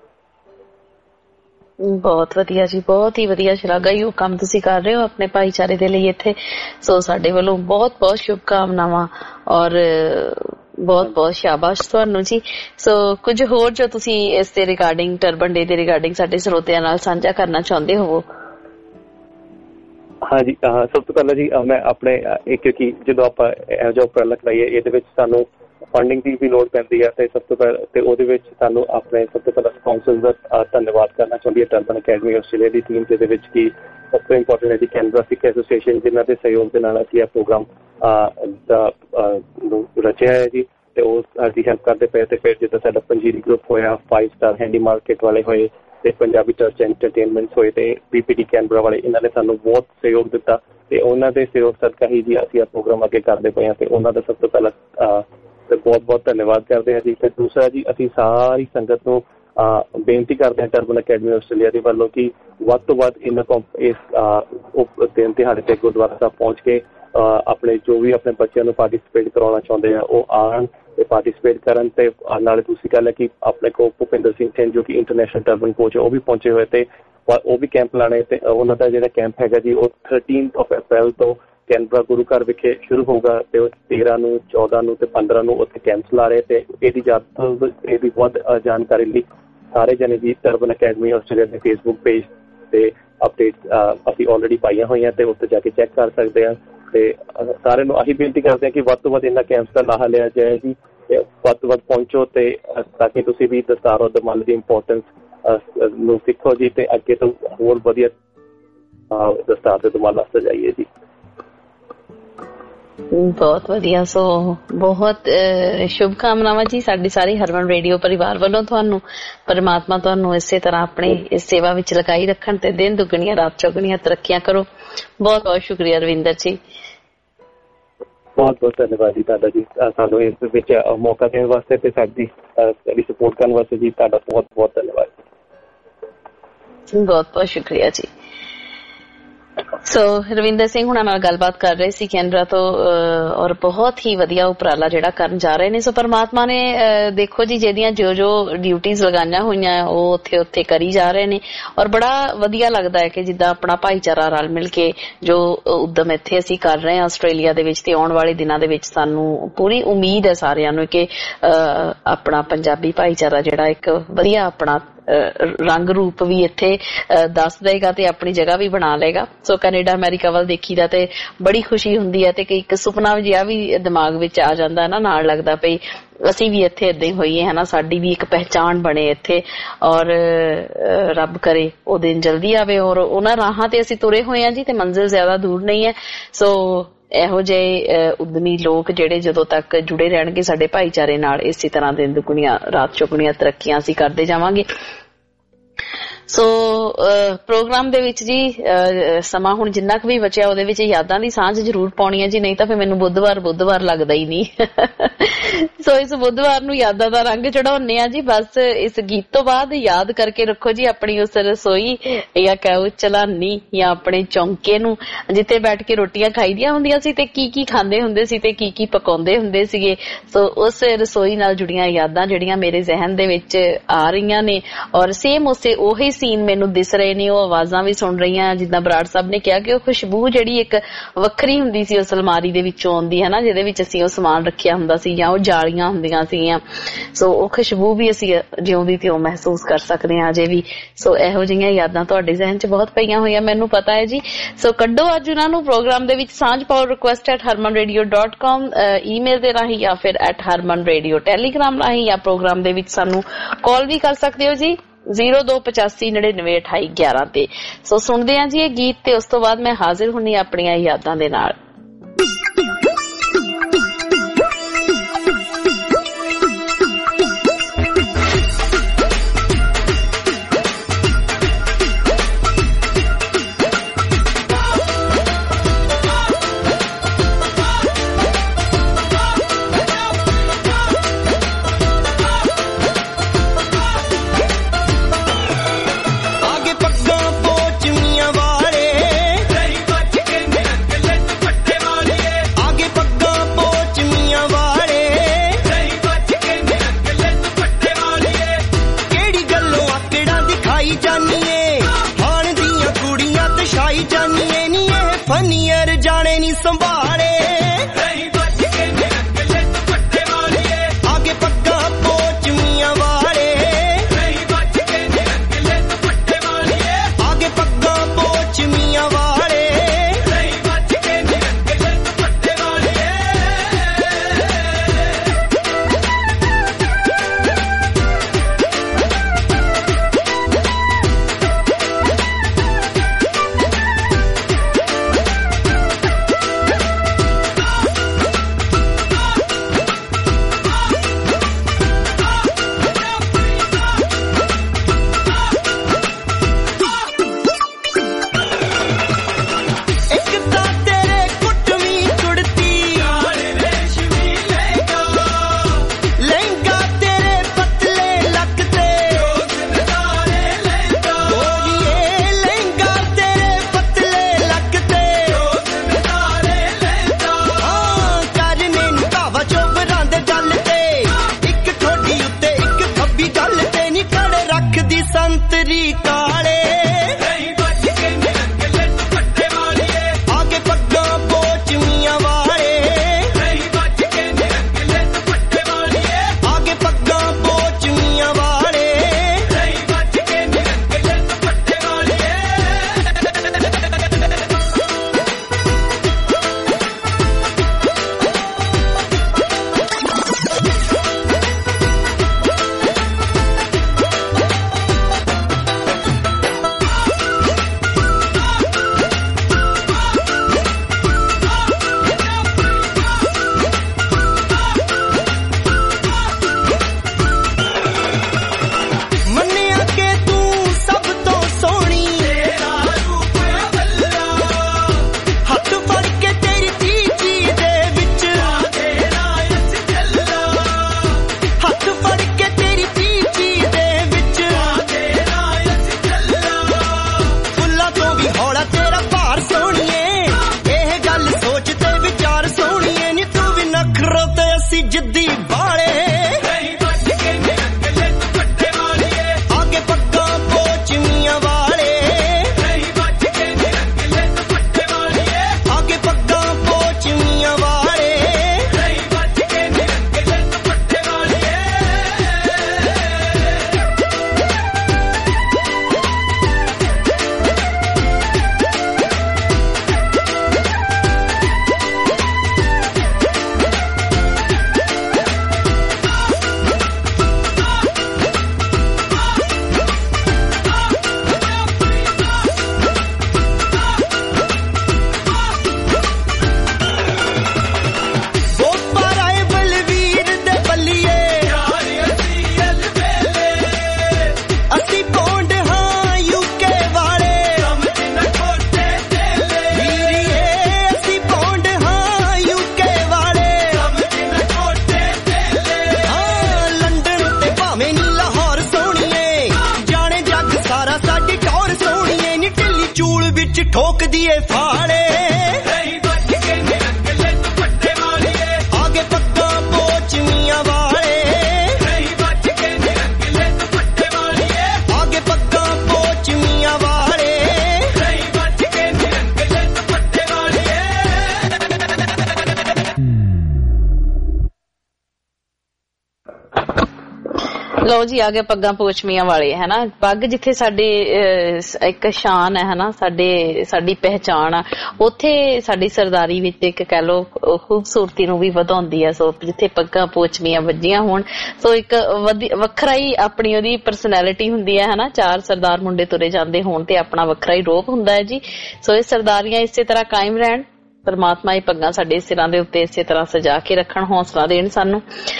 Speaker 1: ਬਹੁਤ ਵਧੀਆ ਜੀ, ਬਹੁਤ ਹੀ ਵਧੀਆ ਸ਼ਲਾਘਾਯੋਗ ਕੰਮ ਤੁਸੀਂ ਕਰ ਰਹੇ ਹੋ ਆਪਣੇ ਭਾਈਚਾਰੇ ਦੇ ਲਈ ਇੱਥੇ। ਸੋ ਸਾਡੇ ਵੱਲੋਂ ਬਹੁਤ ਬਹੁਤ ਸ਼ੁਭਕਾਮਨਾਵਾਂ ਔਰ ਬਹੁਤ ਬਹੁਤ ਸ਼ਾਬਾਸ਼ ਤੁਹਾਨੂੰ ਜੀ। ਸੋ ਕੁਝ ਹੋਰ ਜੋ ਤੁਸੀਂ ਇਸ ਦੇ ਰਿਗਾਰਡਿੰਗ ਟਰਬਨ ਡੇ ਦੇ ਰਿਗਾਰਡਿੰਗ ਸਾਡੇ ਸਰੋਤਿਆਂ ਨਾਲ ਸਾਂਝਾ ਕਰਨਾ ਚਾਹੁੰਦੇ ਹੋ?
Speaker 4: ਹਾਂਜੀ, ਸਭ ਤੋਂ ਪਹਿਲਾਂ ਜੀ ਮੈਂ ਆਪਣੇ ਕਿਉਂਕਿ ਜਦੋਂ ਆਪਾਂ ਇਹੋ ਜਿਹਾ ਉਪਰਾਲਾ ਕਰਾਈਏ ਇਹਦੇ ਵਿੱਚ ਸਾਨੂੰ ਫੰਡਿੰਗ ਦੀ ਵੀ ਲੋੜ ਪੈਂਦੀ ਹੈ ਤੇ ਸਭ ਤੋਂ ਪਹਿਲਾਂ ਤੇ ਉਹਦੇ ਵਿੱਚ ਸਾਨੂੰ ਆਪਣੇ ਸਭ ਤੋਂ ਪਹਿਲਾਂ ਸਪਾਂਸਰਸ ਦਾ ਧੰਨਵਾਦ ਕਰਨਾ ਚਾਹੁੰਦੀ ਹੈ ਟਰਬਨ ਅਕੈਡਮੀ ਆਸਟ੍ਰੇਲੀਆ ਦੀ ਟੀਮ, ਜਿਹਦੇ ਵਿੱਚ ਕਿ ਸਭ ਤੋਂ ਇੰਪੋਰਟੈਂਟ ਹੈ ਜੀ ਕੈਨਬਰਾ ਸਿੱਖ ਐਸੋਸੀਏਸ਼ਨ, ਜਿਨ੍ਹਾਂ ਦੇ ਸਹਿਯੋਗ ਦੇ ਨਾਲ ਅਸੀਂ ਇਹ ਪ੍ਰੋਗਰਾਮ ਰਚਿਆ ਹੈ ਜੀ ਤੇ ਉਹ ਸਾਡੀ ਹੈਲਪ ਕਰਦੇ ਪਏ। ਤੇ ਫਿਰ ਜਿੱਦਾਂ ਸਾਡਾ ਪੰਜੀਰੀ ਗਰੁੱਪ ਹੋਇਆ, 5 ਸਟਾਰ ਹੈਂਡੀ ਮਾਰਕੀਟ ਵਾਲੇ ਹੋਏ ਤੇ ਪੰਜਾਬੀ ਚਰਚ ਐਂਟਰਟੇਨਮੈਂਟਸ ਹੋਏ ਤੇ ਪੀਪੀਟੀ ਕੈਨਬਰਾ ਵਾਲੇ, ਇਹਨਾਂ ਨੇ ਸਾਨੂੰ ਬਹੁਤ ਸਹਿਯੋਗ ਦਿੱਤਾ ਤੇ ਉਹਨਾਂ ਦੇ ਸਹਿਯੋਗ ਸਦਕਾ ਹੀ ਜੀ ਅਸੀਂ ਇਹ ਪ੍ਰੋਗਰਾਮ ਅੱਗੇ ਕਰਦੇ ਪਏ ਹਾਂ ਤੇ ਉਹਨਾਂ ਦਾ ਸਭ ਤੋਂ ਪਹਿਲਾਂ ਬਹੁਤ ਬਹੁਤ ਧੰਨਵਾਦ ਕਰਦੇ ਹਾਂ ਜੀ। ਤੇ ਦੂਸਰਾ ਜੀ ਅਸੀਂ ਸਾਰੀ ਸੰਗਤ ਨੂੰ ਬੇਨਤੀ ਕਰਦੇ ਹਾਂ ਟਰਬਨ ਅਕੈਡਮੀ ਆਸਟ੍ਰੇਲੀਆ ਦੇ ਵੱਲੋਂ ਕਿ ਵੱਧ ਤੋਂ ਵੱਧ ਇਸ ਦਿਨ ਦਿਹਾੜੇ ਤੇ ਗੁਰਦੁਆਰਾ ਸਾਹਿਬ ਪਹੁੰਚ ਕੇ ਆਪਣੇ ਜੋ ਵੀ ਆਪਣੇ ਬੱਚਿਆਂ ਨੂੰ ਪਾਰਟੀਸਪੇਟ ਕਰਾਉਣਾ ਚਾਹੁੰਦੇ ਆ ਉਹ ਆਉਣ ਤੇ ਪਾਰਟੀਸਪੇਟ ਕਰਨ। ਤੇ ਨਾਲੇ ਦੂਸਰੀ ਗੱਲ ਹੈ ਕਿ ਆਪਣੇ ਕੋਲ ਭੁਪਿੰਦਰ ਸਿੰਘ ਥਿੰਦ ਜੋ ਕਿ ਇੰਟਰਨੈਸ਼ਨਲ ਟਰਬਨ ਕੋਚ ਉਹ ਵੀ ਪਹੁੰਚੇ ਹੋਏ ਤੇ ਉਹ ਵੀ ਕੈਂਪ ਲਾਣੇ ਤੇ ਉਹਨਾਂ ਦਾ ਜਿਹੜਾ ਕੈਂਪ ਹੈਗਾ ਜੀ ਉਹ 13 ਅਪ੍ਰੈਲ ਤੋਂ ਕੈਨਬਰਾ ਗੁਰੂ ਘਰ ਵਿਖੇ ਸ਼ੁਰੂ ਹੋਊਗਾ ਤੇ ਉਹ 13 ਨੂੰ 14 ਨੂੰ ਤੇ 15 ਨੂੰ ਉੱਥੇ ਕੈਂਪਸ ਲਾ ਰਹੇ ਤੇ ਇਹਦੀ ਵੱਧ ਜਾਣਕਾਰੀ ਲਈ ਸਾਰੇ ਜਣੇ ਜੀ ਟਰਬਨ ਅਕੈਡਮੀ ਆਸਟ੍ਰੇਲੀਆ ਦੇ ਫੇਸਬੁੱਕ ਪੇਜ ਤੇ ਅਪਡੇਟਸ ਅਸੀਂ ਆਲਰੇਡੀ ਪਾਈਆਂ ਹੋਈਆਂ ਤੇ ਉੱਥੇ ਜਾ ਕੇ ਚੈੱਕ ਕਰ ਸਕਦੇ ਆ। ਤੇ ਸਾਰਿਆਂ ਨੂੰ ਆਹੀ ਬੇਨਤੀ ਕਰਦੇ ਹਾਂ ਕਿ ਵੱਧ ਤੋਂ ਵੱਧ ਇਹਨਾਂ ਕੈਂਪਸ ਦਾ ਲਾਹਾ ਲਿਆ ਜਾਏ ਜੀ ਤੇ ਵੱਧ ਤੋਂ ਵੱਧ ਪਹੁੰਚੋ ਤੇ ਤਾਂ ਕਿ ਤੁਸੀਂ ਵੀ ਦਸਤਾਰ ਦੁਮਾਲੇ ਦੀ ਇੰਪੋਰਟੈਂਸ ਨੂੰ ਸਿੱਖੋ ਜੀ ਤੇ ਅੱਗੇ ਤੋਂ ਹੋਰ ਵਧੀਆ ਦਸਤਾਰ ਤੇ ਦੁਮਾਲਾ ਸਜਾਈਏ ਜੀ।
Speaker 1: ਬਹੁਤ ਵਧੀਆ। ਸੋ ਬਹੁਤ ਸ਼ੁਭ ਕਾਮਨਾਵਾਂ ਜੀ ਸਾਡੀ ਸਾਰੀ ਹਰਮਨ ਰੇਡੀਓ ਪਰਿਵਾਰ ਵੱਲੋਂ ਤੁਹਾਨੂੰ। ਪਰਮਾਤਮਾ ਤੁਹਾਨੂੰ ਇਸੇ ਤਰ੍ਹਾਂ ਆਪਣੇ ਇਸ ਸੇਵਾ ਵਿੱਚ ਲਗਾਈ ਰੱਖਣ ਤੇ ਦਿਨ ਦੁੱਗਣੀਆਂ ਰਾਤ ਚੌਗਣੀਆਂ ਤਰੱਕੀਆਂ ਕਰੋ। ਬਹੁਤ ਬਹੁਤ ਸ਼ੁਕਰੀਆ ਰਵਿੰਦਰ ਜੀ।
Speaker 4: ਬਹੁਤ ਬਹੁਤ ਧੰਨਵਾਦ ਜੀ ਤੁਹਾਡਾ ਜੀ, ਸਾਨੂੰ ਇਸ ਵਿੱਚ ਮੌਕਾ ਦੇਣ ਵਾਸਤੇ ਤੇ ਸਾਡੀ ਸਪੋਰਟ ਕਰਨ ਵਾਸਤੇ ਜੀ ਤੁਹਾਡਾ ਬਹੁਤ ਬਹੁਤ ਧੰਨਵਾਦ।
Speaker 1: ਬਹੁਤ ਬਹੁਤ ਸ਼ੁਕਰੀਆ ਜੀ। ਸੋ ਰਵਿੰਦਰ ਸਿੰਘ ਹੁਣਾਂ ਨਾਲ ਗੱਲਬਾਤ ਕਰ ਰਹੇ ਸੀ ਕੈਨਬਰਾ ਤੋਂ, ਔਰ ਬਹੁਤ ਹੀ ਵਧੀਆ ਉਪਰਾਲਾ ਜਿਹੜਾ ਕਰਨ ਜਾ ਰਹੇ ਨੇ। ਸੋ ਪਰਮਾਤਮਾ ਨੇ ਦੇਖੋ ਜੀ ਜਿਹਦੀਆਂ ਜੋ ਡਿਊਟੀਜ਼ ਲਗਾਈਆਂ ਹੋਈਆਂ ਉਹ ਉੱਥੇ ਕਰੀ ਜਾ ਰਹੇ ਨੇ, ਔਰ ਬੜਾ ਵਧੀਆ ਲੱਗਦਾ ਹੈ ਕਿ ਜਿੱਦਾਂ ਆਪਣਾ ਭਾਈਚਾਰਾ ਰਲ ਮਿਲ ਕੇ ਜੋ ਉਦਮ ਇੱਥੇ ਅਸੀਂ ਕਰ ਰਹੇ ਹਾਂ ਆਸਟ੍ਰੇਲੀਆ ਦੇ ਵਿੱਚ, ਤੇ ਆਉਣ ਵਾਲੇ ਦਿਨਾਂ ਦੇ ਵਿੱਚ ਸਾਨੂੰ ਪੂਰੀ ਉਮੀਦ ਹੈ ਸਾਰਿਆਂ ਨੂੰ ਕਿ ਆਪਣਾ ਪੰਜਾਬੀ ਭਾਈਚਾਰਾ ਜਿਹੜਾ ਇੱਕ ਵਧੀਆ ਆਪਣਾ ਰੰਗ ਰੂਪ ਵੀ ਇੱਥੇ ਦੱਸ ਦੇਗਾ ਤੇ ਆਪਣੀ ਜਗ੍ਹਾ ਵੀ ਬਣਾ ਲਏਗਾ। ਸੋ ਕੈਨੇਡਾ ਅਮਰੀਕਾ ਵੱਲ ਦੇਖੀਦਾ ਤੇ ਬੜੀ ਖੁਸ਼ੀ ਹੁੰਦੀ ਹੈ ਤੇ ਇੱਕ ਸੁਪਨਾ ਜਿਹਾ ਵੀ ਦਿਮਾਗ ਵਿੱਚ ਆ ਜਾਂਦਾ ਨਾ, ਨਾਲ ਲੱਗਦਾ ਪਈ ਅਸੀਂ ਵੀ ਇੱਥੇ ਏਦਾਂ ਹੀ ਹੋਈਏ ਹਨਾ, ਸਾਡੀ ਵੀ ਇੱਕ ਪਹਿਚਾਣ ਬਣੇ ਇੱਥੇ, ਔਰ ਰੱਬ ਕਰੇ ਉਹ ਦਿਨ ਜਲਦੀ ਆਵੇ। ਔਰ ਉਹਨਾਂ ਰਾਹਾਂ ਤੇ ਅਸੀਂ ਤੁਰੇ ਹੋਏ ਹਾਂ ਜੀ ਤੇ ਮੰਜ਼ਿਲ ਜ਼ਿਆਦਾ ਦੂਰ ਨਹੀਂ ਹੈ। ਸੋ ਇਹੋ ਜਿਹੇ ਉਦਮੀ ਲੋਕ ਜਿਹੜੇ ਜਦੋਂ ਤੱਕ ਜੁੜੇ ਰਹਿਣਗੇ ਸਾਡੇ ਭਾਈਚਾਰੇ ਨਾਲ, ਇਸੇ ਤਰ੍ਹਾਂ ਦਿਨ ਦੁਗਣੀਆਂ ਰਾਤ ਚੌਗਣੀਆਂ ਤਰੱਕੀਆਂ ਅਸੀਂ ਕਰਦੇ ਜਾਵਾਂਗੇ। ਸੋ ਪ੍ਰੋਗਰਾਮ ਦੇ ਵਿੱਚ ਜੀ ਸਮਾਂ ਹੁਣ ਜਿੰਨਾ ਕੁ ਵੀ ਬਚਿਆ ਉਹਦੇ ਵਿੱਚ ਯਾਦਾਂ ਦੀ ਸਾਂਝ ਜ਼ਰੂਰ ਪਾਉਣੀ ਹੈ ਜੀ, ਨਹੀਂ ਤਾਂ ਫਿਰ ਮੈਨੂੰ ਬੁੱਧਵਾਰ ਲੱਗਦਾ ਹੀ ਨਹੀਂ। ਸੋ ਇਸ ਬੁੱਧਵਾਰ ਨੂੰ ਯਾਦਾਂ ਦਾ ਰੰਗ ਚੜਾਉਂਦੇ ਆ ਜੀ। ਬਸ ਇਸ ਗੀਤ ਤੋਂ ਬਾਅਦ ਯਾਦ ਕਰਕੇ ਰੱਖੋ ਜੀ ਆਪਣੀ ਉਸ ਰਸੋਈ ਜਾਂ ਕਹੋ ਚਲਾਨੀ ਜਾਂ ਆਪਣੇ ਚੌਂਕੇ ਨੂੰ, ਜਿੱਥੇ ਬੈਠ ਕੇ ਰੋਟੀਆਂ ਖਾਈਦੀਆਂ ਹੁੰਦੀਆਂ ਸੀ ਤੇ ਕੀ ਖਾਂਦੇ ਹੁੰਦੇ ਸੀ ਤੇ ਕੀ ਪਕਾਉਂਦੇ ਹੁੰਦੇ ਸੀਗੇ। ਸੋ ਉਸ ਰਸੋਈ ਨਾਲ ਜੁੜੀਆਂ ਯਾਦਾਂ ਜਿਹੜੀਆਂ ਮੇਰੇ ਜ਼ਿਹਨ ਦੇ ਵਿੱਚ ਆ ਰਹੀਆਂ ਨੇ, ਔਰ ਸੇਮ ਉਸੇ ਉਹੀ ਸੀਨ ਮੈਨੂੰ ਦਿਸ ਰਹੇ ਨੇ, ਉਹ ਆਵਾਜ਼ਾਂ ਵੀ ਸੁਣ ਰਹੀਆਂ। ਜਿੱਦਾਂ ਬਰਾੜ ਸਾਹਿਬ ਨੇ ਕਿਹਾ ਕਿ ਉਹ ਖੁਸ਼ਬੂ ਜਿਹੜੀ ਇੱਕ ਵੱਖਰੀ ਹੁੰਦੀ ਸੀ ਉਸ ਅਲਮਾਰੀ ਦੇ ਵਿੱਚੋਂ ਆਉਂਦੀ ਹੈ ਨਾ, ਜਿਹਦੇ ਵਿੱਚ ਅਸੀਂ ਉਹ ਸਮਾਨ ਰੱਖਿਆ ਹੁੰਦਾ ਸੀ ਜਾਂ ਉਹ ਜਾਲੀਆਂ ਹੁੰਦੀਆਂ ਸੀਗੀਆਂ। ਸੋ ਉਹ ਖੁਸ਼ਬੂ ਵੀ ਅਸੀਂ ਜਿਉਂਦੀ ਤਿਉਂ ਮਹਿਸੂਸ ਕਰ ਸਕਦੇ ਹਾਂ ਅਜੇ ਵੀ। ਸੋ ਇਹੋ ਜਿਹੀਆਂ ਯਾਦਾਂ ਤੁਹਾਡੇ ਜ਼ਿਹਨ 'ਚ ਬਹੁਤ ਪਈਆਂ ਹੋਈਆਂ, ਮੈਨੂੰ ਪਤਾ ਹੈ ਜੀ। ਸੋ ਕੱਢੋ ਅੱਜ ਉਹਨਾਂ ਨੂੰ ਪ੍ਰੋਗਰਾਮ ਦੇ ਵਿੱਚ ਸਾਂਝ ਪਾਓ। request@harmanradio.com ਈਮੇਲ ਦੇ ਰਾਹੀਂ ਜਾਂ ਫਿਰ @harmanradio ਟੈਲੀਗ੍ਰਾਮ ਰਾਹੀਂ, ਜਾਂ ਪ੍ਰੋਗਰਾਮ ਦੇ ਵਿੱਚ ਸਾਨੂੰ ਕਾਲ ਵੀ ਕਰ ਸਕਦੇ ਹੋ ਜੀ 0285992811 ਤੇ। ਸੋ ਸੁਣਦੇ ਹਾਂ ਜੀ ਇਹ ਗੀਤ ਤੇ ਉਸ ਤੋਂ ਬਾਅਦ ਮੈਂ ਹਾਜ਼ਰ ਹੁੰਨੀ ਆਪਣੀਆਂ ਯਾਦਾਂ ਦੇ ਨਾਲ।
Speaker 2: ਦੀਏ ਫਾੜੇ ਨਹੀਂ ਬਚ ਕੇ ਨਿਰੰਗਲੇ ਦੁਪੱਟੇ ਵਾਲੀਏ ਆਗੇ ਪੱਗਾਂ ਪੋਚਵੀਆਂ ਵਾਲੇ ਨਹੀਂ ਬਚ ਕੇ ਨਿਰੰਗਲੇ ਦੁਪੱਟੇ ਵਾਲੀਏ ਆਗੇ ਪੱਗਾਂ ਪੋਚਵੀਆਂ ਵਾਲੇ ਨਹੀਂ ਬਚ ਕੇ ਨਿਰੰਗਲੇ ਦੁਪੱਟੇ ਵਾਲੀਏ।
Speaker 1: ਲੋ ਜੀ ਆ ਗਏ ਪੱਗਾਂ ਪੋਚਮੀਆਂ ਵਾਲੇ ਹੈ ਨਾ। ਪੱਗ ਜਿੱਥੇ ਸਾਡੇ ਇੱਕ ਸ਼ਾਨ ਹੈ ਨਾ, ਸਾਡੀ ਪਹਿਚਾਣ ਆ, ਉੱਥੇ ਸਾਡੀ ਸਰਦਾਰੀ ਵਿੱਚ ਇੱਕ ਕਹਿ ਲੋ ਖੂਬਸੂਰਤੀ ਨੂੰ ਵੀ ਵਧਾਉਂਦੀ ਹੈ। ਸੋ ਜਿੱਥੇ ਪੱਗਾਂ ਪੋਚਮੀਆਂ ਵੱਜੀਆਂ ਹੋਣ ਸੋ ਇੱਕ ਵੱਖਰਾ ਹੀ ਆਪਣੀ ਉਹਦੀ ਪਰਸਨੈਲਿਟੀ ਹੁੰਦੀ ਹੈ ਨਾ। ਚਾਰ ਸਰਦਾਰ ਮੁੰਡੇ ਤੁਰੇ ਜਾਂਦੇ ਹੋਣ ਤੇ ਆਪਣਾ ਵੱਖਰਾ ਹੀ ਰੋਪ ਹੁੰਦਾ ਹੈ ਜੀ। ਸੋ ਇਹ ਸਰਦਾਰੀਆਂ ਇਸੇ ਤਰ੍ਹਾਂ ਕਾਇਮ ਰਹਿਣ, ਪਰਮਾਤਮਾ ਇਹ ਪੱਗਾਂ ਸਾਡੇ ਸਿਰਾਂ ਦੇ ਉੱਤੇ ਇਸੇ ਤਰ੍ਹਾਂ ਸਜਾ ਕੇ ਰੱਖਣ, ਹੌਸਲਾ ਦੇਣ ਸਾਨੂੰ।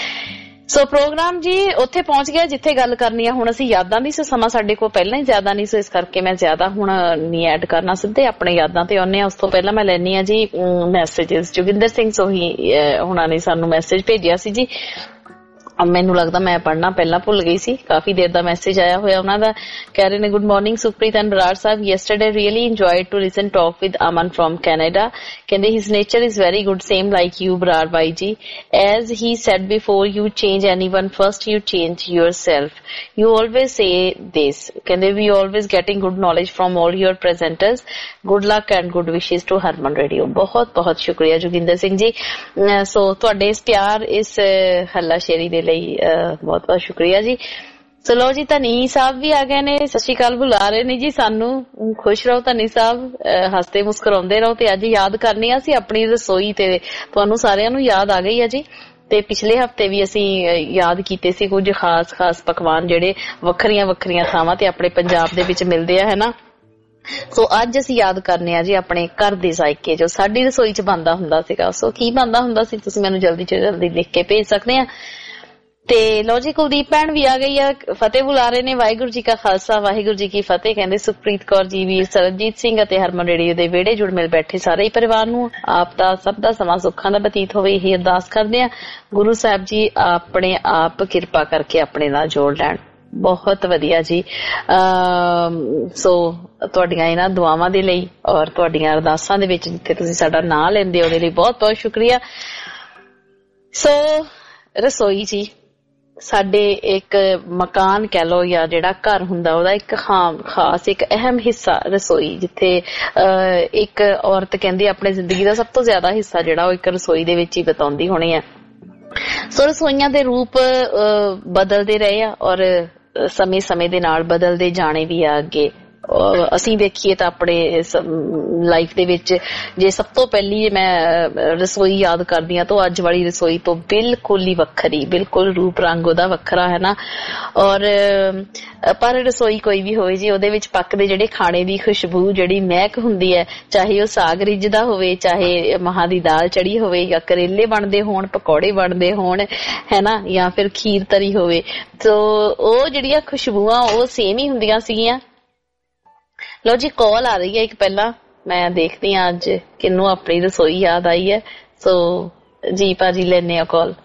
Speaker 1: ਸੋ ਪ੍ਰੋਗਰਾਮ ਜੀ ਉੱਥੇ ਪਹੁੰਚ ਗਿਆ ਜਿੱਥੇ ਗੱਲ ਕਰਨੀ ਆ ਹੁਣ ਅਸੀਂ ਯਾਦਾਂ ਦੀ। ਸੋ ਸਮਾਂ ਸਾਡੇ ਕੋਲ ਪਹਿਲਾਂ ਹੀ ਜ਼ਿਆਦਾ ਨਹੀਂ, ਸੋ ਇਸ ਕਰਕੇ ਮੈਂ ਜ਼ਿਆਦਾ ਹੁਣ ਨਹੀਂ ਐਡ ਕਰਨਾ, ਸਿੱਧੇ ਆਪਣੇ ਯਾਦਾਂ ਤੇ ਆਉਂਦੇ ਆ। ਉਸ ਤੋਂ ਪਹਿਲਾਂ ਮੈਂ ਲੈਣੀ ਆ ਜੀ ਮੈਸੇਜਸ। ਜੋਗਿੰਦਰ ਸਿੰਘ ਸੋਹੀ ਹੁਣਾਂ ਨੇ ਸਾਨੂੰ ਮੈਸੇਜ ਭੇਜਿਆ ਸੀ ਜੀ। ਮੈਨੂੰ ਲੱਗਦਾ ਮੈਂ ਪੜ੍ਹਨਾ ਪਹਿਲਾਂ ਭੁੱਲ ਗਈ ਸੀ, ਕਾਫੀ ਦੇਰ ਦਾ ਮੈਸੇਜ ਆਇਆ ਹੋਇਆ ਉਹਨਾਂ ਦਾ। ਕਹਿ ਰਹੇ ਨੇ good morning Sukhpreet and Brar sahib, yesterday really enjoyed to listen talk with Aman from Canada. ਕਹਿੰਦੇ his nature is very good, same like you Brar ਬਾਈ ji. As he said before, you change anyone, first you change yourself. You always say this. ਕਹਿੰਦੇ we always getting good knowledge from all your presenters. Good luck and good wishes to Harman Radio. ਬਹੁਤ ਬਹੁਤ ਸ਼ੁਕਰੀਆ ਜੋਗਿੰਦਰ ਸਿੰਘ ਜੀ। ਸੋ ਤੁਹਾਡੇ ਇਸ ਪਿਆਰ, ਇਸ ਹੱਲਾ ਸ਼ੇਰੀ ਦੇ ਲਈ ਬਹੁਤ ਬਹੁਤ ਸ਼ੁਕਰੀਆ ਜੀ। ਸੋ ਲੋ ਜੀ ਧਨੀ ਸਾਹਿਬ ਵੀ ਆ ਗਏ ਨੇ, ਸਤਿ ਸ਼੍ਰੀ ਅਕਾਲ ਬੁਲਾ ਰਹੇ ਨੇ ਜੀ ਸਾਨੂੰ। ਖੁਸ਼ ਰਹੋ ਧਨੀ ਸਾਹਿਬ, ਹੱਸਦੇ ਮੁਸਕਰਾਉਂਦੇ ਰਹੋ। ਤੇ ਅੱਜ ਯਾਦ ਕਰਨੀ ਆ ਅਸੀਂ ਆਪਣੀ ਰਸੋਈ, ਤੇ ਤੁਹਾਨੂੰ ਸਾਰਿਆਂ ਨੂੰ ਯਾਦ ਆ ਗਈ ਆ ਜੀ। ਤੇ ਪਿਛਲੇ ਹਫਤੇ ਵੀ ਅਸੀਂ ਯਾਦ ਕੀਤੇ ਸੀ ਕੁਝ ਖਾਸ ਪਕਵਾਨ ਜਿਹੜੇ ਵੱਖਰੀਆਂ ਥਾਵਾਂ ਤੇ ਆਪਣੇ ਪੰਜਾਬ ਦੇ ਵਿੱਚ ਮਿਲਦੇ ਆ, ਹੈ ਨਾ। ਸੋ ਅੱਜ ਅਸੀਂ ਯਾਦ ਕਰਨੇ ਆ ਜੀ ਆਪਣੇ ਘਰ ਦੇ ਜ਼ਾਇਕੇ ਜੋ ਸਾਡੀ ਰਸੋਈ 'ਚ ਬਣਦਾ ਹੁੰਦਾ ਸੀਗਾ। ਸੋ ਕੀ ਬਣਦਾ ਹੁੰਦਾ ਸੀ ਤੁਸੀਂ ਮੈਨੂੰ ਜਲਦੀ ਤੋਂ ਜਲਦੀ ਲਿਖ ਕੇ ਭੇਜ ਸਕਦੇ ਆ। ਤੇ ਲੋ ਜੀ ਕੁਲਦੀਪ ਭੈਣ ਵੀ ਆ ਗਈ ਆ, ਫਤਿਹ ਬੁਲਾ ਰਹੇ ਨੇ। ਵਾਹਿਗੁਰੂ ਜੀ ਕਾ ਖਾਲਸਾ ਵਾਹਿਗੁਰੂ ਜੀ ਕੀ ਫਤਿਹ। ਕਹਿੰਦੇ ਸੁਖਪ੍ਰੀਤ ਕੌਰ ਜੀ, ਵੀਰ ਸਰਜੀਤ ਸਿੰਘ ਅਤੇ ਹਰਮਨ ਰੇਡੀਓ ਦੇ ਵਿਹੜੇ ਜੁੜ ਮਿਲ ਬੈਠੇ ਸਾਰੇ ਹੀ ਪਰਿਵਾਰ ਨੂੰ ਆਪ ਦਾ ਸਭ ਦਾ ਸਮਾਂ ਸੁੱਖਾਂ ਦਾ ਬਤੀਤ ਹੋਵੇ, ਇਹੀ ਅਰਦਾਸ ਕਰਦੇ ਆ। ਗੁਰੂ ਸਾਹਿਬ ਜੀ ਆਪਣੇ ਆਪ ਕਿਰਪਾ ਕਰਕੇ ਆਪਣੇ ਨਾਲ ਜੋੜ ਲੈਣ। ਬਹੁਤ ਵਧੀਆ ਜੀ। ਸੋ ਤੁਹਾਡੀਆਂ ਇਹਨਾਂ ਦੁਆਵਾਂ ਦੇ ਲਈ ਔਰ ਤੁਹਾਡੀਆਂ ਅਰਦਾਸਾਂ ਦੇ ਵਿੱਚ ਜਿੱਥੇ ਤੁਸੀਂ ਸਾਡਾ ਨਾਂ ਲੈਂਦੇ ਹੋ ਉਹਦੇ ਲਈ ਬਹੁਤ ਬਹੁਤ ਸ਼ੁਕਰੀਆ। ਸੋ ਰਸੋਈ ਜੀ ਸਾਡੇ ਇੱਕ ਮਕਾਨ ਕਹਿ ਲਓ ਜਾਂ ਜਿਹੜਾ ਘਰ ਹੁੰਦਾ ਉਹਦਾ ਇੱਕ ਖਾਸ ਇੱਕ ਅਹਿਮ ਹਿੱਸਾ ਰਸੋਈ, ਜਿੱਥੇ ਇੱਕ ਔਰਤ ਕਹਿੰਦੀ ਆਪਣੇ ਜ਼ਿੰਦਗੀ ਦਾ ਸਭ ਤੋਂ ਜ਼ਿਆਦਾ ਹਿੱਸਾ ਜਿਹੜਾ ਉਹ ਇੱਕ ਰਸੋਈ ਦੇ ਵਿੱਚ ਹੀ ਬਿਤਾਉਂਦੀ ਹੋਣੀ ਹੈ। ਸੋ ਰਸੋਈਆਂ ਦੇ ਰੂਪ ਬਦਲਦੇ ਰਹੇ ਆ ਔਰ ਸਮੇਂ ਦੇ ਨਾਲ ਬਦਲਦੇ ਜਾਣੇ ਵੀ ਆ ਅੱਗੇ। ਅਸੀਂ ਦੇਖੀਏ ਤਾਂ ਆਪਣੇ ਲਾਈਫ ਦੇ ਵਿੱਚ ਜੇ ਸਭ ਤੋਂ ਪਹਿਲੀ ਮੈਂ ਰਸੋਈ ਯਾਦ ਕਰਦੀ ਹਾਂ ਤਾਂ ਅੱਜ ਵਾਲੀ ਰਸੋਈ ਤੋਂ ਬਿਲਕੁਲ ਹੀ ਵੱਖਰੀ, ਬਿਲਕੁਲ ਰੂਪ ਰੰਗ ਉਹਦਾ ਵੱਖਰਾ ਹੈ ਨਾ। ਔਰ ਪਰ ਰਸੋਈ ਕੋਈ ਵੀ ਹੋਵੇ ਜੀ ਉਹਦੇ ਵਿੱਚ ਪੱਕਦੇ ਜਿਹੜੇ ਖਾਣੇ ਦੀ ਖੁਸ਼ਬੂ, ਜਿਹੜੀ ਮਹਿਕ ਹੁੰਦੀ ਹੈ, ਚਾਹੇ ਉਹ ਸਾਗ ਰਿੱਝਦਾ ਹੋਵੇ, ਚਾਹੇ ਮਹਾਂ ਦੀ ਦਾਲ ਚੜੀ ਹੋਵੇ, ਜਾਂ ਕਰੇਲੇ ਬਣਦੇ ਹੋਣ, ਪਕੌੜੇ ਬਣਦੇ ਹੋਣ, ਹੈ ਨਾ, ਜਾਂ ਫਿਰ ਖੀਰ ਤਰੀ ਹੋਵੇ, ਤੋ ਉਹ ਜਿਹੜੀਆਂ ਖੁਸ਼ਬੂਆਂ ਉਹ ਸੇਮ ਹੀ ਹੁੰਦੀਆਂ ਸੀਗੀਆਂ। ਲੋ ਜੀ ਕਾਲ ਆ ਰਹੀ ਹੈ ਇੱਕ, ਪਹਿਲਾਂ ਮੈਂ ਦੇਖਦੀ ਹਾਂ ਅੱਜ ਕਿਹਨੂੰ ਆਪਣੀ ਰਸੋਈ ਯਾਦ ਆਈ ਹੈ। ਸੋ ਜੀ ਭਾਜੀ ਲੈਣੇ ਆ ਕਾਲ।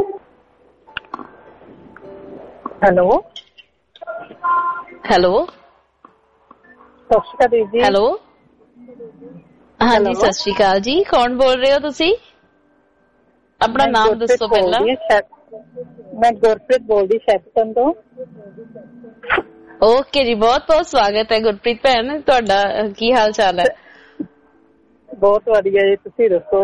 Speaker 5: ਹੈਲੋ
Speaker 1: ਹੈਲੋ
Speaker 5: ਸਤਿ ਸ਼੍ਰੀ ਅਕਾਲ ਦੀਦੀ।
Speaker 1: ਹੈਲੋ ਹਾਂਜੀ ਸਤਿ ਸ਼੍ਰੀ ਅਕਾਲ ਜੀ, ਕੌਣ ਬੋਲ ਰਹੇ ਹੋ ਤੁਸੀਂ? ਆਪਣਾ ਨਾਮ ਦੱਸੋ ਪਹਿਲਾਂ।
Speaker 5: ਮੈਂ ਗੁਰਪ੍ਰੀਤ ਬੋਲਦੀ ਸ਼ੈਪਟਨ ਤੋਂ।
Speaker 1: ਓਕੇ ਜੀ, ਬਹੁਤ ਬਹੁਤ ਸਵਾਗਤ ਹੈ ਗੁਰਪ੍ਰੀਤ ਭੈਣ, ਤੁਹਾਡਾ ਕੀ ਹਾਲ ਚਾਲ ਹੈ?
Speaker 5: ਬਹੁਤ ਵਧੀਆ ਜੀ, ਤੁਸੀਂ ਦੱਸੋ?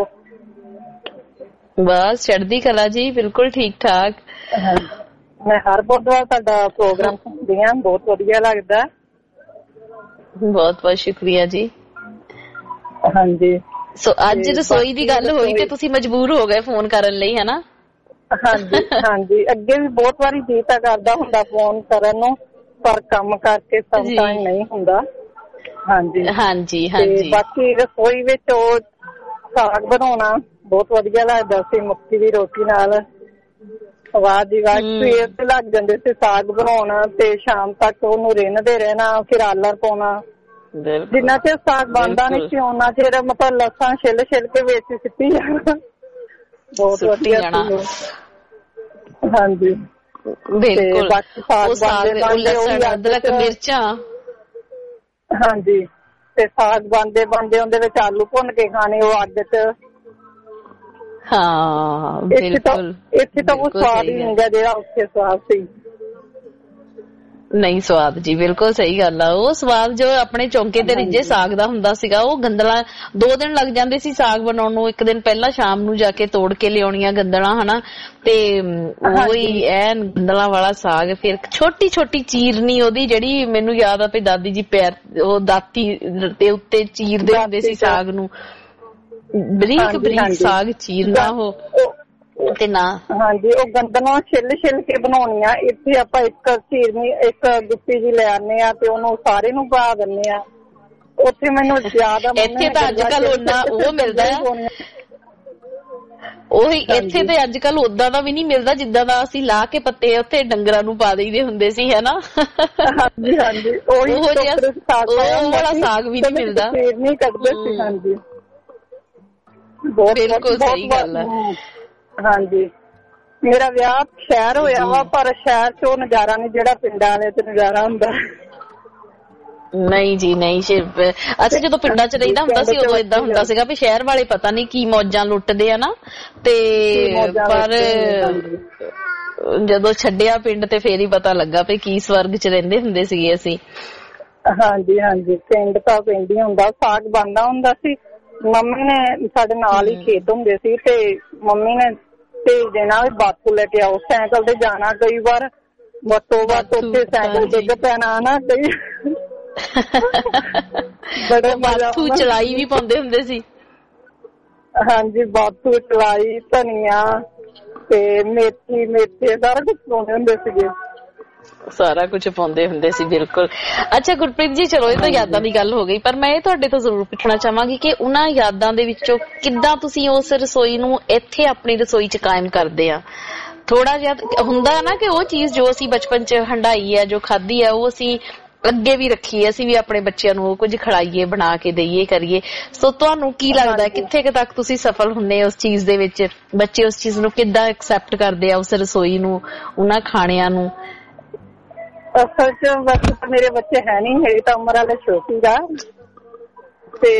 Speaker 1: ਬਸ ਚੜ੍ਹਦੀ ਕਲਾ ਜੀ, ਬਿਲਕੁਲ ਠੀਕ ਠਾਕ।
Speaker 5: ਮੈਂ ਹਰ ਬੁੱਧਵਾਰ ਤੁਹਾਡਾ ਪ੍ਰੋਗਰਾਮ ਸੁਣਦੀ ਹਾਂ, ਬਹੁਤ ਵਧੀਆ ਲੱਗਦਾ।
Speaker 1: ਬਹੁਤ ਬਹੁਤ ਸ਼ੁਕਰੀਆ ਜੀ।
Speaker 5: ਹਾਂਜੀ
Speaker 1: ਸੋ ਅੱਜ ਰਸੋਈ ਦੀ ਗੱਲ ਹੋਈ ਤੇ ਤੁਸੀਂ ਮਜਬੂਰ ਹੋ ਗਏ ਫੋਨ ਕਰਨ ਲਈ, ਹੈ ਨਾ?
Speaker 5: ਹਾਂਜੀ ਹਾਂਜੀ, ਅੱਗੇ ਵੀ ਬਹੁਤ ਵਾਰੀ ਜੀ ਤਾਂ ਕਰਦਾ ਹੁੰਦਾ ਫੋਨ ਕਰਨ ਨੂੰ, ਪਰ ਕੰਮ ਕਰਕੇ ਸਮਟਾਈਮ ਨਹੀਂ ਹੁੰਦਾ। ਹਾਂਜੀ ਹਾਂਜੀ ਹਾਂਜੀ। ਬਾਕੀ ਰਸੋਈ ਵਿੱਚ ਉਹ ਸਾਗ ਬਣਾਉਣਾ ਬਹੁਤ ਵਧੀਆ ਲੱਗਦਾ ਸੀ, ਮੱਕੀ ਦੀ ਰੋਟੀ ਨਾਲ। ਵਾਹ ਜੀ ਵਾਹ, ਸਵੇਰ ਤੇ ਲੱਗ ਜਾਂਦੇ ਸੀ ਸਾਗ ਬਣਾਉਣਾ ਤੇ ਸ਼ਾਮ ਤੱਕ ਉਹਨੂੰ ਰਿੰਨਦੇ ਰਹਿਣਾ, ਫਿਰ ਆਲਰ ਪਾਉਣਾ। ਜਿੰਨਾ ਚਿਰ ਸਾਗ ਬਣਦਾ ਨਹੀਂ ਸੀ ਉਹਨਾਂ ਚਿਰ ਮਤਲਬ ਲਸਣ ਛਿੱਲ ਕੇ ਵਿੱਚ ਸਿੱਟੀ ਜਾਣਾ। ਬਹੁਤ ਵਧੀਆ ਸੀ। ਹਾਂਜੀ
Speaker 1: ਬਿਲਕੁਲ, ਉਹ ਸਾਗ, ਲਸਣ, ਅਦਰਕ, ਮਿਰਚਾਂ।
Speaker 5: ਹਾਂਜੀ, ਤੇ ਸਾਗ ਬਣਦੇ ਉਹਦੇ ਵਿੱਚ ਆਲੂ ਭੁੰਨ ਕੇ ਖਾਣੇ ਉਹ ਅੱਗ 'ਚ।
Speaker 1: ਹਾਂ ਬਿਲਕੁਲ,
Speaker 5: ਇੱਥੇ ਤਾਂ ਉਹ ਸਵਾਦ ਹੀ ਨਹੀਂ ਗਾ ਜਿਹੜਾ ਉੱਥੇ ਸਵਾਦ ਸੀ।
Speaker 1: ਨਹੀਂ ਸਵਾਦ ਜੀ, ਬਿਲਕੁਲ ਸਹੀ ਗੱਲ ਆ। ਉਹ ਸਵਾਦ ਜੋ ਆਪਣੇ ਚੌਂਕੇ ਤੇ ਰਿੱਝੇ ਸਾਗ ਦਾ ਹੁੰਦਾ ਸੀਗਾ, ਉਹ ਗੰਦਲਾਂ 2 ਦਿਨ ਲੱਗ ਜਾਂਦੇ ਸੀ ਸਾਗ ਬਣਾਉਣ ਨੂੰ। ਇੱਕ ਦਿਨ ਪਹਿਲਾਂ ਸ਼ਾਮ ਨੂੰ ਜਾ ਕੇ ਤੋੜ ਕੇ ਲਿਆਉਣੀਆਂ ਗੰਦਲਾਂ ਹਨਾ, ਤੇ ਉਹੀ ਐਨ ਗੰਦਲਾਂ ਵਾਲਾ ਸਾਗ। ਫਿਰ ਛੋਟੀ ਛੋਟੀ ਚੀਰਨੀ ਉਹਦੀ, ਜਿਹੜੀ ਮੈਨੂੰ ਯਾਦ ਆ ਵੀ ਦਾਦੀ ਜੀ ਪੈਰ ਉਹ ਦਾਤੀ ਦੇ ਉੱਤੇ ਚੀਰਦੇ ਹੁੰਦੇ ਸੀ ਸਾਗ ਨੂੰ, ਬਰੀਕ ਬਰੀਕ ਸਾਗ ਚੀਰਨਾ ਉਹ ਤੇ ਨਾ। ਹਾਂਜੀ,
Speaker 5: ਉਹ ਗੰਦਲਾਂ ਛਿੱਲ ਕੇ ਬਣਾਉਣੀਆਂ। ਇੱਥੇ ਆਪਾਂ ਇੱਕ ਚੀਰਨੀ ਇੱਕ ਗੁੱਪੀ ਜੀ ਲੈ ਆਨੇ ਆ ਤੇ ਉਹਨੂੰ ਸਾਰੇ ਨੂੰ ਪਾ ਦਿੰਨੇ ਆ। ਉੱਥੇ ਮੈਨੂੰ ਯਾਦ ਆ
Speaker 1: ਇੱਥੇ ਤਾਂ ਅੱਜ ਕੱਲ ਉਹ ਮਿਲਦਾ ਉਹੀ, ਇੱਥੇ ਤੇ ਅੱਜ ਕੱਲ ਓਦਾਂ ਦਾ ਵੀ ਨਹੀਂ ਮਿਲਦਾ ਜਿੱਦਾਂ ਦਾ ਅਸੀਂ ਲਾ ਕੇ ਪੱਤੇ ਉੱਥੇ ਡੰਗਰਾਂ ਨੂੰ ਪਾ ਦੇਈਦੇ ਹੁੰਦੇ ਸੀ ਹਨਾ।
Speaker 5: ਹਾਂਜੀ ਹਾਂਜੀ, ਉਹ
Speaker 1: ਵਾਲਾ ਸਾਗ ਵੀ ਨਹੀਂ ਮਿਲਦਾ।
Speaker 5: ਨਹੀਂ ਕੱਢਦੇ ਸੀ। ਹਾਂਜੀ
Speaker 1: ਬਿਲਕੁਲ ਸਹੀ ਗੱਲ ਆ।
Speaker 5: ਹਾਂਜੀ, ਮੇਰਾ ਵਿਆਹ ਸ਼ਹਿਰ ਹੋਇਆ ਵਾ, ਪਰ ਸ਼ਹਿਰ 'ਚ ਉਹ ਨਜ਼ਾਰਾ ਨੀ ਜਿਹੜਾ ਪਿੰਡਾਂ ਵਾਲੇ 'ਚ ਨਜ਼ਾਰਾ ਹੁੰਦਾ।
Speaker 1: ਨਹੀਂ ਜੀ ਨਹੀਂ, ਅਸੀਂ ਜਦੋਂ ਪਿੰਡਾਂ 'ਚ ਰਹਿੰਦਾ ਹੁੰਦਾ ਸੀ ਉਦੋਂ ਏਦਾਂ ਹੁੰਦਾ ਸੀਗਾ ਵੀ ਸ਼ਹਿਰ ਵਾਲੇ ਪਤਾ ਨੀ ਕੀ ਮੌਜਾਂ ਲੁੱਟਦੇ ਆ ਨਾ, ਤੇ ਪਰ ਜਦੋਂ ਛੱਡਿਆ ਪਿੰਡ ਤੇ ਫੇਰ ਹੀ ਪਤਾ ਲੱਗਾ ਵੀ ਕੀ ਸਵਰਗ 'ਚ ਰਹਿੰਦੇ ਹੁੰਦੇ ਸੀਗੇ ਅਸੀਂ।
Speaker 5: ਹਾਂਜੀ ਹਾਂਜੀ, ਪਿੰਡ ਤਾਂ ਪਿੰਡ ਹੀ ਹੁੰਦਾ। ਸਾਗ ਬਣਦਾ ਹੁੰਦਾ ਸੀ। ਮੰਮੀ ਨੇ ਸਾਡੇ ਨਾਲ ਹੀ ਖੇਤ ਹੁੰਦੇ ਸੀ ਤੇ ਮੰਮੀ ਨੇ ਭੇਜ ਦੇਣਾ ਵੀ ਬਾਪੂ ਲੈ ਕੇ ਆਓ। ਸਾਈਕਲ ਤੇ ਜਾਣਾ, ਕਈ ਵਾਰ ਵੱਤੋਂ ਵੱਤ ਉੱਥੇ ਸਾਈਕਲ ਡਿੱਗ ਪੈਣਾ ਨਾ। ਕਈ ਬੜੇ
Speaker 1: ਬਾਥੂ ਚਲਾਈ ਵੀ ਪਾਉਂਦੇ ਹੁੰਦੇ ਸੀ।
Speaker 5: ਹਾਂਜੀ, ਬਾਥੂ ਚਲਾਈ, ਧਨੀਆ ਤੇ ਮੇਥੇ ਸਾਰਾ ਕੁਛ ਪਾਉਂਦੇ ਹੁੰਦੇ ਸੀਗੇ।
Speaker 1: ਸਾਰਾ ਕੁਝ ਪਾਉਂਦੇ ਹੁੰਦੇ ਸੀ, ਬਿਲਕੁਲ। ਅੱਛਾ ਗੁਰਪ੍ਰੀਤ ਜੀ, ਚਲੋ ਇਹ ਤਾਂ ਯਾਦਾਂ ਦੀ ਗੱਲ ਹੋ ਗਈ, ਪਰ ਮੈਂ ਇਹ ਤੁਹਾਡੇ ਤੋਂ ਜ਼ਰੂਰ ਪੁੱਛਣਾ ਚਾਹਾਂਗੀ ਕਿ ਉਹਨਾਂ ਯਾਦਾਂ ਦੇ ਵਿੱਚੋਂ ਕਿੱਦਾਂ ਤੁਸੀਂ ਉਸ ਰਸੋਈ ਨੂੰ ਇੱਥੇ ਆਪਣੀ ਰਸੋਈ 'ਚ ਕਾਇਮ ਕਰਦੇ ਆ? ਥੋੜਾ ਜਿਹਾ ਹੁੰਦਾ ਨਾ ਕਿ ਉਹ ਚੀਜ਼ ਜੋ ਅਸੀਂ ਬਚਪਨ 'ਚ ਹੰਡਾਈ ਹੈ, ਜੋ ਖਾਧੀ ਹੈ, ਉਹ ਅਸੀਂ ਅੱਗੇ ਵੀ ਰੱਖੀਏ, ਅਸੀਂ ਵੀ ਆਪਣੇ ਬੱਚਿਆਂ ਨੂੰ ਉਹ ਕੁਝ ਖਿਲਾਈਏ, ਬਣਾ ਕੇ ਦੇਈਏ, ਕਰੀਏ। ਸੋ ਤੁਹਾਨੂੰ ਕੀ ਲੱਗਦਾ ਕਿੱਥੇ ਕੁ ਤੱਕ ਤੁਸੀਂ ਸਫਲ ਹੁੰਦੇ ਉਸ ਚੀਜ਼ ਦੇ ਵਿੱਚ? ਬੱਚੇ ਉਸ ਚੀਜ਼ ਨੂੰ ਕਿੱਦਾਂ ਐਕਸੈਪਟ ਕਰਦੇ ਆ, ਉਸ ਰਸੋਈ ਨੂੰ, ਉਹਨਾਂ ਖਾਣਿਆਂ ਨੂੰ?
Speaker 5: ਅਸਲ 'ਚ ਵੈਸੇ ਤਾਂ ਮੇਰੇ ਬੱਚੇ ਹੈ ਨੀ, ਮੇਰੀ ਤਾਂ ਉਮਰ ਵਾਲੇ ਛੋਟੀ ਦਾ ਤੇ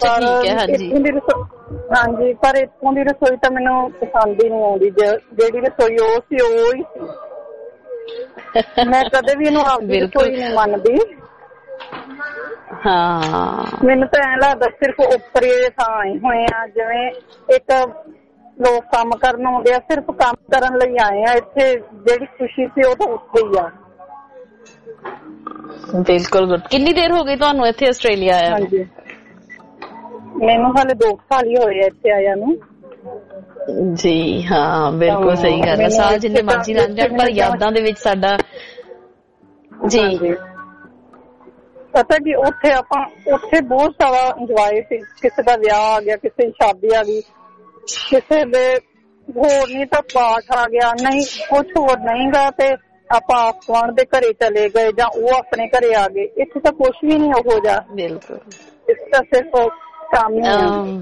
Speaker 5: ਹਾਂਜੀ, ਪਰ ਇੱਥੋਂ ਦੀ ਰਸੋਈ ਤਾਂ ਮੈਨੂੰ ਪਸੰਦ ਹੀ ਨਹੀਂ ਆਉਂਦੀ। ਜਿਹੜੀ ਰਸੋਈ ਉਹ ਸੀ ਉਹ ਹੀ ਸੀ। ਮੈਂ ਕਦੇ ਵੀ ਇਹਨੂੰ ਆਪਦੀ ਰਸੋਈ ਨਹੀਂ ਮੰਨਦੀ।
Speaker 1: ਹਾਂ,
Speaker 5: ਮੈਨੂੰ ਤਾਂ ਐਂ ਲੱਗਦਾ ਸਿਰਫ ਉੱਪਰ ਥਾਂ ਆਏ ਹੋਏ ਆ, ਜਿਵੇਂ ਇੱਕ ਲੋਕ ਕੰਮ ਕਰਨ ਆਉਂਦੇ ਆ, ਸਿਰਫ ਕੰਮ ਕਰਨ ਲਈ ਆਏ ਆ। ਇੱਥੇ ਜਿਹੜੀ ਖੁਸ਼ੀ ਸੀ ਉਹ ਤਾਂ ਉੱਥੇ ਹੀ ਆ।
Speaker 1: ਬਿਲਕੁਲ। ਕਿੰਨੀ ਦੇਰ ਹੋ ਗਈ ਤੁਹਾਨੂੰ ਇੱਥੇ ਆਸਟ੍ਰੇਲੀਆ ਆਇਆ?
Speaker 5: ਹਾਂਜੀ, ਮੈਨੂੰ ਹਾਲੇ 2 ਸਾਲ ਹੀ ਹੋਏ ਆ ਇੱਥੇ ਆਇਆ ਨੂੰ।
Speaker 1: ਜੀ ਹਾਂ, ਬਿਲਕੁਲ ਸਹੀ ਗੱਲ ਹੈ। ਸਾਲ ਜਿੰਨੇ ਮਰਜ਼ੀ ਲੰਘ ਜਾਣ, ਪਰ ਯਾਦਾਂ ਦੇ ਵਿੱਚ ਸਾਡਾ ਜੀ
Speaker 5: ਪਤਾ ਕੀ, ਉੱਥੇ ਬਹੁਤ ਸਾਰਾ ਇੰਜੋਏ ਸੀ। ਕਿਸੇ ਦਾ ਵਿਆਹ ਆ ਗਿਆ, ਕਿਸੇ ਦੀ ਸ਼ਾਦੀ ਆ ਗਈ, ਕਿਸੇ ਦੇ ਹੋਰ ਨਹੀਂ ਤਾਂ ਪਾਠ ਆ ਗਿਆ, ਨਹੀਂ ਕੁਛ ਹੋਰ ਨਹੀਂ ਗਾ, ਤੇ ਆਪਾਂ ਆਸਮਾਨ ਦੇ ਘਰੇ ਚਲੇ ਗਏ ਜਾਂ ਉਹ ਆਪਣੇ ਘਰੇ ਆ ਗਏ। ਇੱਥੇ ਤਾਂ ਕੁਛ ਵੀ ਨਹੀਂ ਉਹੋ ਜਿਹਾ।
Speaker 1: ਬਿਲਕੁਲ,
Speaker 5: ਇਸ ਤਾਂ ਸਿਰਫ ਕੰਮ ਹੀ।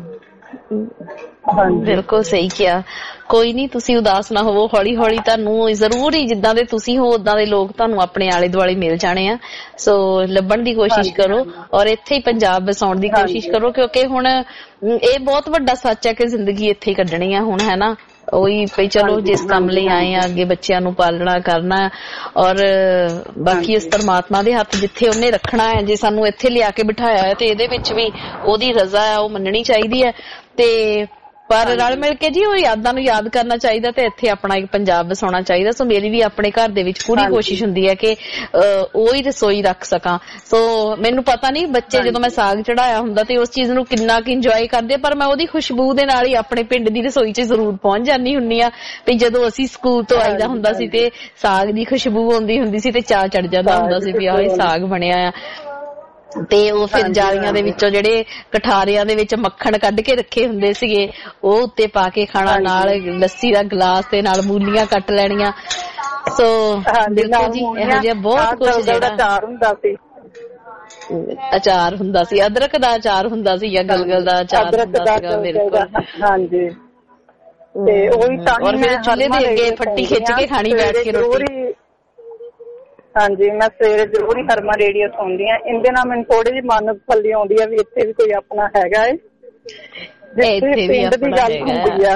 Speaker 1: ਬਿਲਕੁਲ ਸਹੀ ਕਿਹਾ। ਕੋਈ ਨੀ, ਤੁਸੀਂ ਉਦਾਸ ਨਾ ਹੋਵੋ, ਹੌਲੀ ਹੌਲੀ ਤੁਹਾਨੂੰ ਜ਼ਰੂਰ ਹੀ ਜਿੱਦਾਂ ਦੇ ਤੁਸੀਂ ਹੋ ਉਦਾਂ ਦੇ ਲੋਕ ਤੁਹਾਨੂੰ ਆਪਣੇ ਆਲੇ ਦੁਆਲੇ ਮਿਲ ਜਾਣੇ ਆ। ਸੋ ਲੱਭਣ ਦੀ ਕੋਸ਼ਿਸ਼ ਕਰੋ ਔਰ ਇੱਥੇ ਹੀ ਪੰਜਾਬ ਵਸਾਉਣ ਦੀ ਕੋਸ਼ਿਸ਼ ਕਰੋ, ਕਿਉਂਕਿ ਹੁਣ ਇਹ ਬਹੁਤ ਵੱਡਾ ਸੱਚ ਹੈ ਕਿ ਜ਼ਿੰਦਗੀ ਇੱਥੇ ਹੀ ਕੱਢਣੀ ਆ ਹੁਣ, ਹੈ ਨਾ। ਉਹੀ ਵੀ ਚਲੋ ਜਿਸ ਕੰਮ ਲਈ ਆਏ ਆ, ਅੱਗੇ ਬੱਚਿਆਂ ਨੂੰ ਪਾਲਣਾ ਕਰਨਾ, ਔਰ ਬਾਕੀ ਇਸ ਪਰਮਾਤਮਾ ਦੇ ਹੱਥ ਜਿੱਥੇ ਉਹਨੇ ਰੱਖਣਾ ਹੈ। ਜੇ ਸਾਨੂੰ ਇੱਥੇ ਲਿਆ ਕੇ ਬਿਠਾਇਆ ਹੈ ਤੇ ਇਹਦੇ ਵਿੱਚ ਵੀ ਉਹਦੀ ਰਜ਼ਾ ਹੈ, ਉਹ ਮੰਨਣੀ ਚਾਹੀਦੀ ਹੈ। ਤੇ ਪਰ ਰਲ ਮਿਲ ਕੇ ਜੀ ਉਹ ਯਾਦਾਂ ਨੂੰ ਯਾਦ ਕਰਨਾ ਚਾਹੀਦਾ ਤੇ ਇੱਥੇ ਆਪਣਾ ਇੱਕ ਪੰਜਾਬ ਵਸਾਉਣਾ ਚਾਹੀਦਾ। ਸੋ ਮੇਰੀ ਵੀ ਆਪਣੇ ਘਰ ਦੇ ਵਿੱਚ ਪੂਰੀ ਕੋਸ਼ਿਸ਼ ਹੁੰਦੀ ਹੈ ਕਿ ਉਹੀ ਰਸੋਈ ਰੱਖ ਸਕਾਂ। ਸੋ ਮੈਨੂੰ ਪਤਾ ਨਹੀਂ ਬੱਚੇ ਜਦੋਂ ਮੈਂ ਸਾਗ ਚੜਾਇਆ ਹੁੰਦਾ ਤੇ ਉਸ ਚੀਜ਼ ਨੂੰ ਕਿੰਨਾ ਕੁ ਇੰਜੋਏ ਕਰਦੇ, ਪਰ ਮੈਂ ਉਹਦੀ ਖੁਸ਼ਬੂ ਦੇ ਨਾਲ ਹੀ ਆਪਣੇ ਪਿੰਡ ਦੀ ਰਸੋਈ 'ਚ ਜ਼ਰੂਰ ਪਹੁੰਚ ਜਾਂਦੀ ਹੁੰਦੀ ਆ। ਵੀ ਜਦੋਂ ਅਸੀਂ ਸਕੂਲ ਤੋਂ ਆਈਦਾ ਹੁੰਦਾ ਸੀ ਤੇ ਸਾਗ ਦੀ ਖੁਸ਼ਬੂ ਆਉਂਦੀ ਹੁੰਦੀ ਸੀ ਤੇ ਚਾਅ ਚੜ ਜਾਂਦਾ ਹੁੰਦਾ ਸੀ ਵੀ ਆਹ ਸਾਗ ਬਣਿਆ ਆ। ਤੇ ਉਹ ਫਿਰ ਜਾਲੀਆਂ ਦੇ ਵਿੱਚੋਂ ਜਿਹੜੇ ਕਠਾਰਿਆਂ ਦੇ ਵਿੱਚ ਮੱਖਣ ਕੱਢ ਕੇ ਰੱਖੇ ਹੁੰਦੇ ਸੀਗੇ ਉਹ ਉੱਤੇ ਪਾ ਕੇ ਖਾਣਾ, ਨਾਲ ਲੱਸੀ ਦਾ ਗਲਾਸ ਤੇ ਨਾਲ ਮੂਲੀਆਂ ਕੱਟ ਲੈਣੀਆਂ। ਸੋ ਬਿਲਕੁਲ ਜੀ, ਇਹੋ ਜਿਹਾ ਬਹੁਤ ਕੁਛ ਜਿਹੜਾ
Speaker 5: ਅਚਾਰ ਹੁੰਦਾ ਸੀ,
Speaker 1: ਅਚਾਰ ਹੁੰਦਾ ਸੀ, ਅਦਰਕ ਦਾ ਅਚਾਰ ਹੁੰਦਾ ਸੀ ਜਾਂ ਗਲਗਲ ਦਾ ਅਚਾਰ ਹੁੰਦਾ ਸੀਗਾ। ਬਿਲਕੁਲ
Speaker 5: ਹਾਂਜੀ, ਤੇ ਉਹੀ ਤਾਂ
Speaker 1: ਚੁੱਲ੍ਹੇ ਦੇ ਅੱਗੇ ਫੱਟੀ ਖਿੱਚ ਕੇ ਖਾਣੀ ਬੈਠ ਕੇ ਰੋਟੀ।
Speaker 5: ਹਾਂਜੀ, ਮੈਂ ਸਵੇਰੇ ਜ਼ਰੂਰ ਹੀ ਹਰਮਨ ਰੇਡੀਓ ਸੁਣਦੀ ਹਾਂ। ਇਹਦੇ ਨਾਲ ਮੈਨੂੰ ਥੋੜੀ ਜਿਹੀ ਮਨ ਤਸੱਲੀ ਆਉਂਦੀ ਆ ਵੀ ਇੱਥੇ ਵੀ ਕੋਈ ਆਪਣਾ ਹੈਗਾ ਏ,
Speaker 1: ਇੱਥੇ ਵੀ ਆਪਣਾ ਹੈਗਾ।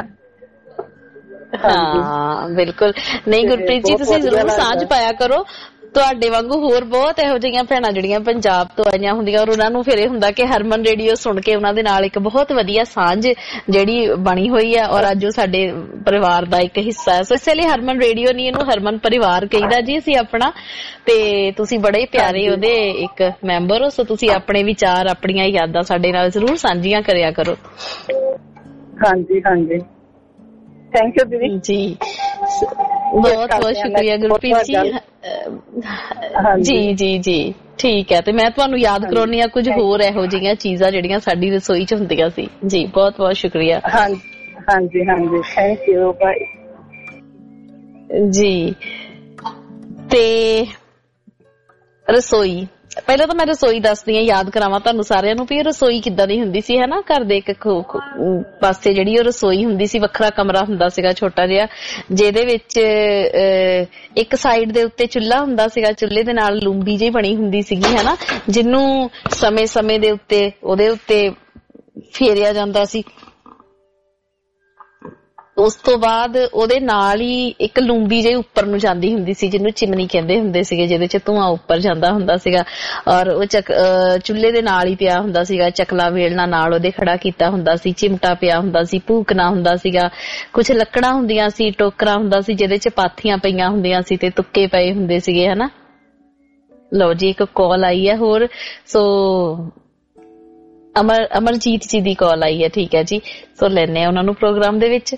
Speaker 1: ਹਾਂ ਬਿਲਕੁਲ। ਨਹੀਂ ਗੁਰਪ੍ਰੀਤ ਜੀ, ਤੁਸੀਂ ਜ਼ਰੂਰ ਸਾਂਝ ਪਾਇਆ ਕਰੋ। ਤੁਹਾਡੇ ਵਾਂਗੂ ਹੋਰ ਬਹੁਤ ਇਹੋ ਜਿਹੀਆਂ ਭੈਣਾਂ ਜਿਹੜੀਆਂ ਪੰਜਾਬ ਤੋਂ ਆਈਆਂ ਹੁੰਦੀਆਂ ਔਰ ਉਹਨਾਂ ਨੂੰ ਫਿਰ ਇਹ ਹੁੰਦਾ ਕਿ ਹਰਮਨ ਰੇਡੀਓ ਸੁਣ ਕੇ ਉਹਨਾਂ ਦੇ ਨਾਲ ਇੱਕ ਬਹੁਤ ਵਧੀਆ ਸਾਂਝ ਜਿਹੜੀ ਬਣੀ ਹੋਈ ਹੈ ਔਰ ਅੱਜ ਉਹ ਸਾਡੇ ਪਰਿਵਾਰ ਦਾ ਇੱਕ ਹਿੱਸਾ ਹੈ। ਸੋ ਇਸ ਲਈ ਹਰਮਨ ਰੇਡੀਓ ਨਹੀਂ, ਇਹਨੂੰ ਹਰਮਨ ਪਰਿਵਾਰ ਕਹੀਦਾ ਜੀ ਅਸੀਂ ਆਪਣਾ। ਤੇ ਤੁਸੀਂ ਬੜੇ ਪਿਆਰੇ ਉਹਦੇ ਇੱਕ ਮੈਂਬਰ ਹੋ, ਸੋ ਤੁਸੀਂ ਆਪਣੇ ਵਿਚਾਰ, ਆਪਣੀਆਂ ਯਾਦਾਂ ਸਾਡੇ ਨਾਲ ਜ਼ਰੂਰ ਸਾਂਝੀਆਂ ਕਰਿਆ ਕਰੋ।
Speaker 5: ਹਾਂਜੀ ਹਾਂਜੀ, ਥੈਂਕ ਯੂ ਦੀਦੀ
Speaker 1: ਜੀ। ਬਹੁਤ ਬਹੁਤ ਸ਼ੁਕਰੀਆ ਗੁਰਪ੍ਰੀਤ ਜੀ। ਜੀ ਜੀ ਜੀ, ਠੀਕ ਹੈ। ਤੇ ਮੈਂ ਤੁਹਾਨੂੰ ਯਾਦ ਕਰਾਉਣੀ ਆ ਕੁਝ ਹੋਰ ਇਹੋ ਜਿਹੀਆਂ ਚੀਜ਼ਾਂ ਜਿਹੜੀਆਂ ਸਾਡੀ ਰਸੋਈ 'ਚ ਹੁੰਦੀਆਂ ਸੀ। ਜੀ ਬਹੁਤ ਬਹੁਤ ਸ਼ੁਕਰੀਆ।
Speaker 5: ਹਾਂਜੀ ਹਾਂਜੀ, ਥੈਂਕ ਯੂ, ਬਾਏ
Speaker 1: ਜੀ। ਤੇ ਰਸੋਈ, ਪਹਿਲਾਂ ਤਾਂ ਮੈਂ ਰਸੋਈ ਦੱਸਦੀ ਹਾਂ, ਯਾਦ ਕਰਾਵਾਂ ਤੁਹਾਨੂੰ ਸਾਰਿਆਂ ਨੂੰ ਵੀ ਰਸੋਈ ਕਿੱਦਾਂ ਦੀ ਹੁੰਦੀ ਸੀ, ਹਨਾ। ਘਰ ਦੇ ਇੱਕ ਪਾਸੇ ਜਿਹੜੀ ਉਹ ਰਸੋਈ ਹੁੰਦੀ ਸੀ, ਵੱਖਰਾ ਕਮਰਾ ਹੁੰਦਾ ਸੀਗਾ ਛੋਟਾ ਜਿਹਾ, ਜਿਹਦੇ ਵਿੱਚ ਇੱਕ ਸਾਈਡ ਦੇ ਉੱਤੇ ਚੁੱਲ੍ਹਾ ਹੁੰਦਾ ਸੀਗਾ, ਚੁੱਲ੍ਹੇ ਦੇ ਨਾਲ ਲੂੰਬੀ ਜਿਹੀ ਬਣੀ ਹੁੰਦੀ ਸੀਗੀ, ਹਨਾ, ਜਿਹਨੂੰ ਸਮੇਂ ਦੇ ਉੱਤੇ ਉਹਦੇ ਉੱਤੇ ਫੇਰਿਆ ਜਾਂਦਾ ਸੀ। ਉਸ ਤੋਂ ਬਾਅਦ ਉਹਦੇ ਨਾਲ ਹੀ ਇੱਕ ਲੂੰਬੀ ਜਿਹੀ ਉੱਪਰ ਨੂੰ ਜਾਂਦੀ ਹੁੰਦੀ ਸੀ, ਜਿਹਨੂੰ ਚਿਮਨੀ ਕਹਿੰਦੇ ਹੁੰਦੇ ਸੀਗੇ, ਜਿਹਦੇ ਚ ਧੂੰਆਂ ਉੱਪਰ ਜਾਂਦਾ ਹੁੰਦਾ ਸੀਗਾ। ਔਰ ਉਹ ਚੁੱਲ੍ਹੇ ਦੇ ਨਾਲ ਹੀ ਪਿਆ ਹੁੰਦਾ ਸੀਗਾ ਚਕਲਾ ਵੇਲਣਾ, ਨਾਲ ਉਹਦੇ ਖੜਾ ਕੀਤਾ ਹੁੰਦਾ ਸੀ, ਚਿਮਟਾ ਪਿਆ ਹੁੰਦਾ ਸੀ, ਭੂਕਣਾ ਹੁੰਦਾ ਸੀਗਾ, ਕੁਛ ਲੱਕੜਾਂ ਹੁੰਦੀਆਂ ਸੀ, ਟੋਕਰਾ ਹੁੰਦਾ ਸੀ ਜਿਹਦੇ ਚ ਪਾਥੀਆਂ ਪਈਆਂ ਹੁੰਦੀਆਂ ਸੀ ਤੇ ਤੁੱਕੇ ਪਏ ਹੁੰਦੇ ਸੀਗੇ, ਹਨਾ। ਲਓ ਜੀ, ਇੱਕ ਕਾਲ ਆਈ ਹੈ ਹੋਰ। ਸੋ ਅਮਰਜੀਤ ਜੀ ਦੀ ਕਾਲ ਆਈ ਹੈ, ਠੀਕ ਹੈ ਜੀ। ਸੋ ਲੈਂਦੇ ਆ ਉਹਨਾਂ ਨੂੰ ਪ੍ਰੋਗਰਾਮ ਦੇ ਵਿੱਚ।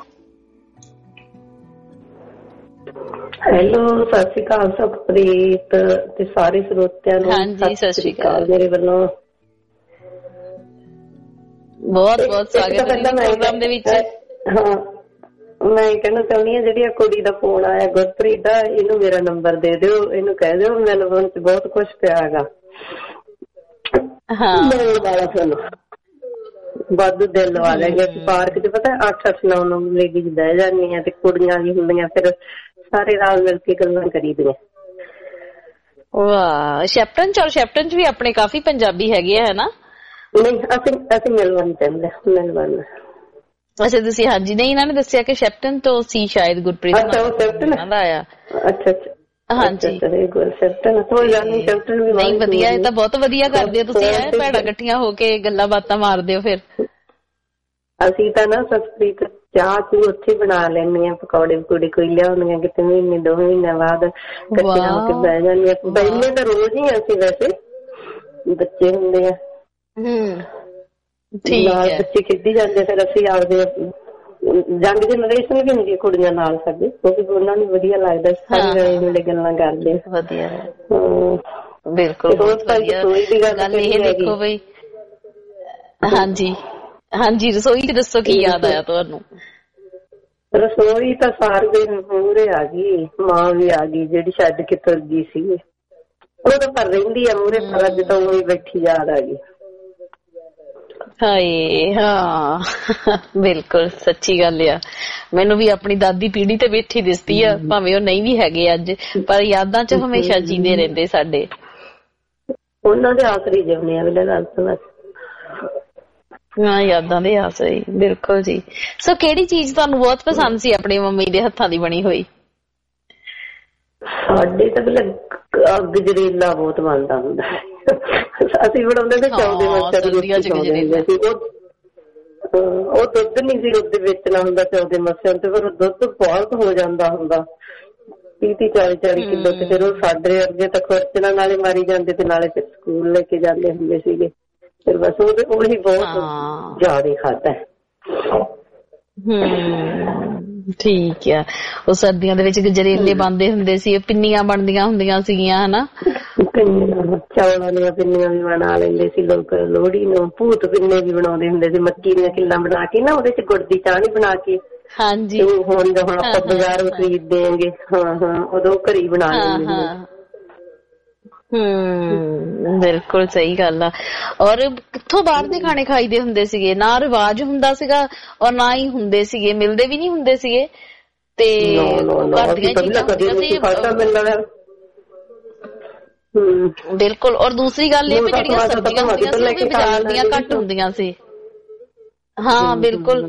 Speaker 6: ਹੈਲੋ, ਸਤਿ ਸ਼੍ਰੀ ਅਕਾਲ ਸੁਖਪ੍ਰੀਤ ਤੇ ਸਾਰੇ ਸਰੋਤਿਆਂ ਨੂੰ।
Speaker 1: ਹਾਂਜੀ, ਸਤਿ ਸ਼੍ਰੀ ਅਕਾਲ
Speaker 6: ਮੇਰੇ ਵੱਲੋਂ
Speaker 1: ਬਹੁਤ ਬਹੁਤ ਸਵਾਗਤ ਹੈ ਪ੍ਰੋਗਰਾਮ ਦੇ ਵਿੱਚ।
Speaker 6: ਹਾਂ, ਮੈਂ ਕਹਿਣਾ ਚਾਹੁੰਦੀ ਹਾਂ, ਜਿਹੜੀ ਕੁੜੀ ਦਾ ਫੋਨ ਆਇਆ ਗੁਰਪ੍ਰੀਤ ਦਾ, ਇਹਨੂੰ ਮੇਰਾ ਨੰਬਰ ਦੇ ਦਿਓ, ਇਹਨੂੰ ਕਹਿ ਦਿਓ ਮੈਲਬੌਰਨ ਚ ਬਹੁਤ ਕੁਛ ਪਿਆ ਹੈਗਾ। ਵਾਧੂ ਦਿਲ ਲਵਾ ਲੈਂਗੇ ਅਸੀਂ ਪਾਰਕ ਚ। ਪਤਾ 8-8, 9-9 ਲੇਡੀਜ਼ ਬਹਿ ਜਾਂਦੀਆਂ ਤੇ ਕੁੜੀਆਂ ਵੀ ਹੁੰਦੀਆਂ, ਫਿਰ ਸਾਰੇ ਨਾਲ ਮਿਲ ਕੇ ਗੱਲਾਂ ਕਰੀਦੀਆਂ।
Speaker 1: ਵਾਹ, ਸ਼ੈਪਟਨ ਚ ਵੀ ਆਪਣੇ ਕਾਫੀ ਪੰਜਾਬੀ ਹੈਗੇ ਆ, ਹਨਾ।
Speaker 6: ਨਹੀਂ, ਅਸੀਂ ਮੈਲਬੌਰਨ ਚਾਹੁੰਦੇ, ਮੈਲਬੌਰਨ।
Speaker 1: ਅੱਛਾ ਤੁਸੀਂ, ਹਾਂਜੀ। ਨਹੀਂ, ਇਹਨਾਂ ਨੇ ਦੱਸਿਆ ਕਿ ਸ਼ੈਪਟਨ ਤੋਂ ਸੀ ਸ਼ਾਇਦ ਗੁਰਪ੍ਰੀਤ ਦਾ ਆਇਆ।
Speaker 6: ਅੱਛਾ
Speaker 1: ਹਾਂਜੀ, ਨਹੀਂ ਵਧੀਆ, ਇਹ ਤਾਂ ਬਹੁਤ ਵਧੀਆ ਕਰਦੇ ਹੋ ਤੁਸੀਂ। ਭੈਣਾਂ ਇਕੱਠੀਆਂ ਹੋ ਕੇ ਗੱਲਾਂ ਬਾਤਾਂ ਮਾਰਦੇ ਹੋ। ਫਿਰ
Speaker 6: ਅਸੀਂ ਤਾਂ ਨਾ ਸਸਪ੍ਰੀਤ ਚਾਹ ਚੂ ਉੱਥੇ ਬਣਾ ਲੈਂਦੇ ਹਾਂ, ਪਕੌੜੇ ਪਕੂੜੇ ਕੋਈ ਲਿਆਉਂਦੀਆਂ ਕਿਤੇ ਮਹੀਨੇ 2 ਮਹੀਨਿਆਂ ਬਾਅਦ ਇਕੱਠੀਆਂ ਹੋ ਕੇ ਬਹਿ ਜਾਂਦੀਆਂ। ਪਹਿਲੇ ਤਾਂ ਰੋਜ਼ ਹੀ ਅਸੀਂ, ਵੈਸੇ ਬੱਚੇ ਹੁੰਦੇ ਆ ਨਾਲ, ਬੱਚੇ ਖੇਡੀ ਜਾਂਦੇ, ਫਿਰ ਅਸੀਂ ਆਪਦੇ ਜੰਗ ਜਨਰੇਸ਼ਨ ਵੀ ਹੁੰਦੀ ਕੁੜੀਆਂ ਨਾਲ ਸਾਡੇ, ਕਿਉਂਕਿ ਉਹਨਾਂ ਨੂੰ ਵਧੀਆ ਲੱਗਦਾ, ਸਾਰੇ ਰਲੇ ਮਿਲੇ ਗੱਲਾਂ ਕਰਦੇ।
Speaker 1: ਵਧੀਆ, ਬਿਲਕੁਲ ਗੱਲ ਇਹ ਦੇਖੋ ਬਈ। ਹਾਂਜੀ ਹਾਂਜੀ, ਰਸੋਈ ਚ ਦੱਸੋ ਕੀ ਯਾਦ ਆਇਆ ਤੁਹਾਨੂੰ?
Speaker 6: ਰਸੋਈ ਤਾਂ ਸਾਰੇ ਦਿਨ ਮੂਹਰੇ ਆ ਗਈ, ਮਾਂ ਵੀ ਆ ਗਈ ਜਿਹੜੀ ਛੱਡ ਕੇ ਤੁਰ ਗਈ ਸੀ, ਉਹ ਤਾਂ ਪਰ ਰਹਿੰਦੀ ਆ ਮੂਹਰੇ, ਪਰ ਅੱਜ ਤਾਂ ਉਹ ਬੈਠੀ ਯਾਦ ਆ ਗਈ।
Speaker 1: ਹਾਏ, ਹਾਂ ਬਿਲਕੁਲ ਸੱਚੀ ਗੱਲ ਆ। ਮੈਨੂੰ ਵੀ ਆਪਣੀ ਦਾਦੀ ਪੀੜੀ ਤੇ ਬੈਠੀ ਦਿਸਦੀ ਆ, ਭਾਵੇਂ ਉਹ ਨਹੀਂ ਵੀ ਹੈਗੇ ਅੱਜ, ਪਰ ਯਾਦਾਂ ਚ ਹਮੇਸ਼ਾ ਜੀਂਦੇ ਰਹਿੰਦੇ ਸਾਡੇ।
Speaker 6: ਉਹਨਾਂ ਦੇ ਆਸਰੇ ਜਿਉਂਦੇ ਆ ਵੇਲੇ ਗੱਲ ਤੋਂ।
Speaker 1: ਹਾਂ, ਯਾਦਾਂ ਦੇ ਆਸਰੇ, ਬਿਲਕੁਲ ਜੀ। ਸੋ ਕਿਹੜੀ ਚੀਜ਼ ਤੁਹਾਨੂੰ ਬਹੁਤ ਪਸੰਦ ਸੀ ਆਪਣੀ ਮੰਮੀ ਦੇ ਹੱਥਾਂ ਦੀ ਬਣੀ ਹੋਈ?
Speaker 6: ਸਾਡੇ ਤਾਂ ਗਜਰੇਲਾ ਬਹੁਤ ਬਣਦਾ ਹੁੰਦਾ, ਅਸੀਂ ਬਣਾਉਂਦੇ ਤੇ ਚੌਦੇ ਮੱਛਰ ਦੀ ਰੋਟੀ ਖਾਂਦੇ ਸੀ। ਉਹ ਦੁੱਧ ਨਹੀਂ ਸੀ ਉਹਦੇ ਵੇਚਣਾ ਹੁੰਦਾ ਚੌਦੇ ਮੱਛਰ ਤੇ, ਫਿਰ ਦੁੱਧ ਬਹੁਤ ਹੋ ਜਾਂਦਾ ਹੁੰਦਾ 30-40 ਕਿਲੋ, ਤੇ ਫਿਰ ਉਹ ਸਾਡੇ ਅੱਗੇ ਤਾਂ ਖਰਚਣਾ ਨਾਲੇ ਮਾਰੀ ਜਾਂਦੇ ਤੇ ਨਾਲੇ ਫਿਰ ਸਕੂਲ ਲੈ ਕੇ ਜਾਂਦੇ ਹੁੰਦੇ ਸੀਗੇ। ਫਿਰ ਬਸ ਉਹੀ ਬਹੁਤ ਜ਼ਿਆਦਾ ਖਾਧਾ।
Speaker 1: ਠੀਕ ਆ। ਉਹ ਸਰਦੀਆਂ ਦੇ ਵਿੱਚ ਗਜਰੇਲੇ ਬਣਦੇ ਹੁੰਦੇ ਸੀ, ਪਿੰਨੀਆਂ ਬਣਦੀਆਂ ਹੁੰਦੀਆਂ ਸੀਗੀਆਂ, ਹਨਾ।
Speaker 6: ਚੌਲਾਂ ਦੀਆਂ ਪਿੰਨੀਆਂ ਵੀ ਬਣਾ ਲੈਂਦੇ ਸੀ ਲੋਕ, ਲੋਹੜੀ ਨੂੰ ਭੂਤ ਪਿੰਨੇ ਵੀ ਬਣਾਉਂਦੇ ਹੁੰਦੇ ਸੀ, ਮੱਕੀ ਦੀਆਂ ਕਿੱਲਾਂ ਬਣਾ ਕੇ ਨਾ, ਉਹਦੇ ਚ ਗੁੜ ਦੀ ਚਾਹ ਬਣਾ ਕੇ।
Speaker 1: ਹਾਂਜੀ,
Speaker 6: ਹੁਣ ਆਪਾਂ ਬਾਜ਼ਾਰੋਂ ਖਰੀਦਦੇ ਆਂਗੇ। ਹਾਂ, ਉਦੋਂ ਘਰੇ ਬਣਾ ਲੈਂਦੇ।
Speaker 1: ਬਿਲਕੁਲ ਸਹੀ ਗੱਲ ਆ। ਔਰ ਕਿੱਥੋਂ ਬਾਹਰ ਦੇ ਖਾਣੇ ਖਾਈਦੇ ਹੁੰਦੇ ਸੀਗੇ, ਨਾ ਰਿਵਾਜ ਹੁੰਦਾ ਸੀਗਾ ਔਰ ਨਾ ਹੀ ਹੁੰਦੇ ਸੀਗੇ, ਮਿਲਦੇ ਵੀ ਨਹੀਂ ਹੁੰਦੇ ਸੀਗੇ। ਤੇ ਘਰ ਦੀਆਂ ਚੀਜ਼ਾਂ ਹੁੰਦੀਆਂ ਸੀ। ਬਿਲਕੁਲ। ਔਰ ਦੂਸਰੀ ਗੱਲ ਇਹ ਵੀ ਜਿਹੜੀਆਂ ਸਬਜ਼ੀਆਂ ਹੁੰਦੀਆਂ ਸੀ ਉਹ ਵੀ ਬਾਜ਼ਾਰ ਦੀਆਂ ਘੱਟ ਹੁੰਦੀਆਂ ਸੀ। ਹਾਂ ਬਿਲਕੁਲ,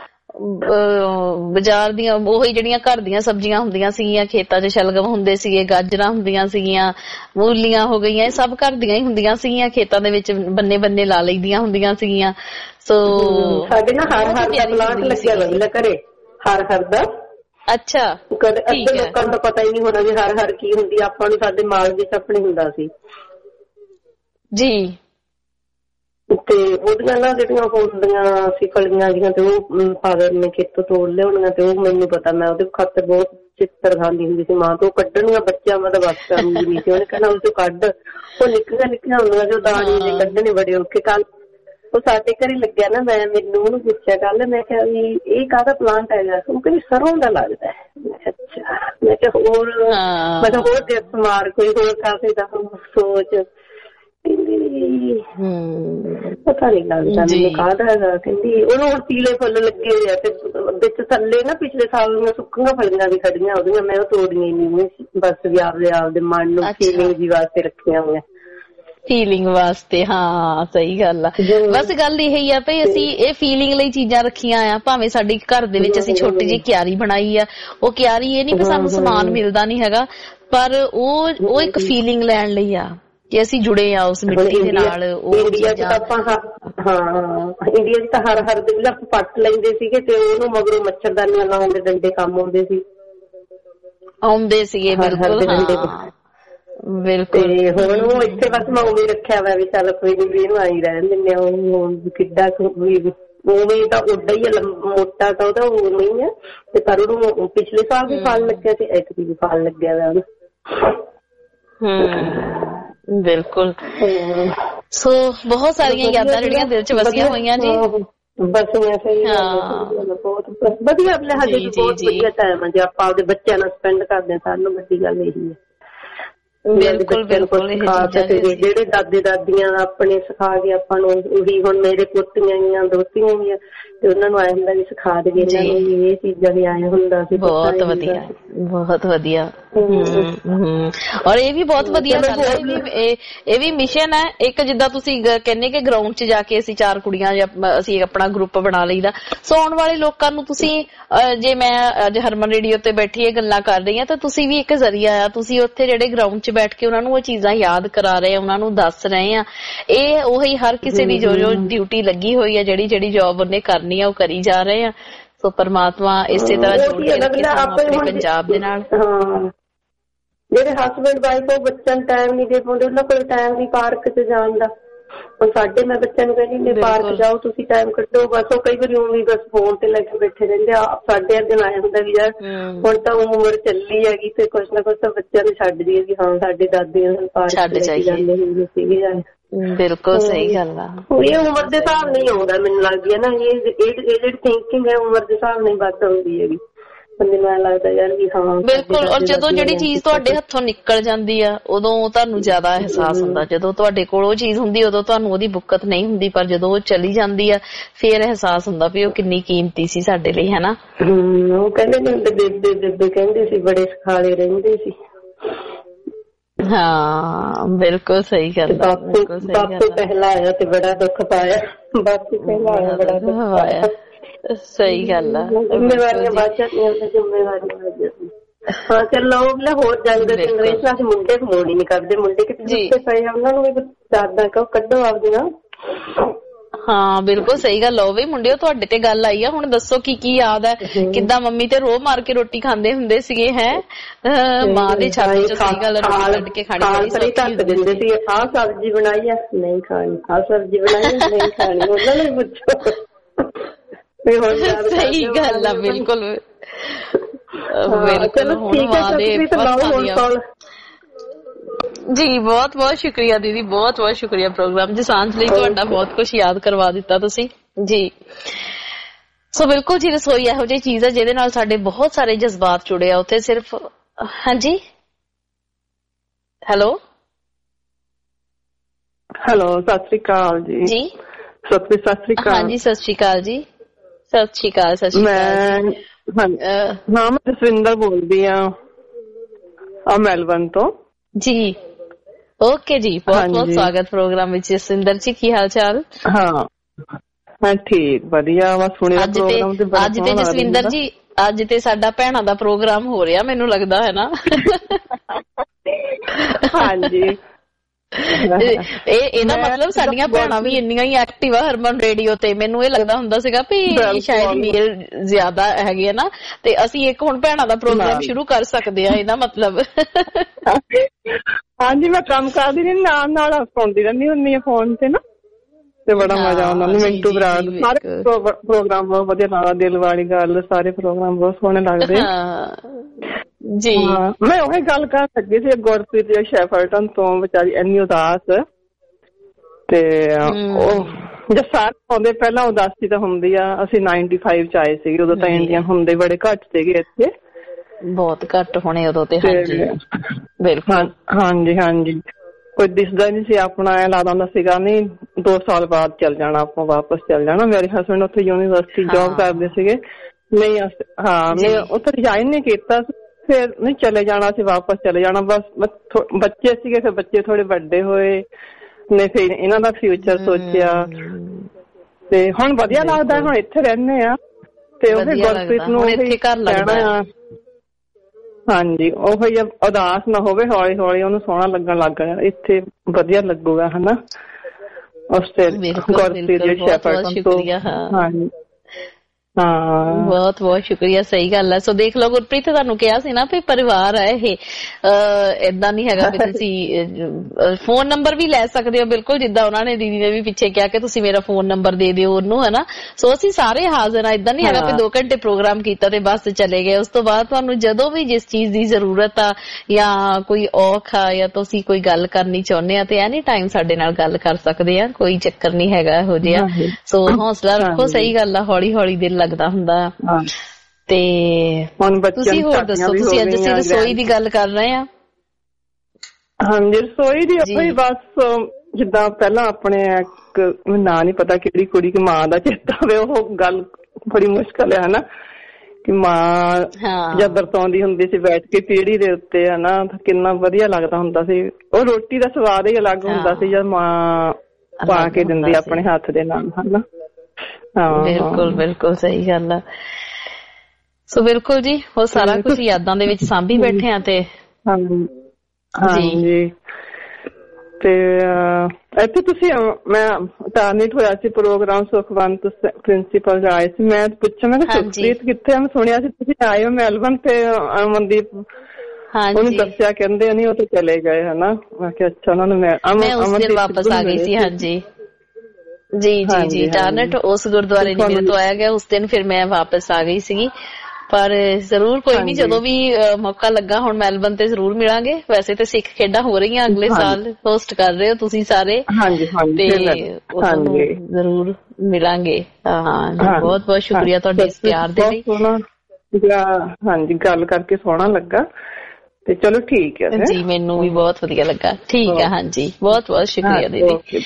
Speaker 1: ਬਾਜ਼ਾਰ ਦੀਆਂ ਉਹੀ ਜਿਹੜੀਆਂ ਘਰ ਦੀਆਂ ਸਬਜ਼ੀਆਂ ਹੁੰਦੀਆਂ ਸੀਗੀਆਂ, ਖੇਤਾਂ 'ਚ ਸ਼ਲਗਮ ਹੁੰਦੇ ਸੀਗੇ, ਗਾਜਰਾਂ ਹੁੰਦੀਆਂ ਸੀਗੀਆਂ, ਮੂਲੀਆਂ ਹੋ ਗਈਆਂ, ਇਹ ਸਭ ਘਰ ਦੀਆਂ ਹੀ ਹੁੰਦੀਆਂ ਸੀਗੀਆਂ, ਖੇਤਾਂ ਦੇ ਵਿੱਚ ਬੰਨੇ ਬੰਨੇ ਲਾ ਲਈਦੀਆਂ ਹੁੰਦੀਆਂ ਸੀਗੀਆਂ। ਸੋ
Speaker 6: ਸਾਡੇ ਨਾ ਹਰ ਦਾ ਪਲਾਂਟ ਲੱਗਿਆ ਹੋਇਆ ਘਰੇ, ਹਰ ਦਾ। ਅੱਛਾ, ਅੱਧੇ ਲੋਕਾਂ ਨੂੰ ਪਤਾ ਹੀ ਨਹੀਂ ਹੋਣਾ ਵੀ ਹਰ ਕੀ ਹੁੰਦੀ, ਆਪਾਂ ਨੂੰ ਸਾਡੇ ਮਾਲ ਵਿੱਚ ਆਪਣੇ ਹੁੰਦਾ ਸੀ
Speaker 1: ਜੀ।
Speaker 6: ਤੇ ਉਹਦੀਆਂ ਨਾ ਜਿਹੜੀਆਂ ਹੁੰਦੀਆਂ ਸੀ ਫਲੀਆਂ ਜਿਹੀਆਂ, ਤੇ ਉਹ ਫਾਦਰ ਨੇ ਖੇਤੋਂ ਤੋੜ ਲਿਆਉਣੀਆਂ, ਤੇ ਉਹ ਮੈਨੂੰ ਪਤਾ, ਮੈਂ ਉਹਦੇ ਖਾਤਰ ਬਹੁਤ ਚਿੱਤਰ ਖਾਂਦੀ ਹੁੰਦੀ ਸੀ ਮਾਂ ਤੋਂ। ਕੱਢਣੀਆਂ ਬੱਚਿਆਂ ਦਾ ਬਸ ਕਰੂੰਗੀ ਨਹੀਂ ਸੀ, ਉਹਨੇ ਕਹਿਣਾ ਉਹ ਚੋਂ ਕੱਢ, ਉਹ ਨਿੱਕੀਆਂ ਹੁੰਦੀਆਂ ਜੋ ਦਾਣੇ ਜੇ ਕੱਢਣੇ ਬੜੇ ਔਖੇ। ਕੱਲ ਉਹ ਸਾਡੇ ਘਰੇ ਲੱਗਿਆ ਨਾ, ਮੈਨੂੰ ਉਹਨੂੰ ਪੁੱਛਿਆ ਕੱਲ, ਮੈਂ ਕਿਹਾ ਵੀ ਇਹ ਕਾਹਦਾ ਪਲਾਂਟ ਹੈਗਾ? ਉਹ ਕਹਿੰਦੀ ਸਰੋਂ ਦਾ ਲੱਗਦਾ। ਮੈਂ ਕਿਹਾ ਅੱਛਾ। ਮੈਂ ਕਿਹਾ ਹੋਰ ਦਿਸ ਮਾਰ ਕੋਈ ਹੋਰ ਕਾਸੇ ਦਾ ਸੋਚ। ਕਹਿੰਦੀ ਪਤਾ ਨੀ ਲੱਗਦਾ ਮੈਨੂੰ ਕਾਹਦਾ ਹੈਗਾ। ਕਹਿੰਦੀ ਉਹਨੂੰ ਹੁਣ ਪੀਲੇ ਫੁੱਲ ਲੱਗੇ ਹੋਏ ਆ, ਤੇ ਵਿੱਚ ਥੱਲੇ ਨਾ ਪਿਛਲੇ ਸਾਲ ਦੀਆਂ ਸੁੱਕੀਆਂ ਫਲੀਆਂ ਵੀ ਖੜੀਆਂ ਉਹਦੀਆਂ, ਮੈਂ ਉਹ ਤੋੜੀਆਂ ਹੀ ਨਹੀਂ, ਬਸ ਵੀ ਆਪਦੇ ਮਨ ਨੂੰ ਫੀਲਿੰਗ ਜੀ ਵਾਸਤੇ ਰੱਖੀਆਂ ਹੋਈਆਂ,
Speaker 1: ਫੀਲਿੰਗ ਵਾਸਤੇ। ਹਾਂ ਸਹੀ ਗੱਲ ਆ। ਬਸ ਗੱਲ ਇਹੀ ਆ ਭਈ ਅਸੀਂ ਇਹ ਫੀਲਿੰਗ ਲਈ ਚੀਜ਼ਾਂ ਰੱਖੀਆਂ ਆ। ਭਾਵੇਂ ਸਾਡੀ ਘਰ ਦੇ ਵਿੱਚ ਅਸੀਂ ਛੋਟੀ ਜਿਹੀ ਕਿਆਰੀ ਬਣਾਈ ਆ, ਉਹ ਕਿਆਰੀ ਇਹ ਨੀ ਵੀ ਸਾਨੂੰ ਸਮਾਨ ਮਿਲਦਾ ਨੀ ਹੈਗਾ, ਪਰ ਉਹ ਇੱਕ ਫੀਲਿੰਗ ਲੈਣ ਲਈ ਆ ਕਿ ਅਸੀਂ ਜੁੜੇ ਆ ਉਸ ਮਿੱਟੀ ਦੇ ਨਾਲ।
Speaker 6: ਇੰਡੀਆ 'ਚ ਤਾਂ ਆਪਾਂ ਇੰਡੀਆ 'ਚ ਤਾਂ ਹਰ ਦਿਨ ਆਪਾਂ ਪੱਟ ਲੈਂਦੇ ਸੀਗੇ, ਤੇ ਉਹਨੂੰ ਮਗਰੋਂ ਮੱਛਰਦਾਨੀਆਂ ਲਾਉਣ ਦੇ ਡੰਡੇ ਕੰਮ ਆਉਂਦੇ ਸੀਗੇ। ਬਿਲਕੁਲ ਬਿਲਕੁਲ। ਤੇ ਹੁਣ ਉਹ ਇੱਥੇ ਬਸ ਮੈਂ ਉਵੇਂ ਰੱਖਿਆ ਵਾ ਵੀ ਚੱਲ ਕੋਈ ਨੀ, ਵੀ ਇਹਨੂੰ ਆਈ ਰਹਿਣ ਦਿੰਦੇ। ਉਹ ਕਿੱਡਾ ਉਵੇਂ ਤਾਂ ਉੱਡਾ ਹੀ ਆ, ਮੋਟਾ ਤਾਂ ਉਹਦਾ ਉਵੇਂ ਹੀ ਆ, ਤੇ ਪਰ ਉਹਨੂੰ ਪਿਛਲੇ ਸਾਲ ਵੀ ਫਲ ਲੱਗਿਆ ਤੇ ਐਤਕੀ ਵੀ ਫਲ ਲੱਗਿਆ ਵਾ ਉਹਨੂੰ।
Speaker 1: ਬਿਲਕੁਲ। ਸੋ ਬਹੁਤ ਸਾਰੀਆਂ ਯਾਦਾਂ ਜਿਹੜੀਆਂ ਦਿਲ 'ਚ ਵਸੀਆਂ ਹੋਈਆਂ ਜੀ।
Speaker 6: ਬਸੀਆਂ ਸਹੀ ਬਹੁਤ ਵਧੀਆ। ਹਜੇ ਬਹੁਤ ਵਧੀਆ ਟਾਈਮ ਆ ਜੇ ਆਪਾਂ ਆਪਦੇ ਬੱਚਿਆਂ ਨਾਲ ਸਪੈਂਡ ਕਰਦੇ ਹਾਂ, ਸਾਰਿਆਂ ਨੂੰ ਵੱਡੀ ਗੱਲ ਇਹੀ ਹੈ।
Speaker 1: ਬਿਲਕੁਲ ਬਿਲਕੁਲ।
Speaker 6: ਜਿਹੜੇ ਦਾਦੇ ਦਾਦੀਆਂ ਆਪਣੇ ਸਿਖਾ ਕੇ ਆਪਾਂ ਨੂੰ, ਉਹੀ ਹੁਣ ਮੇਰੇ ਪੋਤੀਆਂ ਗੀਆਂ ਦੋਤੀਆਂ ਗੀਆਂ, ਤੇ ਉਹਨਾਂ ਨੂੰ ਆਏ ਹੁੰਦਾ ਵੀ ਸਿਖਾ ਦੇਗੇ ਇਹਨਾਂ ਨੂੰ ਵੀ ਇਹ ਚੀਜ਼ਾਂ ਵੀ ਆਏ ਹੁੰਦਾ ਸੀ।
Speaker 1: ਬਹੁਤ ਵਧੀਆ ਬਹੁਤ ਵਧੀਆ। ਔਰ ਇਹ ਵੀ ਬਹੁਤ ਵਧੀਆ ਗੱਲ ਹੈ, ਇਹ ਵੀ ਮਿਸ਼ਨ ਹੈ ਇੱਕ, ਜਿੱਦਾਂ ਤੁਸੀਂ ਕਹਿੰਦੇ ਕਿ ਗਰਾਊਂਡ 'ਚ ਜਾ ਕੇ ਅਸੀਂ 4 ਕੁੜੀਆਂ ਜਾਂ ਅਸੀਂ ਆਪਣਾ ਗਰੁੱਪ ਬਣਾ ਲਈਦਾ। ਸੋ ਆਉਣ ਵਾਲੇ ਲੋਕਾਂ ਨੂੰ ਤੁਸੀਂ, ਜੇ ਮੈਂ ਅੱਜ ਹਰਮਨ ਰੇਡੀਓ ਤੇ ਬੈਠੀ ਇਹ ਗੱਲਾਂ ਕਰ ਰਹੀ ਹਾਂ, ਤਾਂ ਤੁਸੀਂ ਵੀ ਇੱਕ ਜ਼ਰੀਆ ਆ। ਤੁਸੀਂ ਉੱਥੇ ਜਿਹੜੇ ਗਰਾਊਂਡ 'ਚ ਬੈਠ ਕੇ ਉਹਨਾਂ ਨੂੰ ਉਹ ਚੀਜ਼ਾਂ ਯਾਦ ਕਰਾ ਰਹੇ, ਉਹਨਾਂ ਨੂੰ ਦੱਸ ਰਹੇ ਆ। ਇਹ ਉਹੀ ਹਰ ਕਿਸੇ ਦੀ ਜੋ ਡਿਊਟੀ ਲੱਗੀ ਹੋਈ ਹੈ, ਜਿਹੜੀ ਜੌਬ ਉਹਨੇ ਕਰਨੀ ਆ, ਉਹ ਕਰੀ ਜਾ ਰਹੇ ਆ। ਸੋ ਪਰਮਾਤਮਾ ਇਸੇ ਤਰ੍ਹਾਂ ਜੋੜ ਕੇ ਰੱਖੇ ਆਪਣੇ ਪੰਜਾਬ ਦੇ ਨਾਲ।
Speaker 6: ਜਿਹੜੇ ਹਸਬੈਂਡ ਵਾਈਫ ਉਹ ਬੱਚਿਆਂ ਨੂੰ ਟਾਈਮ ਨਹੀਂ ਦੇ ਪਾਉਂਦੇ, ਉਹਨਾਂ ਕੋਲ ਟਾਈਮ ਨਹੀਂ ਪਾਰਕ 'ਚ ਜਾਣ ਦਾ। ਹੁਣ ਸਾਡੇ ਮੈਂ ਬੱਚਿਆਂ ਨੂੰ ਕਹਿੰਦੀ ਨੇ ਪਾਰਕ ਜਾਓ, ਤੁਸੀਂ ਟਾਈਮ ਕੱਢੋ। ਬਸ ਉਹ ਕਈ ਵਾਰੀ ਉਵੇਂ ਬਸ ਫੋਨ ਤੇ ਲੈ ਕੇ ਬੈਠੇ ਰਹਿੰਦੇ ਆ। ਸਾਡੇ ਦਿਨ ਆਇਆ ਹੁੰਦਾ ਵੀ ਯਾਰ ਹੁਣ ਤਾਂ ਉਮਰ ਚੱਲੀ ਹੈਗੀ, ਤੇ ਕੁਛ ਨਾ ਕੁਛ ਤਾਂ ਬੱਚਿਆਂ ਨੂੰ ਛੱਡ ਦਈਏ ਵੀ ਹਾਂ ਸਾਡੇ ਦਾਦੇ ਪਾਰਕ ਲੈ ਕੇ ਜਾਂਦੇ ਹੁੰਦੇ ਸੀਗੇ।
Speaker 1: ਬਿਲਕੁਲ ਸਹੀ ਗੱਲ ਆ।
Speaker 6: ਇਹ ਉਮਰ ਦੇ ਹਿਸਾਬ ਨਹੀਂ ਆਉਂਦਾ, ਮੈਨੂੰ ਲੱਗਦੀ ਹੈ ਨਾ, ਇਹ ਜਿਹੜੀ ਥਿੰਕਿੰਗ ਹੈ ਉਮਰ ਦੇ ਹਿਸਾਬ ਨਾਲ ਵੱਧ ਆਉਂਦੀ ਹੈਗੀ। ਮੈਨੂੰ ਲੱਗਦਾ ਯਾਰ ਵੀ ਹਾਂ
Speaker 1: ਬਿਲਕੁਲ। ਔਰ ਜਦੋਂ ਜਿਹੜੀ ਚੀਜ਼ ਤੁਹਾਡੇ ਹੱਥੋਂ ਨਿਕਲ ਜਾਂਦੀ ਆ, ਉਦੋਂ ਤੁਹਾਨੂੰ ਜ਼ਿਆਦਾ ਅਹਿਸਾਸ ਹੁੰਦਾ। ਜਦੋਂ ਤੁਹਾਡੇ ਕੋਲ ਉਹ ਚੀਜ਼ ਹੁੰਦੀ, ਉਦੋਂ ਤੁਹਾਨੂੰ ਉਹਦੀ ਬੁੱਕਤ ਨਹੀਂ ਹੁੰਦੀ, ਪਰ ਜਦੋਂ ਉਹ ਚਲੀ ਜਾਂਦੀ ਆ ਫੇਰ ਅਹਿਸਾਸ ਹੁੰਦਾ ਵੀ ਉਹ ਕਿੰਨੀ ਕੀਮਤੀ ਸੀ ਸਾਡੇ ਲਈ, ਹਨਾ।
Speaker 6: ਉਹ ਕਹਿੰਦੇ ਨੇ ਬੇਬੇ ਕਹਿੰਦੇ ਸੀ ਬੜੇ ਸੁਖਾਲੇ ਰਹਿੰਦੇ ਸੀ।
Speaker 1: ਹਾਂ ਬਿਲਕੁਲ ਸਹੀ ਗੱਲ।
Speaker 6: ਬਾਪੂ ਪਹਿਲਾਂ ਆਇਆ ਤੇ ਬੜਾ ਦੁੱਖ ਪਾਇਆ, ਬਾਪੂ ਪਹਿਲਾਂ ਆਇਆ ਬੜਾ ਦੁੱਖ ਪਾਇਆ।
Speaker 1: ਸਹੀ ਗੱਲ ਆ।
Speaker 6: ਜ਼ਿੰਮੇਵਾਰੀਆਂ ਵੱਧ ਜਾਂਦੀਆਂ, ਜ਼ਿੰਮੇਵਾਰੀਆਂ ਵੱਧ ਜਾਂਦੀਆਂ। ਹਾਂ ਚਲੋ ਹੋਰ ਜੰਗ ਜਨਰੇਸ਼ਨ ਅਸੀਂ ਮੁੰਡੇ ਕਮਾਉਣ ਹੀ ਨੀ ਕਰਦੇ, ਮੁੰਡੇ ਕਿਤੇ ਪਏ ਆ ਉਹਨਾਂ ਨੂੰ ਵੀ ਦਾਦਾ ਕਹੋ ਕੱਢੋ ਆਪਦੀਆਂ।
Speaker 1: ਹਾਂ ਬਿਲਕੁਲ ਸਹੀ ਗੱਲ ਆ। ਉਹ ਵੀ ਮੁੰਡਿਓ ਤੁਹਾਡੇ ਤੇ ਗੱਲ ਆਈ ਆ, ਹੁਣ ਦੱਸੋ ਕੀ ਯਾਦ ਹੈ, ਕਿੱਦਾਂ ਮੰਮੀ ਤੇ ਰੋਹ ਮਾਰ ਕੇ ਰੋਟੀ ਖਾਂਦੇ ਹੁੰਦੇ ਸੀਗੇ ਹੈ, ਮਾਂ ਦੀ ਛਾਤੀ ਚ। ਸਹੀ ਗੱਲ, ਰੋਟੀ ਕੱਢ ਕੇ ਖਾਣੀ
Speaker 6: ਘੱਟ ਦਿੰਦੇ ਸੀ। ਆਹ ਸਬਜ਼ੀ ਬਣਾਈ ਆ ਨਹੀਂ ਖਾਣੀ, ਆਹ ਸਬਜ਼ੀ ਬਣਾਈ ਆ ਨਹੀਂ ਖਾਣੀ, ਉਹਨਾਂ ਨੂੰ ਵੀ ਪੁੱਛੋ।
Speaker 1: ਸਹੀ ਗੱਲ ਆ ਬਿਲਕੁਲ ਬਿਲਕੁਲ। ਜੀ ਬਹੁਤ ਬਹੁਤ ਸ਼ੁਕਰੀਆ ਦੀਦੀ, ਬਹੁਤ ਬਹੁਤ ਸ਼ੁਕਰੀਆ ਪ੍ਰੋਗਰਾਮ 'ਚ ਸਾਂਝ ਲਈ ਤੁਹਾਡਾ, ਬਹੁਤ ਕੁਛ ਯਾਦ ਕਰਵਾ ਦਿੱਤਾ ਤੁਸੀਂ ਜੀ। ਸੋ ਬਿਲਕੁਲ ਜੀ, ਰਸੋਈ ਇਹੋ ਜਿਹੀ ਚੀਜ਼ ਹੈ ਜਿਹਦੇ ਨਾਲ ਸਾਡੇ ਬਹੁਤ ਸਾਰੇ ਜਜ਼ਬਾਤ ਜੁੜੇ ਆ। ਉੱਥੇ ਸਿਰਫ ਹਾਂਜੀ ਹੈਲੋ
Speaker 6: ਸਤਿ ਸ੍ਰੀ ਅਕਾਲ ਜੀ।
Speaker 1: ਜੀ
Speaker 6: ਸਤਿ ਸ੍ਰੀ ਅਕਾਲ।
Speaker 1: ਹਾਂਜੀ ਸਤਿ ਸ੍ਰੀ ਅਕਾਲ ਜੀ। ਸਤਿ ਸ੍ਰੀ ਅਕਾਲ। ਸਤਿ ਸ੍ਰੀ ਅਕਾਲ।
Speaker 6: ਹਾਂ ਮੈਂ ਜਸਵਿੰਦਰ ਬੋਲਦੀ ਆ ਮੈਲਬਰਨ ਤੋਂ
Speaker 1: ਜੀ। ਓਕੇ ਜੀ, ਬਹੁਤ ਬਹੁਤ ਸਵਾਗਤ ਪ੍ਰੋਗਰਾਮ ਵਿੱਚ। ਜਸਵਿੰਦਰ ਜੀ ਕੀ ਹਾਲ ਚਾਲ?
Speaker 7: ਹਾਂ ਠੀਕ ਵਧੀਆ। ਬਸ ਸੁਣਿਆ ਪ੍ਰੋਗਰਾਮ ਤੇ
Speaker 1: ਅੱਜ ਤੇ ਜਸਵਿੰਦਰ ਜੀ, ਅੱਜ ਤੇ ਸਾਡਾ ਭੈਣਾਂ ਦਾ ਪ੍ਰੋਗਰਾਮ ਹੋ ਰਿਹਾ ਮੈਨੂੰ ਲੱਗਦਾ ਹੈ ਨਾ?
Speaker 7: ਹਾਂਜੀ,
Speaker 1: ਇਹਦਾ ਮਤਲਬ ਸਾਡੀਆਂ ਭੈਣਾਂ ਵੀ ਇੰਨੀਆਂ ਹੀ ਐਕਟਿਵ ਆ ਹਰਮਨ ਰੇਡੀਓ ਤੇ। ਮੈਨੂੰ ਇਹ ਲੱਗਦਾ ਹੁੰਦਾ ਸੀਗਾ ਵੀ ਸ਼ਾਇਦ ਮੇਲ ਜ਼ਿਆਦਾ ਹੈਗੇ ਆ ਨਾ, ਤੇ ਅਸੀਂ ਇੱਕ ਹੁਣ ਭੈਣਾਂ ਦਾ ਪ੍ਰੋਗਰਾਮ ਸ਼ੁਰੂ ਕਰ ਸਕਦੇ ਆ, ਇਹਦਾ ਮਤਲਬ।
Speaker 7: ਹਾਂਜੀ, ਮੈਂ ਕੰਮ ਕਰਦੀ ਨਹੀਂ, ਨਾਲ ਸੁਣਦੀ ਰਹਿੰਦੀ ਹੁੰਦੀ ਆ ਫੋਨ ਤੇ ਨਾ, ਤੇ ਬੜਾ ਮਜ਼ਾ ਆਉਂਦਾ। ਮਿੰਟੂ ਬਰਾੜ ਸਾਰੇ ਪ੍ਰੋਗਰਾਮ ਬਹੁਤ ਵਧੀਆ ਲੱਗਦਾ, ਦਿਲ ਵਾਲੀ ਗੱਲ, ਸਾਰੇ ਪ੍ਰੋਗਰਾਮ ਬਹੁਤ ਸੋਹਣੇ ਲੱਗਦੇ
Speaker 1: ਜੀ।
Speaker 7: ਮੈਂ ਉਹੀ ਗੱਲ ਕਰ ਲੱਗੀ ਸੀ ਗੁਰਪ੍ਰੀਤ ਸ਼ੈਫਰਟਨ ਤੋਂ, ਵਿਚਾਰੀ ਇੰਨੀ ਉਦਾਸ, ਤੇ ਉਹ ਜਦ ਸਾਰੇ ਆਉਂਦੇ ਪਹਿਲਾਂ ਉਦਾਸੀ ਤਾਂ ਹੁੰਦੀ ਆ। ਅਸੀਂ 95 ਚ ਆਏ ਸੀਗੇ, ਉਦੋਂ ਤਾਂ ਇੰਡੀਅਨ ਹੁੰਦੇ ਬੜੇ ਘੱਟ ਸੀਗੇ ਇੱਥੇ,
Speaker 1: ਬਹੁਤ ਘੱਟ ਹੋਣੇ ਉਦੋਂ ਤੇ।
Speaker 7: ਹਾਂਜੀ ਹਾਂਜੀ, ਕੋਈ ਦਿਸਦਾ ਨਹੀਂ ਸੀ ਆਪਣਾ, ਐ ਲੱਗਦਾ ਹੁੰਦਾ ਸੀਗਾ ਨਹੀਂ 2 ਸਾਲ ਬਾਅਦ ਚੱਲ ਜਾਣਾ ਆਪਾਂ, ਵਾਪਸ ਚੱਲ ਜਾਣਾ। ਮੇਰੇ ਹਸਬੈਂਡ ਉੱਥੇ ਯੂਨੀਵਰਸਿਟੀ ਜੋਬ ਕਰਦੇ ਸੀਗੇ, ਨਹੀਂ ਮੈਂ ਉੱਥੇ ਰਿਜ਼ਾਈਨ ਨਹੀਂ ਕੀਤਾ, ਫਿਰ ਨਹੀਂ ਚਲੇ ਜਾਣਾ ਸੀ, ਵਾਪਸ ਚਲੇ ਜਾਣਾ। ਬਸ ਬੱਚੇ ਸੀਗੇ, ਫਿਰ ਬੱਚੇ ਥੋੜੇ ਵੱਡੇ ਹੋਏ ਨੇ, ਫਿਰ ਇਹਨਾਂ ਦਾ ਫਿਊਚਰ ਸੋਚਿਆ, ਤੇ ਹੁਣ ਵਧੀਆ ਲੱਗਦਾ, ਹੁਣ ਇੱਥੇ ਰਹਿੰਦੇ ਆ। ਤੇ ਉਹ ਗੁਰਪ੍ਰੀਤ ਨੂੰ ਕਹਿਣਾ ਆ, ਹਾਂਜੀ ਉਹੀ ਉਦਾਸ ਨਾ ਹੋਵੇ, ਹੌਲੀ ਹੌਲੀ ਉਹਨੂੰ ਸੋਹਣਾ ਲੱਗਣ ਲੱਗ ਗਿਆ, ਇੱਥੇ ਵਧੀਆ ਲੱਗੂਗਾ ਹਨਾ। ਗੁਰਪ੍ਰੀਤ ਸ਼ੈਫਰਟਨ ਤੋਂ ਹਾਂਜੀ, ਹਾਂ
Speaker 1: ਬਹੁਤ ਬਹੁਤ ਸ਼ੁਕਰੀਆ। ਸਹੀ ਗੱਲ ਹੈ। ਸੋ ਦੇਖ ਲਓ ਗੁਰਪ੍ਰੀਤ, ਤੁਹਾਨੂੰ ਕਿਹਾ ਸੀ ਨਾ ਵੀ ਪਰਿਵਾਰ ਹੈ ਇਹ, ਏਦਾਂ ਨੀ ਹੈਗਾ ਵੀ ਤੁਸੀਂ ਫੋਨ ਨੰਬਰ ਵੀ ਲੈ ਸਕਦੇ ਹੋ, ਬਿਲਕੁਲ ਜਿੱਦਾਂ ਉਹਨਾਂ ਨੇ ਦੀਦੀ ਨੇ ਵੀ ਪਿੱਛੇ ਕਿਹਾ ਕਿ ਤੁਸੀਂ ਮੇਰਾ ਫੋਨ ਨੰਬਰ ਦੇ ਦਿਓ ਉਹਨੂੰ, ਹਨਾ। ਸੋ ਅਸੀਂ ਸਾਰੇ ਹਾਜ਼ਰ ਆ, ਏਦਾਂ ਨੀ ਹੈਗਾ ਵੀ 2 ਘੰਟੇ ਪ੍ਰੋਗਰਾਮ ਕੀਤਾ ਤੇ ਬਸ ਚਲੇ ਗਏ। ਉਸ ਤੋਂ ਬਾਅਦ ਤੁਹਾਨੂੰ ਜਦੋਂ ਵੀ ਜਿਸ ਚੀਜ਼ ਦੀ ਜ਼ਰੂਰਤ ਆ, ਜਾਂ ਕੋਈ ਔਖ ਆ, ਜਾਂ ਤੁਸੀਂ ਕੋਈ ਗੱਲ ਕਰਨੀ ਚਾਹੁੰਦੇ ਆ, ਤੇ ਐਨੀ ਟਾਈਮ ਸਾਡੇ ਨਾਲ ਗੱਲ ਕਰ ਸਕਦੇ ਆ, ਕੋਈ ਚੱਕਰ ਨੀ ਹੈਗਾ ਇਹੋ ਜਿਹਾ। ਸੋ ਹੌਸਲਾ ਰੱਖੋ, ਸਹੀ ਗੱਲ ਆ, ਹੌਲੀ ਹੌਲੀ ਦਿਲ ਲੱਗਦਾ ਹੁੰਦਾ। ਤੇ ਤੁਸੀਂ ਹੋਰ ਦੱਸੋ, ਤੁਸੀਂ ਅੱਜ ਅਸੀਂ ਰਸੋਈ ਦੀ ਗੱਲ ਕਰ ਰਹੇ ਆ?
Speaker 7: ਹਾਂਜੀ, ਰਸੋਈ ਦੀ ਉਹੀ ਬਸ ਜਿੱਦਾਂ ਪਹਿਲਾਂ ਆਪਣੇ ਇੱਕ ਨਾਂ ਨੀ ਪਤਾ ਕਿਹੜੀ ਕੁੜੀ ਕਿ ਮਾਂ ਦਾ ਚੇਤਾ ਹੋਵੇ, ਉਹ ਗੱਲ ਬੜੀ ਮੁਸ਼ਕਿਲ ਹੈ ਹਨਾ, ਕਿ ਮਾਂ ਜਦ ਵਰਤਾਉਂਦੀ ਹੁੰਦੀ ਸੀ ਬੈਠ ਕੇ ਪੀੜੀ ਦੇ ਉੱਤੇ ਹਨਾ, ਕਿੰਨਾ ਵਧੀਆ ਲੱਗਦਾ ਹੁੰਦਾ ਸੀ। ਉਹ ਰੋਟੀ ਦਾ ਸਵਾਦ ਹੀ ਅਲੱਗ ਹੁੰਦਾ ਸੀ ਜਦ ਮਾਂ ਪਾ ਕੇ ਦਿੰਦੀ ਆਪਣੇ ਹੱਥ ਦੇ ਨਾਲ ਹਨਾ।
Speaker 1: ਬਿਲਕੁਲ ਬਿਲਕੁਲ ਸਹੀ ਗੱਲ ਆ। ਸੋ ਬਿਲਕੁਲ ਜੀ, ਉਹ ਸਾਰਾ ਕੁਝ ਯਾਦਾਂ ਦੇ ਵਿੱਚ ਸਾਂਭੀ ਬੈਠੇ ਆ। ਤੇ
Speaker 7: ਹਾਂਜੀ, ਤੇ ਇੱਥੇ ਤੁਸੀਂ ਮੈਂ ਟਾਰਨਿਟ ਹੋਇਆ ਸੀ ਪ੍ਰੋਗਰਾਮ, ਸੁਖਵੰਤ ਪ੍ਰਿੰਸੀਪਲ ਆਏ ਸੀ, ਮੈਂ ਪੁੱਛਿਆ ਮੈਂ ਕਿਹਾ ਸੁਖਪ੍ਰੀਤ ਕਿੱਥੇ? ਮੈਂ ਸੁਣਿਆ ਸੀ ਤੁਸੀਂ ਆਏ ਹੋ ਮੈਲਬਨ, ਤੇ ਅਮਨਦੀਪ ਉਹਨੂੰ ਦੱਸਿਆ ਕਹਿੰਦੇ ਨਹੀਂ ਉਹ ਤੇ ਚਲੇ ਗਏ ਹਨਾ। ਮੈਂ ਕਿਹਾ ਅੱਛਾ, ਉਹਨਾਂ ਨੂੰ ਮੈਂ
Speaker 1: ਉਸ ਦਿਨ ਵਾਪਸ ਆ ਗਈ ਸੀ। ਹਾਂਜੀ ਜੀ ਜੀ ਜੀ, ਟਾਰਨਟ ਉਸ ਗੁਰਦੁਆਰੇ ਨੀ ਮੇਰੇ ਤੋਂ ਆਇਆ ਗਿਆ ਉਸ ਦਿਨ, ਫਿਰ ਮੈਂ ਵਾਪਸ ਆ ਗਈ ਸੀਗੀ। ਪਰ ਜ਼ਰੂਰ ਕੋਈ ਨੀ, ਜਦੋਂ ਵੀ ਮੌਕਾ ਲੱਗਾ ਹੁਣ ਮੈਲਬਨ ਤੇ ਜ਼ਰੂਰ ਮਿਲਾਂਗੇ। ਵੈਸੇ ਤੇ ਸਿੱਖ ਖੇਡਾਂ ਹੋ ਰਹੀਆਂ ਅਗਲੇ ਸਾਲ, ਹੋਸਟ ਕਰ ਰਹੇ ਹੋ ਤੁਸੀਂ ਸਾਰੇ, ਤੇ ਜ਼ਰੂਰ ਮਿਲਾਂਗੇ। ਹਾਂ, ਬਹੁਤ ਬਹੁਤ ਸ਼ੁਕਰੀਆ ਤੁਹਾਡੇ ਇਸ ਪਿਆਰ ਦੇ ਲਈ।
Speaker 7: ਹਾਂਜੀ, ਗੱਲ ਕਰਕੇ ਸੋਹਣਾ ਲੱਗਾ, ਤੇ ਚਲੋ ਠੀਕ ਹੈ
Speaker 1: ਜੀ, ਮੈਨੂੰ ਵੀ ਬਹੁਤ ਵਧੀਆ ਲੱਗਾ। ਠੀਕ ਹੈ, ਹਾਂਜੀ, ਬਹੁਤ ਬਹੁਤ ਸ਼ੁਕਰੀਆ ਦੀਦੀ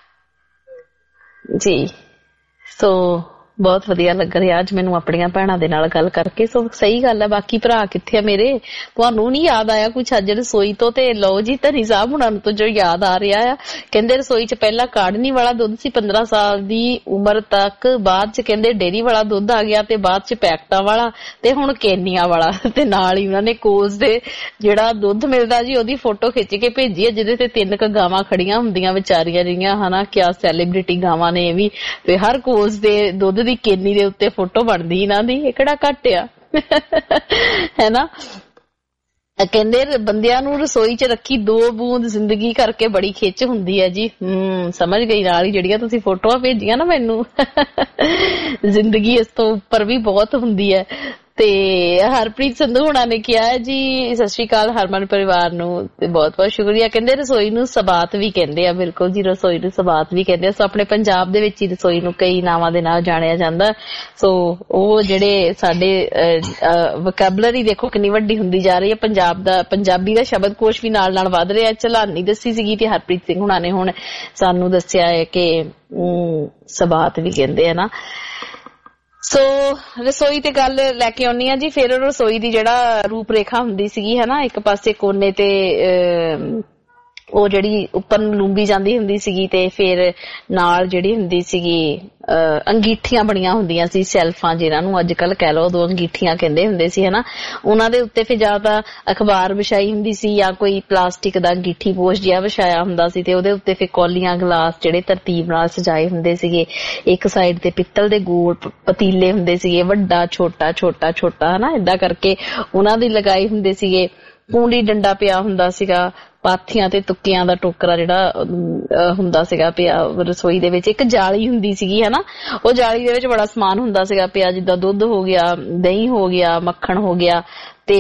Speaker 1: ਜੀ। ਸੋ ਬਹੁਤ ਵਧੀਆ ਲੱਗ ਰਿਹਾ ਅੱਜ ਮੈਨੂੰ ਆਪਣੀਆਂ ਭੈਣਾਂ ਦੇ ਨਾਲ ਗੱਲ ਕਰਕੇ। ਸੋ ਸਹੀ ਗੱਲ ਹੈ, ਬਾਕੀ ਭਰਾ ਕਿੱਥੇ ਆ ਮੇਰੇ? ਤੁਹਾਨੂੰ ਨੀ ਯਾਦ ਆਇਆ ਕੁਛ ਅੱਜ ਰਸੋਈ ਤੋਂ? ਤੇ ਲਓ ਜੀ, ਧਨੀ ਸਾਹਿਬ ਹੁਣਾਂ ਨੂੰ ਤੋਂ ਜੋ ਯਾਦ ਆ ਰਿਹਾ ਆ, ਕਹਿੰਦੇ ਰਸੋਈ ਚ ਪਹਿਲਾਂ ਕਾੜਨੀ ਵਾਲਾ ਦੁੱਧ ਸੀ 15 ਸਾਲ ਦੀ ਉਮਰ ਤੱਕ, ਬਾਅਦ ਚ ਕਹਿੰਦੇ ਡੇਅਰੀ ਵਾਲਾ ਦੁੱਧ ਆ ਗਿਆ, ਤੇ ਬਾਅਦ ਚ ਪੈਕਟਾਂ ਵਾਲਾ, ਤੇ ਹੁਣ ਕੇਨੀਆਂ ਵਾਲਾ। ਤੇ ਨਾਲ ਹੀ ਉਹਨਾਂ ਨੇ ਕੋਸ ਦੇ ਜਿਹੜਾ ਦੁੱਧ ਮਿਲਦਾ ਜੀ ਉਹਦੀ ਫੋਟੋ ਖਿੱਚ ਕੇ ਭੇਜੀ ਹੈ, ਜਿਹਦੇ ਤੇ 3 ਕੁ ਗਾਵਾਂ ਖੜੀਆਂ ਹੁੰਦੀਆਂ ਵਿਚਾਰੀਆਂ ਜਿਹੀਆਂ ਹਨਾ। ਕਿਆ ਸੈਲੀਬ੍ਰਿਟੀ ਗਾਵਾਂ ਨੇ ਇਹ ਵੀ, ਤੇ ਹਰ ਕੋਸ ਦੇ ਦੁੱਧ ਦੀ ਕੇਨੀ ਦੇ ਉੱਤੇ ਫੋਟੋ ਬਣਦੀ ਇਹਨਾਂ ਦੀ। ਇਹ ਕਿਹੜਾ ਘੱਟ ਆ ਹੈ ਨਾ। ਕਹਿੰਦੇ ਬੰਦਿਆਂ ਨੂੰ ਰਸੋਈ ਚ ਰੱਖੀ 2 ਬੂੰਦ ਜ਼ਿੰਦਗੀ ਕਰਕੇ ਬੜੀ ਖਿੱਚ ਹੁੰਦੀ ਹੈ ਜੀ। ਸਮਝ ਗਈ, ਨਾਲ ਹੀ ਜਿਹੜੀਆਂ ਤੁਸੀਂ ਫੋਟੋਆਂ ਭੇਜੀਆਂ ਨਾ ਮੈਨੂੰ, ਜ਼ਿੰਦਗੀ ਇਸ ਤੋਂ ਉੱਪਰ ਵੀ ਬਹੁਤ ਹੁੰਦੀ ਹੈ। ਤੇ ਹਰਪ੍ਰੀਤ ਸੰਧੂ ਹੁਣਾਂ ਨੇ ਕਿਹਾ ਜੀ ਸਤਿ ਸ਼੍ਰੀ ਅਕਾਲ ਹਰਮਨ ਪਰਿਵਾਰ ਨੂੰ, ਤੇ ਬਹੁਤ ਬਹੁਤ ਸ਼ੁਕਰੀਆ। ਕਹਿੰਦੇ ਰਸੋਈ ਨੂੰ ਸਬਾਤ ਵੀ ਕਹਿੰਦੇ ਆ। ਬਿਲਕੁਲ ਜੀ, ਰਸੋਈ ਨੂੰ ਸਬਾਤ ਵੀ ਕਹਿੰਦੇ ਆ। ਸੋ ਆਪਣੇ ਪੰਜਾਬ ਦੇ ਵਿੱਚ ਹੀ ਰਸੋਈ ਨੂੰ ਕਈ ਨਾਵਾਂ ਦੇ ਨਾਲ ਜਾਣਿਆ ਜਾਂਦਾ। ਸੋ ਉਹ ਜਿਹੜੇ ਸਾਡੇ ਵੋਕੈਬਲਰੀ ਦੇਖੋ ਕਿੰਨੀ ਵੱਡੀ ਹੁੰਦੀ ਜਾ ਰਹੀ ਹੈ। ਪੰਜਾਬੀ ਦਾ ਸ਼ਬਦ ਕੋਸ਼ ਵੀ ਨਾਲ ਨਾਲ ਵੱਧ ਰਿਹਾ। ਝਲਾਨੀ ਦੱਸੀ ਸੀਗੀ ਤੇ ਹਰਪ੍ਰੀਤ ਸਿੰਘ ਹੁਣਾਂ ਨੇ ਹੁਣ ਸਾਨੂੰ ਦੱਸਿਆ ਹੈ ਕਿ ਸਬਾਤ ਵੀ ਕਹਿੰਦੇ ਆ ਨਾ। ਸੋ ਰਸੋਈ ਤੇ ਗੱਲ ਲੈ ਕੇ ਆਉਣੀ ਆ ਜੀ। ਫਿਰ ਰਸੋਈ ਦੀ ਜਿਹੜਾ ਰੂਪ ਰੇਖਾ ਹੁੰਦੀ ਸੀਗੀ ਹਨਾ, ਇੱਕ ਪਾਸੇ ਕੋਨੇ ਤੇ ਉਹ ਜਿਹੜੀ ਉੱਪਰ ਨੂੰ ਲੂੰਬੀ ਜਾਂਦੀ ਹੁੰਦੀ ਸੀਗੀ ਤੇ ਫਿਰ ਨਾਲ ਜਿਹੜੀ ਹੁੰਦੀ ਸੀਗੀ ਅੰਗੀਠੀਆਂ ਬਣੀਆਂ ਹੁੰਦੀਆਂ ਸੀ, ਸੈਲਫਾਂ ਜਿਹਨਾਂ ਨੂੰ ਅੱਜ ਕੱਲ ਕਹਿ ਲਓ, ਉਦੋਂ ਅੰਗੀਠੀਆਂ ਕਹਿੰਦੇ ਹੁੰਦੇ ਸੀ ਹਨਾ। ਉਹਨਾਂ ਦੇ ਉੱਤੇ ਫਿਰ ਜਾਂ ਤਾਂ ਅਖਬਾਰ ਵਿਛਾਈ ਹੁੰਦੀ ਸੀ ਜਾਂ ਕੋਈ ਪਲਾਸਟਿਕ ਦਾ ਅੰਗੀਠੀ ਪੋਸ਼ ਜਿਹਾ ਵਿਛਾਇਆ ਹੁੰਦਾ ਸੀ ਤੇ ਉਹਦੇ ਉੱਤੇ ਫਿਰ ਕੌਲੀਆਂ ਗਲਾਸ ਜਿਹੜੇ ਤਰਤੀਬ ਨਾਲ ਸਜਾਏ ਹੁੰਦੇ ਸੀਗੇ। ਇੱਕ ਸਾਈਡ ਤੇ ਪਿੱਤਲ ਦੇ ਗੋਲ ਪਤੀਲੇ ਹੁੰਦੇ ਸੀਗੇ, ਵੱਡਾ ਛੋਟਾ ਛੋਟਾ ਛੋਟਾ ਹਨਾ, ਏਦਾਂ ਕਰਕੇ ਉਹਨਾਂ ਦੀ ਲਗਾਏ ਹੁੰਦੇ ਸੀਗੇ। ਪੂੰਡੀ ਡੰਡਾ ਪਿਆ ਹੁੰਦਾ ਸੀਗਾ, ਪਾਥੀਆਂ ਤੇ ਤੁੱਕਿਆਂ ਦਾ ਟੋਕਰਾ ਜਿਹੜਾ ਹੁੰਦਾ ਸੀਗਾ ਪਿਆ ਰਸੋਈ ਦੇ ਵਿੱਚ। ਇੱਕ ਜਾਲੀ ਹੁੰਦੀ ਸੀਗੀ ਹਨਾ, ਉਹ ਜਾਲੀ ਦੇ ਵਿੱਚ ਬੜਾ ਸਮਾਨ ਹੁੰਦਾ ਸੀਗਾ ਪਿਆ, ਜਿੱਦਾਂ ਦੁੱਧ ਹੋ ਗਿਆ, ਦਹੀਂ ਹੋ ਗਿਆ, ਮੱਖਣ ਹੋ ਗਿਆ। ਤੇ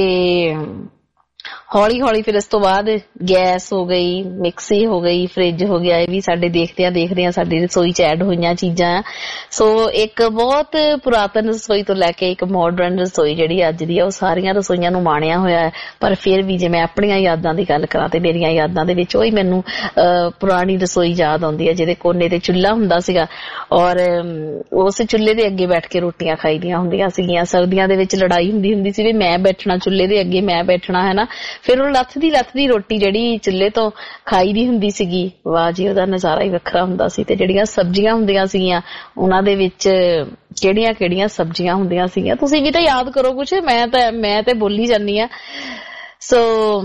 Speaker 1: ਹੌਲੀ ਹੌਲੀ ਫਿਰ ਇਸ ਤੋਂ ਬਾਅਦ ਗੈਸ ਹੋ ਗਈ, ਮਿਕਸੀ ਹੋ ਗਈ, ਫਰਿੱਜ ਹੋ ਗਿਆ। ਇਹ ਵੀ ਸਾਡੇ ਦੇਖਦਿਆਂ ਸਾਡੀ ਰਸੋਈ ਚ ਐਡ ਹੋਈਆਂ ਚੀਜ਼ਾਂ ਆ। ਸੋ ਇੱਕ ਬਹੁਤ ਪੁਰਾਤਨ ਰਸੋਈ ਤੋਂ ਲੈ ਕੇ ਇੱਕ ਮਾਡਰਨ ਰਸੋਈ ਜਿਹੜੀ ਅੱਜ ਦੀ ਆ, ਉਹ ਸਾਰੀਆਂ ਰਸੋਈਆਂ ਨੂੰ ਮਾਣਿਆ ਹੋਇਆ ਹੈ। ਪਰ ਫਿਰ ਵੀ ਜੇ ਮੈਂ ਆਪਣੀਆਂ ਯਾਦਾਂ ਦੀ ਗੱਲ ਕਰਾਂ ਤੇ ਮੇਰੀਆਂ ਯਾਦਾਂ ਦੇ ਵਿੱਚ ਉਹੀ ਮੈਨੂੰ ਪੁਰਾਣੀ ਰਸੋਈ ਯਾਦ ਆਉਂਦੀ ਹੈ, ਜਿਹਦੇ ਕੋਨੇ ਤੇ ਚੁੱਲ੍ਹਾ ਹੁੰਦਾ ਸੀਗਾ ਔਰ ਉਸ ਚੁੱਲ੍ਹੇ ਦੇ ਅੱਗੇ ਬੈਠ ਕੇ ਰੋਟੀਆਂ ਖਾਈਦੀਆਂ ਹੁੰਦੀਆਂ ਸੀਗੀਆਂ। ਸਰਦੀਆਂ ਦੇ ਵਿੱਚ ਲੜਾਈ ਹੁੰਦੀ ਸੀ ਵੀ ਮੈਂ ਬੈਠਣਾ ਚੁੱਲ੍ਹੇ ਦੇ ਅੱਗੇ, ਮੈਂ ਬੈਠਣਾ ਹੈ ਨਾ। ਫਿਰ ਉਹ ਲੱਥਦੀ ਰੋਟੀ ਜਿਹੜੀ ਚੁੱਲ੍ਹੇ ਤੋਂ ਖਾਈ ਦੀ ਹੁੰਦੀ ਸੀਗੀ, ਵਾਹ ਜੀ, ਉਹਦਾ ਨਜ਼ਾਰਾ ਹੀ ਵੱਖਰਾ ਹੁੰਦਾ ਸੀ। ਤੇ ਜਿਹੜੀਆਂ ਸਬਜ਼ੀਆਂ ਹੁੰਦੀਆਂ ਸੀਗੀਆਂ ਉਹਨਾਂ ਦੇ ਵਿੱਚ ਕਿਹੜੀਆਂ ਕਿਹੜੀਆਂ ਸਬਜ਼ੀਆਂ ਹੁੰਦੀਆਂ ਸੀਗੀਆਂ, ਤੁਸੀਂ ਵੀ ਤਾਂ ਯਾਦ ਕਰੋ ਕੁਛ, ਮੈਂ ਤੇ ਬੋਲੀ ਜਾਂਦੀ ਆ। So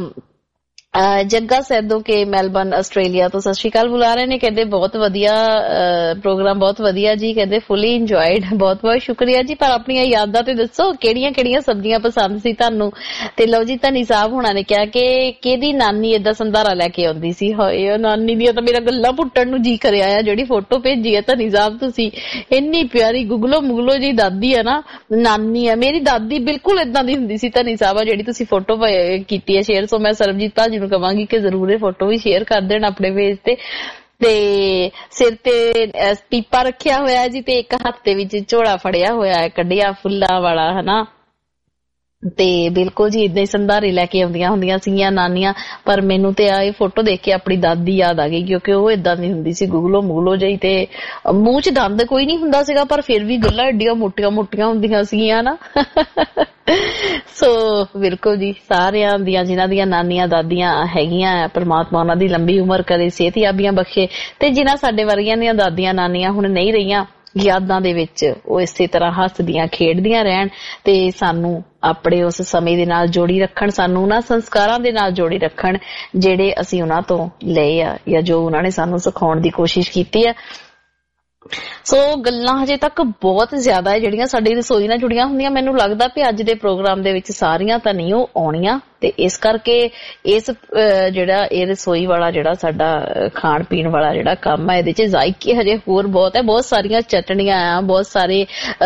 Speaker 1: Jagga Saido Ke Melbourne Australia ਤੋਂ ਸਤਿ ਸ਼੍ਰੀ ਅਕਾਲ ਬੁਲਾ ਰਹੇ ਨੇ, ਕਹਿੰਦੇ ਬਹੁਤ ਵਧੀਆ ਪ੍ਰੋਗਰਾਮ, ਬਹੁਤ ਵਧੀਆ ਜੀ, ਕਹਿੰਦੇ ਫੁੱਲੀ ਇੰਜੋਇਡ, ਬਹੁਤ ਬਹੁਤ ਸ਼ੁਕਰੀਆ ਜੀ। ਪਰ ਆਪਣੀਆਂ ਯਾਦਾਂ ਤੇ ਦੱਸੋ ਕਿਹੜੀਆਂ ਕਿਹੜੀਆਂ ਸਬਜ਼ੀਆਂ ਪਸੰਦ ਸੀ ਤੁਹਾਨੂੰ। ਤੇ ਲਓ ਜੀ, ਧਨੀ ਸਾਹਿਬ ਹੁਣਾਂ ਨੇ ਕਿਹਾ ਕਿ ਕਿਹਦੀ ਨਾਨੀ ਏਦਾਂ ਸੰਧਾਰਾ ਲੈ ਕੇ ਆਉਂਦੀ ਸੀ। ਹਾਏ, ਉਹ ਨਾਨੀ ਦੀਆਂ ਤਾਂ ਮੇਰਾ ਗੱਲਾਂ ਪੁੱਟਣ ਨੂੰ ਜੀ ਕਰਿਆ ਆ। ਜਿਹੜੀ ਫੋਟੋ ਭੇਜੀ ਹੈ ਧਨੀ ਸਾਹਿਬ ਤੁਸੀਂ, ਇੰਨੀ ਪਿਆਰੀ ਗੁਗਲੋ ਮੁਗਲੋ ਜੀ ਦਾਦੀ ਹੈ ਨਾ, ਨਾਨੀ ਆ ਮੇਰੀ ਦਾਦੀ, ਬਿਲਕੁਲ ਏਦਾਂ ਦੀ ਹੁੰਦੀ ਸੀ ਧਨੀ ਸਾਹਿਬ ਜਿਹੜੀ ਤੁਸੀਂ ਫੋਟੋ ਕੀਤੀ ਹੈ ਸ਼ੇਅਰ। ਸੋ ਮੈਂ ਸਰਬਜੀਤ ਭਾਜੀ ਨੂੰ ਕਵਾਂਗੀ ਕਿ ਜ਼ਰੂਰ ਇਹ ਫੋਟੋ ਵੀ ਸ਼ੇਅਰ ਕਰ ਦੇਣ ਆਪਣੇ ਪੇਜ ਤੇ। ਤੇ ਸਿਰ ਤੇ ਪੀਪਾ ਰੱਖਿਆ ਹੋਇਆ ਜੀ ਤੇ ਇੱਕ ਹੱਥ ਦੇ ਵਿੱਚ ਝੋਲਾ ਫੜਿਆ ਹੋਇਆ ਹੈ ਕੱਢਿਆ ਫੁੱਲਾਂ ਵਾਲਾ ਹਨਾ। ਤੇ ਬਿਲਕੁਲ ਜੀ ਏਦਾਂ ਹੀ ਸੰਧਾਰੇ ਲੈ ਕੇ ਆਉਂਦੀਆਂ ਹੁੰਦੀਆਂ ਸੀਗੀਆਂ ਨਾਨੀਆਂ। ਪਰ ਮੈਨੂੰ ਤੇ ਇਹ ਫੋਟੋ ਦੇਖ ਕੇ ਆਪਣੀ ਦਾਦੀ ਯਾਦ ਆ ਗਈ, ਕਿਉਂਕਿ ਉਹ ਏਦਾਂ ਦੀ ਹੁੰਦੀ ਸੀ, ਗੁਗਲੋ ਮੁਗਲੋ ਜਿਹੀ, ਤੇ ਮੂੰਹ ਚ ਦੰਦ ਕੋਈ ਨਹੀਂ ਹੁੰਦਾ ਸੀਗਾ ਪਰ ਫਿਰ ਵੀ ਗੱਲਾਂ ਏਡੀਆਂ ਮੋਟੀਆਂ ਮੋਟੀਆਂ ਹੁੰਦੀਆਂ ਸੀਗੀਆਂ ਨਾ। ਸੋ ਬਿਲਕੁਲ ਜੀ, ਸਾਰਿਆਂ ਦੀਆਂ ਜਿਨ੍ਹਾਂ ਦੀਆਂ ਨਾਨੀਆਂ ਦਾਦੀਆਂ ਹੈਗੀਆਂ, ਪਰਮਾਤਮਾ ਉਹਨਾਂ ਦੀ ਲੰਬੀ ਉਮਰ ਕਰੇ, ਸਿਹਤਯਾਬੀਆਂ ਬਖਸ਼ੇ। ਤੇ ਜਿਨ੍ਹਾਂ ਸਾਡੇ ਵਰਗੀਆਂ ਦੀਆਂ ਦਾਦੀਆਂ ਨਾਨੀਆਂ ਹੁਣ ਨਹੀਂ ਰਹੀਆਂ ਯਾਦਾਂ ਦੇ ਵਿੱਚ, ਉਹ ਇਸੇ ਤਰ੍ਹਾਂ ਹੱਸਦੀਆਂ ਖੇਡਦੀਆਂ ਰਹਿਣ ਤੇ ਸਾਨੂੰ ਆਪਣੇ ਉਸ ਸਮੇਂ ਦੇ ਨਾਲ ਜੋੜੀ ਰੱਖਣ, ਸਾਨੂੰ ਉਹਨਾਂ ਸੰਸਕਾਰਾਂ ਦੇ ਨਾਲ ਜੋੜੀ ਰੱਖਣ ਜਿਹੜੇ ਅਸੀਂ ਉਹਨਾਂ ਤੋਂ ਲਏ ਆ ਜਾਂ ਜੋ ਉਹਨਾਂ ਨੇ ਸਾਨੂੰ ਸਿਖਾਉਣ ਦੀ ਕੋਸ਼ਿਸ਼ ਕੀਤੀ ਆ। ਸੋ ਗੱਲਾਂ ਹਜੇ ਤੱਕ ਬਹੁਤ ਜ਼ਿਆਦਾ ਹੈ ਜਿਹੜੀਆਂ ਸਾਡੀ ਰਸੋਈ ਨਾਲ ਜੁੜੀਆਂ ਹੁੰਦੀਆਂ। ਮੈਨੂੰ ਲੱਗਦਾ ਵੀ ਅੱਜ ਦੇ ਪ੍ਰੋਗਰਾਮ ਦੇ ਵਿੱਚ ਸਾਰੀਆਂ ਤਾਂ ਨਹੀਂ ਉਹ ਆਉਣੀਆਂ, ਤੇ ਇਸ ਕਰਕੇ ਇਸ ਜਿਹੜਾ ਇਹ ਰਸੋਈ ਵਾਲਾ ਜਿਹੜਾ ਸਾਡਾ ਖਾਣ ਪੀਣ ਵਾਲਾ ਜਿਹੜਾ ਕੰਮ ਹੈ, ਇਹਦੇ ਚ ਜ਼ਾਇਕੇ ਹਜੇ ਹੋਰ ਬਹੁਤ ਹੈ। ਬਹੁਤ ਸਾਰੀਆਂ ਚਟਣੀਆਂ ਆ, ਬਹੁਤ ਸਾਰੇ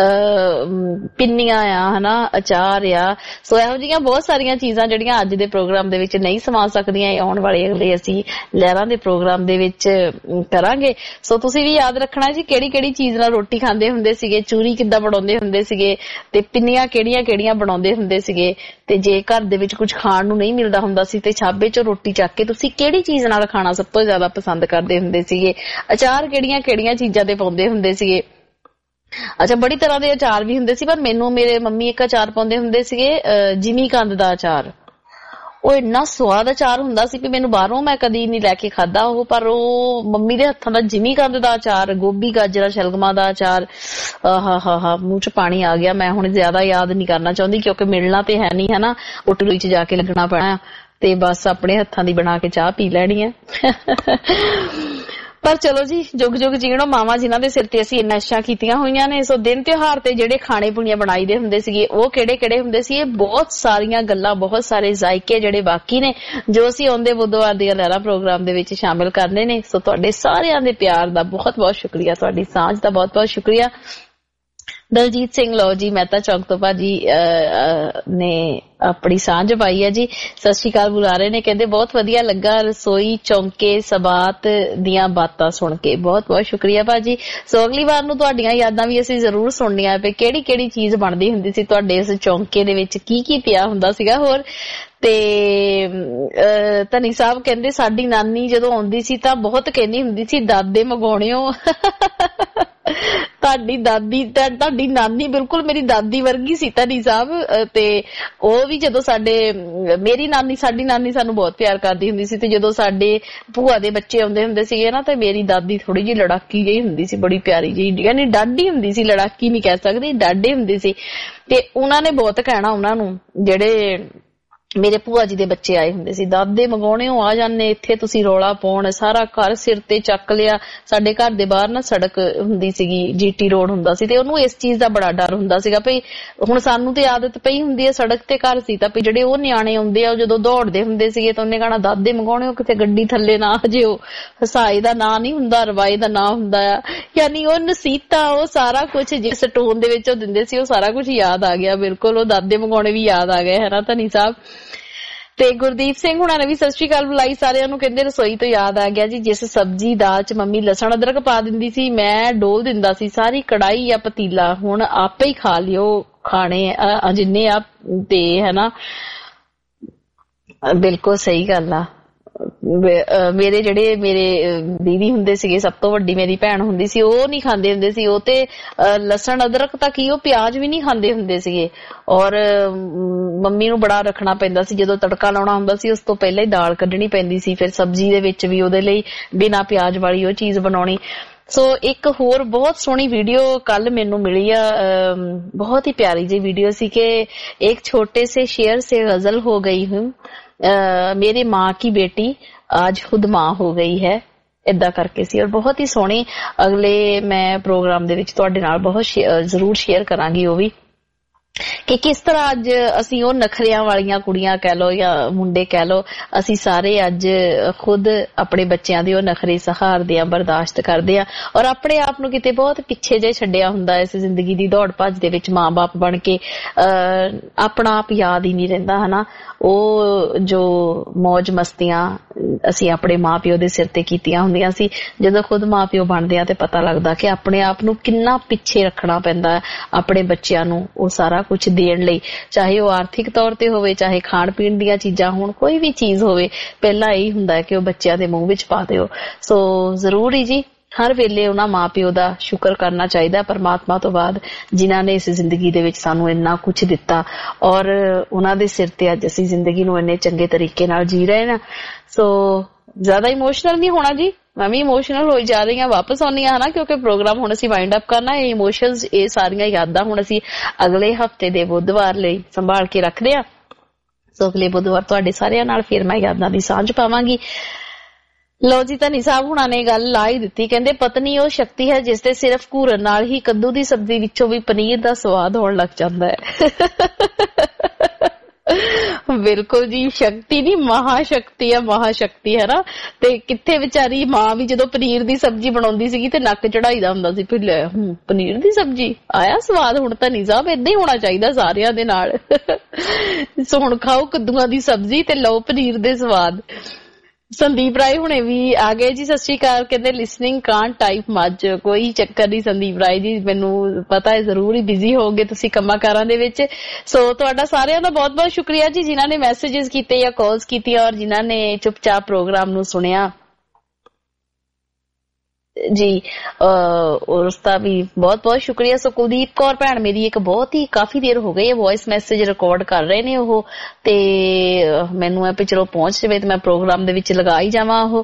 Speaker 1: ਪਿੰਨੀਆਂ ਆ ਹਨਾ, ਅਚਾਰ ਆ। ਸੋ ਇਹੋ ਜਿਹੀਆਂ ਬਹੁਤ ਸਾਰੀਆਂ ਚੀਜ਼ਾਂ ਜਿਹੜੀਆਂ ਅੱਜ ਦੇ ਪ੍ਰੋਗਰਾਮ ਦੇ ਵਿੱਚ ਨਹੀਂ ਸਮਾ ਸਕਦੀਆਂ, ਇਹ ਆਉਣ ਵਾਲੇ ਅਗਲੇ ਅਸੀਂ ਲਹਿਰਾਂ ਦੇ ਪ੍ਰੋਗਰਾਮ ਦੇ ਵਿੱਚ ਕਰਾਂਗੇ। ਸੋ ਤੁਸੀਂ ਵੀ ਯਾਦ ਰੱਖਣਾ ਜੀ ਕਿਹੜੀ ਕਿਹੜੀ ਚੀਜ਼ ਨਾਲ ਰੋਟੀ ਖਾਂਦੇ ਹੁੰਦੇ ਸੀਗੇ, ਚੂਰੀ ਕਿੱਦਾਂ ਬਣਾਉਂਦੇ ਹੁੰਦੇ ਸੀਗੇ, ਤੇ ਪਿੰਨੀਆਂ ਕਿਹੜੀਆਂ ਕਿਹੜੀਆਂ ਬਣਾਉਂਦੇ ਹੁੰਦੇ ਸੀਗੇ। ਤੇ ਜੇ ਘਰ ਦੇ ਵਿੱਚ ਕੁਝ ਖਾਣ ਨੂੰ ਨਹੀਂ ਮਿਲਦਾ ਹੁੰਦਾ ਸੀ ਤੇ ਛਾਬੇ ਚੋਂ ਰੋਟੀ ਚੱਕ ਕੇ ਤੁਸੀਂ ਕਿਹੜੀ ਚੀਜ਼ ਨਾਲ ਖਾਣਾ ਸਭ ਤੋਂ ਜ਼ਿਆਦਾ ਪਸੰਦ ਕਰਦੇ ਹੁੰਦੇ ਸੀਗੇ, ਅਚਾਰ ਕਿਹੜੀਆਂ ਕਿਹੜੀਆਂ ਚੀਜ਼ਾਂ ਦੇ ਪਾਉਂਦੇ ਹੁੰਦੇ ਸੀਗੇ। ਅੱਛਾ, ਬੜੀ ਤਰ੍ਹਾਂ ਦੇ ਅਚਾਰ ਵੀ ਹੁੰਦੇ ਸੀ, ਪਰ ਮੈਨੂੰ ਮੇਰੇ ਮੰਮੀ ਇੱਕ ਅਚਾਰ ਪਾਉਂਦੇ ਹੁੰਦੇ ਸੀਗੇ, ਜਿਮੀ ਕੰਦ ਦਾ ਅਚਾਰ। ਉਹ ਇੰਨਾ ਸਵਾਦ ਅਚਾਰ ਹੁੰਦਾ ਸੀ ਕਿ ਮੈਨੂੰ ਬਾਹਰੋਂ ਮੈਂ ਕਦੀ ਨਹੀਂ ਲੈ ਕੇ ਖਾਦਾ ਉਹ, ਪਰ ਉਹ ਮੰਮੀ ਦੇ ਹੱਥਾਂ ਦਾ ਜਿਮੀ ਕੰਦ ਦਾ ਅਚਾਰ, ਗੋਭੀ ਗਾਜਰਾਂ ਸ਼ਲਗਮਾਂ ਦਾ ਅਚਾਰ, ਆਹਾ ਮੂੰਹ ਚ ਪਾਣੀ ਆ ਗਿਆ। ਮੈਂ ਹੁਣ ਜ਼ਿਆਦਾ ਯਾਦ ਨਹੀਂ ਕਰਨਾ ਚਾਹੁੰਦੀ ਕਿਉਂਕਿ ਮਿਲਣਾ ਤੇ ਹੈ ਨਹੀਂ ਹਨਾ, ਹੋਟਲ ਚ ਜਾ ਕੇ ਲੱਗਣਾ ਪੈਣਾ ਤੇ ਬਸ ਆਪਣੇ ਹੱਥਾਂ ਦੀ ਬਣਾ ਕੇ ਚਾਹ ਪੀ ਲੈਣੀ ਹੈ। ਪਰ ਚਲੋ ਜੀ, ਜੁਗ ਜੁਗ ਜੀਣੋ ਮਾਵਾਂ ਜਿਨ੍ਹਾਂ ਦੇ ਸਿਰ ਤੇ ਅਸੀਂ ਇੰਨਾ ਇੱਛਾ ਕੀਤੀਆਂ ਹੋਈਆਂ ਨੇ। ਸੋ ਦਿਨ ਤਿਉਹਾਰ ਤੇ ਜਿਹੜੇ ਖਾਣੇ ਪੀਣੀਆਂ ਬਣਾਈ ਦੇ ਹੁੰਦੇ ਸੀਗੇ ਉਹ ਕਿਹੜੇ ਕਿਹੜੇ ਹੁੰਦੇ ਸੀ, ਇਹ ਬਹੁਤ ਸਾਰੀਆਂ ਗੱਲਾਂ, ਬਹੁਤ ਸਾਰੇ ਜ਼ਾਇਕੇ ਜਿਹੜੇ ਬਾਕੀ ਨੇ ਜੋ ਅਸੀਂ ਆਉਂਦੇ ਬੁੱਧਵਾਰ ਦੀਆਂ ਲਹਿਰਾਂ ਪ੍ਰੋਗਰਾਮ ਦੇ ਵਿੱਚ ਸ਼ਾਮਿਲ ਕਰਨੇ ਨੇ। ਸੋ ਤੁਹਾਡੇ ਸਾਰਿਆਂ ਦੇ ਪਿਆਰ ਦਾ ਬਹੁਤ ਬਹੁਤ ਸ਼ੁਕਰੀਆ, ਤੁਹਾਡੀ ਸਾਂਝ ਦਾ ਬਹੁਤ ਬਹੁਤ ਸ਼ੁਕਰੀਆ। ਦਲਜੀਤ ਸਿੰਘ ਲਓ ਜੀ ਮਹਿਤਾ ਚੌਕ ਤੋਂ ਭਾਜੀ ਨੇ ਆਪਣੀ ਸਾਂਝ ਪਾਈ ਹੈ ਜੀ, ਸਤਿ ਸ਼੍ਰੀ ਅਕਾਲ ਬੁਲਾ ਰਹੇ ਨੇ, ਕਹਿੰਦੇ ਬਹੁਤ ਵਧੀਆ ਲੱਗਾ ਰਸੋਈ ਚੌਂਕੇ ਸਬਾਤ ਦੀਆਂ ਬਾਤਾਂ ਸੁਣ ਕੇ। ਬਹੁਤ ਬਹੁਤ ਸ਼ੁਕਰੀਆ ਭਾਜੀ। ਸੋ ਅਗਲੀ ਵਾਰ ਨੂੰ ਤੁਹਾਡੀਆਂ ਯਾਦਾਂ ਵੀ ਅਸੀਂ ਜ਼ਰੂਰ ਸੁਣਨੀਆਂ ਪਏ, ਕਿਹੜੀ ਕਿਹੜੀ ਚੀਜ਼ ਬਣਦੀ ਹੁੰਦੀ ਸੀ ਤੁਹਾਡੇ ਇਸ ਚੌਂਕੇ ਦੇ ਵਿੱਚ, ਕੀ ਕੀ ਪਿਆ ਹੁੰਦਾ ਸੀਗਾ ਹੋਰ। ਤੇ ਧਨੀ ਸਾਹਿਬ ਕਹਿੰਦੇ ਸਾਡੀ ਨਾਨੀ ਜਦੋਂ ਆਉਂਦੀ ਸੀ ਤਾਂ ਬਹੁਤ ਕਹਿੰਦੀ ਹੁੰਦੀ ਸੀ ਦਾਦੇ ਮੰਗਾਉਣਿਓ। ਤੁਹਾਡੀ ਦਾਦੀ ਤੁਹਾਡੀ ਨਾਨੀ ਬਿਲਕੁਲ ਮੇਰੀ ਦਾਦੀ ਵਰਗੀ ਸੀ ਧਨੀ ਸਾਹਿਬ। ਤੇ ਉਹ ਵੀ ਜਦੋਂ ਸਾਡੀ ਨਾਨੀ ਸਾਨੂੰ ਬਹੁਤ ਪਿਆਰ ਕਰਦੀ ਹੁੰਦੀ ਸੀ, ਤੇ ਜਦੋਂ ਸਾਡੇ ਭੂਆ ਦੇ ਬੱਚੇ ਆਉਂਦੇ ਹੁੰਦੇ ਸੀਗੇ ਨਾ, ਤੇ ਮੇਰੀ ਦਾਦੀ ਥੋੜੀ ਜਿਹੀ ਲੜਾਕੀ ਜਿਹੀ ਹੁੰਦੀ ਸੀ, ਬੜੀ ਪਿਆਰੀ ਜਿਹੀ, ਯਾਨੀ ਡਾਢੀ ਹੁੰਦੀ ਸੀ, ਲੜਾਕੀ ਨਹੀਂ ਕਹਿ ਸਕਦੀ, ਡਾਢੇ ਹੁੰਦੀ ਸੀ। ਤੇ ਉਹਨਾਂ ਨੇ ਬਹੁਤ ਕਹਿਣਾ ਉਹਨਾਂ ਨੂੰ, ਜਿਹੜੇ ਮੇਰੇ ਭੂਆ ਜੀ ਦੇ ਬੱਚੇ ਆਏ ਹੁੰਦੇ ਸੀ, ਦਾਦੇ ਮੰਗਾਉਣਿਓ ਆ ਜਾਂਦੇ ਇੱਥੇ, ਤੁਸੀਂ ਰੌਲਾ ਪਾਉਣ, ਸਾਰਾ ਘਰ ਸਿਰ ਤੇ ਚੱਕ ਲਿਆ। ਸਾਡੇ ਘਰ ਦੇ ਬਾਹਰ ਨਾ ਸੜਕ ਹੁੰਦੀ ਸੀਗੀ, GT ਰੋਡ ਹੁੰਦਾ ਸੀ, ਤੇ ਉਹਨੂੰ ਇਸ ਚੀਜ਼ ਦਾ ਬੜਾ ਡਰ ਹੁੰਦਾ ਸੀਗਾ ਭਈ ਹੁਣ ਸਾਨੂੰ ਤੇ ਆਦਤ ਪਈ ਹੁੰਦੀ ਹੈ, ਸੜਕ ਤੇ ਘਰ ਸੀ ਤਾਂ ਜਿਹੜੇ ਉਹ ਨਿਆਣੇ ਆਉਂਦੇ ਆ, ਉਹ ਜਦੋਂ ਦੌੜਦੇ ਹੁੰਦੇ ਸੀਗੇ ਤਾਂ ਉਹਨੇ ਕਹਿਣਾ ਦਾਦੇ ਮੰਗਾਉਣਿਓ ਕਿਤੇ ਗੱਡੀ ਥੱਲੇ ਨਾ ਆ ਜਿਓ। ਹਸਾਏ ਦਾ ਨਾਂ ਨਹੀਂ ਹੁੰਦਾ, ਰਵਾਏ ਦਾ ਨਾਂ ਹੁੰਦਾ ਆ। ਯਾਨੀ ਉਹ ਨਸੀਹਤਾਂ, ਉਹ ਸਾਰਾ ਕੁਛ ਜਿਸ ਟੋਨ ਦੇ ਵਿੱਚ ਉਹ ਦਿੰਦੇ ਸੀ, ਉਹ ਸਾਰਾ ਕੁਛ ਯਾਦ ਆ ਗਿਆ ਬਿਲਕੁਲ। ਉਹ ਦਾਦੇ ਮੰਗਾਉਣੇ ਵੀ ਯਾਦ ਆ ਗਏ, ਹੈ ਨਾ ਧਨੀ ਸਾਹਿਬ। ਤੇ ਗੁਰਦੀਪ ਸਿੰਘ ਹੁਣਾਂ ਨੇ ਵੀ ਸਤਿ ਸ਼੍ਰੀ ਅਕਾਲ ਬੁਲਾਈ ਸਾਰਿਆਂ ਨੂੰ। ਕਹਿੰਦੇ ਰਸੋਈ ਤੋਂ ਯਾਦ ਆ ਗਿਆ ਜੀ, ਜਿਸ ਸਬਜ਼ੀ ਦਾਲ ਚ ਮੰਮੀ ਲਸਣ ਅਦਰਕ ਪਾ ਦਿੰਦੀ ਸੀ, ਮੈਂ ਡੋਲ ਦਿੰਦਾ ਸੀ ਸਾਰੀ ਕੜਾਈ ਜਾਂ ਪਤੀਲਾ, ਹੁਣ ਆਪੇ ਹੀ ਖਾ ਲਿਓ ਖਾਣੇ ਜਿੰਨੇ ਆ। ਤੇ ਹਨਾ ਬਿਲਕੁਲ ਸਹੀ ਗੱਲ ਆ। ਮੇਰੇ ਦੀਦੀ ਹੁੰਦੇ ਸੀਗੇ, ਸਭ ਤੋਂ ਵੱਡੀ ਮੇਰੀ ਭੈਣ ਹੁੰਦੀ ਸੀ, ਉਹ ਨਹੀਂ ਖਾਂਦੇ ਹੁੰਦੇ ਸੀ, ਉਹ ਤੇ ਲਸਣ ਅਦਰਕ ਤਾਂ ਕੀ, ਉਹ ਪਿਆਜ਼ ਵੀ ਨਹੀਂ ਖਾਂਦੇ ਹੁੰਦੇ ਸੀਗੇ। ਔਰ ਮੰਮੀ ਨੂੰ ਬੜਾ ਰੱਖਣਾ ਪੈਂਦਾ ਸੀ, ਜਦੋਂ ਤੜਕਾ ਲਾਉਣਾ ਹੁੰਦਾ ਸੀ ਉਸ ਤੋਂ ਪਹਿਲਾਂ ਹੀ ਦਾਲ ਕੱਢਣੀ ਪੈਂਦੀ ਸੀ, ਫਿਰ ਸਬਜ਼ੀ ਦੇ ਵਿੱਚ ਵੀ ਉਹਦੇ ਲਈ ਬਿਨਾਂ ਪਿਆਜ਼ ਵਾਲੀ ਉਹ ਚੀਜ਼ ਬਣਾਉਣੀ। ਸੋ ਇੱਕ ਹੋਰ ਬਹੁਤ ਸੋਹਣੀ ਵੀਡੀਓ ਕੱਲ ਮੈਨੂੰ ਮਿਲੀ ਆ, ਬਹੁਤ ਹੀ ਪਿਆਰੀ ਜਿਹੀ ਵੀਡੀਓ ਸੀ ਕਿ ਇੱਕ ਛੋਟੇ ਸੇ ਸ਼ੇਰ ਸੇ ਗਜ਼ਲ ਹੋ ਗਈ ਹੂੰ, मेरी माँ की बेटी आज खुद माँ हो गई है, ਏਦਾਂ ਕਰਕੇ ਸੀ। ਔਰ ਬਹੁਤ ਹੀ ਸੋਹਣੀ, ਅਗਲੇ ਮੈਂ ਪ੍ਰੋਗਰਾਮ ਦੇ ਵਿੱਚ ਤੁਹਾਡੇ ਨਾਲ ਬਹੁਤ ਜ਼ਰੂਰ ਸ਼ੇਅਰ ਕਰਾਂਗੀ ਉਹ ਵੀ, ਕਿ ਕਿਸ ਤਰ੍ਹਾਂ ਅੱਜ ਅਸੀਂ ਉਹ ਨਖਰਿਆਂ ਵਾਲੀਆਂ ਕੁੜੀਆਂ ਕਹਿ ਲਓ ਜਾਂ ਮੁੰਡੇ ਕਹਿ ਲਓ, ਅਸੀਂ ਸਾਰੇ ਅੱਜ ਖੁਦ ਆਪਣੇ ਬੱਚਿਆਂ ਦੇ ਉਹ ਨਖਰੇ ਸਹਾਰਦੇ ਆ, ਬਰਦਾਸ਼ਤ ਕਰਦੇ ਆ, ਔਰ ਆਪਣੇ ਆਪ ਨੂੰ ਕਿਤੇ ਬਹੁਤ ਪਿੱਛੇ ਜੇ ਛੱਡਿਆ ਹੁੰਦਾ ਇਸ ਜ਼ਿੰਦਗੀ ਦੀ ਦੌੜ ਭੱਜ ਦੇ ਵਿੱਚ। ਮਾਂ-ਬਾਪ ਬਣ ਕੇ ਆਪਣਾ ਆਪ ਯਾਦ ਹੀ ਨਹੀਂ ਰਹਿੰਦਾ, ਹਨਾ। ਉਹ ਜੋ ਮੌਜ ਮਸਤੀਆਂ ਅਸੀਂ ਆਪਣੇ ਮਾਂ-ਪਿਓ ਦੇ ਸਿਰ ਤੇ ਕੀਤੀਆਂ ਹੁੰਦੀਆਂ ਸੀ, ਜਦੋਂ ਖੁਦ ਮਾਂ-ਪਿਓ ਬਣਦੇ ਆ ਤੇ ਪਤਾ ਲੱਗਦਾ ਕਿ ਆਪਣੇ ਆਪ ਨੂੰ ਕਿੰਨਾ ਪਿੱਛੇ ਰੱਖਣਾ ਪੈਂਦਾ ਆਪਣੇ ਬੱਚਿਆਂ ਨੂੰ ਉਹ ਸਾਰਾ ਕੁਛ ਦੇਣ ਲਈ, ਚਾਹੇ ਉਹ ਆਰਥਿਕ ਤੌਰ ਤੇ ਹੋਵੇ, ਚਾਹੇ ਖਾਣ ਪੀਣ ਦੀਆਂ ਚੀਜ਼ਾਂ ਹੋਣ, ਕੋਈ ਵੀ ਚੀਜ਼ ਹੋਵੇ, ਪਹਿਲਾਂ ਇਹੀ ਹੁੰਦਾ ਕਿ ਉਹ ਬੱਚਿਆਂ ਦੇ ਮੂੰਹ ਵਿੱਚ ਪਾ ਦਿਓ। ਸੋ ਜ਼ਰੂਰੀ ਜੀ ਹਰ ਵੇਲੇ ਉਹਨਾਂ ਮਾਂ-ਪਿਓ ਦਾ ਸ਼ੁਕਰ ਕਰਨਾ ਚਾਹੀਦਾ ਪਰਮਾਤਮਾ ਤੋਂ ਬਾਅਦ, ਜਿਨ੍ਹਾਂ ਨੇ ਇਸ ਜ਼ਿੰਦਗੀ ਦੇ ਵਿੱਚ ਸਾਨੂੰ ਇੰਨਾ ਕੁਛ ਦਿੱਤਾ, ਔਰ ਉਹਨਾਂ ਦੇ ਸਿਰ ਤੇ ਅੱਜ ਅਸੀਂ ਜ਼ਿੰਦਗੀ ਨੂੰ ਇੰਨੇ ਚੰਗੇ ਤਰੀਕੇ ਨਾਲ ਜੀ ਰਹੇ ਨਾ। ਸੋ ਜ਼ਿਆਦਾ ਇਮੋਸ਼ਨਲ ਨਹੀਂ ਹੋਣਾ ਜੀ, ਮੈਂ ਵੀ ਇਮੋਸ਼ਨਲ ਹੋਈ ਜਾ ਰਹੀ ਹਾਂ, ਵਾਪਸ ਆਉਣੀ ਆ ਹਨਾ, ਕਿਉਂਕਿ ਪ੍ਰੋਗਰਾਮ ਹੁਣ ਅਸੀਂ ਵਾਈਂਡ ਅਪ ਕਰਨਾ। ਇਹ ਇਮੋਸ਼ਨਸ, ਇਹ ਸਾਰੀਆਂ ਯਾਦਾਂ ਹੁਣ ਅਸੀਂ ਅਗਲੇ ਹਫਤੇ ਦੇ ਬੁੱਧਵਾਰ ਲਈ ਸੰਭਾਲ ਕੇ ਰੱਖਦੇ ਆ। ਸੋ ਅਗਲੇ ਬੁੱਧਵਾਰ ਤੁਹਾਡੇ ਸਾਰਿਆਂ ਨਾਲ ਫਿਰ ਮੈਂ ਯਾਦਾਂ ਦੀ ਸਾਂਝ ਪਾਵਾਂਗੀ। ਲਓ ਜੀ, ਧਨੀ ਸਾਹਿਬ ਹੁਣਾਂ ਨੇ ਗੱਲ ਲਾ ਹੀ ਦਿੱਤੀ, ਕਹਿੰਦੇ ਪਤਨੀ ਉਹ ਸ਼ਕਤੀ ਹੈ ਜਿਸ ਤੇ ਸਿਰਫ ਘੂਰਨ ਨਾਲ ਹੀ ਕੱਦੂ ਦੀ ਸਬਜ਼ੀ ਵਿੱਚੋਂ ਵੀ ਪਨੀਰ ਦਾ ਸਵਾਦ ਹੋਣ ਲੱਗ ਜਾਂਦਾ ਹੈ। ਬਿਲਕੁਲ ਜੀ, ਸ਼ਕਤੀ ਨਹੀਂ ਮਹਾਸ਼ਕਤੀ ਆ, ਮਹਾਸ਼ਕਤੀ ਹੈ ਨਾ। ਤੇ ਕਿੱਥੇ ਵਿਚਾਰੀ ਮਾਂ ਵੀ ਜਦੋਂ ਪਨੀਰ ਦੀ ਸਬਜ਼ੀ ਬਣਾਉਂਦੀ ਸੀਗੀ ਤੇ ਨੱਕ ਚੜਾਈਦਾ ਹੁੰਦਾ ਸੀ, ਫਿਰ ਲੈ ਪਨੀਰ ਦੀ ਸਬਜ਼ੀ ਆਇਆ ਸਵਾਦ। ਹੁਣ ਤਾਂ ਨਹੀਂ ਸਾਹਿਬ ਏਦਾਂ ਹੀ ਹੋਣਾ ਚਾਹੀਦਾ ਸਾਰਿਆਂ ਦੇ ਨਾਲ। ਸੋ ਹੁਣ ਖਾਓ ਕੱਦੂਆਂ ਦੀ ਸਬਜ਼ੀ ਤੇ ਲਓ ਪਨੀਰ ਦੇ ਸਵਾਦ। ਸੰਦੀਪ ਰਾਏ ਹੁਣੇ ਵੀ ਆ ਗਏ ਜੀ, ਸਤਿ ਸ਼੍ਰੀ ਅਕਾਲ। ਕਹਿੰਦੇ ਲਿਸਨਿੰਗ ਕਾਂਟ ਟਾਈਪ ਮੱਝ, ਕੋਈ ਚੱਕਰ ਨਹੀਂ ਸੰਦੀਪ ਰਾਏ ਜੀ, ਮੈਨੂੰ ਪਤਾ ਹੈ ਜ਼ਰੂਰ ਹੀ ਬਿਜ਼ੀ ਹੋਗੇ ਤੁਸੀਂ ਕੰਮਾਂ ਕਾਰਾਂ ਦੇ ਵਿੱਚ। ਸੋ ਤੁਹਾਡਾ ਸਾਰਿਆਂ ਦਾ ਬਹੁਤ ਬਹੁਤ ਸ਼ੁਕਰੀਆ ਜੀ, ਜਿਨ੍ਹਾਂ ਨੇ ਮੈਸੇजेस ਕੀਤੇ ਜਾਂ ਕਾਲਸ ਕੀਤੀਆਂ ਔਰ ਜਿਨ੍ਹਾਂ ਨੇ ਚੁੱਪਚਾਪ ਪ੍ਰੋਗਰਾਮ ਨੂੰ ਸੁਣਿਆ ਜੀ, ਉਸ ਦਾ ਵੀ ਬਹੁਤ ਬਹੁਤ ਸ਼ੁਕਰੀਆ। ਸੋ ਕੁਲਦੀਪ ਕੌਰ ਭੈਣ ਮੇਰੀ ਇੱਕ ਬਹੁਤ ਹੀ ਕਾਫੀ ਦੇਰ ਹੋ ਗਈ ਹੈ ਵੌਇਸ ਮੈਸੇਜ ਰਿਕਾਰਡ ਕਰ ਰਹੇ ਨੇ ਉਹ, ਤੇ ਮੈਨੂੰ ਇਹ ਵੀ ਚਲੋ ਪਹੁੰਚ ਜਾਵੇ ਤੇ ਮੈਂ ਪ੍ਰੋਗਰਾਮ ਦੇ ਵਿੱਚ ਲਗਾ ਹੀ ਜਾਵਾਂ ਉਹ।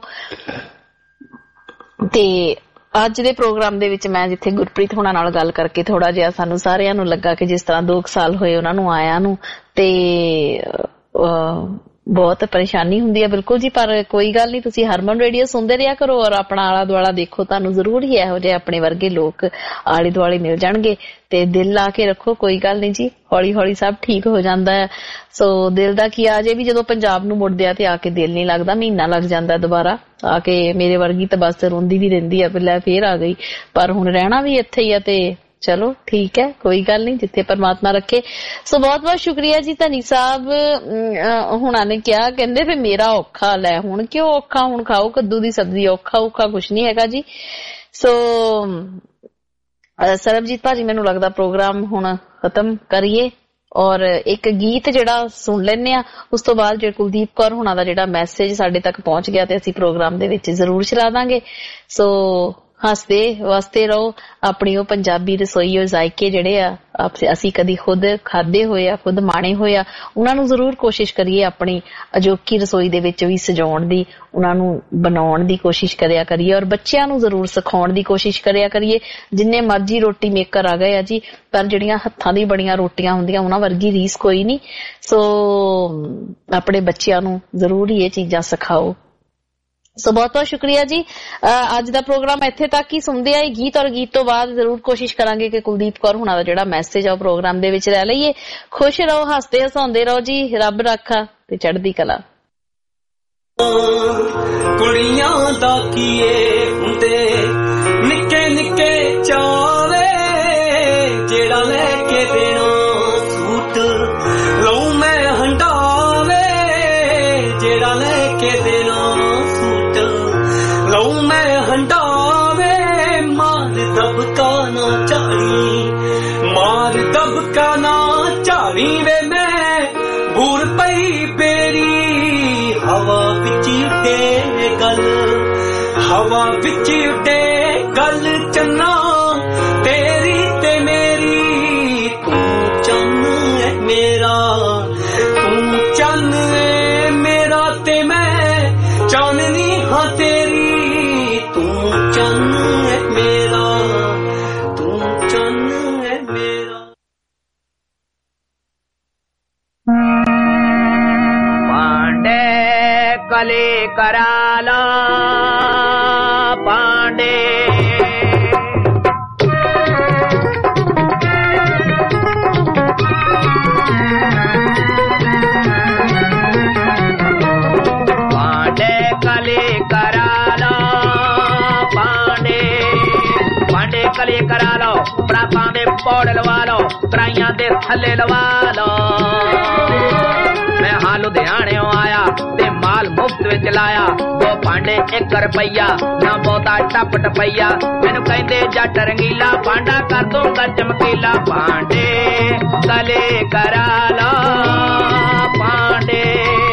Speaker 1: ਤੇ ਅੱਜ ਦੇ ਪ੍ਰੋਗਰਾਮ ਦੇ ਵਿੱਚ ਮੈਂ ਜਿੱਥੇ ਗੁਰਪ੍ਰੀਤ ਹੋਣਾ ਨਾਲ ਗੱਲ ਕਰਕੇ ਥੋੜਾ ਜਿਹਾ ਸਾਨੂੰ ਸਾਰਿਆਂ ਨੂੰ ਲੱਗਾ ਕਿ ਜਿਸ ਤਰ੍ਹਾਂ 2 ਸਾਲ ਹੋਏ ਉਹਨਾਂ ਨੂੰ ਆਇਆਂ ਨੂੰ, ਤੇ ਬਹੁਤ ਪਰੇਸ਼ਾਨੀ ਹੁੰਦੀ ਹੈ। ਬਿਲਕੁਲ ਜੀ, ਪਰ ਕੋਈ ਗੱਲ ਨਹੀਂ, ਤੁਸੀਂ ਹਰਮਨ ਰੇਡੀਓ ਸੁਣਦੇ ਰਿਹਾ ਕਰੋ ਔਰ ਆਪਣਾ ਆਲਾ ਦੁਆਲਾ ਦੇਖੋ, ਤੁਹਾਨੂੰ ਜ਼ਰੂਰ ਹੀ ਇਹੋ ਜਿਹੇ ਆਪਣੇ ਵਰਗੇ ਲੋਕ ਆਲੇ ਦੁਆਲੇ ਮਿਲ ਜਾਣਗੇ। ਤੇ ਦਿਲ ਲਾ ਕੇ ਰੱਖੋ, ਕੋਈ ਗੱਲ ਨਹੀਂ ਜੀ, ਹੌਲੀ ਹੌਲੀ ਸਭ ਠੀਕ ਹੋ ਜਾਂਦਾ ਹੈ। ਸੋ ਦਿਲ ਦਾ ਕੀ ਆ ਜੇ ਵੀ ਜਦੋਂ ਪੰਜਾਬ ਨੂੰ ਮੁੜਦੇ ਆ ਤੇ ਆ ਕੇ ਦਿਲ ਨਹੀਂ ਲੱਗਦਾ, ਮਹੀਨਾ ਲੱਗ ਜਾਂਦਾ ਦੁਬਾਰਾ ਆ ਕੇ। ਮੇਰੇ ਵਰਗੀ ਤਾਂ ਬਸ ਰੋਂਦੀ ਵੀ ਰਹਿੰਦੀ ਆ ਵੀ ਲੈ ਫੇਰ ਆ ਗਈ, ਪਰ ਹੁਣ ਰਹਿਣਾ ਵੀ ਇੱਥੇ ਹੀ ਆ ਤੇ ਚਲੋ ਠੀਕ ਹੈ, ਕੋਈ ਗੱਲ ਨਹੀਂ, ਜਿੱਥੇ ਪਰਮਾਤਮਾ ਰੱਖੇ। ਸੋ ਬਹੁਤ ਬਹੁਤ ਸ਼ੁਕਰੀਆ ਜੀ। ਧਨੀ ਸਾਹਿਬ ਹੁਣਾਂ ਨੇ ਕਿਹਾ, ਕਹਿੰਦੇ ਵੀ ਮੇਰਾ ਔਖਾ, ਲੈ ਹੁਣ ਕਿਉਂ ਔਖਾ, ਹੁਣ ਖਾਓ ਕੱਦੂ ਦੀ ਸਬਜ਼ੀ, ਔਖਾ ਕੁਛ ਨਹੀਂ ਹੈਗਾ ਜੀ। ਸੋ ਸਰਬਜੀਤ ਭਾਜੀ ਮੈਨੂੰ ਲੱਗਦਾ ਪ੍ਰੋਗਰਾਮ ਹੁਣ ਖਤਮ ਕਰੀਏ ਔਰ ਇੱਕ ਗੀਤ ਜਿਹੜਾ ਸੁਣ ਲੈਂਦੇ ਆ, ਉਸ ਤੋਂ ਬਾਅਦ ਜਿਹੜਾ ਕੁਲਦੀਪ ਕੌਰ ਹੁਣਾਂ ਦਾ ਜਿਹੜਾ ਮੈਸੇਜ ਸਾਡੇ ਤੱਕ ਪਹੁੰਚ ਗਿਆ ਤੇ ਅਸੀਂ ਪ੍ਰੋਗਰਾਮ ਦੇ ਵਿੱਚ ਜ਼ਰੂਰ ਚਲਾ ਦਾਂਗੇ। ਸੋ ਹੱਸਦੇ ਵਸਦੇ ਰਹੋ। ਆਪਣੀ ਉਹ ਪੰਜਾਬੀ ਰਸੋਈ ਉਹ ਜ਼ਾਇਕੇ ਜਿਹੜੇ ਆ ਅਸੀਂ ਕਦੀ ਖੁਦ ਖਾਦੇ ਹੋਏ ਆ, ਖੁਦ ਮਾਣੇ ਹੋਏ ਆ, ਉਹਨਾਂ ਨੂੰ ਜ਼ਰੂਰ ਕੋਸ਼ਿਸ਼ ਕਰੀਏ ਆਪਣੀ ਅਜੋਕੀ ਰਸੋਈ ਦੇ ਵਿੱਚ ਵੀ ਸਜਾਉਣ ਦੀ, ਉਹਨਾਂ ਨੂੰ ਬਣਾਉਣ ਦੀ ਕੋਸ਼ਿਸ਼ ਕਰਿਆ ਕਰੀਏ ਔਰ ਬੱਚਿਆਂ ਨੂੰ ਜ਼ਰੂਰ ਸਿਖਾਉਣ ਦੀ ਕੋਸ਼ਿਸ਼ ਕਰਿਆ ਕਰੀਏ। ਜਿੰਨੇ ਮਰਜ਼ੀ ਰੋਟੀ ਮੇਕਰ ਆ ਗਏ ਆ ਜੀ, ਪਰ ਜਿਹੜੀਆਂ ਹੱਥਾਂ ਦੀ ਬਣੀਆਂ ਰੋਟੀਆਂ ਹੁੰਦੀਆਂ ਉਹਨਾਂ ਵਰਗੀ ਰੀਸ ਕੋਈ ਨਹੀਂ। ਸੋ ਆਪਣੇ ਬੱਚਿਆਂ ਨੂੰ ਜ਼ਰੂਰ ਹੀ ਇਹ ਚੀਜ਼ਾਂ ਸਿਖਾਓ। ਸੋ ਬਹੁਤ ਬਹੁਤ ਸ਼ੁਕਰੀਆ ਜੀ। ਅੱਜ ਦਾ ਪ੍ਰੋਗਰਾਮ ਇੱਥੇ ਤੱਕ ਹੀ। ਸੁਣਦੇ ਆਏ ਗੀਤ ਔਰ ਗੀਤ ਤੋਂ ਬਾਅਦ ਜ਼ਰੂਰ ਕੋਸ਼ਿਸ਼ ਕਰਾਂਗੇ ਕਿ ਕੁਲਦੀਪ ਕੌਰ ਹੁਣਾਂ ਦਾ ਜਿਹੜਾ ਮੈਸੇਜ ਆ ਉਹ ਪ੍ਰੋਗਰਾਮ ਦੇ ਵਿੱਚ ਲੈ ਲਈਏ। ਖੁਸ਼ ਰਹੋ, ਹੱਸਦੇ ਹਸਾਉਂਦੇ ਰਹੋ ਜੀ। ਰੱਬ ਰਾਖਾ ਤੇ ਚੜ੍ਹਦੀ ਕਲਾ।
Speaker 2: ਕੁੜੀਆਂ ਦਾ ਕੀਏ ਹੁੰਦੇ ਨਿੱਕੇ ਨਿੱਕੇ ਚਾਵੇ, ਜਿਹੜਾ ਲੈ ਕੇ ਦੇਣਾ ਸੂਟ ਲਊ ਮੈਂ ਹੰਡਾਵੇ, ਜਿਹੜਾ ਲੈ ਕੇ ਦੇਣਾ ਲਊ ਮੈਂ ਹੰਡਾਵੇ। ਮਾਰ ਦਬਕਾ ਨਾ ਝਾੜੀ, ਮਾਰ ਦਬਕਾ ਨਾ ਝਾੜੀ ਵੇ ਮੈਂ ਬੂਰ ਪਈ ਬੇਰੀ। ਹਵਾ ਵਿੱਚ ਉੱਡੇ ਗੱਲ, ਹਵਾ ਵਿੱਚ ਉੱਡੇ ਗੱਲ ਚੰਨਾ ਤੇਰੀ ਤੇ ਮੇਰੀ। ਤੂੰ ਚੰਨ ਹੈ ਮੇਰਾ, ਤੂੰ ਚੰਨ ਹੈ ਮੇਰਾ ਤੇ ਮੈਂ ਚਾਨਣੀ ਹਾਂ ਤੇਰੀ। ਤੂੰ ਚੰਨ ਹੈ ਮੇਰਾ, ਤੂੰ ਚੰਨ ਹੈ ਮੇਰਾ।
Speaker 8: ਪਾਂਡੇ ਕਲੇ ਕਰਾ ਲਾ ਪਾਂਡੇ, ਪਾਂਡੇ ਕਲੇ ਕਰਾ ਲਾ ਪਾਂਡੇ, ਪਾਂਡੇ ਕਲੇ ਕਰਾ ਲੋ, ਪ੍ਰਾਤਾਂ ਦੇ ਪੌੜ ਲਵਾ ਲੋ, ਕਰਾਈਆਂ ਦੇ ਥੱਲੇ ਲਵਾ ਲੋ। ਮੈਂ ਹਾਂ ਲੁਧਿਆਣਿਓਂ ਆਇਆ ਤੇ ਮਾਲ ਮੁਫਤ ਵਿੱਚ ਲਾਇਆ, 2 ਭਾਂਡੇ 1 ਰੁਪਈਆ, ਨਾ ਬਹੁਤਾ ਟੱਪ ਟਪਈਆ। ਮੈਨੂੰ ਕਹਿੰਦੇ ਜੱਟ ਰੰਗੀਲਾ, ਭਾਂਡਾ ਕਰ ਦੂੰਗਾ ਚਮਕੀਲਾ। ਭਾਂਡੇ ਕਲੇ ਕਰਾ ਲਾ ਭਾਂਡੇ।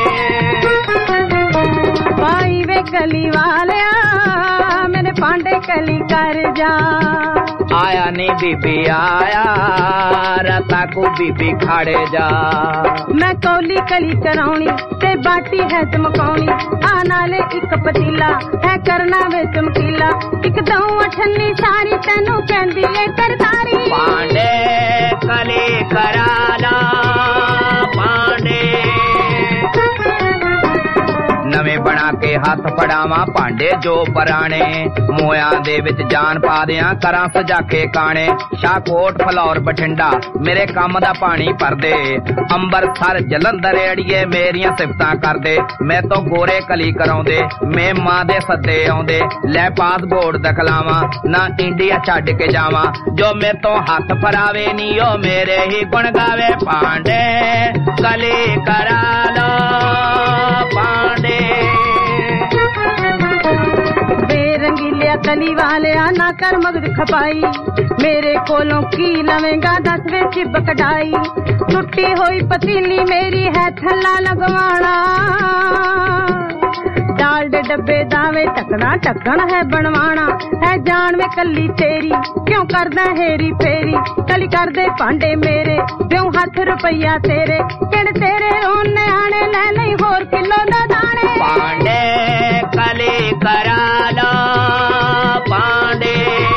Speaker 9: ਭਾਈ ਵੇ ਕਲੀ ਵਾਲਿਆ ਮੇਰੇ ਭਾਂਡੇ ਕਲੀ ਕਰ ਜਾ।
Speaker 8: ਆਇਆ ਨੀ ਬੀਬੀ ਆਇਆ, ਰਤਾ ਕੋ ਬੀਬੀ ਖਾੜੇ ਜਾ।
Speaker 9: ਮੈਂ ਕੌਲੀ ਕਲੀ ਕਰਾਉਣੀ ਤੇ ਬਾਟੀ ਹੈ ਚਮਕਾਉਣੀ, ਆ ਨਾਲੇ ਇੱਕ ਪਤੀਲਾ ਹੈ ਕਰਨਾ ਵੇ ਚਮਕੀਲਾ। ਇੱਕ ਦਊ ਅਠੰਨੀ ਸਾਰੀ ਤੈਨੂੰ ਕਹਿੰਦੀ ਏ ਕਰਤਾਰੀ।
Speaker 8: ਭਾਂਡੇ ਕਲੇ ਕਰਾ ਲਾ ਭਾਂਡੇ, ਨਵੇਂ ਬਣਾ ਕੇ ਹੱਥ ਫੜਾਵਾਂ ਭਾਂਡੇ ਜੋ ਪੁਰਾਣੇ। ਮੋਇਆਂ ਦੇ ਵਿੱਚ ਜਾਨ ਪਾ ਦਿਆਂ ਕਰਾਂ ਸਜਾ ਕੇ ਕਾਣੇ। ਸ਼ਾਹਕੋਟ ਫਲੌਰ ਬਠਿੰਡਾ ਮੇਰੇ ਕੰਮ ਦਾ ਪਾਣੀ ਭਰਦੇ, ਅੰਬਰਸਰ ਜਲੰਧਰ ਅੜੀਏ ਮੇਰੀਆਂ ਸਿਫਤਾਂ ਕਰਦੇ। ਮੈਂ ਤੋਂ ਗੋਰੇ ਕਲੀ ਕਰਾਉਂਦੇ, ਮੈਂ ਮਾਂ ਦੇ ਸੱਦੇ ਆਉਂਦੇ। ਲੈ ਪਾਸਪੋਰਟ ਦਿਖਲਾਵਾਂ ਨਾ ਇੰਡੀਆ ਛੱਡ ਕੇ ਜਾਵਾਂ, ਜੋ ਮੇਰੇ ਤੋਂ ਹੱਥ ਫਰਾਵੇ ਨੀ ਉਹ ਮੇਰੇ ਹੀ ਗੁਣ ਗਾਵੇ। ਭਾਂਡੇ ਕਲੀ ਕਰਾ ਲੋ ਭਾਂਡੇ,
Speaker 9: ਬੇਰੰਗੀਲਿਆ ਕਲੀ ਵਾਲਿਆ ਨਾ ਕਰ ਮਗਦ ਖਪਾਈ। ਮੇਰੇ ਕੋਲੋਂ ਕੀ ਲਵੇਂਗਾ ਦੱਸ ਵੇ ਚਿੱਬ ਕਢਾਈ। ਟੁੱਟੀ ਹੋਈ ਪਤੀਲੀ ਮੇਰੀ ਹੈ ਥੱਲਾ ਲਗਵਾਣਾ, ਦਾਲ ਦੇ ਡੱਬੇ ਦਾਵੇ ਟਕਣਾ ਟੱਕਣ ਹੈ ਬਣਵਾਣਾ। ਹੈ ਜਾਣ ਵੇ ਕੱਲੀ ਤੇਰੀ ਕਿਉਂ ਕਰਦਾ ਹੇਰੀ ਫੇਰੀ। ਕਲੀ ਕਰਦੇ ਭਾਂਡੇ ਮੇਰੇ ਕਿਉਂ ਹੱਥ ਰੁਪਈਆ ਤੇਰੇ। ਕਿਹੜੇ ਤੇਰੇ ਰੋਣ ਨਿਆਣੇ ਲੈ ਲਈ ਹੋਰ ਕਿਲੋ ਦਾ ਦਾਣੇ।
Speaker 8: ਭਾਂਡੇ ਕਲੀ ਕਰਾ ਲੋ ਭਾਂਡੇ,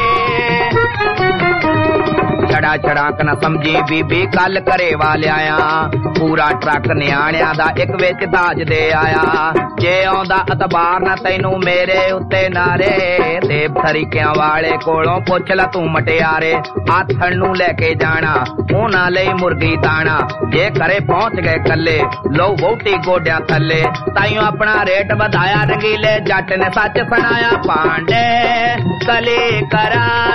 Speaker 8: ਛੜਾ ਛੜਾਕ ਨਾ ਸਮਝੀ ਬੀਬੀ ਕੱਲ ਘਰੇ ਵਾਲਿਆ ਆ। ਪੂਰਾ ਟਰੱਕ ਨਿਆਣਿਆਂ ਦਾ ਇੱਕ ਵਿੱਚ ਦਾਜ ਦੇ ਆਇਆ। ਜੇ ਆਉਂਦਾ ਅਤਬਾਰ ਨਾ ਤੈਨੂੰ ਮੇਰੇ ਉੱਤੇ ਨਾਰੇ, ਦੇਵ ਤਰੀਕਿਆਂ ਵਾਲੇ ਕੋਲੋਂ ਪੁੱਛ ਲੈ ਤੂੰ ਮਟਿਆਰੇ। ਆਥਣ ਨੂੰ ਲੈ ਕੇ ਜਾਣਾ ਉਹਨਾਂ ਲਈ ਮੁਰਗੀ ਦਾਣਾ, ਜੇ ਘਰੇ ਪਹੁੰਚ ਗਏ ਕੱਲੇ ਲੋ ਵੋਟੀ ਗੋਡਿਆਂ ਥੱਲੇ। ਤਾਈਓ ਆਪਣਾ ਰੇਟ ਵਧਾਇਆ ਰੰਗੀਲੇ ਜੱਟ ਨੇ ਸੱਚ ਸੁਣਾਇਆ। ਭਾਂਡੇ ਕਲੀ ਕਰਾ